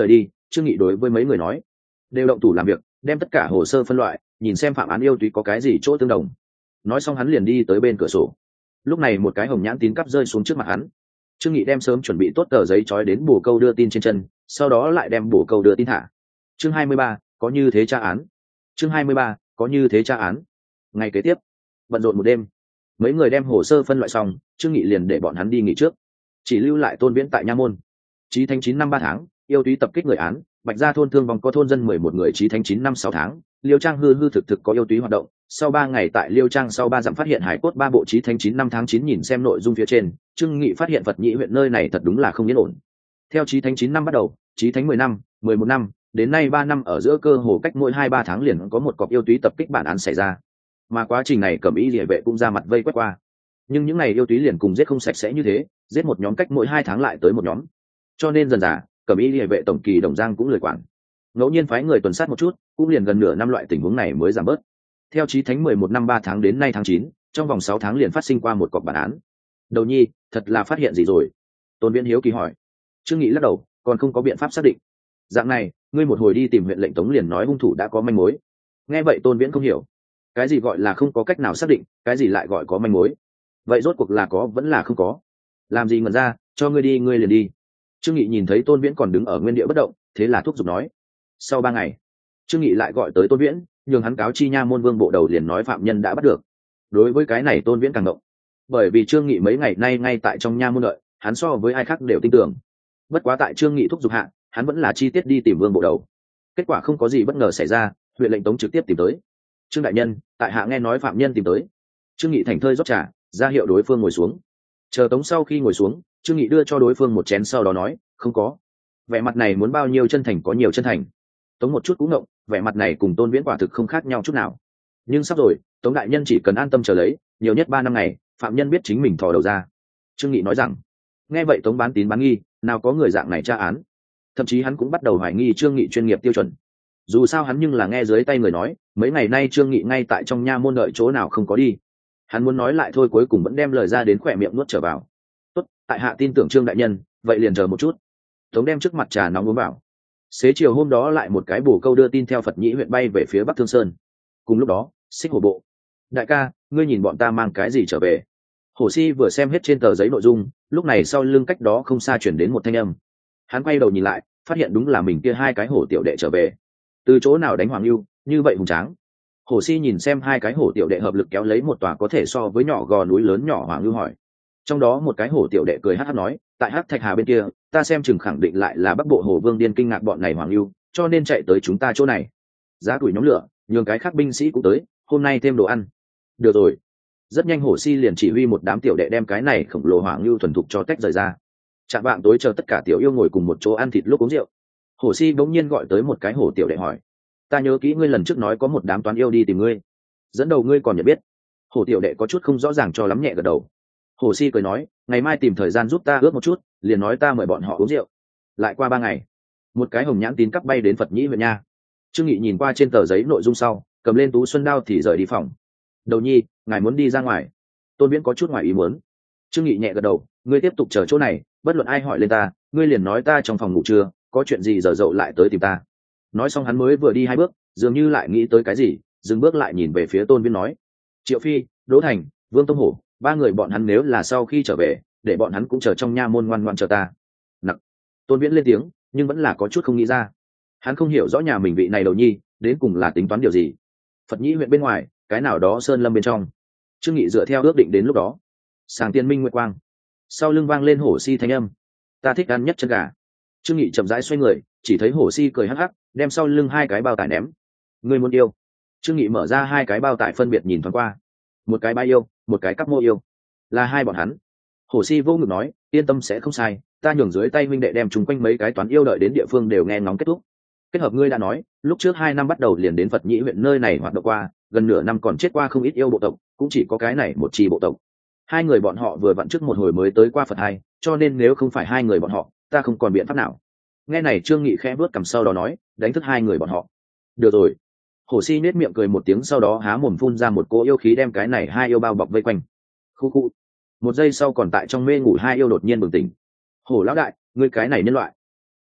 Trương Nghị đối với mấy người nói, đều động thủ làm việc, đem tất cả hồ sơ phân loại, nhìn xem phạm án yêu túy có cái gì chỗ tương đồng. Nói xong hắn liền đi tới bên cửa sổ. Lúc này một cái hồng nhãn tín cắp rơi xuống trước mặt hắn. Trương Nghị đem sớm chuẩn bị tốt tờ giấy trói đến bổ câu đưa tin trên chân, sau đó lại đem bổ câu đưa tin thả. Chương 23, có như thế tra án. Chương 23, có như thế tra án. Ngày kế tiếp, bận rộn một đêm, mấy người đem hồ sơ phân loại xong, Trương Nghị liền để bọn hắn đi nghỉ trước, chỉ lưu lại Tôn Viễn tại nha môn. Chí Thánh 9 năm 3 tháng, yêu túy tập kích người án, Bạch Gia thôn thương vong có thôn dân 11 người. Chí Thánh 9 năm 6 tháng, Liêu Trang hư hư thực thực có yêu túy hoạt động. Sau 3 ngày tại Liêu Trang sau 3 dặm phát hiện hải cốt 3 bộ. Chí Thánh 9 năm tháng 9 nhìn xem nội dung phía trên, Trương Nghị phát hiện Phật Nhĩ huyện nơi này thật đúng là không yên ổn. Theo Chí Thánh 9 năm bắt đầu, Chí Thánh 10 năm, 11 năm, đến nay 3 năm ở giữa cơ hồ cách mỗi 2-3 tháng liền có một cọc yêu túy tập kích bản án xảy ra. Mà quá trình này Cẩm Y Liễu vệ cũng ra mặt vây quét qua. Nhưng những ngày yêu túy liền cùng giết không sạch sẽ như thế, giết một nhóm cách mỗi 2 tháng lại tới một nhóm. Cho nên dần dà, Cẩm Y Liễu vệ tổng kỳ Đồng Giang cũng lười quản. Ngẫu nhiên phái người tuần sát một chút, cũng liền gần nửa năm loại tình huống này mới giảm bớt. Theo Chí Thánh 11 năm 3 tháng đến nay tháng 9, trong vòng 6 tháng liền phát sinh qua một cọc bản án. Đầu nhi, thật là phát hiện gì rồi? Tôn Viễn hiếu kỳ hỏi. Trương Nghị lắc đầu, còn không có biện pháp xác định. Dạng này, ngươi một hồi đi tìm huyện lệnh Tống liền nói hung thủ đã có manh mối. Nghe vậy Tôn Viễn không hiểu, cái gì gọi là không có cách nào xác định, cái gì lại gọi có manh mối? Vậy rốt cuộc là có vẫn là không có? Làm gì ngẩn ra, cho ngươi đi ngươi liền đi. Trương Nghị nhìn thấy Tôn Viễn còn đứng ở nguyên địa bất động, thế là thúc giục nói. Sau 3 ngày, Trương Nghị lại gọi tới Tôn Viễn, nhường hắn cáo chi nha môn vương bộ đầu liền nói phạm nhân đã bắt được. Đối với cái này Tôn Viễn càng động, bởi vì Trương Nghị mấy ngày nay ngay tại trong nha môn đợi, hắn so với ai khác đều tin tưởng. Bất quá tại Trương Nghị thúc giục hạ, hắn vẫn là chi tiết đi tìm vương bộ đầu. Kết quả không có gì bất ngờ xảy ra, huyện lệnh Tống trực tiếp tìm tới. Trương đại nhân, tại hạ nghe nói phạm nhân tìm tới. Trương Nghị thành thơi rót trà, ra hiệu đối phương ngồi xuống. Chờ Tống sau khi ngồi xuống, Trương Nghị đưa cho đối phương một chén sau đó nói, không có. Vẻ mặt này muốn bao nhiêu chân thành có nhiều chân thành. Tống một chút cũng ngộng, vẻ mặt này cùng Tôn Viễn quả thực không khác nhau chút nào. Nhưng sắp rồi, Tống đại nhân chỉ cần an tâm chờ lấy, nhiều nhất 3 năm ngày, phạm nhân biết chính mình thò đầu ra. Trương Nghị nói rằng. Nghe vậy Tống bán tín bán nghi, nào có người dạng này tra án. Thậm chí hắn cũng bắt đầu hoài nghi Trương Nghị chuyên nghiệp tiêu chuẩn. Dù sao hắn nhưng là nghe dưới tay người nói, mấy ngày nay Trương Nghị ngay tại trong nha môn đợi chỗ nào không có đi. Hắn muốn nói lại thôi cuối cùng vẫn đem lời ra đến khỏe miệng nuốt trở vào. Tốt, tại hạ tin tưởng Trương đại nhân, vậy liền chờ một chút. Tống đem trước mặt trà nóng uống vào. Xế chiều hôm đó lại một cái bổ câu đưa tin theo Phật Nhĩ huyện bay về phía Bắc Thương Sơn. Cùng lúc đó, Xích Hổ bộ. Đại ca, ngươi nhìn bọn ta mang cái gì trở về? Hổ Si vừa xem hết trên tờ giấy nội dung, lúc này sau lưng cách đó không xa chuyển đến một thanh âm. Hắn quay đầu nhìn lại, phát hiện đúng là mình kia 2 cái hổ tiểu đệ trở về. Từ chỗ nào đánh Hoàng Lưu, như vậy hùng tráng. Hổ Si nhìn xem 2 cái hổ tiểu đệ hợp lực kéo lấy một tòa có thể so với nhỏ gò núi lớn nhỏ Hoàng Lưu hỏi. Trong đó một cái hổ tiểu đệ cười hắc hắc nói, tại Hắc Thạch Hà bên kia, ta xem chừng khẳng định lại là Bắc Bộ Hổ Vương điên kinh ngạc bọn này Hoàng Lưu, cho nên chạy tới chúng ta chỗ này. Giá tuổi nhóm lửa, nhường cái khác binh sĩ cũng tới, hôm nay thêm đồ ăn. Được rồi. Rất nhanh Hổ Si liền chỉ huy một đám tiểu đệ đem cái này khổng lồ Hoàng Lưu thuần thục cho tách rời ra. Chạm vạng tối chờ tất cả tiểu yêu ngồi cùng một chỗ ăn thịt lúc uống rượu. Hổ Si bỗng nhiên gọi tới một cái hổ tiểu đệ hỏi, ta nhớ kỹ ngươi lần trước nói có một đám toán yêu đi tìm ngươi, dẫn đầu ngươi còn nhận biết? Hổ tiểu đệ có chút không rõ ràng cho lắm nhẹ gật đầu. Hổ Si cười nói, ngày mai tìm thời gian giúp ta ước một chút, liền nói ta mời bọn họ uống rượu. Lại qua 3 ngày, một cái hồng nhãn tín cắp bay đến Phật Nhĩ huyện nha. Trương Nghị nhìn qua trên tờ giấy nội dung sau, cầm lên tú xuân đao thì rời đi phòng. Đầu nhi, ngài muốn đi ra ngoài? Tôn Viễn có chút ngoài ý muốn. Trương Nghị nhẹ gật đầu, ngươi tiếp tục chờ chỗ này, bất luận ai hỏi lên ta, ngươi liền nói ta trong phòng ngủ trưa, có chuyện gì giờ dậu lại tới tìm ta. Nói xong hắn mới vừa đi 2 bước, dường như lại nghĩ tới cái gì, dừng bước lại nhìn về phía Tôn Viễn nói, Triệu Phi, Đỗ Thành, Vương Tông Hổ, 3 người bọn hắn nếu là sau khi trở về, để bọn hắn cũng chờ trong nha môn ngoan ngoãn chờ ta. Nặc. Tôn Viễn lên tiếng, nhưng vẫn là có chút không nghĩ ra. Hắn không hiểu rõ nhà mình vị này đầu nhi đến cùng là tính toán điều gì. Phật Nhĩ huyện bên ngoài, cái nào đó sơn lâm bên trong. Trương Nghị dựa theo ước định đến lúc đó. Sàng tiên minh nguyệt quang. Sau lưng vang lên Hổ Si thanh âm, ta thích ăn nhất chân gà. Trương Nghị chậm rãi xoay người, chỉ thấy Hổ Si cười hắc hắc, đem sau lưng 2 cái bao tải ném. Ngươi muốn yêu? Trương Nghị mở ra 2 cái bao tải phân biệt nhìn thoáng qua. Một cái ba yêu, một cái cắp mô yêu, là 2 bọn hắn. Hổ Si vô ngực nói, yên tâm sẽ không sai, ta nhường dưới tay huynh đệ đem chúng quanh mấy cái toán yêu đợi đến địa phương đều nghe ngóng kết thúc. Kết hợp ngươi đã nói, lúc trước 2 năm bắt đầu liền đến Phật Nhĩ huyện nơi này hoạt động qua, gần nửa năm còn chết qua không ít yêu bộ tộc, cũng chỉ có cái này một chi bộ tộc. 2 người bọn họ vừa vặn trước một hồi mới tới qua Phật Hai, cho nên nếu không phải 2 người bọn họ, ta không còn biện pháp nào. Nghe này Trương Nghị khẽ bước cằm sau đó nói, đánh thức 2 người bọn họ. Được rồi. Hổ Si nết miệng cười một tiếng sau đó há mồm phun ra một cỗ yêu khí đem cái này 2 yêu bao bọc vây quanh. Khu khu. Một giây sau còn tại trong mê ngủ 2 yêu đột nhiên bừng tỉnh. Hổ lão đại, ngươi cái này nhân loại.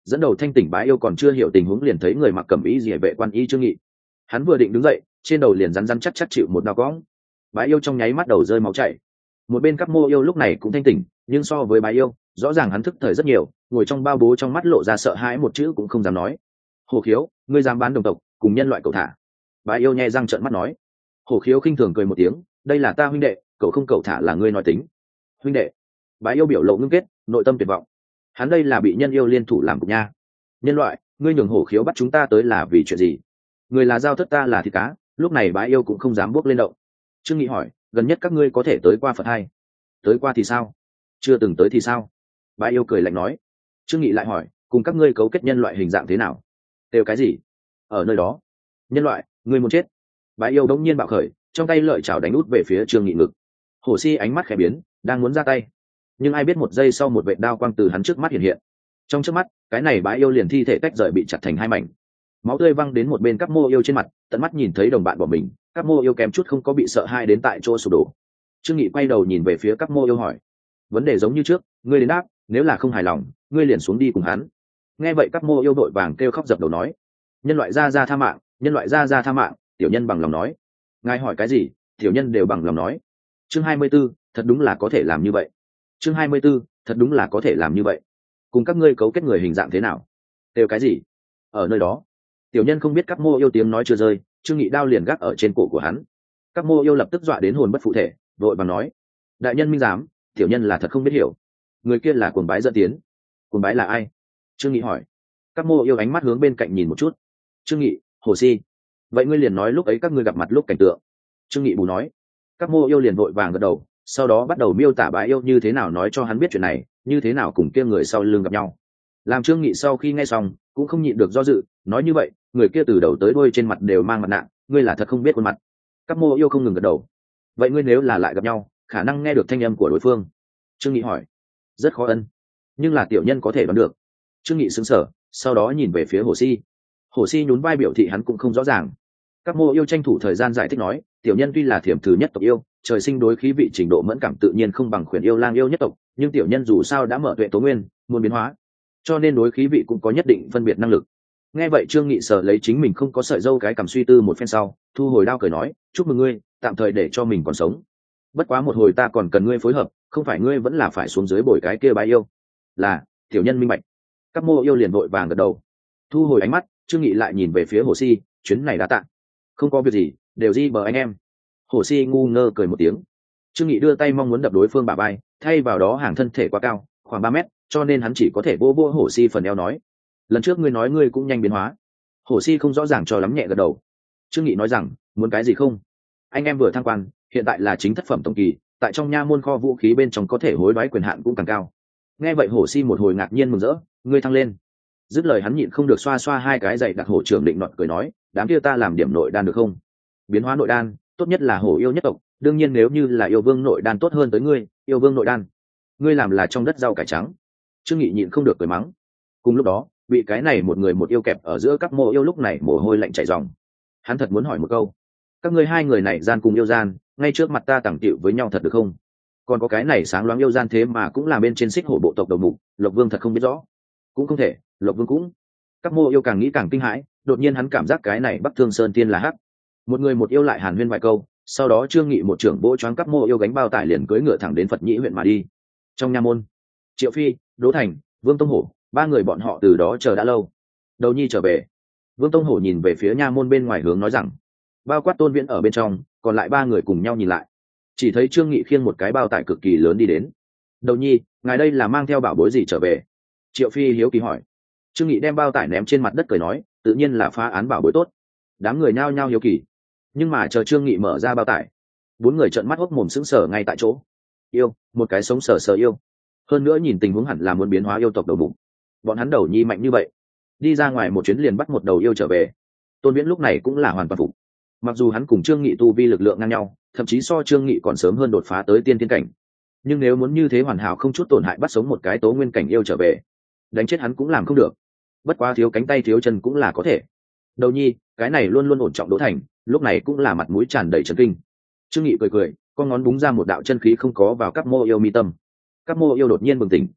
dẫn đầu thanh tỉnh bá yêu còn chưa hiểu tình huống liền thấy người mặc cẩm y rỉa vệ quan y Trương Nghị. Hắn vừa định đứng dậy, trên đầu liền rắn rắn chắc chắc chịu một đao cõng. Bá yêu trong nháy mắt đầu rơi máu chảy. Một bên Cáp Mô yêu lúc này cũng thanh tỉnh, nhưng so với bá yêu, rõ ràng hắn thức thời rất nhiều, ngồi trong bao bố trong mắt lộ ra sợ hãi một chữ cũng không dám nói. Hổ Khiếu, ngươi dám bán đồng tộc, cùng nhân loại cậu thả. Bá yêu nhe răng trợn mắt nói. Hổ Khiếu khinh thường cười một tiếng, đây là ta huynh đệ, cậu không cậu thả là ngươi nói tính. Huynh đệ. Bá yêu biểu lộ ngưng kết, nội tâm tuyệt vọng. Hắn đây là bị nhân yêu liên thủ làm cục nha. Nhân loại, ngươi nhường Hổ Khiếu bắt chúng ta tới là vì chuyện gì? Người là dao thất, ta là thịt cá. Lúc này bá yêu cũng không dám bước lên động. Trương Nghị hỏi, gần nhất các ngươi có thể tới qua Phật hay? Tới qua thì sao? Chưa từng tới thì sao? Bá yêu cười lạnh nói. Trương Nghị lại hỏi, cùng các ngươi cấu kết nhân loại hình dạng thế nào? Đều cái gì? Ở nơi đó. Nhân loại, ngươi muốn chết. Bá yêu đống nhiên bạo khởi, trong tay lợi chảo đánh út về phía Trương Nghị ngực. Hổ Si ánh mắt khẽ biến, đang muốn ra tay, nhưng ai biết một giây sau một vệt đao quang từ hắn trước mắt hiện hiện. Trong trước mắt, cái này bá yêu liền thi thể tách rời bị chặt thành hai mảnh, máu tươi văng đến một bên Cáp Mô yêu trên mặt, tận mắt nhìn thấy đồng bạn của mình, Cáp Mô yêu kém chút không có bị sợ hãi đến tại chỗ sụp đổ. Trương Nghị quay đầu nhìn về phía Cáp Mô yêu hỏi, vấn đề giống như trước, ngươi đến đáp, nếu là không hài lòng, ngươi liền xuống đi cùng hắn. Nghe vậy Cáp Mô yêu đội vàng kêu khóc dập đầu nói, nhân loại ra tha mạng, nhân loại ra tha mạng. Tiểu nhân bằng lòng nói. Ngài hỏi cái gì, tiểu nhân đều bằng lòng nói. Chương 24, thật đúng là có thể làm như vậy. Chương 24, thật đúng là có thể làm như vậy. Cùng các ngươi cấu kết người hình dạng thế nào? Đều cái gì? Ở nơi đó. Tiểu nhân không biết Cáp Mô yêu tiếng nói chưa rơi, Trương Nghị đao liền gác ở trên cổ của hắn. Cáp Mô yêu lập tức dọa đến hồn bất phụ thể, vội vàng nói, đại nhân minh giám, tiểu nhân là thật không biết hiểu. Người kia là cuồng bái dẫn tiến. Cuồng bái là ai? Trương Nghị hỏi. Cáp Mô yêu ánh mắt hướng bên cạnh nhìn một chút. Trương Nghị, Hồ Si, vậy ngươi liền nói lúc ấy các ngươi gặp mặt lúc cảnh tượng. Trương Nghị bù nói. Cáp Mô yêu liền vội vàng gật đầu, sau đó bắt đầu miêu tả bá yêu như thế nào nói cho hắn biết chuyện này, như thế nào cùng kia người sau lưng gặp nhau. Làm Trương Nghị sau khi nghe xong cũng không nhịn được do dự, nói như vậy người kia từ đầu tới đuôi trên mặt đều mang mặt nạ, ngươi là thật không biết khuôn mặt. Cáp Mô yêu không ngừng gật đầu. Vậy ngươi nếu là lại gặp nhau, khả năng nghe được thanh âm của đối phương. Trương Nghị hỏi. Rất khó ân, nhưng là tiểu nhân có thể đoán được. Trương Nghị sững sờ, sau đó nhìn về phía Hồ Si. Hồ Si nhún vai biểu thị hắn cũng không rõ ràng. Cáp Mô yêu tranh thủ thời gian giải thích nói, tiểu nhân tuy là thiểm thứ nhất tộc yêu, trời sinh đối khí vị trình độ mẫn cảm tự nhiên không bằng khuyển yêu lang yêu nhất tộc, nhưng tiểu nhân dù sao đã mở tuệ tố nguyên, muốn biến hóa, cho nên đối khí vị cũng có nhất định phân biệt năng lực. Nghe vậy Trương Nghị sở lấy chính mình không có sợi dâu cái cảm suy tư một phen sau, thu hồi đao cười nói, chúc mừng ngươi, tạm thời để cho mình còn sống. Bất quá một hồi ta còn cần ngươi phối hợp, không phải ngươi vẫn là phải xuống dưới bồi cái kia bái yêu. Là, tiểu nhân minh bạch. Cáp Mô yêu liền vội vàng gật đầu. Thu hồi ánh mắt, Trương Nghị lại nhìn về phía Hồ Si, chuyến này đã tạ. Không có việc gì, đều di bờ anh em. Hồ Si ngu ngơ cười một tiếng. Trương Nghị đưa tay mong muốn đập đối phương bả vai, thay vào đó hàng thân thể quá cao, khoảng 3 mét, cho nên hắn chỉ có thể vô vô Hồ Si phần eo nói, lần trước ngươi nói ngươi cũng nhanh biến hóa. Hồ Si không rõ ràng cho lắm nhẹ gật đầu. Trương Nghị nói rằng, muốn cái gì không? Anh em vừa thăng quan, hiện tại là chính thất phẩm tổng kỳ, tại trong nha môn kho vũ khí bên trong có thể hối đoái quyền hạn cũng càng cao. Nghe vậy Hồ Si một hồi ngạc nhiên mừng rỡ, ngươi thăng lên. Dứt lời hắn nhịn không được xoa xoa hai cái giày đặc hổ trưởng định nọt cười nói, đám kia ta làm điểm nội đan được không? Biến hóa nội đan, tốt nhất là hổ yêu nhất tộc, đương nhiên nếu như là yêu vương nội đan tốt hơn tới ngươi, yêu vương nội đan. Ngươi làm là trong đất rau cải trắng. Trương Nghị nhịn không được cười mắng. Cùng lúc đó, bị cái này một người một yêu kẹp ở giữa Cáp Mô yêu lúc này mồ hôi lạnh chảy ròng. Hắn thật muốn hỏi một câu, các ngươi hai người này gian cùng yêu gian, ngay trước mặt ta tàng tiệu với nhau thật được không? Còn có cái này sáng loáng yêu gian thế mà cũng là bên trên xích hổ bộ tộc đầu mục, Lộc Vương thật không biết rõ. Cũng không thể, Lộc Vương cũng. Cáp Mô yêu càng nghĩ càng kinh hãi, đột nhiên hắn cảm giác cái này Bắc Thương Sơn Tiên là hắc. Một người một yêu lại hàn huyên vài câu, sau đó Trương Nghị một trưởng vỗ choáng Cáp Mô yêu gánh bao tải liền cưỡi ngựa thẳng đến Phật Nhĩ huyện mà đi. Trong nha môn, Triệu Phi, Đỗ Thành, Vương Tông Hổ, ba người bọn họ từ đó chờ đã lâu. Đầu nhi trở về. Vương Tông Hổ nhìn về phía nha môn bên ngoài hướng nói rằng, bao quát Tôn Viễn ở bên trong, còn lại ba người cùng nhau nhìn lại. Chỉ thấy Trương Nghị khiêng một cái bao tải cực kỳ lớn đi đến. Đầu nhi, ngài đây là mang theo bảo bối gì trở về? Triệu Phi hiếu kỳ hỏi. Trương Nghị đem bao tải ném trên mặt đất cười nói, tự nhiên là phá án bảo bối tốt. Đám người nhao nhao hiếu kỳ. Nhưng mà chờ Trương Nghị mở ra bao tải, bốn người trợn mắt hốc mồm sững sờ ngay tại chỗ. Yêu, một cái sống sờ sờ yêu. Hơn nữa nhìn tình huống hẳn là muốn biến hóa yêu tộc đầu bụng. Bọn hắn đầu nhi mạnh như vậy, đi ra ngoài một chuyến liền bắt một đầu yêu trở về. Tôn Viễn lúc này cũng là hoàn toàn phục. Mặc dù hắn cùng Trương Nghị tu vi lực lượng ngang nhau, thậm chí so Trương Nghị còn sớm hơn đột phá tới tiên thiên cảnh, nhưng nếu muốn như thế hoàn hảo không chút tổn hại bắt sống một cái tố nguyên cảnh yêu trở về, đánh chết hắn cũng làm không được. Bất quá thiếu cánh tay thiếu chân cũng là có thể. Đầu nhi, cái này luôn luôn ổn trọng Đỗ Thành, lúc này cũng là mặt mũi tràn đầy chấn kinh. Trương Nghị cười cười, con ngón búng ra một đạo chân khí không có vào Cáp Mô yêu mi tâm. Cáp Mô yêu đột nhiên bừng tỉnh.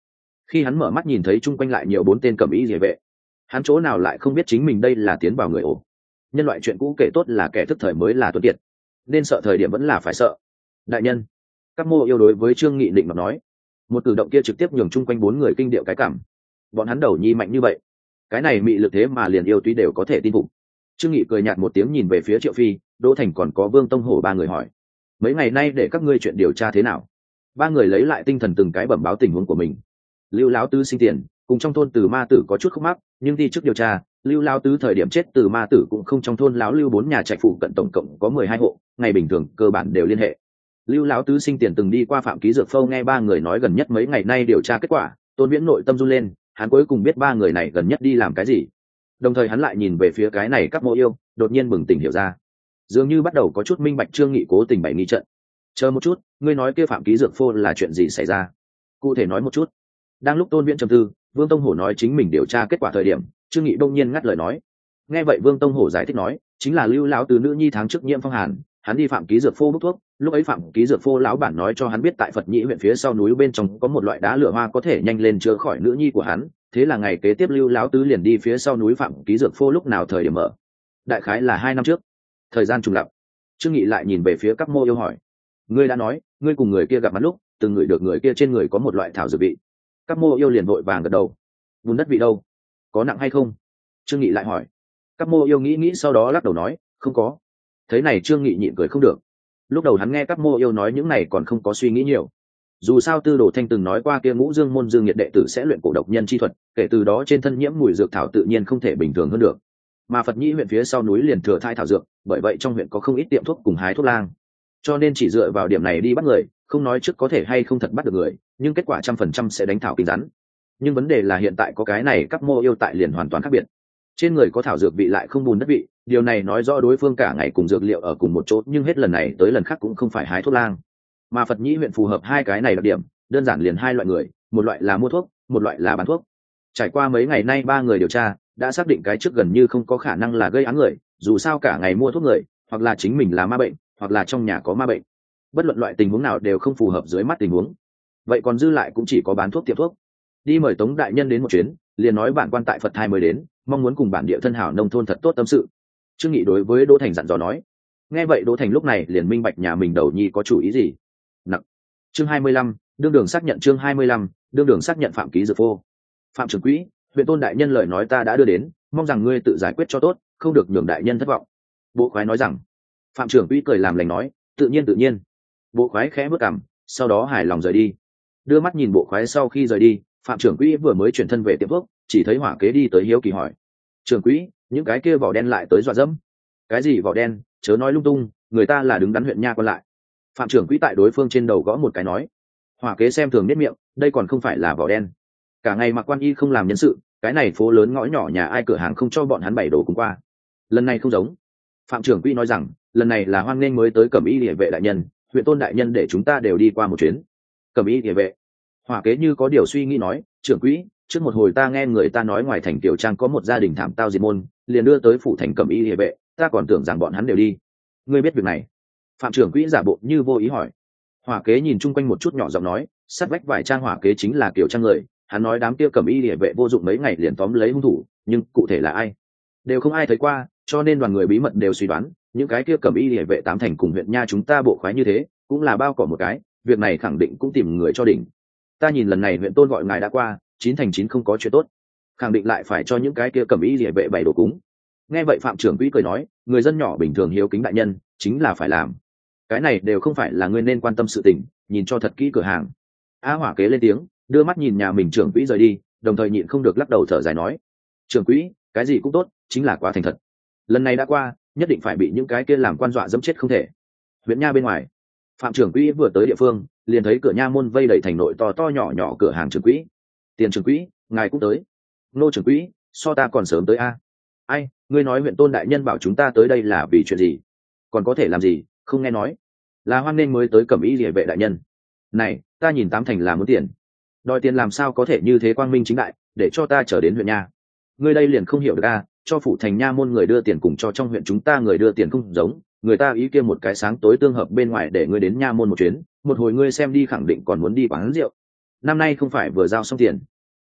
Khi hắn mở mắt nhìn thấy chung quanh lại nhiều 4 tên cẩm y rìa vệ, hắn chỗ nào lại không biết chính mình đây là tiến vào người ổ. Nhân loại chuyện cũ kể tốt là kẻ thức thời mới là tuấn kiệt, nên sợ thời điểm vẫn là phải sợ. Đại nhân, các mô yêu đối với Trương Nghị định mà nói, một cử động kia trực tiếp nhường chung quanh 4 người kinh điệu cái cảm. Bọn hắn đầu nhi mạnh như vậy, cái này mị lực thế mà liền yêu túy đều có thể tin phục. Trương Nghị cười nhạt một tiếng nhìn về phía Triệu Phi, Đỗ Thành còn có Vương Tông Hổ 3 người hỏi: mấy ngày nay để các ngươi chuyện điều tra thế nào? 3 người lấy lại tinh thần từng cái bẩm báo tình huống của mình. Lưu lão tứ sinh tiền, cùng trong thôn Từ Ma Tử có chút khúc mắc, nhưng đi trước điều tra, Lưu lão tứ thời điểm chết Từ Ma Tử cũng không trong thôn lão Lưu 4 nhà trạch phụ cận tổng cộng có 12 hộ, ngày bình thường cơ bản đều liên hệ. Lưu lão tứ sinh tiền từng đi qua Phạm Ký Dược Phâu, nghe 3 người nói gần nhất mấy ngày nay điều tra kết quả, Tôn Viễn nội tâm run lên, hắn cuối cùng biết 3 người này gần nhất đi làm cái gì. Đồng thời hắn lại nhìn về phía cái này các mô yêu, đột nhiên bừng tỉnh hiểu ra, dường như bắt đầu có chút minh bạch Trương Nghị cố tình bày nghi trận. Chờ một chút, ngươi nói kia Phạm Ký Dược Phô là chuyện gì xảy ra? Cụ thể nói một chút. Đang lúc Tôn Viễn trầm tư, Vương Tông Hổ nói chính mình điều tra kết quả thời điểm, Trương Nghị đông nhiên ngắt lời nói. Nghe vậy Vương Tông Hổ giải thích nói, chính là Lưu lão tứ nữ nhi tháng trước nhiễm phong hàn, hắn đi Phạm Ký Dược Phô bốc thuốc, lúc ấy Phạm Ký Dược Phô lão bản nói cho hắn biết tại Phật Nhĩ huyện phía sau núi bên trong có một loại đá lửa hoa có thể nhanh lên chữa khỏi nữ nhi của hắn, thế là ngày kế tiếp Lưu lão tứ liền đi phía sau núi Phạm Ký Dược Phô, lúc nào thời điểm mở? Đại khái là 2 năm trước. Thời gian trùng lặp. Trương Nghị lại nhìn về phía các mô yêu hỏi: ngươi đã nói, ngươi cùng người kia gặp mặt lúc, từng ngửi được người kia trên người có một loại thảo dược vị. Các mô yêu liền vội vàng gật đầu. Bùn đất vị đâu? Có nặng hay không? Trương Nghị lại hỏi. Các mô yêu nghĩ sau đó lắc đầu nói, không có. Thế này Trương Nghị nhịn cười không được. Lúc đầu hắn nghe các mô yêu nói những này còn không có suy nghĩ nhiều. Dù sao Tư Đồ Thanh từng nói qua kia Ngũ Dương môn Dương Nhiệt đệ tử sẽ luyện cổ độc nhân chi thuật, kể từ đó trên thân nhiễm mùi dược thảo tự nhiên không thể bình thường hơn được. Mà Phật Nhĩ huyện phía sau núi liền thừa thai thảo dược, bởi vậy trong huyện có không ít tiệm thuốc cùng hái thuốc lang. Cho nên chỉ dựa vào điểm này đi bắt người, không nói trước có thể hay không thật bắt được người, nhưng kết quả 100% sẽ đánh thảo kinh rắn. Nhưng vấn đề là hiện tại có cái này các mô yêu tại liền hoàn toàn khác biệt. Trên người có thảo dược vị lại không bùn đất vị, điều này nói rõ đối phương cả ngày cùng dược liệu ở cùng một chỗ, nhưng hết lần này tới lần khác cũng không phải hái thuốc lang. Mà Phật Nhĩ huyện phù hợp hai cái này đặc điểm, đơn giản liền 2 loại người, một loại là mua thuốc, một loại là bán thuốc. Trải qua mấy ngày nay 3 người điều tra, đã xác định cái trước gần như không có khả năng là gây án người, dù sao cả ngày mua thuốc người, hoặc là chính mình là ma bệnh, hoặc là trong nhà có ma bệnh. Bất luận loại tình huống nào đều không phù hợp dưới mắt tình huống. Vậy còn dư lại cũng chỉ có bán thuốc tiệm thuốc. Đi mời Tống đại nhân đến một chuyến, liền nói bản quan tại Phật Thai mới đến, mong muốn cùng bản địa thân hảo nông thôn thật tốt tâm sự. Trương Nghị đối với Đỗ Thành dặn dò nói. Nghe vậy Đỗ Thành lúc này liền minh bạch nhà mình đầu nhi có chủ ý gì. Nặng. Chương 25, đương đường xác nhận. Chương 25, đương đường xác nhận Phạm Ký Dược Phô. Phạm trưởng quỹ, huyện Tôn đại nhân lời nói ta đã đưa đến, mong rằng ngươi tự giải quyết cho tốt, không được nhường đại nhân thất vọng. Bộ khoái nói rằng. Phạm trưởng quỹ cười làm lành nói, tự nhiên. Bộ khoái khẽ bước cằm, sau đó hài lòng rời đi. Đưa mắt nhìn bộ khoái sau khi rời đi, Phạm trưởng quỹ vừa mới chuyển thân về tiệm thuốc, chỉ thấy Hỏa Kế đi tới hiếu kỳ hỏi: trưởng quỹ, những cái kia vỏ đen lại tới dọa dẫm? Cái gì vỏ đen, chớ nói lung tung, người ta là đứng đắn huyện nha còn lại. Phạm trưởng quỹ tại đối phương trên đầu gõ một cái nói. Hỏa Kế xem thường nết miệng, đây còn không phải là vỏ đen. Cả ngày mặc quan y không làm nhân sự, cái này phố lớn ngõ nhỏ nhà ai cửa hàng không cho bọn hắn bày đồ cùng qua. Lần này không giống. Phạm trưởng quỹ nói rằng, lần này là hoan nghênh mới tới Cẩm Y Liễu vệ đại nhân, huyện Tôn đại nhân để chúng ta đều đi qua một chuyến. Cẩm Y Liễu vệ. Hỏa Kế như có điều suy nghĩ nói, trưởng quỹ, trước một hồi ta nghe người ta nói ngoài thành Tiểu Trang có một gia đình thảm tao diệt môn, liền đưa tới phủ thành Cẩm Y Liễu vệ, ta còn tưởng rằng bọn hắn đều đi. Ngươi biết việc này? Phạm trưởng quỹ giả bộ như vô ý hỏi. Hỏa Kế nhìn chung quanh một chút nhỏ giọng nói, sát vách vài trang Hỏa Kế chính là Tiểu Trang người, hắn nói đám kia Cẩm Y Liễu vệ vô dụng mấy ngày liền tóm lấy hung thủ, nhưng cụ thể là ai đều không ai thấy qua, cho nên đoàn người bí mật đều suy đoán những cái kia Cẩm Y Liễu vệ 8 thành cùng huyện nha chúng ta bộ khoái như thế, cũng là bao cỏ một cái, việc này khẳng định cũng tìm người cho đỉnh. Ta nhìn lần này huyện Tôn gọi ngài đã qua, 9 thành 9 không có chuyện tốt, khẳng định lại phải cho những cái kia Cẩm Y Liễu vệ bày đồ cúng. Nghe vậy Phạm trưởng quỹ cười nói, người dân nhỏ bình thường hiếu kính đại nhân chính là phải làm, cái này đều không phải là ngươi nên quan tâm sự tình, nhìn cho thật kỹ cửa hàng. Hỏa Kế lên tiếng, đưa mắt nhìn nhà mình trưởng quỹ rời đi, đồng thời nhịn không được lắc đầu thở dài nói, trưởng quỹ, cái gì cũng tốt, chính là quá thành thật, lần này đã qua, nhất định phải bị những cái kia làm quan dọa dẫm chết không thể. Huyện nha bên ngoài, Phạm trưởng quỹ vừa tới địa phương, liền thấy cửa nha môn vây đầy thành nội to to nhỏ nhỏ cửa hàng trưởng quỹ. Tiền trưởng quỹ, ngài cũng tới. Nô trưởng quỹ, so ta còn sớm tới a. Ai, ngươi nói huyện Tôn đại nhân bảo chúng ta tới đây là vì chuyện gì? Còn có thể làm gì, không nghe nói. Là hoan nghênh mới tới Cẩm Y Liễu vệ đại nhân. Này, ta nhìn 8 thành là muốn tiền. Đòi tiền làm sao có thể như thế quang minh chính đại, để cho ta trở đến huyện nha. Ngươi đây liền không hiểu được a, cho phủ thành nha môn người đưa tiền cùng cho trong huyện chúng ta người đưa tiền không giống, người ta ý kia một cái sáng tối tương hợp bên ngoài để ngươi đến nha môn một chuyến, một hồi ngươi xem đi khẳng định còn muốn đi quán rượu. Năm nay không phải vừa giao xong tiền,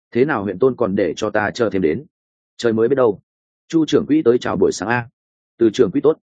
thế nào huyện tôn còn để cho ta chờ thêm đến? Trời mới biết đâu. Chu trưởng quỹ tới chào buổi sáng a. Từ trưởng quỹ tốt.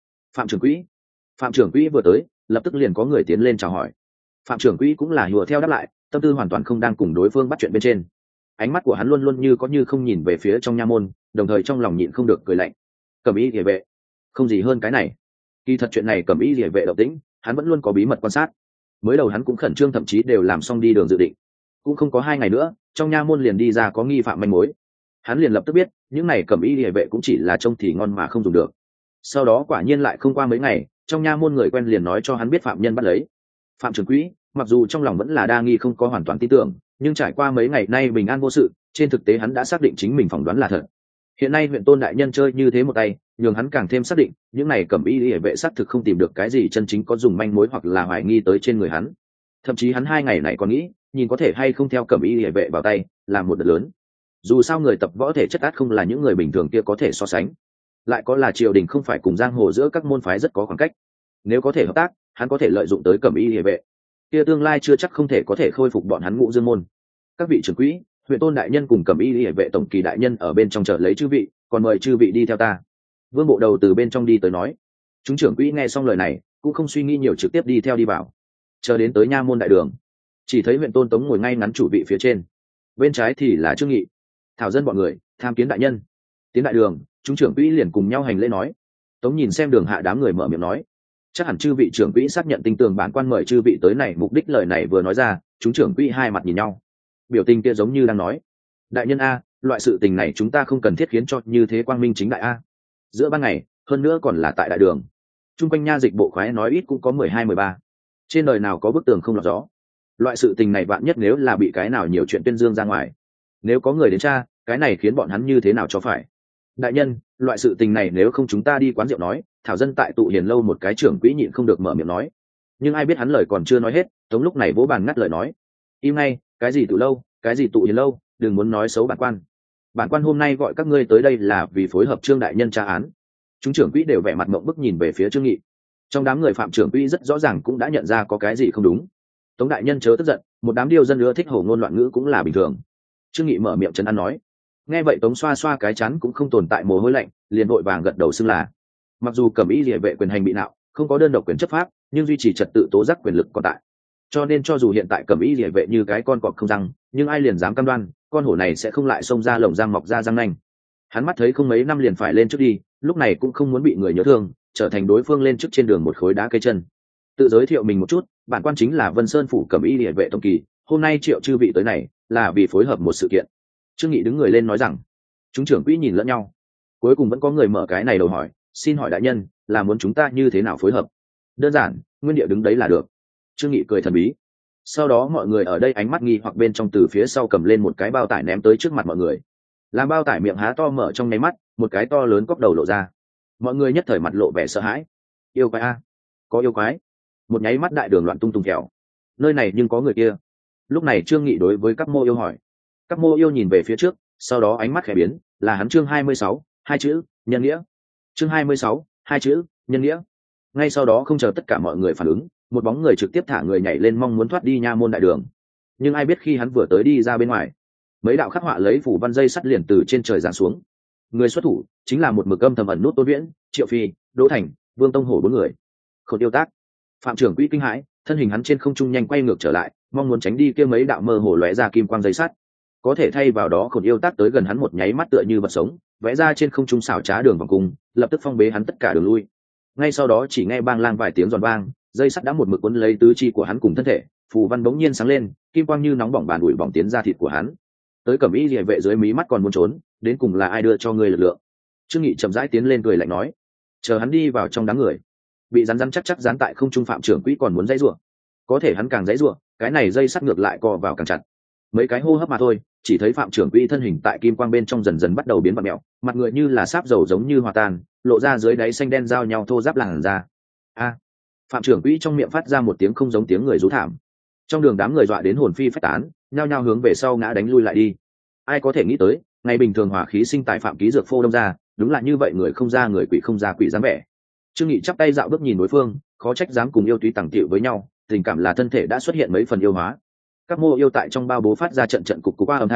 Phạm trưởng quỹ vừa tới, lập tức liền có người tiến lên chào hỏi. Phạm trưởng quỹ cũng là hùa theo đáp lại, tâm tư hoàn toàn không đang cùng đối phương bắt chuyện bên trên. Ánh mắt của hắn luôn luôn như có như không nhìn về phía trong nha môn, đồng thời trong lòng nhịn không được cười lạnh. Cẩm y liề vệ, không gì hơn cái này. Kỳ thật chuyện này Cẩm y liề vệ động tĩnh, hắn vẫn luôn có bí mật quan sát. Mới đầu hắn cũng khẩn trương, thậm chí đều làm xong đi đường dự định. Cũng không có 2 ngày nữa, trong nha môn liền đi ra có nghi phạm manh mối. Hắn liền lập tức biết, những này Cẩm y liề vệ cũng chỉ là trông thì ngon mà không dùng được. Sau đó quả nhiên lại không qua mấy ngày, trong nha môn người quen liền nói cho hắn biết phạm nhân bắt lấy. Phạm trưởng quỹ mặc dù trong lòng vẫn là đa nghi, không có hoàn toàn tin tưởng, nhưng trải qua mấy ngày nay bình an vô sự, trên thực tế hắn đã xác định chính mình phỏng đoán là thật. Hiện nay huyện tôn đại nhân chơi như thế một tay, nhường hắn càng thêm xác định những này Cẩm y liề vệ xác thực không tìm được cái gì chân chính có dùng manh mối hoặc là hoài nghi tới trên người hắn. Thậm chí hắn 2 ngày này còn nghĩ nhìn có thể hay không theo Cẩm y liề vệ vào tay làm một đợt lớn. Dù sao người tập võ thể chất át không là những người bình thường kia có thể so sánh, lại có là triều đình không phải cùng giang hồ giữa các môn phái rất có khoảng cách. Nếu có thể hợp tác, hắn có thể lợi dụng tới Cẩm y liề vệ, kia tương lai chưa chắc không thể có thể khôi phục bọn hắn Ngũ Dương môn. Các vị trưởng quỹ, huyện tôn đại nhân cùng Cẩm y liề vệ tổng kỳ đại nhân ở bên trong chờ lấy chư vị, còn mời chư vị đi theo ta. Vương bộ đầu từ bên trong đi tới nói. Chúng trưởng quỹ nghe xong lời này cũng không suy nghĩ nhiều, trực tiếp đi theo đi vào. Chờ đến tới nha môn đại đường, chỉ thấy huyện tôn Tống ngồi ngay ngắn chủ vị phía trên, bên trái thì là Trương Nghị, Thảo Dân bọn người tham kiến đại nhân. Tiến đại đường, chúng trưởng quỹ liền cùng nhau hành lễ nói. Tống nhìn xem đường hạ đám người mở miệng nói, chắc hẳn chư vị trưởng quỹ xác nhận tin tưởng bản quan mời chư vị tới này mục đích. Lời này vừa nói ra, chúng trưởng quỹ hai mặt nhìn nhau, biểu tình kia giống như đang nói, đại nhân a, loại sự tình này chúng ta không cần thiết khiến cho như thế quang minh chính đại a. Giữa ban ngày, hơn nữa còn là tại đại đường, chung quanh nha dịch bộ khoái nói ít cũng có 12-13, trên đời nào có bức tường không lọt gió. Loại sự tình này bạn nhất nếu là bị cái nào nhiều chuyện tuyên dương ra ngoài, nếu có người đến tra, cái này khiến bọn hắn như thế nào cho phải. Đại nhân, loại sự tình này nếu không chúng ta đi quán rượu nói. Thảo Dân tại tụ hiền lâu, một cái trưởng quỹ nhịn không được mở miệng nói. Nhưng ai biết hắn lời còn chưa nói hết, Tống lúc này vỗ bàn ngắt lời nói, im ngay, cái gì tụ lâu, cái gì tụ hiền lâu, đừng muốn nói xấu bản quan. Bản quan hôm nay gọi các ngươi tới đây là vì phối hợp Trương đại nhân tra án. Chúng trưởng quỹ đều vẻ mặt mộng bức nhìn về phía Trương Nghị. Trong đám người phạm trưởng quỹ rất rõ ràng cũng đã nhận ra có cái gì không đúng. Tống đại nhân chớ tức giận, một đám điêu dân ưa thích hổ ngôn loạn ngữ cũng là bình thường. Trương Nghị mở miệng trấn an nói. Nghe vậy Tống xoa xoa cái chắn cũng không tồn tại mồ hôi lạnh, liền vội vàng gật đầu xưng là. Mặc dù Cẩm y liề vệ quyền hành bị nạo, không có đơn độc quyền chấp pháp, nhưng duy trì trật tự tố giác quyền lực còn tại. Cho nên cho dù hiện tại Cẩm y liề vệ như cái con cọp không răng, nhưng ai liền dám cam đoan con hổ này sẽ không lại xông ra lồng răng mọc ra răng nanh. Hắn mắt thấy không mấy năm liền phải lên trước đi, lúc này cũng không muốn bị người nhớ thương, trở thành đối phương lên trước trên đường một khối đá cây chân. Tự giới thiệu mình một chút, bản quan chính là Vân Sơn phủ Cẩm y liề vệ tổng kỳ, hôm nay triệu chư vị tới này là vì phối hợp một sự kiện. Trương Nghị đứng người lên nói rằng. Chúng trưởng quỹ nhìn lẫn nhau, cuối cùng vẫn có người mở cái này đầu hỏi, xin hỏi đại nhân là muốn chúng ta như thế nào phối hợp? Đơn giản, nguyên địa đứng đấy là được. Trương Nghị cười thần bí. Sau đó mọi người ở đây ánh mắt nghi hoặc bên trong từ phía sau cầm lên một cái bao tải ném tới trước mặt mọi người. Làm bao tải miệng há to mở trong nháy mắt, một cái to lớn cóc đầu lộ ra. Mọi người nhất thời mặt lộ vẻ sợ hãi. Yêu quái a, có yêu quái! Một nháy mắt đại đường loạn tung tung kẹo. Nơi này nhưng có người kia. Lúc này Trương Nghị đối với các mô yêu hỏi. Các mô yêu nhìn về phía trước, sau đó ánh mắt khẽ biến, là hắn. Chương 26, hai chữ nhân nghĩa. Chương 26, hai chữ nhân nghĩa. Ngay sau đó không chờ tất cả mọi người phản ứng, một bóng người trực tiếp thả người nhảy lên mong muốn thoát đi nha môn đại đường. Nhưng ai biết khi hắn vừa tới đi ra bên ngoài, mấy đạo khắc họa lấy phủ văn dây sắt liền từ trên trời giáng xuống. Người xuất thủ chính là một mực âm thầm ẩn nút Tôn Viễn, Triệu Phi, Đỗ Thành, Vương Tông Hổ 4 người. Khôn yêu tác. Phạm trưởng quỹ kinh hãi, thân hình hắn trên không trung nhanh quay ngược trở lại, mong muốn tránh đi kia mấy đạo mơ hồ lóe ra kim quang dây sắt. Có thể thay vào đó Khôn yêu tác tới gần hắn một nháy mắt tựa như vật sống, vẽ ra trên không trung xảo trá đường vòng cung, lập tức phong bế hắn tất cả đường lui. Ngay sau đó chỉ nghe bang lang vài tiếng giòn vang, dây sắt đã một mực quấn lấy tứ chi của hắn cùng thân thể, phù văn bỗng nhiên sáng lên, kim quang như nóng bỏng bàn ủi bỏng tiến ra thịt của hắn. Tới Cẩm y liề vệ dưới mí mắt còn muốn trốn, đến cùng là ai đưa cho ngươi lực lượng? Trương Nghị chậm rãi tiến lên cười lạnh nói. Chờ hắn đi vào trong đám người, bị rắn chắc dán tại không trung phạm trưởng quỹ còn muốn dãy rủa, có thể hắn càng dãy rủa, cái này dây sắt ngược lại co vào càng chặt. Mấy cái hô hấp mà thôi, chỉ thấy phạm trưởng quỹ thân hình tại kim quang bên trong dần dần bắt đầu biến vặn mèo, mặt người như là sáp dầu giống như hòa tan, lộ ra dưới đáy xanh đen giao nhau thô ráp làn ra. A! Phạm trưởng quỹ trong miệng phát ra một tiếng không giống tiếng người rú thảm. Trong đường đám người dọa đến hồn phi phách tán, nhao nhao hướng về sau ngã đánh lui lại đi. Ai có thể nghĩ tới, ngày bình thường hỏa khí sinh tại phạm ký dược phô đông ra, đúng là như vậy, người không ra người, quỷ không ra quỷ dáng vẻ. Trương Nghị chắp tay dạo bước nhìn đối phương, khó trách dám cùng yêu túy tàng tiệu với nhau, tình cảm là thân thể đã xuất hiện mấy phần yêu hóa. Các mô yêu tại trong bao bố phát ra trận cục qua âm thanh,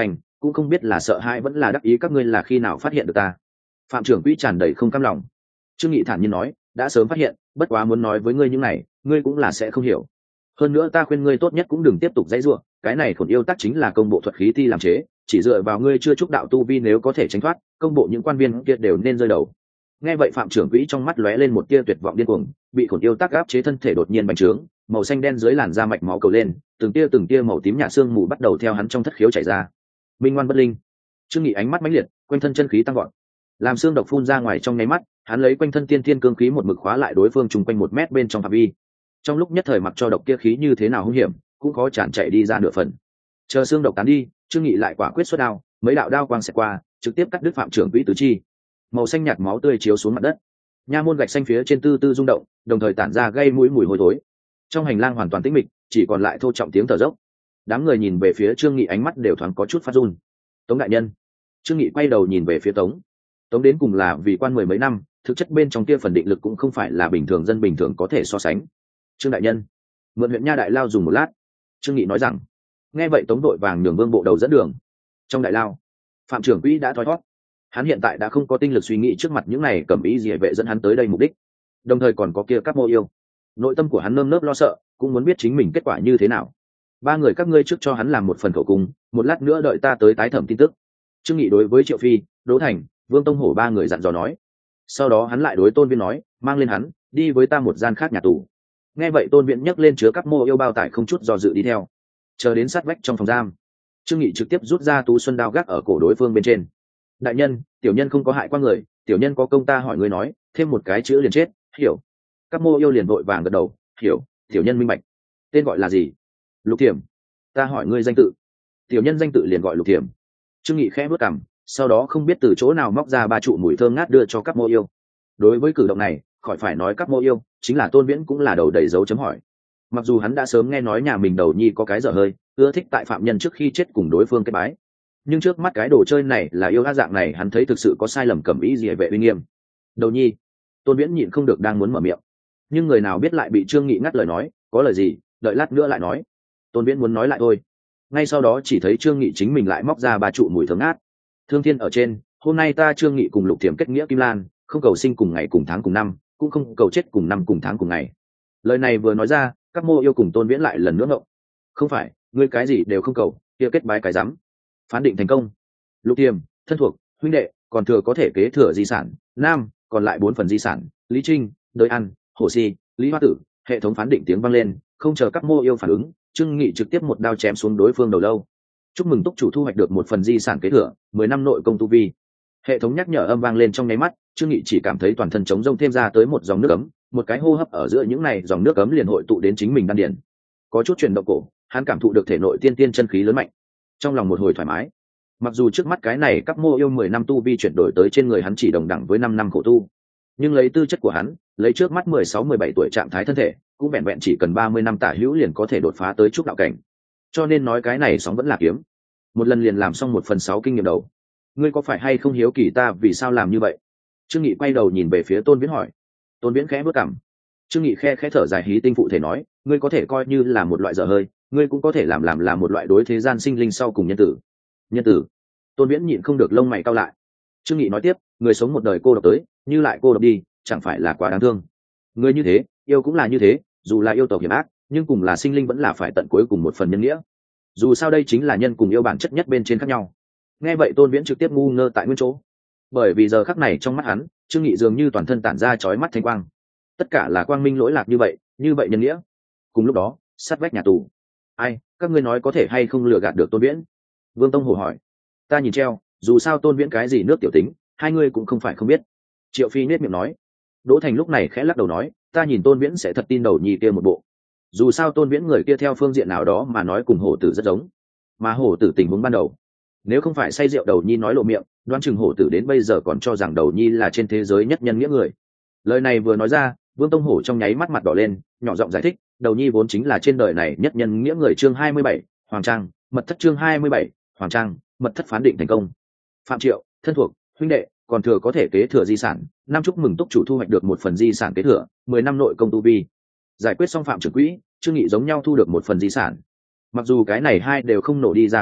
cũng không biết là sợ hãi vẫn là đắc ý các ngươi là khi nào phát hiện được ta. Phạm trưởng quỹ tràn đầy không cam lòng. Trương Nghị thản nhiên nói, đã sớm phát hiện, bất quá muốn nói với ngươi những này, ngươi cũng là sẽ không hiểu. Hơn nữa ta khuyên ngươi tốt nhất cũng đừng tiếp tục dãy rủa, cái này khổn yêu tắc chính là công bộ thuật khí thi làm chế, chỉ dựa vào ngươi chưa chúc đạo tu vi nếu có thể tránh thoát, công bộ những quan viên kia đều nên rơi đầu. Nghe vậy Phạm trưởng quỹ trong mắt lóe lên một tia tuyệt vọng điên cuồng, bị khổn yêu tắc áp chế thân thể đột nhiên bành trướng, màu xanh đen dưới làn da mạch máu cầu lên, từng tia màu tím nhạt xương mù bắt đầu theo hắn trong thất khiếu chảy ra. Minh ngoan bất linh. Trương Nghị ánh mắt mãnh liệt, quanh thân chân khí tăng vọt, làm xương độc phun ra ngoài trong nháy mắt, hắn lấy quanh thân tiên thiên cương khí một mực khóa lại đối phương chung quanh 1 mét bên trong phạm vi. Trong lúc nhất thời mặc cho độc kia khí như thế nào hung hiểm, cũng khó tràn chạy đi ra nửa phần. Chờ xương độc tán đi, Trương Nghị lại quả quyết xuất đao, mấy đạo đao quang xẹt qua, trực tiếp cắt đứt Phạm trưởng quỹ tứ chi. Màu xanh nhạt máu tươi chiếu xuống mặt đất. Nha môn gạch xanh phía trên tư tư rung động, đồng thời tản ra gây mũi mùi hôi thối. Trong hành lang hoàn toàn tĩnh mịch, chỉ còn lại thô trọng tiếng thở dốc. Đám người nhìn về phía Trương Nghị ánh mắt đều thoáng có chút phát run. Tống đại nhân. Trương Nghị quay đầu nhìn về phía Tống. Tống đến cùng là vì quan 10 mấy năm, thực chất bên trong kia phần định lực cũng không phải là bình thường dân bình thường có thể so sánh. Trương đại nhân, mượn huyện nha đại lao dùng một lát. Trương Nghị nói rằng. Nghe vậy Tống đội vàng nhường Vương bộ đầu dẫn đường. Trong đại lao, Phạm trưởng quỹ đã thoi thoát. Hắn hiện tại đã không có tinh lực suy nghĩ trước mặt những này cẩm ý gì vệ dẫn hắn tới đây mục đích, đồng thời còn có kia các mô yêu. Nội tâm của hắn nơm nớp lo sợ, cũng muốn biết chính mình kết quả như thế nào. 3 người các ngươi trước cho hắn làm một phần khẩu cung, một lát nữa đợi ta tới tái thẩm tin tức. Trương Nghị đối với Triệu Phi, Đỗ Thành, Vương Tông Hổ 3 người dặn dò nói. Sau đó hắn lại đối Tôn Viễn nói, mang lên hắn, đi với ta một gian khác nhà tù. Nghe vậy Tôn Viễn nhấc lên chứa các mô yêu bao tải không chút do dự đi theo. Chờ đến sát vách trong phòng giam, Trương Nghị trực tiếp rút ra tú xuân đao gác ở cổ đối phương bên trên. Đại nhân, tiểu nhân không có hại qua người, tiểu nhân có công ta hỏi người nói, thêm một cái chữ liền chết, hiểu. Các mô yêu liền vội vàng gật đầu, hiểu, tiểu nhân minh bạch. Tên gọi là gì? Lục Thiểm. Ta hỏi ngươi danh tự. Tiểu nhân danh tự liền gọi Lục Thiểm. Trương Nghị khẽ bước cằm, sau đó không biết từ chỗ nào móc ra 3 trụ mùi thơm ngát đưa cho các mô yêu. Đối với cử động này, khỏi phải nói các mô yêu, chính là Tôn Viễn cũng là đầu đầy dấu chấm hỏi. Mặc dù hắn đã sớm nghe nói nhà mình đầu nhi có cái dở hơi, ưa thích tại phạm nhân trước khi chết cùng đối phương kết bái, nhưng trước mắt cái đồ chơi này là yêu ác dạng này, hắn thấy thực sự có sai lầm cẩm ý gì vệ uy nghiêm. Đầu nhi. Tôn Viễn nhịn không được đang muốn mở miệng, nhưng người nào biết lại bị Trương Nghị ngắt lời nói, có lời gì đợi lát nữa lại nói. Tôn Viễn muốn nói lại thôi, ngay sau đó chỉ thấy Trương Nghị chính mình lại móc ra 3 trụ mùi thơm ngát. Thương thiên ở trên, hôm nay ta Trương Nghị cùng Lục Thiểm kết nghĩa kim lan, không cầu sinh cùng ngày cùng tháng cùng năm, cũng không cầu chết cùng năm cùng tháng cùng ngày. Lời này vừa nói ra, các mô yêu cùng Tôn Viễn lại lần nữa ngộng. Không phải, ngươi cái gì đều không cầu, kia kết bái cái rắm. Phán định thành công. Lục Thiểm, thân thuộc, huynh đệ, còn thừa có thể kế thừa di sản, nam, còn lại 4 phần di sản, Lý Trinh, Đới An, Hổ Si, Lý Hoa Tử. Hệ thống phán định tiếng vang lên, không chờ các mô yêu phản ứng, Trương Nghị trực tiếp một đao chém xuống đối phương đầu lâu. Chúc mừng túc chủ thu hoạch được 1 phần di sản kế thừa, 10 năm nội công tu vi. Hệ thống nhắc nhở âm vang lên trong nháy mắt, Trương Nghị chỉ cảm thấy toàn thân trống rỗng thêm ra tới một dòng nước ấm, một cái hô hấp ở giữa những này dòng nước ấm liền hội tụ đến chính mình đan điền. Có chút chuyển động cổ, hắn cảm thụ được thể nội tiên tiên chân khí lớn mạnh, trong lòng một hồi thoải mái. Mặc dù trước mắt cái này các mô yêu 10 năm tu vi chuyển đổi tới trên người hắn chỉ đồng đẳng với 5 năm khổ tu, nhưng lấy tư chất của hắn, lấy trước mắt 16-17 tuổi trạng thái thân thể, cũng vẹn vẹn chỉ cần 30 năm tả hữu liền có thể đột phá tới trúc đạo cảnh. Cho nên nói cái này sóng vẫn là kiếm. Một lần liền làm xong 1/6 kinh nghiệm đầu. Ngươi có phải hay không hiếu kỳ ta vì sao làm như vậy? Trương Nghị quay đầu nhìn về phía Tôn Viễn hỏi. Tôn Viễn khẽ bước cằm. Trương Nghị khẽ thở dài hí tinh phụ thể nói, ngươi có thể coi như là một loại dở hơi, ngươi cũng có thể làm là một loại đối thế gian sinh linh sau cùng nhân tử. Nhân tử? Tôn Viễn nhịn không được lông mày cau lại. Trương Nghị nói tiếp, người sống một đời cô độc tới, như lại cô độc đi, chẳng phải là quá đáng thương. Ngươi như thế, yêu cũng là như thế, dù là yêu tộc hiểm ác, nhưng cùng là sinh linh vẫn là phải tận cuối cùng một phần nhân nghĩa. Dù sao đây chính là nhân cùng yêu bản chất nhất bên trên khác nhau. Nghe vậy Tôn Viễn trực tiếp ngu ngơ tại nguyên chỗ, bởi vì giờ khắc này trong mắt hắn, Trương Nghị dường như toàn thân tản ra chói mắt thanh quang, tất cả là quang minh lỗi lạc như vậy nhân nghĩa. Cùng lúc đó, sát vách nhà tù, ai, các ngươi nói có thể hay không lừa gạt được Tôn Viễn? Vương Tông Hổ hỏi. Ta nhìn treo, dù sao Tôn Viễn cái gì nước tiểu tính, hai ngươi cũng không phải không biết. Triệu Phi nết miệng nói. Đỗ Thành lúc này khẽ lắc đầu nói, ta nhìn Tôn Viễn sẽ thật tin đầu nhi kia một bộ. Dù sao Tôn Viễn người kia theo phương diện nào đó mà nói cùng Hổ Tử rất giống, mà Hổ Tử tình huống ban đầu, nếu không phải say rượu đầu nhi nói lộ miệng, đoán chừng Hổ Tử đến bây giờ còn cho rằng đầu nhi là trên thế giới nhất nhân nghĩa người. Lời này vừa nói ra, Vương Tông Hổ trong nháy mắt mặt đỏ lên, nhỏ giọng giải thích, đầu nhi vốn chính là trên đời này nhất nhân nghĩa người. Chương 27, Hoàng Trang, mật thất. Chương 27, Hoàng Trang, mật thất phán định thành công. Phạm Triệu, thân thuộc, huynh đệ, còn thừa có thể kế thừa di sản, năm chúc mừng túc chủ thu hoạch được 1 phần di sản kế thừa, 10 năm nội công tu vi. Giải quyết xong Phạm trưởng quỹ, Trương Nghị giống nhau thu được 1 phần di sản. Mặc dù cái này hai đều không nổ đi ra công pháp,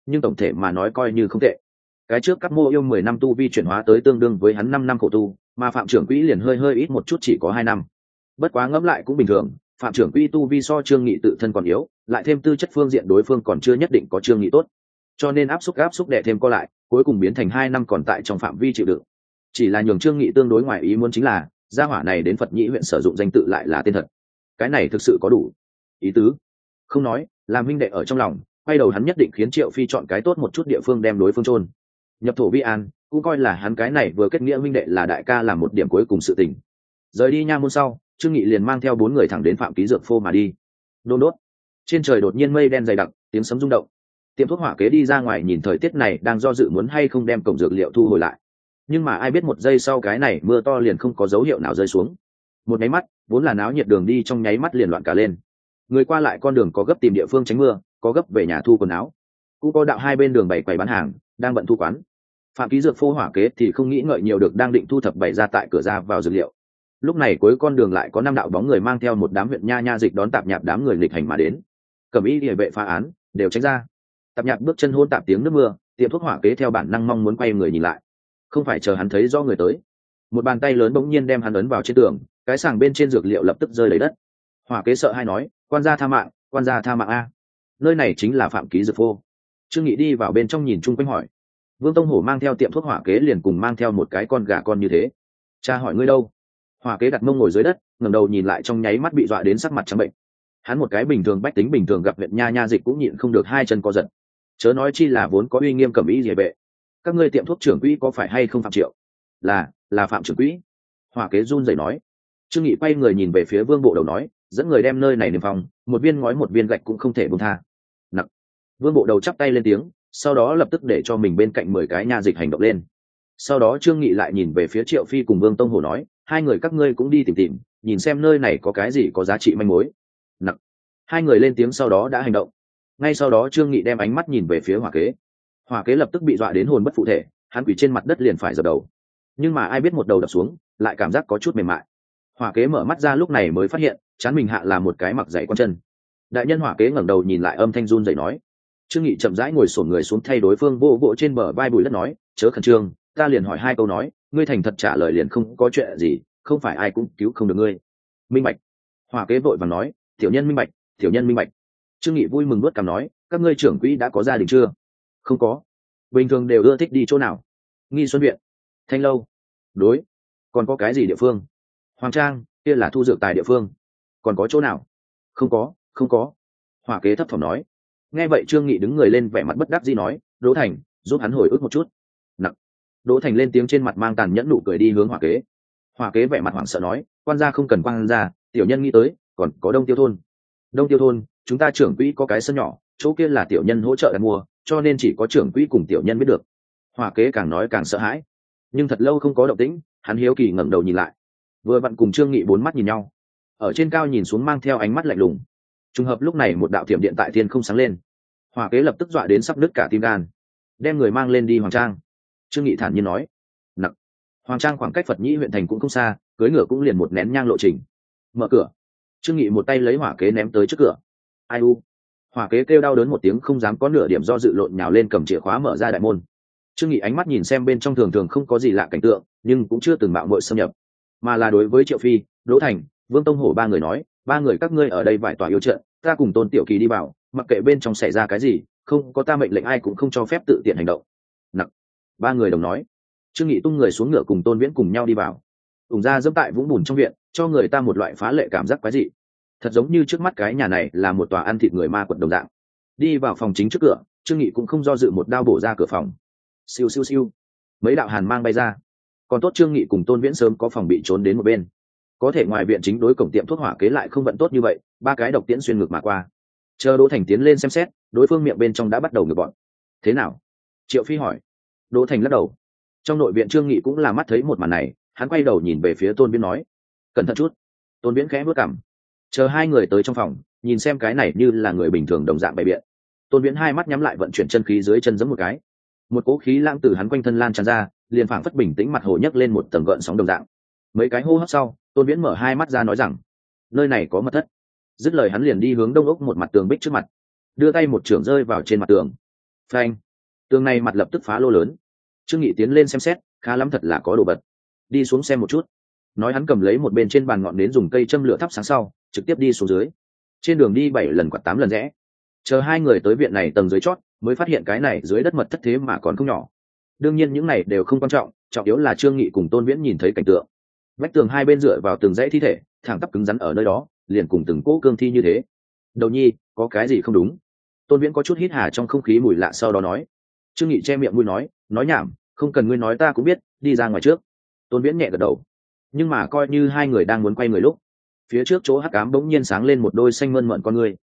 nhưng tổng thể mà nói coi như không tệ. Cái trước các mô yêu 10 năm tu vi chuyển hóa tới tương đương với hắn 5 năm khổ tu, mà phạm trưởng quỹ liền hơi ít một chút, chỉ có 2 năm. Bất quá ngẫm lại cũng bình thường, phạm trưởng quỹ tu vi so Trương Nghị tự thân còn yếu, lại thêm tư chất phương diện đối phương còn chưa nhất định có Trương Nghị tốt, cho nên áp xúc đè thêm co lại, cuối cùng biến thành 2 năm còn tại trong phạm vi chịu đựng. Chỉ là nhường Trương Nghị tương đối ngoài ý muốn chính là gia hỏa này đến Phật Nhĩ huyện sử dụng danh tự lại là tên thật. Cái này thực sự có đủ ý tứ. Không nói, làm huynh đệ ở trong lòng, quay đầu hắn nhất định khiến Triệu Phi chọn cái tốt một chút địa phương đem đối phương chôn nhập thổ vi an, cũng coi là hắn cái này vừa kết nghĩa huynh đệ là đại ca làm một điểm cuối cùng sự tình. Rời đi nha môn sau, Trương Nghị liền mang theo 4 người thẳng đến Phạm Ký Dược Phô mà đi. Đôn đốt, trên trời đột nhiên mây đen dày đặc, tiếng sấm rung động. Tiệm thuốc hỏa kế đi ra ngoài nhìn thời tiết này đang do dự muốn hay không đem cổng dược liệu thu hồi lại, nhưng mà ai biết một giây sau cái này mưa to liền không có dấu hiệu nào rơi xuống. Một nháy mắt, vốn là náo nhiệt đường đi trong nháy mắt liền loạn cả lên. Người qua lại con đường có gấp tìm địa phương tránh mưa, có gấp về nhà thu quần áo, cũng có đạo hai bên đường bày quầy bán hàng đang bận thu quán. Phạm Ký Dược Phô hỏa kế thì không nghĩ ngợi nhiều được đang định thu thập bày ra tại cửa ra vào dược liệu. Lúc này cuối con đường lại có 5 đạo bóng người mang theo một đám huyện nha dịch đón tạp nhạp đám người nghịch hành mà đến. Cẩm y liề vệ phá án đều tránh ra. Tạp nhạp bước chân hôn tạp tiếng nước mưa, tiệm thuốc hỏa kế theo bản năng mong muốn quay người nhìn lại, không phải chờ hắn thấy do người tới. Một bàn tay lớn bỗng nhiên đem hắn ấn vào trên tường, cái sàng bên trên dược liệu lập tức rơi lấy đất. Hỏa kế sợ hai nói, quan gia tha mạng, quan gia tha mạng a. Nơi này chính là Phạm Ký Dược Phô. Trương Nghị đi vào bên trong nhìn chung quanh hỏi. Vương Tông Hổ mang theo tiệm thuốc hỏa kế liền cùng mang theo một cái con gà con như thế. Cha hỏi ngươi đâu? Hỏa kế đặt mông ngồi dưới đất, ngẩng đầu nhìn lại trong nháy mắt bị dọa đến sắc mặt trắng bệnh. Hắn một cái bình thường bách tính bình thường gặp huyện nha dịch cũng nhịn không được hai chân co giật. Chớ nói chi là vốn có uy nghiêm cẩm ý liề vệ. Các ngươi tiệm thuốc trưởng quỹ có phải hay không Phạm Triệu? Là Phạm trưởng quỹ. Hỏa kế run rẩy nói. Trương Nghị quay người nhìn về phía Vương Bộ Đầu nói, dẫn người đem nơi này niêm phong, một viên ngói một viên gạch cũng không thể buông tha. Nặc. Vương Bộ Đầu chắp tay lên tiếng, sau đó lập tức để cho mình bên cạnh 10 cái nha dịch hành động lên. Sau đó Trương Nghị lại nhìn về phía Triệu Phi cùng Vương Tông Hổ nói, hai người các ngươi cũng đi tìm, nhìn xem nơi này có cái gì có giá trị manh mối. Nặc. Hai người lên tiếng sau đó đã hành động. Ngay sau đó Trương Nghị đem ánh mắt nhìn về phía hỏa kế. Hỏa kế lập tức bị dọa đến hồn bất phụ thể, hắn quỳ trên mặt đất liền phải dập đầu. Nhưng mà ai biết một đầu đập xuống, lại cảm giác có chút mềm mại. Hỏa kế mở mắt ra lúc này mới phát hiện, trán mình hạ là một cái mặc dày con chân. Đại nhân hỏa kế ngẩng đầu nhìn lại âm thanh run rẩy nói. Trương Nghị chậm rãi ngồi xổm người xuống thay đối phương vô vỗ trên bờ vai bùi đất nói, chớ khẩn trương, ta liền hỏi hai câu nói, ngươi thành thật trả lời liền không có chuyện gì, không phải ai cũng cứu không được ngươi. Minh bạch. Hỏa kế vội vàng nói, tiểu nhân minh bạch, tiểu nhân minh bạch. Trương Nghị vui mừng nuốt cằm nói, các ngươi trưởng quỹ đã có gia đình chưa? Không có. Bình thường đều ưa thích đi chỗ nào? Nghi Xuân viện, Thanh lâu. Đối. Còn có cái gì địa phương? Hoàng Trang, kia là thu dược tài địa phương. Còn có chỗ nào? Không có. Hỏa kế thấp thỏm nói. Nghe vậy Trương Nghị đứng người lên vẻ mặt bất đắc dĩ nói, Đỗ Thành, giúp hắn hồi ức một chút. Nặng. Đỗ Thành lên tiếng trên mặt mang tàn nhẫn nụ cười đi hướng hỏa kế. Hỏa kế vẻ mặt hoảng sợ nói, quan gia không cần quan gia, tiểu nhân nghĩ tới, còn có Đông Tiêu thôn. Đông Tiêu thôn, chúng ta trưởng quỹ có cái sân nhỏ, chỗ kia là tiểu nhân hỗ trợ đặt mua, cho nên chỉ có trưởng quỹ cùng tiểu nhân biết được. Hỏa kế càng nói càng sợ hãi, nhưng thật lâu không có động tĩnh, hắn hiếu kỳ ngẩng đầu nhìn lại, vừa vặn cùng Trương Nghị 4 mắt nhìn nhau, ở trên cao nhìn xuống mang theo ánh mắt lạnh lùng. Trùng hợp lúc này một đạo thiểm điện tại thiên không sáng lên, hỏa kế lập tức dọa đến sắp nứt cả tim gan, đem người mang lên đi Hoàng Trang. Trương Nghị thản nhiên nói, nặng. Hoàng Trang khoảng cách Phật Nhĩ huyện thành cũng không xa, cưỡi ngựa cũng liền một nén nhang lộ trình. Mở cửa. Trương Nghị một tay lấy hỏa kế ném tới trước cửa. Ai u. Hỏa kế kêu đau đớn một tiếng không dám có nửa điểm do dự lộn nhào lên cầm chìa khóa mở ra đại môn. Trương Nghị ánh mắt nhìn xem bên trong thường thường không có gì lạ cảnh tượng, nhưng cũng chưa từng mạo muội xâm nhập, mà là đối với Triệu Phi, Đỗ Thành, Vương Tông Hổ ba người nói, ba người các ngươi ở đây vải tòa yêu trận, ta cùng Tôn Tiểu Kỳ đi vào, mặc kệ bên trong xảy ra cái gì, không có ta mệnh lệnh ai cũng không cho phép tự tiện hành động. Nặng. Ba người đồng nói. Trương Nghị tung người xuống ngựa cùng Tôn Viễn cùng nhau đi vào. Ủng ra dẫm tại vũng bùn trong viện, cho người ta một loại phá lệ cảm giác quái dị, thật giống như trước mắt cái nhà này là một tòa ăn thịt người ma quật đồng dạng. Đi vào phòng chính trước cửa, Trương Nghị cũng không do dự một đao bổ ra cửa phòng. Siêu siêu siêu, mấy đạo hàn mang bay ra. Còn tốt Trương Nghị cùng Tôn Viễn sớm có phòng bị trốn đến một bên, có thể ngoài viện chính đối cổng tiệm thuốc hỏa kế lại không vận tốt như vậy, ba cái độc tiễn xuyên ngực mà qua. Chờ Đỗ Thành tiến lên xem xét, đối phương miệng bên trong đã bắt đầu ngược bọn. Thế nào? Triệu Phi hỏi. Đỗ Thành lắc đầu. Trong nội viện Trương Nghị cũng là mắt thấy một màn này, hắn quay đầu nhìn về phía Tôn Viễn nói, cẩn thận chút. Tôn Viễn khẽ bước cằm. Chờ hai người tới trong phòng, nhìn xem cái này như là người bình thường đồng dạng bày biện. Tôn Viễn hai mắt nhắm lại vận chuyển chân khí dưới chân giẫm một cái, một cỗ khí lãng từ hắn quanh thân lan tràn ra, liền phảng phất bình tĩnh mặt hồ nhấc lên một tầng gợn sóng đồng dạng. Mấy cái hô hấp sau, Tôn Viễn mở hai mắt ra nói rằng, nơi này có mật thất. Dứt lời hắn liền đi hướng đông ốc một mặt tường bích trước mặt, đưa tay một chưởng rơi vào trên mặt tường. phanh, tường này mặt lập tức phá lô lớn. Trương Nghị tiến lên xem xét, khá lắm thật là có đồ vật. Đi xuống xem một chút. Nói hắn cầm lấy một bên trên bàn ngọn nến dùng cây châm lửa thắp sáng sau, trực tiếp đi xuống dưới. Trên đường đi 7 lần quạt 8 lần rẽ. Chờ hai người tới viện này tầng dưới chót, mới phát hiện cái này dưới đất mật thất thế mà còn không nhỏ. Đương nhiên những này đều không quan trọng, trọng yếu là Trương Nghị cùng Tôn Viễn nhìn thấy cảnh tượng. Vách tường hai bên dựa vào từng dãy thi thể, thẳng tắp cứng rắn ở nơi đó, liền cùng từng cỗ cương thi như thế. Đầu nhi, có cái gì không đúng? Tôn Viễn có chút hít hà trong không khí mùi lạ sau đó nói. Trương Nghị che miệng mũi nói nhảm, không cần ngươi nói ta cũng biết, đi ra ngoài trước. Tôn Viễn nhẹ gật đầu. Nhưng mà coi như hai người đang muốn quay người lúc, phía trước chỗ hắc ám bỗng nhiên sáng lên một đôi xanh mơn mởn con ngươi.